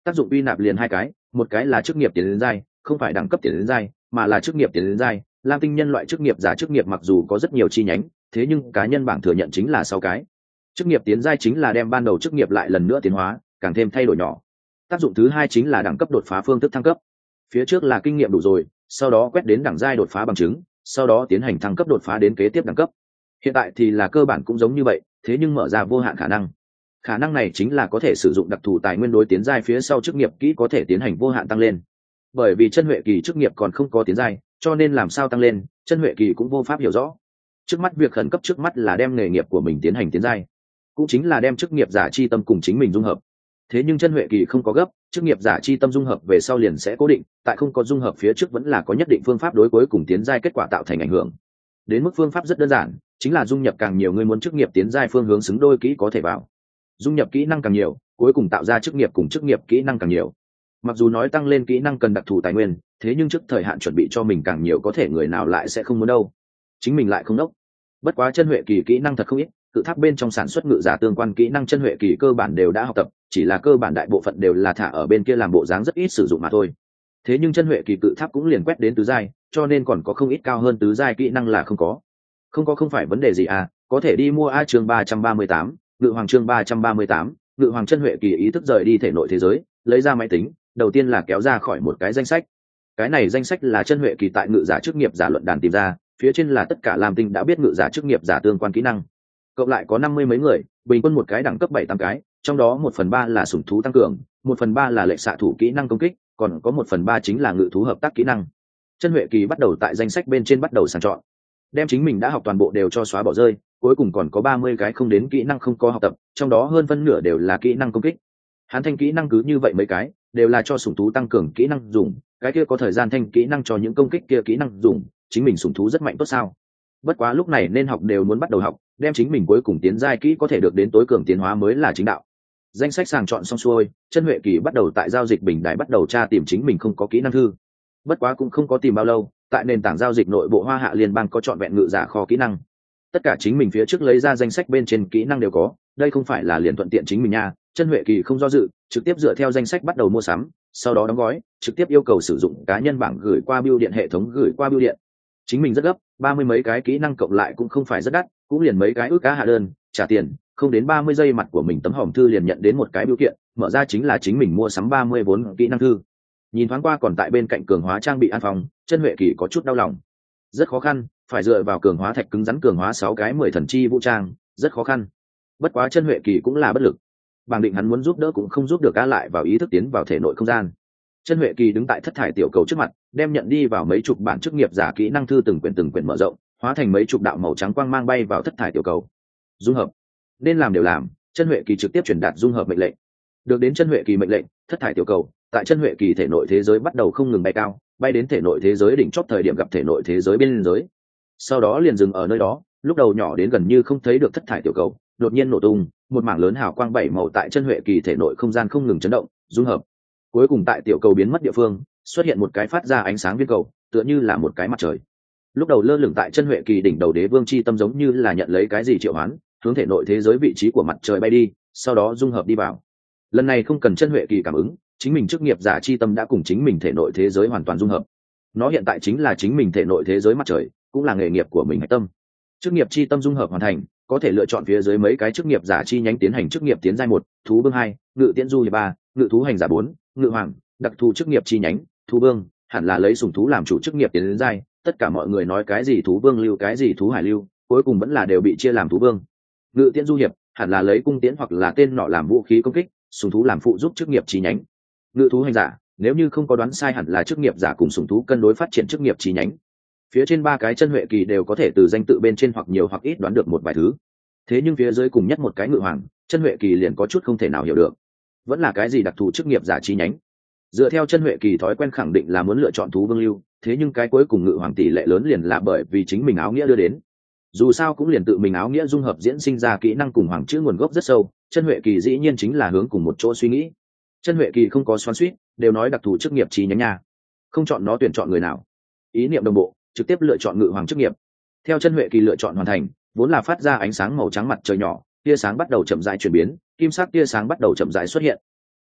Tác dụng uy nạp liền hai cái, một cái là chức nghiệp tiến đến giai, không phải đẳng cấp tiến đến giai, mà là chức nghiệp tiến đến giai. Lam tinh nhân loại chức nghiệp giả chức nghiệp mặc dù có rất nhiều chi nhánh, thế nhưng cá nhân bảng thừa nhận chính là 6 cái. Chức nghiệp tiến giai chính là đem ban đầu chức nghiệp lại lần nữa tiến hóa, càng thêm thay đổi nhỏ. Tác dụng thứ hai chính là đẳng cấp đột phá phương thức thăng cấp. Phía trước là kinh nghiệm đủ rồi, sau đó quét đến đẳng giai đột phá bằng chứng, sau đó tiến hành thăng cấp đột phá đến kế tiếp đẳng cấp. Hiện tại thì là cơ bản cũng giống như vậy, thế nhưng mở ra vô hạn khả năng. Khả năng này chính là có thể sử dụng đặc thù tài nguyên đối tiến giai phía sau chức nghiệp kỹ có thể tiến hành vô hạn tăng lên. Bởi vì chân huệ kỳ chức nghiệp còn không có tiến giai, cho nên làm sao tăng lên, chân huệ kỳ cũng vô pháp hiểu rõ. Trước mắt việc khẩn cấp trước mắt là đem nghề nghiệp của mình tiến hành tiến giai, cũng chính là đem chức nghiệp giả chi tâm cùng chính mình dung hợp. Thế nhưng chân huệ kỳ không có gấp, chức nghiệp giả chi tâm dung hợp về sau liền sẽ cố định, tại không có dung hợp phía trước vẫn là có nhất định phương pháp đối cuối cùng tiến giai kết quả tạo thành ảnh hưởng. Đến mức phương pháp rất đơn giản, chính là dung nhập càng nhiều người muốn chức nghiệp tiến giai phương hướng xứng đôi kỹ có thể vào. Dung nhập kỹ năng càng nhiều, cuối cùng tạo ra chức nghiệp cùng chức nghiệp kỹ năng càng nhiều. Mặc dù nói tăng lên kỹ năng cần đặc thù tài nguyên, thế nhưng trước thời hạn chuẩn bị cho mình càng nhiều có thể người nào lại sẽ không muốn đâu. Chính mình lại không đốc. Bất quá chân huệ kỳ kỹ năng thật không ít, cự tháp bên trong sản xuất ngự giả tương quan kỹ năng chân huệ kỳ cơ bản đều đã học tập, chỉ là cơ bản đại bộ phận đều là thả ở bên kia làm bộ dáng rất ít sử dụng mà thôi. Thế nhưng chân huệ kỳ cự tháp cũng liền quét đến tứ giai, cho nên còn có không ít cao hơn tứ giai kỹ năng là không có. Không phải vấn đề gì à, có thể đi mua chương 338, ngự hoàng chương 338, ngự hoàng chân huệ kỳ ý thức rời đi thể nội thế giới, lấy ra máy tính, đầu tiên là kéo ra khỏi một cái danh sách. Cái này danh sách là chân huệ kỳ tại ngự giả chức nghiệp giả luận đàn tìm ra, phía trên là tất cả Lam Tinh đã biết ngự giả chức nghiệp giả tương quan kỹ năng. Cộng lại có 50 mấy người, bình quân một cái đẳng cấp 7-8 cái, trong đó 1/3 là sủng thú tăng cường, 1/3 là lệnh xạ thủ kỹ năng công kích, còn có 1/3 chính là ngự thú hợp tác kỹ năng. Chân huệ kỳ bắt đầu tại danh sách bên trên bắt đầu sàng chọn, đem chính mình đã học toàn bộ đều cho xóa bỏ rơi, cuối cùng còn có 30 cái không đến kỹ năng không có học tập, trong đó hơn phân nửa đều là kỹ năng công kích. Hắn thanh kỹ năng cứ như vậy mấy cái, đều là cho sủng thú tăng cường kỹ năng dùng, cái kia có thời gian thanh kỹ năng cho những công kích kia kỹ năng dùng, chính mình sủng thú rất mạnh tốt sao? Bất quá lúc này nên học đều muốn bắt đầu học, đem chính mình cuối cùng tiến giai kỹ có thể được đến tối cường tiến hóa mới là chính đạo. Danh sách sàng chọn xong xuôi, chân huệ kỳ bắt đầu tại giao dịch bình đài bắt đầu tra tìm chính mình không có kỹ năng thư. Bất quá cũng không có tìm bao lâu, tại nền tảng giao dịch nội bộ Hoa Hạ Liên bang có trọn vẹn ngự giả kho kỹ năng. Tất cả chính mình phía trước lấy ra danh sách bên trên kỹ năng đều có, đây không phải là liền thuận tiện chính mình nha. Chân huệ kỳ không do dự, trực tiếp dựa theo danh sách bắt đầu mua sắm, sau đó đóng gói, trực tiếp yêu cầu sử dụng cá nhân bảng gửi qua bưu điện hệ thống gửi qua bưu điện. Chính mình rất gấp, 30 mấy cái kỹ năng cộng lại cũng không phải rất đắt, cũng liền mấy cái ước cá hạ đơn, trả tiền, không đến 30 giây mặt của mình tấm hòm thư liền nhận đến một cái bưu kiện, mở ra chính là chính mình mua sắm 34 kỹ năng thư. Nhìn thoáng qua còn tại bên cạnh cường hóa trang bị an phòng, chân huệ kỳ có chút đau lòng. Rất khó khăn, phải dựa vào cường hóa thạch cứng rắn cường hóa 6 cái 10 thần chi vũ trang, rất khó khăn. Bất quá chân huệ kỳ cũng là bất lực. Bàng định hắn muốn giúp đỡ cũng không giúp được, cá lại vào ý thức tiến vào thể nội không gian. Chân huệ kỳ đứng tại thất thải tiểu cầu trước mặt, đem nhận đi vào mấy chục bản chức nghiệp giả kỹ năng thư từng quyển mở rộng, hóa thành mấy chục đạo màu trắng quang mang bay vào thất thải tiểu cầu. Dung hợp, nên làm đều làm, chân huệ kỳ trực tiếp truyền đạt dung hợp mệnh lệnh. Được đến chân huệ kỳ mệnh lệnh, thất thải tiểu cầu tại chân huệ kỳ thể nội thế giới bắt đầu không ngừng bay cao, bay đến thể nội thế giới đỉnh chót thời điểm gặp thể nội thế giới bên giới, sau đó liền dừng ở nơi đó. Lúc đầu nhỏ đến gần như không thấy được thất thải tiểu cầu, đột nhiên nổ tung, một mảng lớn hào quang 7 màu tại chân huệ kỳ thể nội không gian không ngừng chấn động, dung hợp. Cuối cùng tại tiểu cầu biến mất địa phương, xuất hiện một cái phát ra ánh sáng viên cầu, tựa như là một cái mặt trời. Lúc đầu lơ lửng tại chân huệ kỳ đỉnh đầu đế vương chi tâm giống như là nhận lấy cái gì triệu hoán, hướng thể nội thế giới vị trí của mặt trời bay đi, sau đó dung hợp đi vào. Lần này không cần chân huệ kỳ cảm ứng, chính mình chức nghiệp giả chi tâm đã cùng chính mình thể nội thế giới hoàn toàn dung hợp. Nó hiện tại chính là chính mình thể nội thế giới mặt trời, cũng là nghề nghiệp của mình hạch tâm. Chức nghiệp chi tâm dung hợp hoàn thành, có thể lựa chọn phía dưới mấy cái chức nghiệp giả chi nhánh tiến hành chức nghiệp tiến giai 1, thú vương 2, ngự tiễn du 3, ngự thú hành giả 4, ngự hoàng, đặc thù chức nghiệp chi nhánh, thú vương, hẳn là lấy sủng thú làm chủ chức nghiệp tiến đến giai, tất cả mọi người nói cái gì thú vương lưu cái gì thú hải lưu, cuối cùng vẫn là đều bị chia làm thú vương. Ngự tiễn du hiệp, hẳn là lấy cung tiễn hoặc là tên nọ làm vũ khí công kích, sủng thú làm phụ giúp chức nghiệp chi nhánh. Ngự thú hành giả, nếu như không có đoán sai hẳn là chức nghiệp giả cùng sủng thú cân đối phát triển chức nghiệp chi nhánh. Phía trên 3 cái chân huệ kỳ đều có thể từ danh tự bên trên hoặc nhiều hoặc ít đoán được một vài thứ. Thế nhưng phía dưới cùng nhất một cái ngự hoàng, chân huệ kỳ liền có chút không thể nào hiểu được. Vẫn là cái gì đặc thù chức nghiệp giả chi nhánh? Dựa theo chân huệ kỳ thói quen khẳng định là muốn lựa chọn thú vương lưu, thế nhưng cái cuối cùng ngự hoàng tỷ lệ lớn liền là bởi vì chính mình áo nghĩa đưa đến. Dù sao cũng liền tự mình áo nghĩa dung hợp diễn sinh ra kỹ năng cùng hoàng chữ nguồn gốc rất sâu, chân huệ kỳ dĩ nhiên chính là hướng cùng một chỗ suy nghĩ. Chân huệ kỳ không có xoắn xuýt, đều nói đặc thù chức nghiệp chi nhánh nha, không chọn nó tuyển chọn người nào. Ý niệm đồng bộ, trực tiếp lựa chọn ngự hoàng chức nghiệp. Theo chân huệ kỳ lựa chọn hoàn thành, vốn là phát ra ánh sáng màu trắng mặt trời nhỏ, tia sáng bắt đầu chậm rãi chuyển biến, kim sắc tia sáng bắt đầu chậm rãi xuất hiện.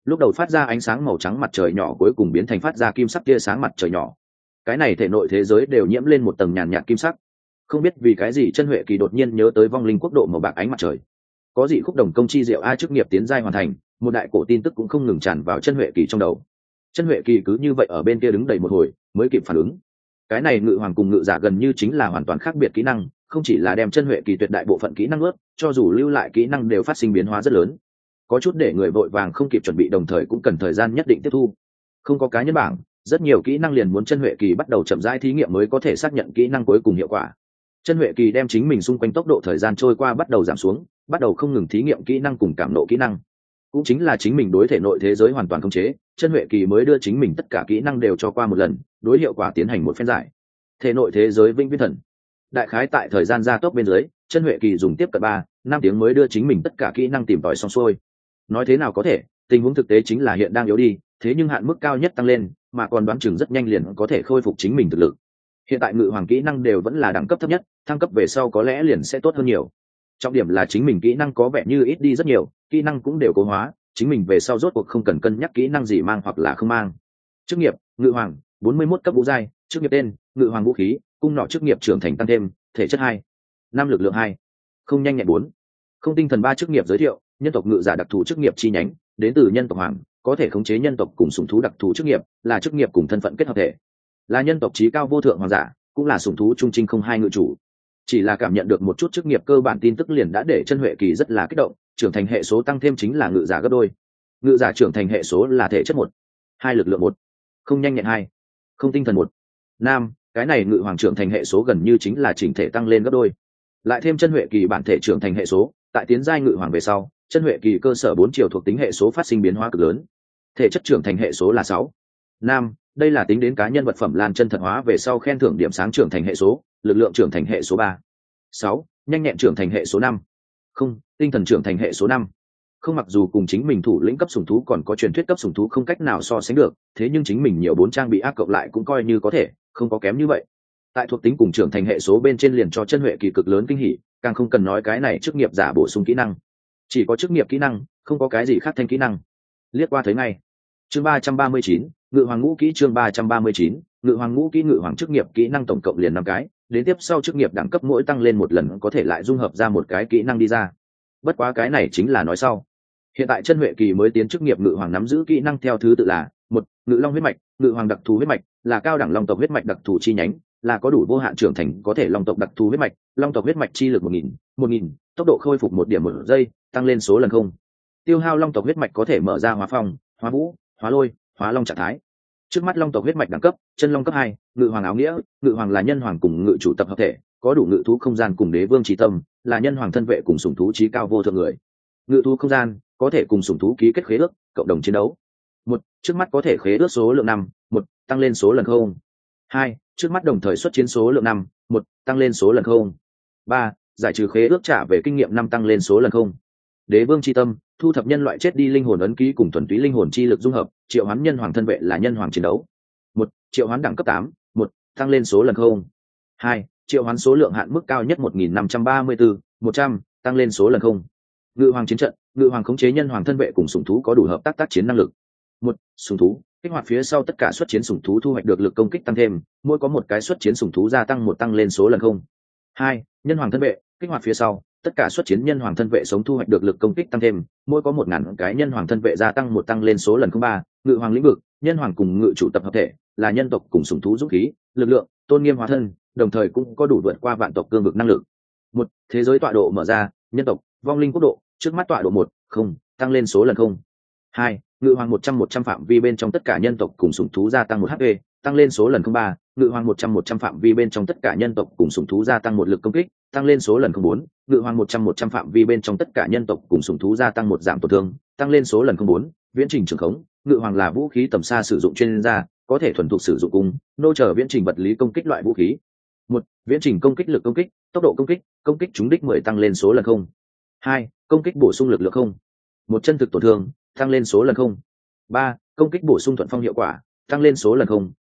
lúc đầu phát ra ánh sáng màu trắng mặt trời nhỏ cuối cùng biến thành phát ra kim sắc tia sáng mặt trời nhỏ. Cái này thể nội thế giới đều nhiễm lên một tầng nhàn nhạt kim sắc. Không biết vì cái gì chân huệ kỳ đột nhiên nhớ tới vong linh quốc độ màu bạc ánh mặt trời. Có dị khúc đồng công chi diệu a chức nghiệp tiến giai hoàn thành, một đại cổ tin tức cũng không ngừng tràn vào chân huệ kỳ trong đầu. Chân huệ kỳ cứ như vậy ở bên kia đứng đầy một hồi mới kịp phản ứng. Cái này ngự hoàng cùng ngự giả gần như chính là hoàn toàn khác biệt kỹ năng, không chỉ là đem chân huệ kỳ tuyệt đại bộ phận kỹ năng ướt, cho dù lưu lại kỹ năng đều phát sinh biến hóa rất lớn. Có chút để người vội vàng không kịp chuẩn bị, đồng thời cũng cần thời gian nhất định tiếp thu. Không có cá nhân bảng, rất nhiều kỹ năng liền muốn chân huệ kỳ bắt đầu chậm rãi thí nghiệm mới có thể xác nhận kỹ năng cuối cùng hiệu quả. Chân huệ kỳ đem chính mình xung quanh tốc độ thời gian trôi qua bắt đầu giảm xuống, bắt đầu không ngừng thí nghiệm kỹ năng cùng cảm nộ kỹ năng. Cũng chính là chính mình đối thể nội thế giới hoàn toàn khống chế, chân huệ kỳ mới đưa chính mình tất cả kỹ năng đều cho qua một lần, đối hiệu quả tiến hành một phen giải. Thể nội thế giới vĩnh viễn thần. Đại khái tại thời gian gia tốc bên dưới, chân huệ kỳ dùng tiếp cận 3-5 tiếng mới đưa chính mình tất cả kỹ năng tìm tòi xong xuôi. Nói thế nào có thể, tình huống thực tế chính là hiện đang yếu đi, thế nhưng hạn mức cao nhất tăng lên, mà còn đoán chừng rất nhanh liền có thể khôi phục chính mình thực lực. Hiện tại ngự hoàng kỹ năng đều vẫn là đẳng cấp thấp nhất, thăng cấp về sau có lẽ liền sẽ tốt hơn nhiều. Trọng điểm là chính mình kỹ năng có vẻ như ít đi rất nhiều, kỹ năng cũng đều cố hóa, chính mình về sau rốt cuộc không cần cân nhắc kỹ năng gì mang hoặc là không mang. Chức nghiệp ngự hoàng 41 cấp vũ giai, chức nghiệp tên ngự hoàng vũ khí, cung nọ chức nghiệp trưởng thành tăng thêm, thể chất 2, 5 lực lượng 2, không nhanh nhẹn 4, không tinh thần 3 chức nghiệp giới thiệu, nhân tộc ngự giả đặc thù chức nghiệp chi nhánh, đến từ nhân tộc hoàng, có thể khống chế nhân tộc cùng sủng thú đặc thù chức nghiệp, là chức nghiệp cùng thân phận kết hợp thể, là nhân tộc chí cao vô thượng hoàng giả, cũng là sủng thú trung trinh không hai ngự chủ. Chỉ là cảm nhận được một chút chức nghiệp cơ bản tin tức liền đã để chân huệ kỳ rất là kích động. Trưởng thành hệ số tăng thêm chính là ngự giả gấp đôi. Ngự giả trưởng thành hệ số là thể chất 1, 2 lực lượng 1, không nhanh nhẹn 2, không tinh thần 1. Nam, cái này ngự hoàng trưởng thành hệ số gần như chính là chỉnh thể tăng lên gấp đôi. Lại thêm chân huệ kỳ bản thể trưởng thành hệ số, tại tiến giai ngự hoàng về sau, chân huệ kỳ cơ sở 4 chiều thuộc tính hệ số phát sinh biến hóa cực lớn. Thể chất trưởng thành hệ số là 6. Nam, đây là tính đến cá nhân vật phẩm lan chân thật hóa về sau khen thưởng điểm sáng trưởng thành hệ số, lực lượng trưởng thành hệ số 3. 6, nhanh nhẹn trưởng thành hệ số 5. Không, tinh thần trưởng thành hệ số 5. Không, mặc dù cùng chính mình thủ lĩnh cấp sủng thú còn có truyền thuyết cấp sủng thú không cách nào so sánh được, thế nhưng chính mình nhiều 4 trang bị ác cộng lại cũng coi như có thể, không có kém như vậy. Tại thuộc tính cùng trưởng thành hệ số bên trên liền cho chân huệ kỳ cực lớn kinh hỉ, càng không cần nói cái này chức nghiệp giả bổ sung kỹ năng. Chỉ có chức nghiệp kỹ năng, không có cái gì khác thanh kỹ năng. Liếc qua thấy ngay. Chương 339, ngự hoàng ngũ kỹ. Chương 339, ngự hoàng ngũ kỹ. Ngự hoàng chức nghiệp kỹ năng tổng cộng liền 5 cái, đến tiếp sau chức nghiệp đẳng cấp mỗi tăng lên một lần có thể lại dung hợp ra một cái kỹ năng đi ra. Bất quá cái này chính là nói sau. Hiện tại chân huệ kỳ mới tiến chức nghiệp ngự hoàng nắm giữ kỹ năng theo thứ tự là: 1, ngự long huyết mạch, ngự hoàng đặc thù huyết mạch, là cao đẳng long tộc huyết mạch đặc thù chi nhánh, là có đủ vô hạn trưởng thành có thể long tộc đặc thù huyết mạch, long tộc huyết mạch chi lực 1000, tốc độ khôi phục 1 điểm một giây, tăng lên số lần không. Tiêu hao long tộc huyết mạch có thể mở ra hóa phong, hóa vũ, hóa lôi, hóa long trạng thái. Trước mắt long tộc huyết mạch đẳng cấp chân long cấp 2, ngự hoàng áo nghĩa, ngự hoàng là nhân hoàng cùng ngự chủ tập hợp thể, có đủ ngự thú không gian cùng đế vương trí tâm, là nhân hoàng thân vệ cùng sủng thú trí cao vô thượng người. Ngự thú không gian có thể cùng sủng thú ký kết khế ước, cộng đồng chiến đấu. 1, trước mắt có thể khế ước số lượng 5, 1, tăng lên số lần không. 2, trước mắt đồng thời xuất chiến số lượng 5, 1, tăng lên số lần không. 3, giải trừ khế ước trả về kinh nghiệm 5, tăng lên số lần không. Đế vương chi tâm, thu thập nhân loại chết đi linh hồn ấn ký cùng thuần túy linh hồn chi lực dung hợp, triệu hoán nhân hoàng thân vệ là nhân hoàng chiến đấu. 1, triệu hoán đẳng cấp 8, 1, tăng lên số lần không. 2, triệu hoán số lượng hạn mức cao nhất 1534, 100, tăng lên số lần không. Ngự hoàng chiến trận, ngự hoàng khống chế nhân hoàng thân vệ cùng sủng thú có đủ hợp tác tác chiến năng lực. 1, sủng thú, kích hoạt phía sau tất cả xuất chiến sủng thú thu hoạch được lực công kích tăng thêm, mỗi có một cái xuất chiến sủng thú gia tăng 1, tăng lên số lần không. 2, nhân hoàng thân vệ, kích hoạt phía sau tất cả xuất chiến nhân hoàng thân vệ sống thu hoạch được lực công kích tăng thêm, mỗi có 1000 cái nhân hoàng thân vệ gia tăng 1, tăng lên số lần không. 3, ngự hoàng lĩnh vực, nhân hoàng cùng ngự chủ tập hợp thể, là nhân tộc cùng sủng thú dũng khí, lực lượng, tôn nghiêm hóa thân, đồng thời cũng có đủ vượt qua vạn tộc cương vực năng lực. 1, thế giới tọa độ mở ra, nhân tộc, vong linh quốc độ, trước mắt tọa độ 1, không, tăng lên số lần không. 2, ngự hoàng 100 phạm vi bên trong tất cả nhân tộc cùng sủng thú gia tăng 1 HP, tăng lên số lần không. 3, ngự hoàng 100 phạm vi bên trong tất cả nhân tộc cùng sủng thú gia tăng 1 lực công kích, tăng lên số lần không. 4, ngự hoàng 100 phạm vi bên trong tất cả nhân tộc cùng sủng thú gia tăng 1 giảm tổn thương, tăng lên số lần không. 4, viễn trình trường khống, ngự hoàng là vũ khí tầm xa sử dụng chuyên gia, có thể thuần thục sử dụng cung, nô trở viễn trình vật lý công kích loại vũ khí. 1, viễn trình công kích lực công kích, tốc độ công kích trúng đích 10, tăng lên số lần không. 2, công kích bổ sung lực lượng không. 1, chân thực tổn thương, tăng lên số lần không. 3, công kích bổ sung thuận phong hiệu quả, tăng lên số lần không.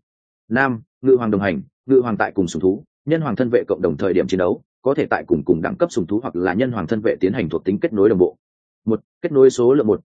5, ngự hoàng đồng hành, ngự hoàng tại cùng sủng thú, nhân hoàng thân vệ cộng đồng thời điểm chiến đấu, có thể tại cùng đẳng cấp sủng thú hoặc là nhân hoàng thân vệ tiến hành thuộc tính kết nối đồng bộ. 1, kết nối số lượng 1,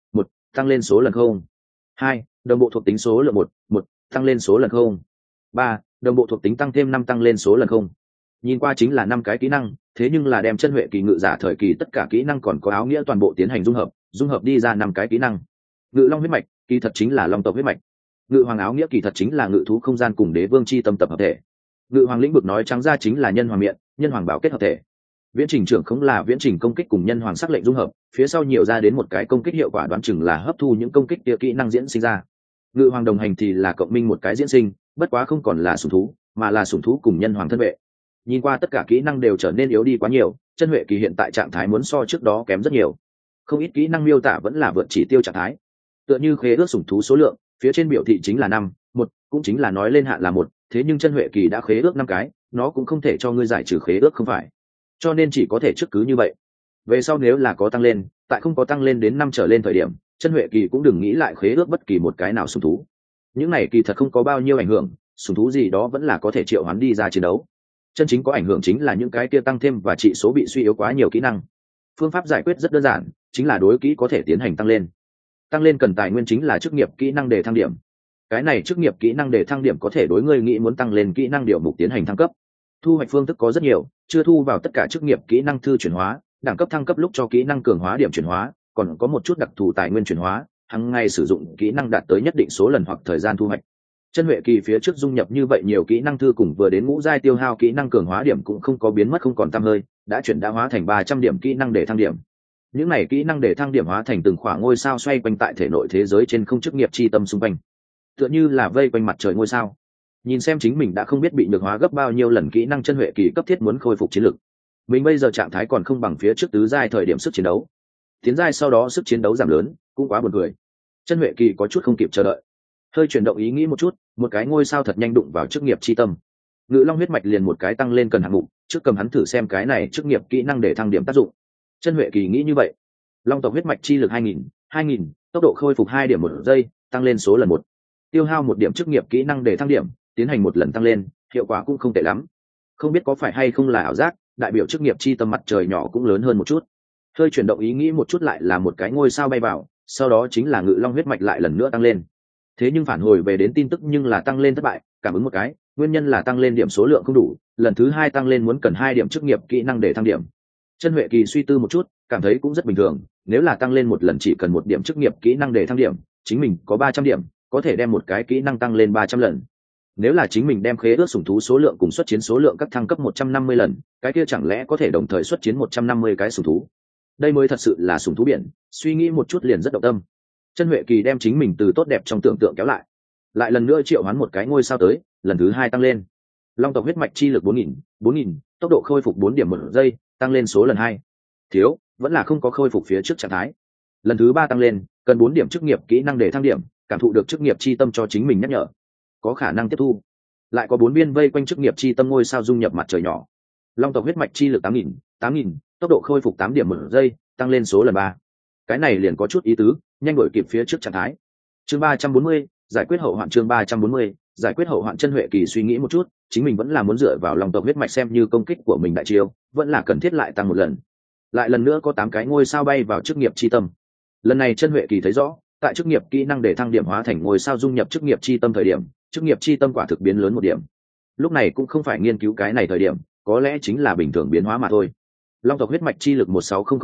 tăng lên số lần không. 2. Đồng bộ thuộc tính số lượng 1 tăng lên số lần không. 3. Đồng bộ thuộc tính tăng thêm 5 tăng lên số lần không. Nhìn qua chính là 5 cái kỹ năng, thế nhưng là đem chân huệ kỳ ngự giả thời kỳ tất cả kỹ năng còn có áo nghĩa toàn bộ tiến hành dung hợp đi ra 5 cái kỹ năng. Ngự long huyết mạch kỳ thật chính là long tộc huyết mạch, ngự hoàng áo nghĩa kỳ thật chính là ngự thú không gian cùng đế vương chi tâm tập hợp thể, ngự hoàng lĩnh vực nói trắng ra chính là nhân hoàng miệng, nhân hoàng bảo kết hợp thể. Viễn trình trưởng không là viễn trình công kích cùng nhân hoàng sắc lệnh dung hợp, phía sau nhiều ra đến một cái công kích hiệu quả đoán chừng là hấp thu những công kích kia kỹ năng diễn sinh ra. Ngự hoàng đồng hành thì là cộng minh một cái diễn sinh, bất quá không còn là sủng thú mà là sủng thú cùng nhân hoàng thân vệ. Nhìn qua tất cả kỹ năng đều trở nên yếu đi quá nhiều, chân huệ kỳ hiện tại trạng thái muốn so trước đó kém rất nhiều. Không ít kỹ năng miêu tả vẫn là vượt chỉ tiêu trạng thái, tựa như khế ước sủng thú số lượng phía trên biểu thị chính là 1 cũng chính là nói lên hạn là 1, thế nhưng chân huệ kỳ đã khế ước 5 cái, nó cũng không thể cho ngươi giải trừ khế ước không phải, cho nên chỉ có thể trước cứ như vậy. Về sau nếu là có tăng lên, tại không có tăng lên đến 5 trở lên thời điểm, chân huệ kỳ cũng đừng nghĩ lại khế ước bất kỳ một cái nào sủng thú. Những này kỳ thật không có bao nhiêu ảnh hưởng, sủng thú gì đó vẫn là có thể triệu hoán đi ra chiến đấu. Chân chính có ảnh hưởng chính là những cái kia tăng thêm và trị số bị suy yếu quá nhiều kỹ năng. Phương pháp giải quyết rất đơn giản, chính là đối kỹ có thể tiến hành tăng lên. Tăng lên cần tài nguyên chính là chức nghiệp kỹ năng đề thăng điểm. Cái này chức nghiệp kỹ năng đề thăng điểm có thể đối ngươi nghĩ muốn tăng lên kỹ năng điều mục tiến hành thăng cấp. Thu hoạch phương thức có rất nhiều, chưa thu vào tất cả chức nghiệp kỹ năng thư chuyển hóa, đẳng cấp thăng cấp lúc cho kỹ năng cường hóa điểm chuyển hóa, còn có một chút đặc thù tài nguyên chuyển hóa, hàng ngày sử dụng kỹ năng đạt tới nhất định số lần hoặc thời gian thu hoạch. Chân huệ kỳ phía trước dung nhập như vậy nhiều kỹ năng thư cùng vừa đến ngũ giai tiêu hao kỹ năng cường hóa điểm cũng không có biến mất không còn tăm hơi, đã hóa thành 300 điểm kỹ năng để thăng điểm. Những này kỹ năng để thăng điểm hóa thành từng khoảng ngôi sao xoay quanh tại thể nội thế giới trên không chức nghiệp chi tâm xung quanh, tựa như là vây quanh mặt trời ngôi sao. Nhìn xem chính mình đã không biết bị nhược hóa gấp bao nhiêu lần kỹ năng, chân huệ kỳ cấp thiết muốn khôi phục chiến lực. Mình bây giờ trạng thái còn không bằng phía trước tứ giai thời điểm sức chiến đấu, tiến giai sau đó sức chiến đấu giảm lớn, cũng quá buồn cười. Chân huệ kỳ có chút không kịp chờ đợi, hơi chuyển động ý nghĩ một chút, một cái ngôi sao thật nhanh đụng vào chức nghiệp chi tâm. Ngự long huyết mạch liền một cái tăng lên cần hạng mục, trước cầm hắn thử xem cái này chức nghiệp kỹ năng để thăng điểm tác dụng. Chân huệ kỳ nghĩ như vậy. Long tộc huyết mạch chi lực 2000, tốc độ khôi phục 2 điểm một giây, tăng lên số lần 1. Tiêu hao 1 điểm chức nghiệp kỹ năng để thăng điểm, tiến hành một lần tăng lên, hiệu quả cũng không tệ lắm. Không biết có phải hay không là ảo giác, đại biểu chức nghiệp chi tâm mặt trời nhỏ cũng lớn hơn một chút. Hơi chuyển động ý nghĩ một chút lại là một cái ngôi sao bay vào, sau đó chính là ngự long huyết mạch lại lần nữa tăng lên. Thế nhưng phản hồi về đến tin tức nhưng là tăng lên thất bại, cảm ứng một cái, nguyên nhân là tăng lên điểm số lượng không đủ, lần thứ 2 tăng lên muốn cần 2 điểm chức nghiệp kỹ năng để thăng điểm. Chân huệ kỳ suy tư một chút, cảm thấy cũng rất bình thường, nếu là tăng lên một lần chỉ cần 1 điểm chức nghiệp kỹ năng để thăng điểm, chính mình có 300 điểm, có thể đem một cái kỹ năng tăng lên 300 lần. Nếu là chính mình đem khế ước sủng thú số lượng cùng xuất chiến số lượng các thăng cấp 150 lần, cái kia chẳng lẽ có thể đồng thời xuất chiến 150 cái sủng thú? Đây mới thật sự là sủng thú biển, suy nghĩ một chút liền rất động tâm. Chân huệ kỳ đem chính mình từ tốt đẹp trong tưởng tượng kéo lại lần nữa triệu hoán một cái ngôi sao tới, lần thứ 2 tăng lên. Long tộc huyết mạch chi lực 4000, tốc độ khôi phục 4 điểm một giây, tăng lên số lần 2. Thiếu, vẫn là không có khôi phục phía trước trạng thái. Lần thứ 3 tăng lên, cần 4 điểm chức nghiệp kỹ năng để thăng điểm, cảm thụ được chức nghiệp chi tâm cho chính mình nhắc nhở, có khả năng tiếp thu. Lại có 4 viên vây quanh chức nghiệp chi tâm ngôi sao dung nhập mặt trời nhỏ. Long tộc huyết mạch chi lực 8000, tốc độ khôi phục 8 điểm một giây, tăng lên số lần 3. Cái này liền có chút ý tứ, nhanh đổi kịp phía trước trạng thái. Chương 340, giải quyết hậu hoạn. Chương 340, giải quyết hậu hoạn. Chân huệ kỳ suy nghĩ một chút, chính mình vẫn là muốn dựa vào long tộc huyết mạch xem như công kích của mình đại chiêu, vẫn là cần thiết lại tăng một lần. Lại lần nữa có 8 cái ngôi sao bay vào chức nghiệp chi tâm. Lần này chân huệ kỳ thấy rõ, tại chức nghiệp kỹ năng để thăng điểm hóa thành ngôi sao dung nhập chức nghiệp chi tâm thời điểm, chức nghiệp chi tâm quả thực biến lớn 1 điểm. Lúc này cũng không phải nghiên cứu cái này thời điểm, có lẽ chính là bình thường biến hóa mà thôi. Long tộc huyết mạch chi lực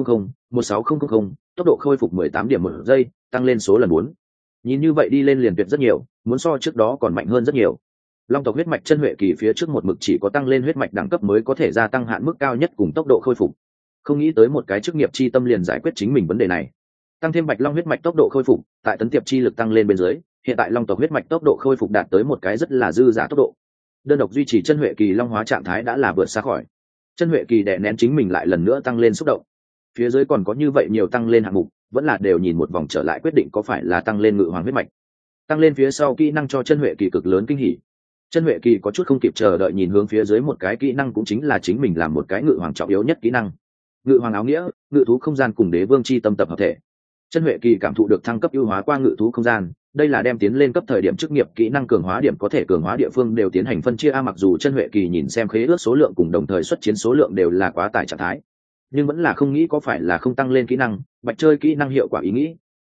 16000, tốc độ khôi phục 18 điểm một giây, tăng lên số lần 4. Nhìn như vậy đi lên liền tuyệt rất nhiều, muốn so trước đó còn mạnh hơn rất nhiều. Long tộc huyết mạch chân huệ kỳ phía trước một mực chỉ có tăng lên huyết mạch đẳng cấp mới có thể gia tăng hạn mức cao nhất cùng tốc độ khôi phục. Không nghĩ tới một cái chức nghiệp chi tâm liền giải quyết chính mình vấn đề này. Tăng thêm bạch long huyết mạch tốc độ khôi phục, tại tấn tiệp chi lực tăng lên bên dưới, hiện tại long tộc huyết mạch tốc độ khôi phục đạt tới một cái rất là dư giả tốc độ. Đơn độc duy trì chân huệ kỳ long hóa trạng thái đã là vượt xa khỏi. Chân huệ kỳ đè nén chính mình lại lần nữa tăng lên xúc động. Phía dưới còn có như vậy nhiều tăng lên hạng mục, vẫn là đều nhìn một vòng trở lại quyết định có phải là tăng lên ngự hoàng huyết mạch. Tăng lên phía sau kỹ năng cho chân huệ kỳ cực lớn kinh hỉ. Chân huệ kỳ có chút không kịp chờ đợi nhìn hướng phía dưới một cái kỹ năng cũng chính là chính mình làm một cái ngự hoàng trọng yếu nhất kỹ năng. Ngự hoàng áo nghĩa, ngự thú không gian cùng đế vương chi tâm tập hợp thể. Chân huệ kỳ cảm thụ được thăng cấp ưu hóa qua ngự thú không gian, đây là đem tiến lên cấp thời điểm chức nghiệp kỹ năng cường hóa điểm có thể cường hóa địa phương đều tiến hành phân chia mặc dù chân huệ kỳ nhìn xem khế ước số lượng cùng đồng thời xuất chiến số lượng đều là quá tải trạng thái, nhưng vẫn là không nghĩ có phải là không tăng lên kỹ năng bạch chơi kỹ năng hiệu quả ý nghĩ.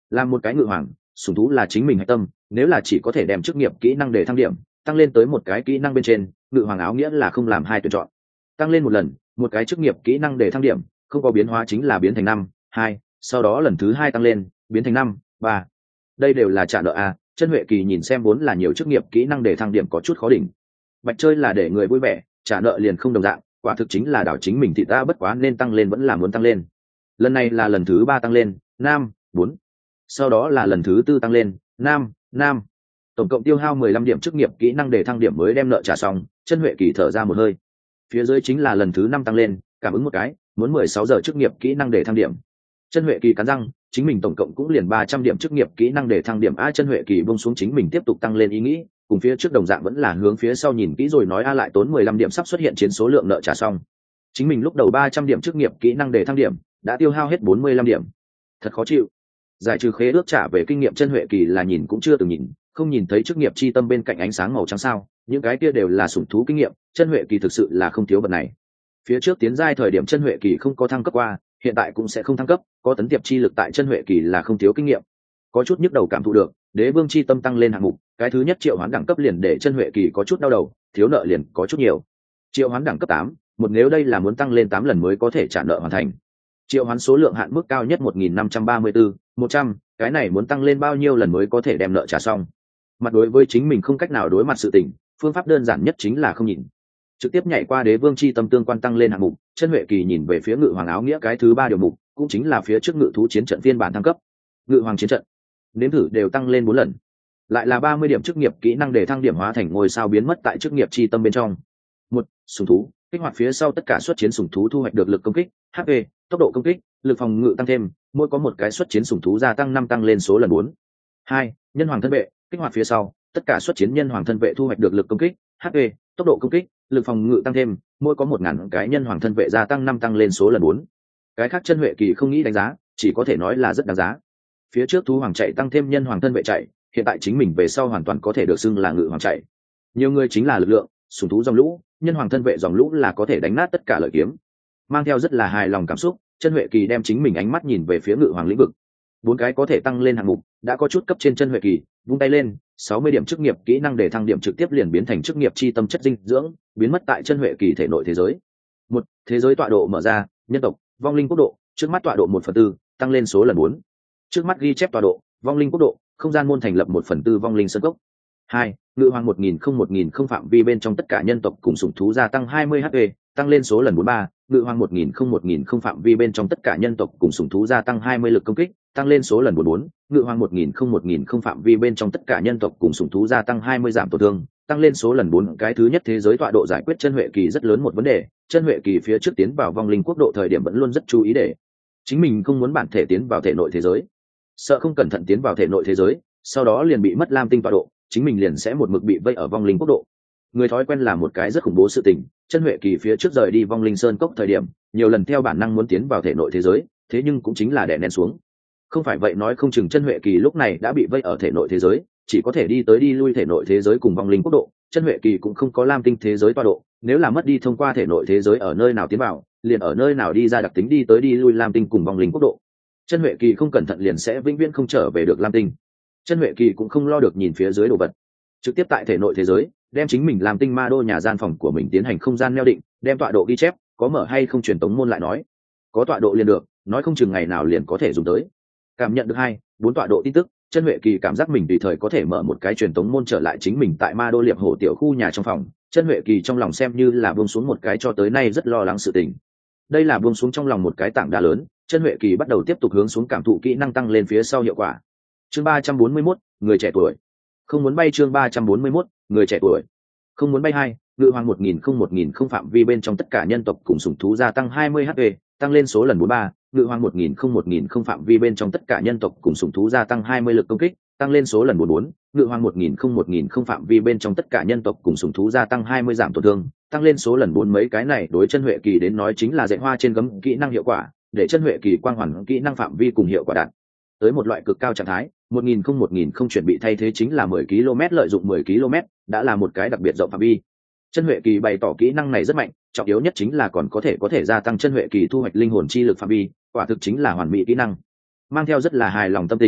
làm một cái ngự hoàng, sủng thú là chính mình hạch tâm, nếu là chỉ có thể đem chức nghiệp kỹ năng để thăng điểm tăng lên tới một cái kỹ năng bên trên, ngự hoàng áo nghĩa là không làm hai tuyển chọn. Tăng lên một lần, một cái chức nghiệp kỹ năng để thăng điểm không có biến hóa chính là biến thành 5, 2, sau đó lần thứ 2 tăng lên biến thành 5, 3. Đây đều là trả nợ a. Chân Huệ Kỳ nhìn xem vốn là nhiều chức nghiệp kỹ năng để thăng điểm có chút khó đỉnh. Bạch chơi là để người vui vẻ, trả nợ liền không đồng dạng, quả thực chính là đảo chính mình thì ta bất quá nên tăng lên vẫn là muốn tăng lên. Lần này là lần thứ 3 tăng lên 5, 4, sau đó là lần thứ 4 tăng lên 5, 5. Tổng cộng tiêu hao 15 điểm chức nghiệp kỹ năng để thăng điểm mới đem nợ trả xong. Chân Huệ Kỳ thở ra một hơi. Phía dưới chính là lần thứ 5 tăng lên, cảm ứng một cái muốn 16 giờ chức nghiệp kỹ năng để thăng điểm. Chân Huệ Kỳ cắn răng, chính mình tổng cộng cũng liền 300 điểm chức nghiệp kỹ năng để thăng điểm. Chân Huệ Kỳ buông xuống chính mình tiếp tục tăng lên ý nghĩ, cùng phía trước đồng dạng vẫn là hướng phía sau nhìn kỹ rồi nói lại tốn 15 điểm sắp xuất hiện chiến số lượng nợ trả xong. Chính mình lúc đầu 300 điểm chức nghiệp kỹ năng để thăng điểm đã tiêu hao hết 45 điểm, thật khó chịu. Giải trừ khế ước trả về kinh nghiệm, Chân Huệ Kỳ là nhìn cũng chưa từng nhìn, không nhìn thấy chức nghiệp chi tâm bên cạnh ánh sáng màu trắng sao? Những cái kia đều là sủng thú kinh nghiệm, Chân Huệ Kỳ thực sự là không thiếu vật này. Phía trước tiến giai thời điểm Chân Huệ Kỳ không có thăng cấp qua, hiện tại cũng sẽ không thăng cấp, có tấn tiệp chi lực tại Chân Huệ Kỳ là không thiếu kinh nghiệm. Có chút nhức đầu cảm thụ được, đế vương chi tâm tăng lên hạng mục, cái thứ nhất triệu hoán đẳng cấp liền để Chân Huệ Kỳ có chút đau đầu, thiếu nợ liền có chút nhiều. Triệu hoán đẳng cấp 8, một nếu đây là muốn tăng lên 8 lần mới có thể trả nợ hoàn thành. Triệu hoán số lượng hạn mức cao nhất 1534, 100, cái này muốn tăng lên bao nhiêu lần mới có thể đem nợ trả xong. Mặt đối với chính mình không cách nào đối mặt sự tình, phương pháp đơn giản nhất chính là không nhìn. Trực tiếp nhảy qua đế vương chi tâm tương quan tăng lên hạng mục. Chân Huệ Kỳ nhìn về phía ngự hoàng áo nghĩa cái thứ 3 điều mục, cũng chính là phía trước ngự thú chiến trận phiên bản thăng cấp. Ngự hoàng chiến trận nếm thử đều tăng lên 4 lần, lại là 30 điểm chức nghiệp kỹ năng để thăng điểm hóa thành ngôi sao biến mất tại chức nghiệp chi tâm bên trong. Một, sủng thú kích hoạt phía sau tất cả xuất chiến sủng thú thu hoạch được lực công kích, HP, tốc độ công kích, lực phòng ngự tăng thêm, mỗi có một cái xuất chiến sủng thú gia tăng 5 tăng lên số lần 4. 2, nhân hoàng thân vệ kích hoạt phía sau tất cả xuất chiến nhân hoàng thân vệ thu hoạch được lực công kích, HP, tốc độ công kích, lực phòng ngự tăng thêm, mỗi có 1000 cái nhân hoàng thân vệ gia tăng 5 tăng lên số lần 4. Cái khác Chân Huệ Kỳ không nghĩ đánh giá, chỉ có thể nói là rất đáng giá. Phía trước thú hoàng chạy tăng thêm nhân hoàng thân vệ chạy, hiện tại chính mình về sau hoàn toàn có thể được xưng là ngự hoàng chạy. Nhiều người chính là lực lượng, sủng thú dòng lũ, nhân hoàng thân vệ dòng lũ là có thể đánh nát tất cả lợi kiếm. Mang theo rất là hài lòng cảm xúc, Chân Huệ Kỳ đem chính mình ánh mắt nhìn về phía ngự hoàng lĩnh vực. 4 cái có thể tăng lên hạng mục đã có chút cấp trên. Chân Huệ Kỳ vung tay lên, 60 điểm chức nghiệp kỹ năng để thăng điểm trực tiếp liền biến thành chức nghiệp chi tâm chất dinh dưỡng, biến mất tại Chân Huệ Kỳ thể nội thế giới. Một, thế giới tọa độ mở ra, nhân tộc, vong linh quốc độ, trước mắt tọa độ 1/4, tăng lên số lần 4. Trước mắt ghi chép tọa độ, vong linh quốc độ, không gian môn thành lập 1/4 vong linh sơn cốc. 2, ngự hoàng 1000 phạm vi bên trong tất cả nhân tộc cùng sủng thú gia tăng 20 HP, tăng lên số lần 43. Ngự hoàng 1000 phạm vi bên trong tất cả nhân tộc cùng sủng thú gia tăng 20 lực công kích, tăng lên số lần 44. Ngự hoàng 1000 phạm vi bên trong tất cả nhân tộc cùng sủng thú gia tăng 20 giảm tổn thương, tăng lên số lần 4. Cái thứ nhất thế giới tọa độ giải quyết Chân Huệ Kỳ rất lớn một vấn đề. Chân Huệ Kỳ phía trước tiến vào vong linh quốc độ thời điểm vẫn luôn rất chú ý để chính mình không muốn bản thể tiến vào thể nội thế giới, sợ không cẩn thận tiến vào thể nội thế giới, sau đó liền bị mất lam tinh tọa độ, chính mình liền sẽ một mực bị vây ở vong linh quốc độ. Người thói quen là một cái rất khủng bố sự tình. Chân Huệ Kỳ phía trước rời đi vong linh sơn cốc thời điểm, nhiều lần theo bản năng muốn tiến vào thể nội thế giới, thế nhưng cũng chính là đè nén xuống. Không phải vậy nói không chừng Chân Huệ Kỳ lúc này đã bị vây ở thể nội thế giới, chỉ có thể đi tới đi lui thể nội thế giới cùng vong linh quốc độ. Chân Huệ Kỳ cũng không có lam tinh thế giới tọa độ, nếu là mất đi thông qua thể nội thế giới ở nơi nào tiến vào, liền ở nơi nào đi ra, đặc tính đi tới đi lui lam tinh cùng vong linh quốc độ. Chân Huệ Kỳ không cẩn thận liền sẽ vĩnh viễn không trở về được lam tinh. Chân Huệ Kỳ cũng không lo được nhìn phía dưới đồ vật, trực tiếp tại thể nội thế giới đem chính mình làm tinh ma đô nhà gian phòng của mình tiến hành không gian neo định, đem tọa độ ghi chép, có mở hay không truyền tống môn lại nói, có tọa độ liền được, nói không chừng ngày nào liền có thể dùng tới. Cảm nhận được 2, 4 tọa độ tin tức, Chân Huệ Kỳ cảm giác mình tùy thời có thể mở một cái truyền tống môn trở lại chính mình tại ma đô liệp hổ tiểu khu nhà trong phòng. Chân Huệ Kỳ trong lòng xem như là buông xuống một cái cho tới nay rất lo lắng sự tình. Đây là buông xuống trong lòng một cái tảng đá lớn. Chân Huệ Kỳ bắt đầu tiếp tục hướng xuống cảm thụ kỹ năng tăng lên phía sau hiệu quả. Chương 341, người trẻ tuổi không muốn bay. Chương 341, người trẻ tuổi không muốn bay. 2, ngự hoàng 1000 phạm vi bên trong tất cả nhân tộc cùng sủng thú gia tăng 20 HP, tăng lên số lần 43. Ngự hoàng 1000 phạm vi bên trong tất cả nhân tộc cùng sủng thú gia tăng 20 lực công kích, tăng lên số lần 44. Ngự hoàng 1000 phạm vi bên trong tất cả nhân tộc cùng sủng thú gia tăng 20 giảm tổn thương, tăng lên số lần 4. Mấy cái này đối Chân Huệ Kỳ đến nói chính là dạy hoa trên gấm kỹ năng hiệu quả, để Chân Huệ Kỳ quang hoàn kỹ năng phạm vi cùng hiệu quả đạt tới một loại cực cao trạng thái. 1000 chuẩn bị thay thế chính là 10 km, lợi dụng 10 km đã là một cái đặc biệt rộng phạm vi. Chân Huệ Kỳ bày tỏ kỹ năng này rất mạnh, trọng yếu nhất chính là còn có thể gia tăng Chân Huệ Kỳ thu hoạch linh hồn chi lực phạm vi, quả thực chính là hoàn mỹ kỹ năng. Mang theo rất là hài lòng tâm tình,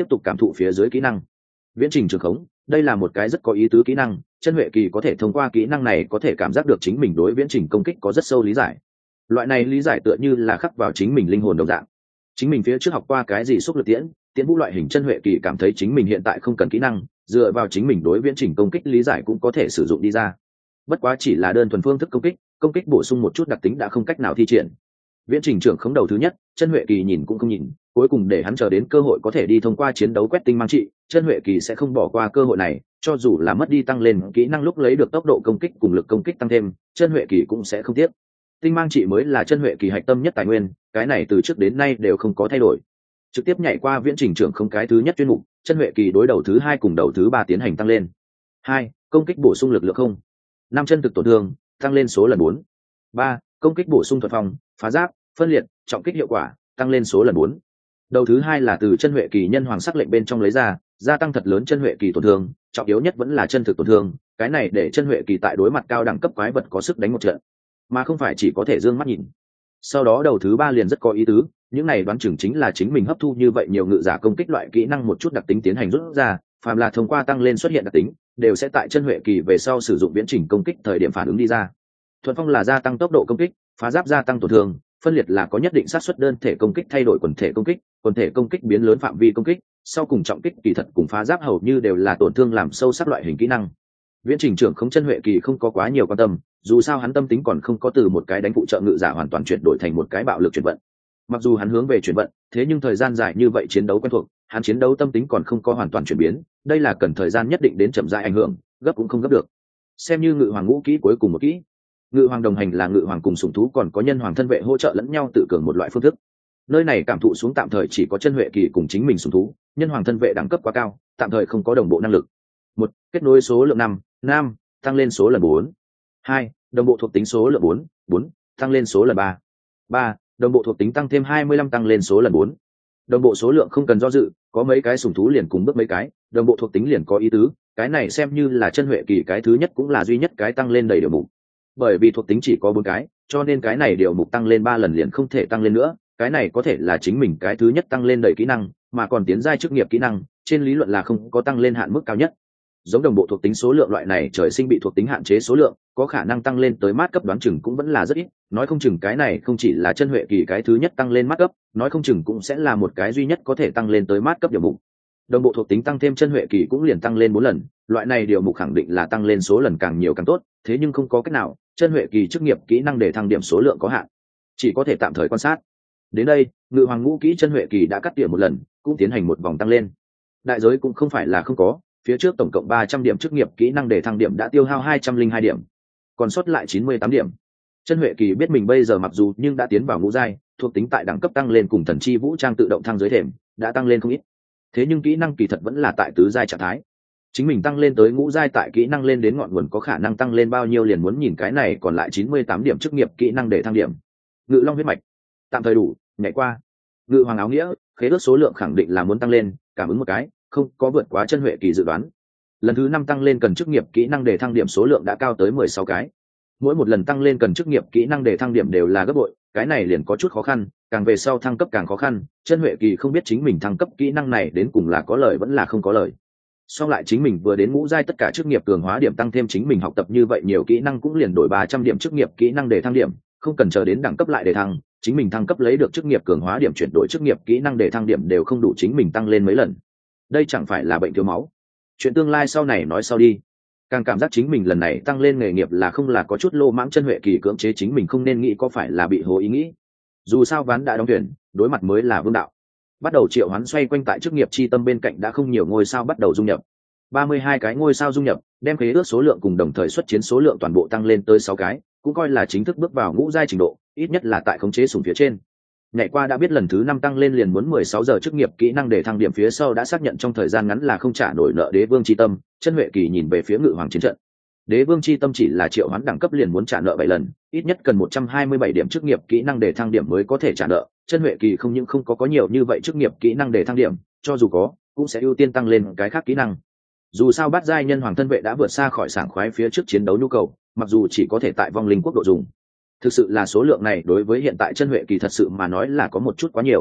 tiếp tục cảm thụ phía dưới kỹ năng. Viễn trình trường khống, đây là một cái rất có ý tứ kỹ năng, chân huệ kỳ có thể thông qua kỹ năng này có thể cảm giác được chính mình đối viễn trình công kích có rất sâu lý giải. Loại này lý giải tựa như là khắc vào chính mình linh hồn đồng dạng. Chính mình phía trước học qua cái gì xúc lực tiễn vũ loại hình, chân huệ kỳ cảm thấy chính mình hiện tại không cần kỹ năng, dựa vào chính mình đối viễn trình công kích lý giải cũng có thể sử dụng đi ra. Bất quá chỉ là đơn thuần phương thức công kích bổ sung một chút đặc tính đã không cách nào thi triển. Viễn trình trưởng khống đầu thứ nhất, chân huệ kỳ nhìn cũng không nhìn, cuối cùng để hắn chờ đến cơ hội có thể đi thông qua chiến đấu quét tinh mang trị, chân huệ kỳ sẽ không bỏ qua cơ hội này, cho dù là mất đi tăng lên kỹ năng lúc lấy được tốc độ công kích cùng lực công kích tăng thêm, chân huệ kỳ cũng sẽ không tiếc. Tinh mang trị mới là chân huệ kỳ hạch tâm nhất tài nguyên, cái này từ trước đến nay đều không có thay đổi. Trực tiếp nhảy qua viễn trình trưởng không cái thứ nhất chuyên mục, chân huệ kỳ đối đầu thứ hai cùng đầu thứ ba tiến hành tăng lên. 2. Công kích bổ sung lực lượng không. 5 chân thực tổn thương, tăng lên số lần 4. 3. Công kích bổ sung thuật phòng, phá giáp, phân liệt, trọng kích hiệu quả, tăng lên số lần 4. Đầu thứ hai là từ chân huệ kỳ nhân hoàng sắc lệnh bên trong lấy ra, gia tăng thật lớn chân huệ kỳ tổn thương, trọng yếu nhất vẫn là chân thực tổn thương, cái này để chân huệ kỳ tại đối mặt cao đẳng cấp quái vật có sức đánh một trận, mà không phải chỉ có thể dương mắt nhìn. Sau đó đầu thứ ba liền rất có ý tứ, những này đoán chừng chính là chính mình hấp thu như vậy nhiều ngự giả công kích loại kỹ năng một chút đặc tính tiến hành rút ra, phàm là thông qua tăng lên xuất hiện đặc tính, đều sẽ tại chân huệ kỳ về sau sử dụng viễn trình công kích thời điểm phản ứng đi ra. Thuận phong là gia tăng tốc độ công kích, phá giáp gia tăng tổn thương, phân liệt là có nhất định xác suất đơn thể công kích thay đổi quần thể công kích biến lớn phạm vi công kích, sau cùng trọng kích kỳ thật cùng phá giáp hầu như đều là tổn thương làm sâu sắc loại hình kỹ năng. Viễn trình trưởng không chân huệ kỳ không có quá nhiều quan tâm, dù sao hắn tâm tính còn không có từ một cái đánh phụ trợ ngự giả hoàn toàn chuyển đổi thành một cái bạo lực chuyển vận. Mặc dù hắn hướng về chuyển vận, thế nhưng thời gian dài như vậy chiến đấu quen thuộc, hắn chiến đấu tâm tính còn không có hoàn toàn chuyển biến, đây là cần thời gian nhất định đến chậm rãi ảnh hưởng, gấp cũng không gấp được. Xem như ngự hoàng ngũ kỹ cuối cùng một kỹ. Ngự hoàng đồng hành là ngự hoàng cùng sủng thú còn có nhân hoàng thân vệ hỗ trợ lẫn nhau tự cường một loại phương thức. Nơi này cảm thụ xuống tạm thời chỉ có chân huệ kỳ cùng chính mình sủng thú, nhân hoàng thân vệ đẳng cấp quá cao, tạm thời không có đồng bộ năng lực. 1. Kết nối số lượng 5, tăng lên số lần 4. 2. Đồng bộ thuộc tính số lượng 4, tăng lên số lần 3. 3. Đồng bộ thuộc tính tăng thêm 25 tăng lên số lần 4. Đồng bộ số lượng không cần do dự, có mấy cái sủng thú liền cùng bước mấy cái, đồng bộ thuộc tính liền có ý tứ, cái này xem như là chân huệ kỳ cái thứ nhất cũng là duy nhất cái tăng lên đầy điều mục. Bởi vì thuộc tính chỉ có 4 cái, cho nên cái này điều mục tăng lên 3 lần liền không thể tăng lên nữa, cái này có thể là chính mình cái thứ nhất tăng lên đầy kỹ năng, mà còn tiến giai chức nghiệp kỹ năng, trên lý luận là không có tăng lên hạn mức cao nhất. Giống đồng bộ thuộc tính số lượng loại này trời sinh bị thuộc tính hạn chế số lượng, có khả năng tăng lên tới mát cấp đoán chừng cũng vẫn là rất ít, nói không chừng cái này không chỉ là chân huệ kỳ cái thứ nhất tăng lên mát cấp, nói không chừng cũng sẽ là một cái duy nhất có thể tăng lên tới mát cấp điều mục. Đồng bộ thuộc tính tăng thêm chân huệ kỳ cũng liền tăng lên 4 lần, loại này điều mục khẳng định là tăng lên số lần càng nhiều càng tốt, thế nhưng không có cách nào, chân huệ kỳ chức nghiệp kỹ năng để thăng điểm số lượng có hạn, chỉ có thể tạm thời quan sát. Đến đây, ngự hoàng ngũ kỹ chân huệ kỳ đã cắt tỉa một lần, cũng tiến hành một vòng tăng lên. Đại giới cũng không phải là không có, phía trước tổng cộng 300 điểm chức nghiệp kỹ năng để thăng điểm đã tiêu hao 202 điểm, còn sót lại 98 điểm. Chân huệ kỳ biết mình bây giờ mặc dù nhưng đã tiến vào ngũ giai, thuộc tính tại đẳng cấp tăng lên cùng thần chi vũ trang tự động thăng dưới thềm đã tăng lên không ít, thế nhưng kỹ năng kỳ thật vẫn là tại tứ giai trạng thái. Chính mình tăng lên tới ngũ giai tại kỹ năng lên đến ngọn nguồn có khả năng tăng lên bao nhiêu liền muốn nhìn cái này còn lại 98 điểm chức nghiệp kỹ năng để thăng điểm. Ngự long huyết mạch tạm thời đủ, nhảy qua. Ngự hoàng áo nghĩa khế ước số lượng khẳng định là muốn tăng lên, cảm ứng một cái không có vượt quá chân huệ kỳ dự đoán. Lần thứ 5 tăng lên cần chức nghiệp kỹ năng để thăng điểm số lượng đã cao tới 16 cái, mỗi một lần tăng lên cần chức nghiệp kỹ năng để thăng điểm đều là gấp bội, cái này liền có chút khó khăn, càng về sau thăng cấp càng khó khăn. Chân huệ kỳ không biết chính mình thăng cấp kỹ năng này đến cùng là có lợi vẫn là không có lợi. Song lại chính mình vừa đến ngũ giai tất cả chức nghiệp cường hóa điểm tăng thêm chính mình học tập như vậy nhiều kỹ năng cũng liền đổi 300 điểm chức nghiệp kỹ năng để thăng điểm, không cần chờ đến đẳng cấp lại để thăng, chính mình thăng cấp lấy được chức nghiệp cường hóa điểm chuyển đổi chức nghiệp kỹ năng để thăng điểm đều không đủ chính mình tăng lên mấy lần. Đây chẳng phải là bệnh thiếu máu. Chuyện tương lai sau này nói sau đi. Càng cảm giác chính mình lần này tăng lên nghề nghiệp là không là có chút lô mãng, chân huệ kỳ cưỡng chế chính mình không nên nghĩ có phải là bị hồ ý nghĩ. Dù sao ván đã đóng thuyền, đối mặt mới là vương đạo. Bắt đầu triệu hoán xoay quanh tại chức nghiệp chi tâm bên cạnh đã không nhiều ngôi sao bắt đầu dung nhập. 32 cái ngôi sao dung nhập, đem khế ước số lượng cùng đồng thời xuất chiến số lượng toàn bộ tăng lên tới 6 cái, cũng coi là chính thức bước vào ngũ giai trình độ, ít nhất là tại khống chế sủng phía trên. Nhảy qua đã biết lần thứ 5 tăng lên liền muốn 16 giờ chức nghiệp kỹ năng để thăng điểm phía sau đã xác nhận trong thời gian ngắn là không trả nổi nợ đế vương chi tâm, chân huệ kỳ nhìn về phía ngự hoàng chiến trận. Đế vương chi tâm chỉ là triệu hoán đẳng cấp liền muốn trả nợ 7 lần, ít nhất cần 127 điểm chức nghiệp kỹ năng để thăng điểm mới có thể trả nợ. Chân huệ kỳ không những không có nhiều như vậy chức nghiệp kỹ năng để thăng điểm, cho dù có, cũng sẽ ưu tiên tăng lên cái khác kỹ năng. Dù sao bát giai nhân hoàng thân vệ đã vượt xa khỏi sảng khoái phía trước chiến đấu nhu cầu, mặc dù chỉ có thể tại vong linh quốc độ dùng. Thực sự là số lượng này đối với hiện tại chân huệ kỳ thật sự mà nói là có một chút quá nhiều.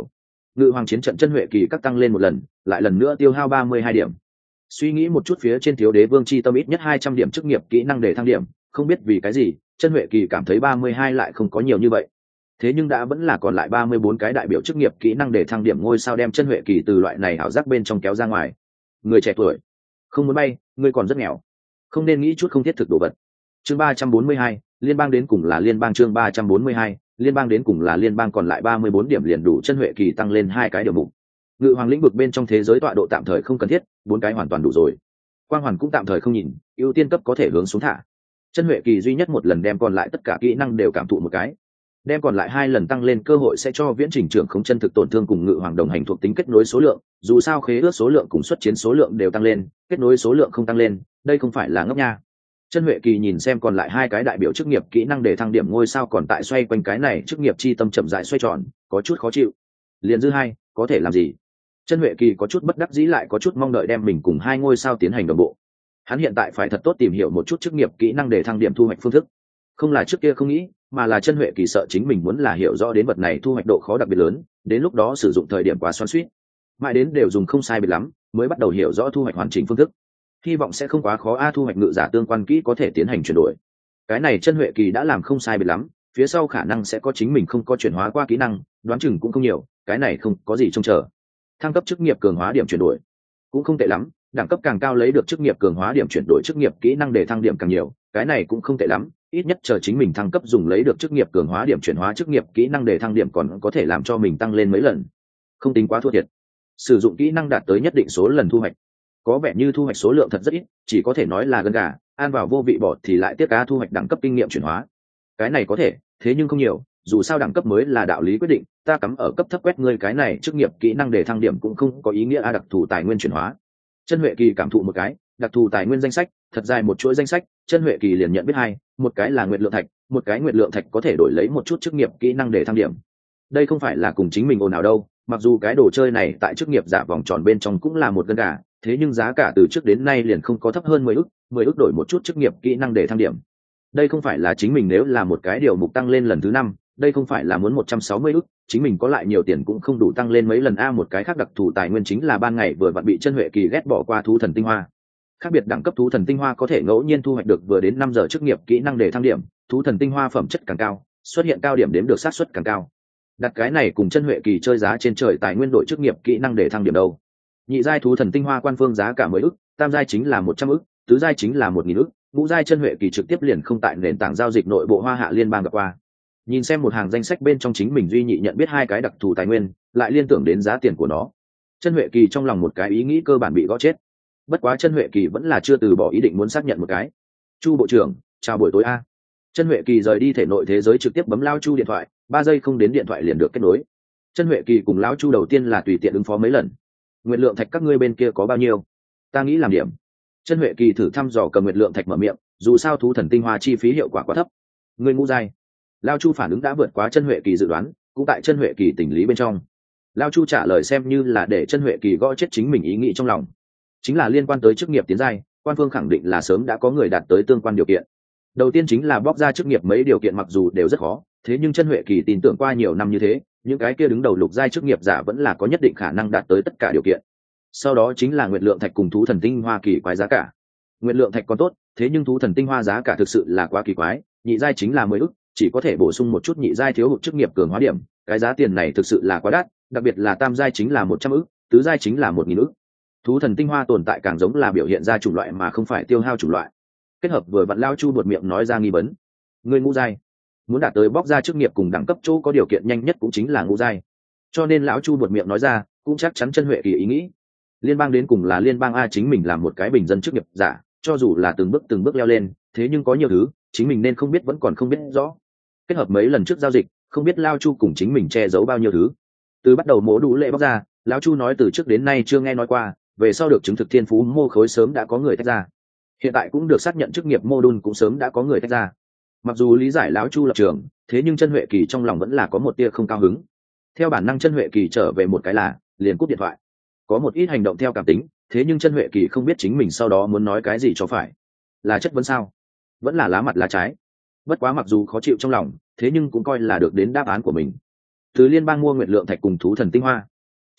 Ngự hoàng chiến trận chân huệ kỳ các tăng lên một lần, lại lần nữa tiêu hao 32 điểm. Suy nghĩ một chút phía trên thiếu đế vương chi tâm ít nhất 200 điểm chức nghiệp kỹ năng để thăng điểm, không biết vì cái gì chân huệ kỳ cảm thấy 32 lại không có nhiều như vậy. Thế nhưng đã vẫn là còn lại 34 cái đại biểu chức nghiệp kỹ năng để thăng điểm ngôi sao đem chân huệ kỳ từ loại này ảo giác bên trong kéo ra ngoài. Người trẻ tuổi không muốn bay, ngươi còn rất nghèo, không nên nghĩ chút không thiết thực đồ vật. Chương 342, liên bang đến cùng là liên bang. Chương 342, liên bang đến cùng là liên bang, còn lại 34 điểm liền đủ chân huệ kỳ tăng lên 2 cái điều mục. Ngự hoàng lĩnh vực bên trong thế giới tọa độ tạm thời không cần thiết, 4 cái hoàn toàn đủ rồi. Quang hoàn cũng tạm thời không nhìn, ưu tiên cấp có thể hướng xuống thả. Chân huệ kỳ duy nhất một lần đem còn lại tất cả kỹ năng đều cảm thụ một cái, đem còn lại 2 lần tăng lên cơ hội sẽ cho viễn trình trưởng không chân thực tổn thương cùng ngự hoàng đồng hành thuộc tính kết nối số lượng, dù sao khế ước số lượng cùng xuất chiến số lượng đều tăng lên, kết nối số lượng không tăng lên, đây không phải là ngốc nha. Chân huệ kỳ nhìn xem còn lại 2 cái đại biểu chức nghiệp kỹ năng để thăng điểm ngôi sao còn tại xoay quanh cái này chức nghiệp chi tâm chậm rãi xoay tròn, có chút khó chịu. Liền dư 2, có thể làm gì? Chân huệ kỳ có chút bất đắc dĩ lại có chút mong đợi đem mình cùng 2 ngôi sao tiến hành đồng bộ. Hắn hiện tại phải thật tốt tìm hiểu một chút chức nghiệp kỹ năng để thăng điểm thu hoạch phương thức, không là trước kia không nghĩ, mà là chân huệ kỳ sợ chính mình muốn là hiểu rõ đến vật này thu hoạch độ khó đặc biệt lớn, đến lúc đó sử dụng thời điểm quá xoắn xuýt, mãi đến đều dùng không sai biệt lắm mới bắt đầu hiểu rõ thu hoạch hoàn chỉnh phương thức. Hy vọng sẽ không quá khó thu hoạch ngự giả tương quan kỹ có thể tiến hành chuyển đổi. Cái này chân huệ kỳ đã làm không sai biệt lắm, phía sau khả năng sẽ có chính mình không có chuyển hóa qua kỹ năng, đoán chừng cũng không nhiều, cái này không có gì trông chờ. Thăng cấp chức nghiệp cường hóa điểm chuyển đổi cũng không tệ lắm, đẳng cấp càng cao lấy được chức nghiệp cường hóa điểm chuyển đổi chức nghiệp kỹ năng để thăng điểm càng nhiều, cái này cũng không tệ lắm, ít nhất chờ chính mình thăng cấp dùng lấy được chức nghiệp cường hóa điểm chuyển hóa chức nghiệp kỹ năng để thăng điểm còn có thể làm cho mình tăng lên mấy lần, không tính quá thua thiệt. Sử dụng kỹ năng đạt tới nhất định số lần thu hoạch, có vẻ như thu hoạch số lượng thật rất ít, chỉ có thể nói là gần gà ăn vào vô vị bọt thì lại tiếc cá thu hoạch đẳng cấp kinh nghiệm chuyển hóa. Cái này có thể, thế nhưng không nhiều, dù sao đẳng cấp mới là đạo lý quyết định, ta cắm ở cấp thấp quét ngươi cái này chức nghiệp kỹ năng để thăng điểm cũng không có ý nghĩa đặc thù tài nguyên chuyển hóa. Chân huệ kỳ cảm thụ một cái, đặc thù tài nguyên danh sách thật dài một chuỗi danh sách, chân huệ kỳ liền nhận biết 2, một cái là nguyệt lượng thạch, một cái nguyệt lượng thạch có thể đổi lấy một chút chức nghiệp kỹ năng để thăng điểm. Đây không phải là cùng chính mình ồn ào đâu, mặc dù cái đồ chơi này tại chức nghiệp giả vòng tròn bên trong cũng là một gân gà, thế nhưng giá cả từ trước đến nay liền không có thấp hơn 10 ức đổi một chút chức nghiệp kỹ năng để thăng điểm. Đây không phải là chính mình nếu là một cái điều mục tăng lên lần thứ 5, đây không phải là muốn 160 ức, chính mình có lại nhiều tiền cũng không đủ tăng lên mấy lần a. Một cái khác đặc thù tài nguyên chính là ban ngày vừa vặn bị chân huệ kỳ ghét bỏ qua thú thần tinh hoa. Khác biệt đẳng cấp thú thần tinh hoa có thể ngẫu nhiên thu hoạch được vừa đến 5 giờ chức nghiệp kỹ năng để thăng điểm, thú thần tinh hoa phẩm chất càng cao, xuất hiện cao điểm đếm được xác suất càng cao. Đặt cái này cùng chân huệ kỳ chơi giá trên trời tài nguyên đổi chức nghiệp kỹ năng để thăng điểm đâu. Nhị giai thú thần tinh hoa quan phương giá cả 10 ức, tam giai chính là 100 ức, tứ giai chính là 1000 ức, ngũ giai chân huệ kỳ trực tiếp liền không tại nền tảng giao dịch nội bộ Hoa Hạ liên bang gặp qua. Nhìn xem một hàng danh sách bên trong chính mình duy nhị nhận biết 2 cái đặc thù tài nguyên, lại liên tưởng đến giá tiền của nó, chân huệ kỳ trong lòng một cái ý nghĩ cơ bản bị gõ chết. Bất quá chân huệ kỳ vẫn là chưa từ bỏ ý định muốn xác nhận một cái. Chu bộ trưởng, chào buổi tối a. Chân huệ kỳ rời đi thể nội thế giới trực tiếp bấm lao Chu điện thoại, 3 giây không đến điện thoại liền được kết nối. Chân huệ kỳ cùng lão Chu đầu tiên là tùy tiện ứng phó mấy lần. Nguyệt lượng thạch các ngươi bên kia có bao nhiêu? Ta nghĩ làm điểm. Chân huệ kỳ thử thăm dò cầm nguyệt lượng thạch mở miệng, dù sao thú thần tinh hoa chi phí hiệu quả quá thấp. Ngươi ngũ giai. Lao Chu phản ứng đã vượt quá chân huệ kỳ dự đoán, cũng tại chân huệ kỳ tình lý bên trong. Lao Chu trả lời xem như là để chân huệ kỳ gõ chết chính mình ý nghĩ trong lòng, chính là liên quan tới chức nghiệp tiến giai, quan phương khẳng định là sớm đã có người đạt tới tương quan điều kiện. Đầu tiên chính là bóc ra chức nghiệp mấy điều kiện mặc dù đều rất khó, thế nhưng chân huệ kỳ tin tưởng qua nhiều năm như thế, những cái kia đứng đầu lục giai chức nghiệp giả vẫn là có nhất định khả năng đạt tới tất cả điều kiện. Sau đó chính là nguyệt lượng thạch cùng thú thần tinh hoa kỳ quái giá cả. Nguyệt lượng thạch còn tốt, thế nhưng thú thần tinh hoa giá cả thực sự là quá kỳ quái, nhị giai chính là 10 ức, chỉ có thể bổ sung một chút nhị giai thiếu hụt chức nghiệp cường hóa điểm, cái giá tiền này thực sự là quá đắt, đặc biệt là tam giai chính là 100 ức, tứ giai chính là 1000 ức. Thú thần tinh hoa tồn tại càng giống là biểu hiện ra chủng loại mà không phải tiêu hao chủng loại. Kết hợp vừa vặn Lao Chu buột miệng nói ra nghi vấn. Người ngũ giai, muốn đạt tới bóc ra chức nghiệp cùng đẳng cấp chỗ có điều kiện nhanh nhất cũng chính là ngũ giai. Cho nên lão Chu buột miệng nói ra, cũng chắc chắn chân huệ kỳ ý nghĩ. Liên bang đến cùng là liên bang a, chính mình làm một cái bình dân chức nghiệp giả, cho dù là từng bước leo lên, thế nhưng có nhiều thứ chính mình nên không biết vẫn còn không biết rõ. Kết hợp mấy lần trước giao dịch, không biết Lao Chu cùng chính mình che giấu bao nhiêu thứ. Từ bắt đầu mổ đủ lệ bóc ra, lão Chu nói từ trước đến nay chưa nghe nói qua, về sau được chứng thực thiên phú mô khối sớm đã có người tách ra, hiện tại cũng được xác nhận chức nghiệp mô đun cũng sớm đã có người tách ra. Mặc dù lý giải lão Chu lập trường, thế nhưng chân huệ kỳ trong lòng vẫn là có một tia không cao hứng. Theo bản năng chân huệ kỳ trở về một cái là liền cúp điện thoại. Có một ít hành động theo cảm tính, thế nhưng chân huệ kỳ không biết chính mình sau đó muốn nói cái gì cho phải, là chất vấn sao, vẫn là lá mặt lá trái. Bất quá mặc dù khó chịu trong lòng, thế nhưng cũng coi là được đến đáp án của mình. Từ liên bang mua nguyệt lượng thạch cùng thú thần tinh hoa,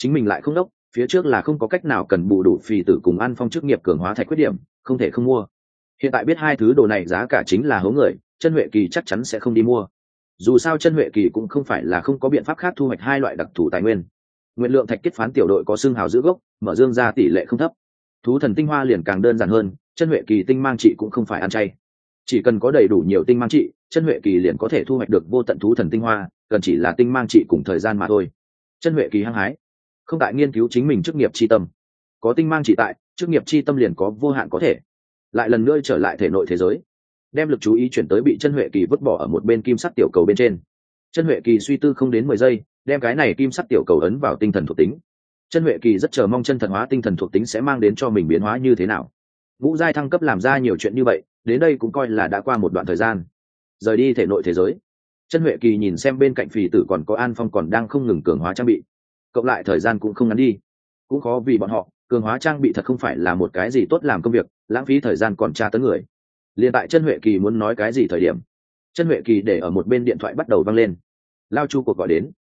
chính mình lại không đốc, phía trước là không có cách nào cần bù đủ phì tử cùng An Phong chức nghiệp cường hóa thạch khuyết điểm, không thể không mua. Hiện tại biết hai thứ đồ này giá cả chính là hố người, chân Huệ Kỳ chắc chắn sẽ không đi mua. Dù sao chân Huệ Kỳ cũng không phải là không có biện pháp khác thu hoạch hai loại đặc thù tài nguyên. Nguyện lượng thạch kết phán tiểu đội có xương hào giữ gốc, mở dương ra tỷ lệ không thấp. Thú thần tinh hoa liền càng đơn giản hơn, chân Huệ Kỳ tinh mang trị cũng không phải ăn chay. Chỉ cần có đầy đủ nhiều tinh mang trị, chân Huệ Kỳ liền có thể thu hoạch được vô tận thú thần tinh hoa, cần chỉ là tinh mang trị cùng thời gian mà thôi. Chân Huệ Kỳ hăng hái, không tại nghiên cứu chính mình chức nghiệp chi tâm, có tinh mang trị tại, chức nghiệp chi tâm liền có vô hạn có thể. Lại lần nữa trở lại thể nội thế giới, đem lực chú ý chuyển tới bị chân Huệ Kỳ vứt bỏ ở một bên kim sắc tiểu cầu bên trên. Chân Huệ Kỳ suy tư không đến 10 giây, đem cái này kim sắc tiểu cầu ấn vào tinh thần thuộc tính. Chân Huệ Kỳ rất chờ mong chân thần hóa tinh thần thuộc tính sẽ mang đến cho mình biến hóa như thế nào. Ngũ giai thăng cấp làm ra nhiều chuyện như vậy, đến đây cũng coi là đã qua một đoạn thời gian. Rời đi thể nội thế giới, chân Huệ Kỳ nhìn xem bên cạnh phì tử còn có An Phong còn đang không ngừng cường hóa trang bị, cộng lại thời gian cũng không ngắn đi. Cũng khó vì bọn họ, cường hóa trang bị thật không phải là một cái gì tốt làm công việc, lãng phí thời gian còn tra tấn người. Liên tại chân Huệ Kỳ muốn nói cái gì thời điểm, chân Huệ Kỳ để ở một bên điện thoại bắt đầu vang lên. Lao Chu cuộc gọi đến.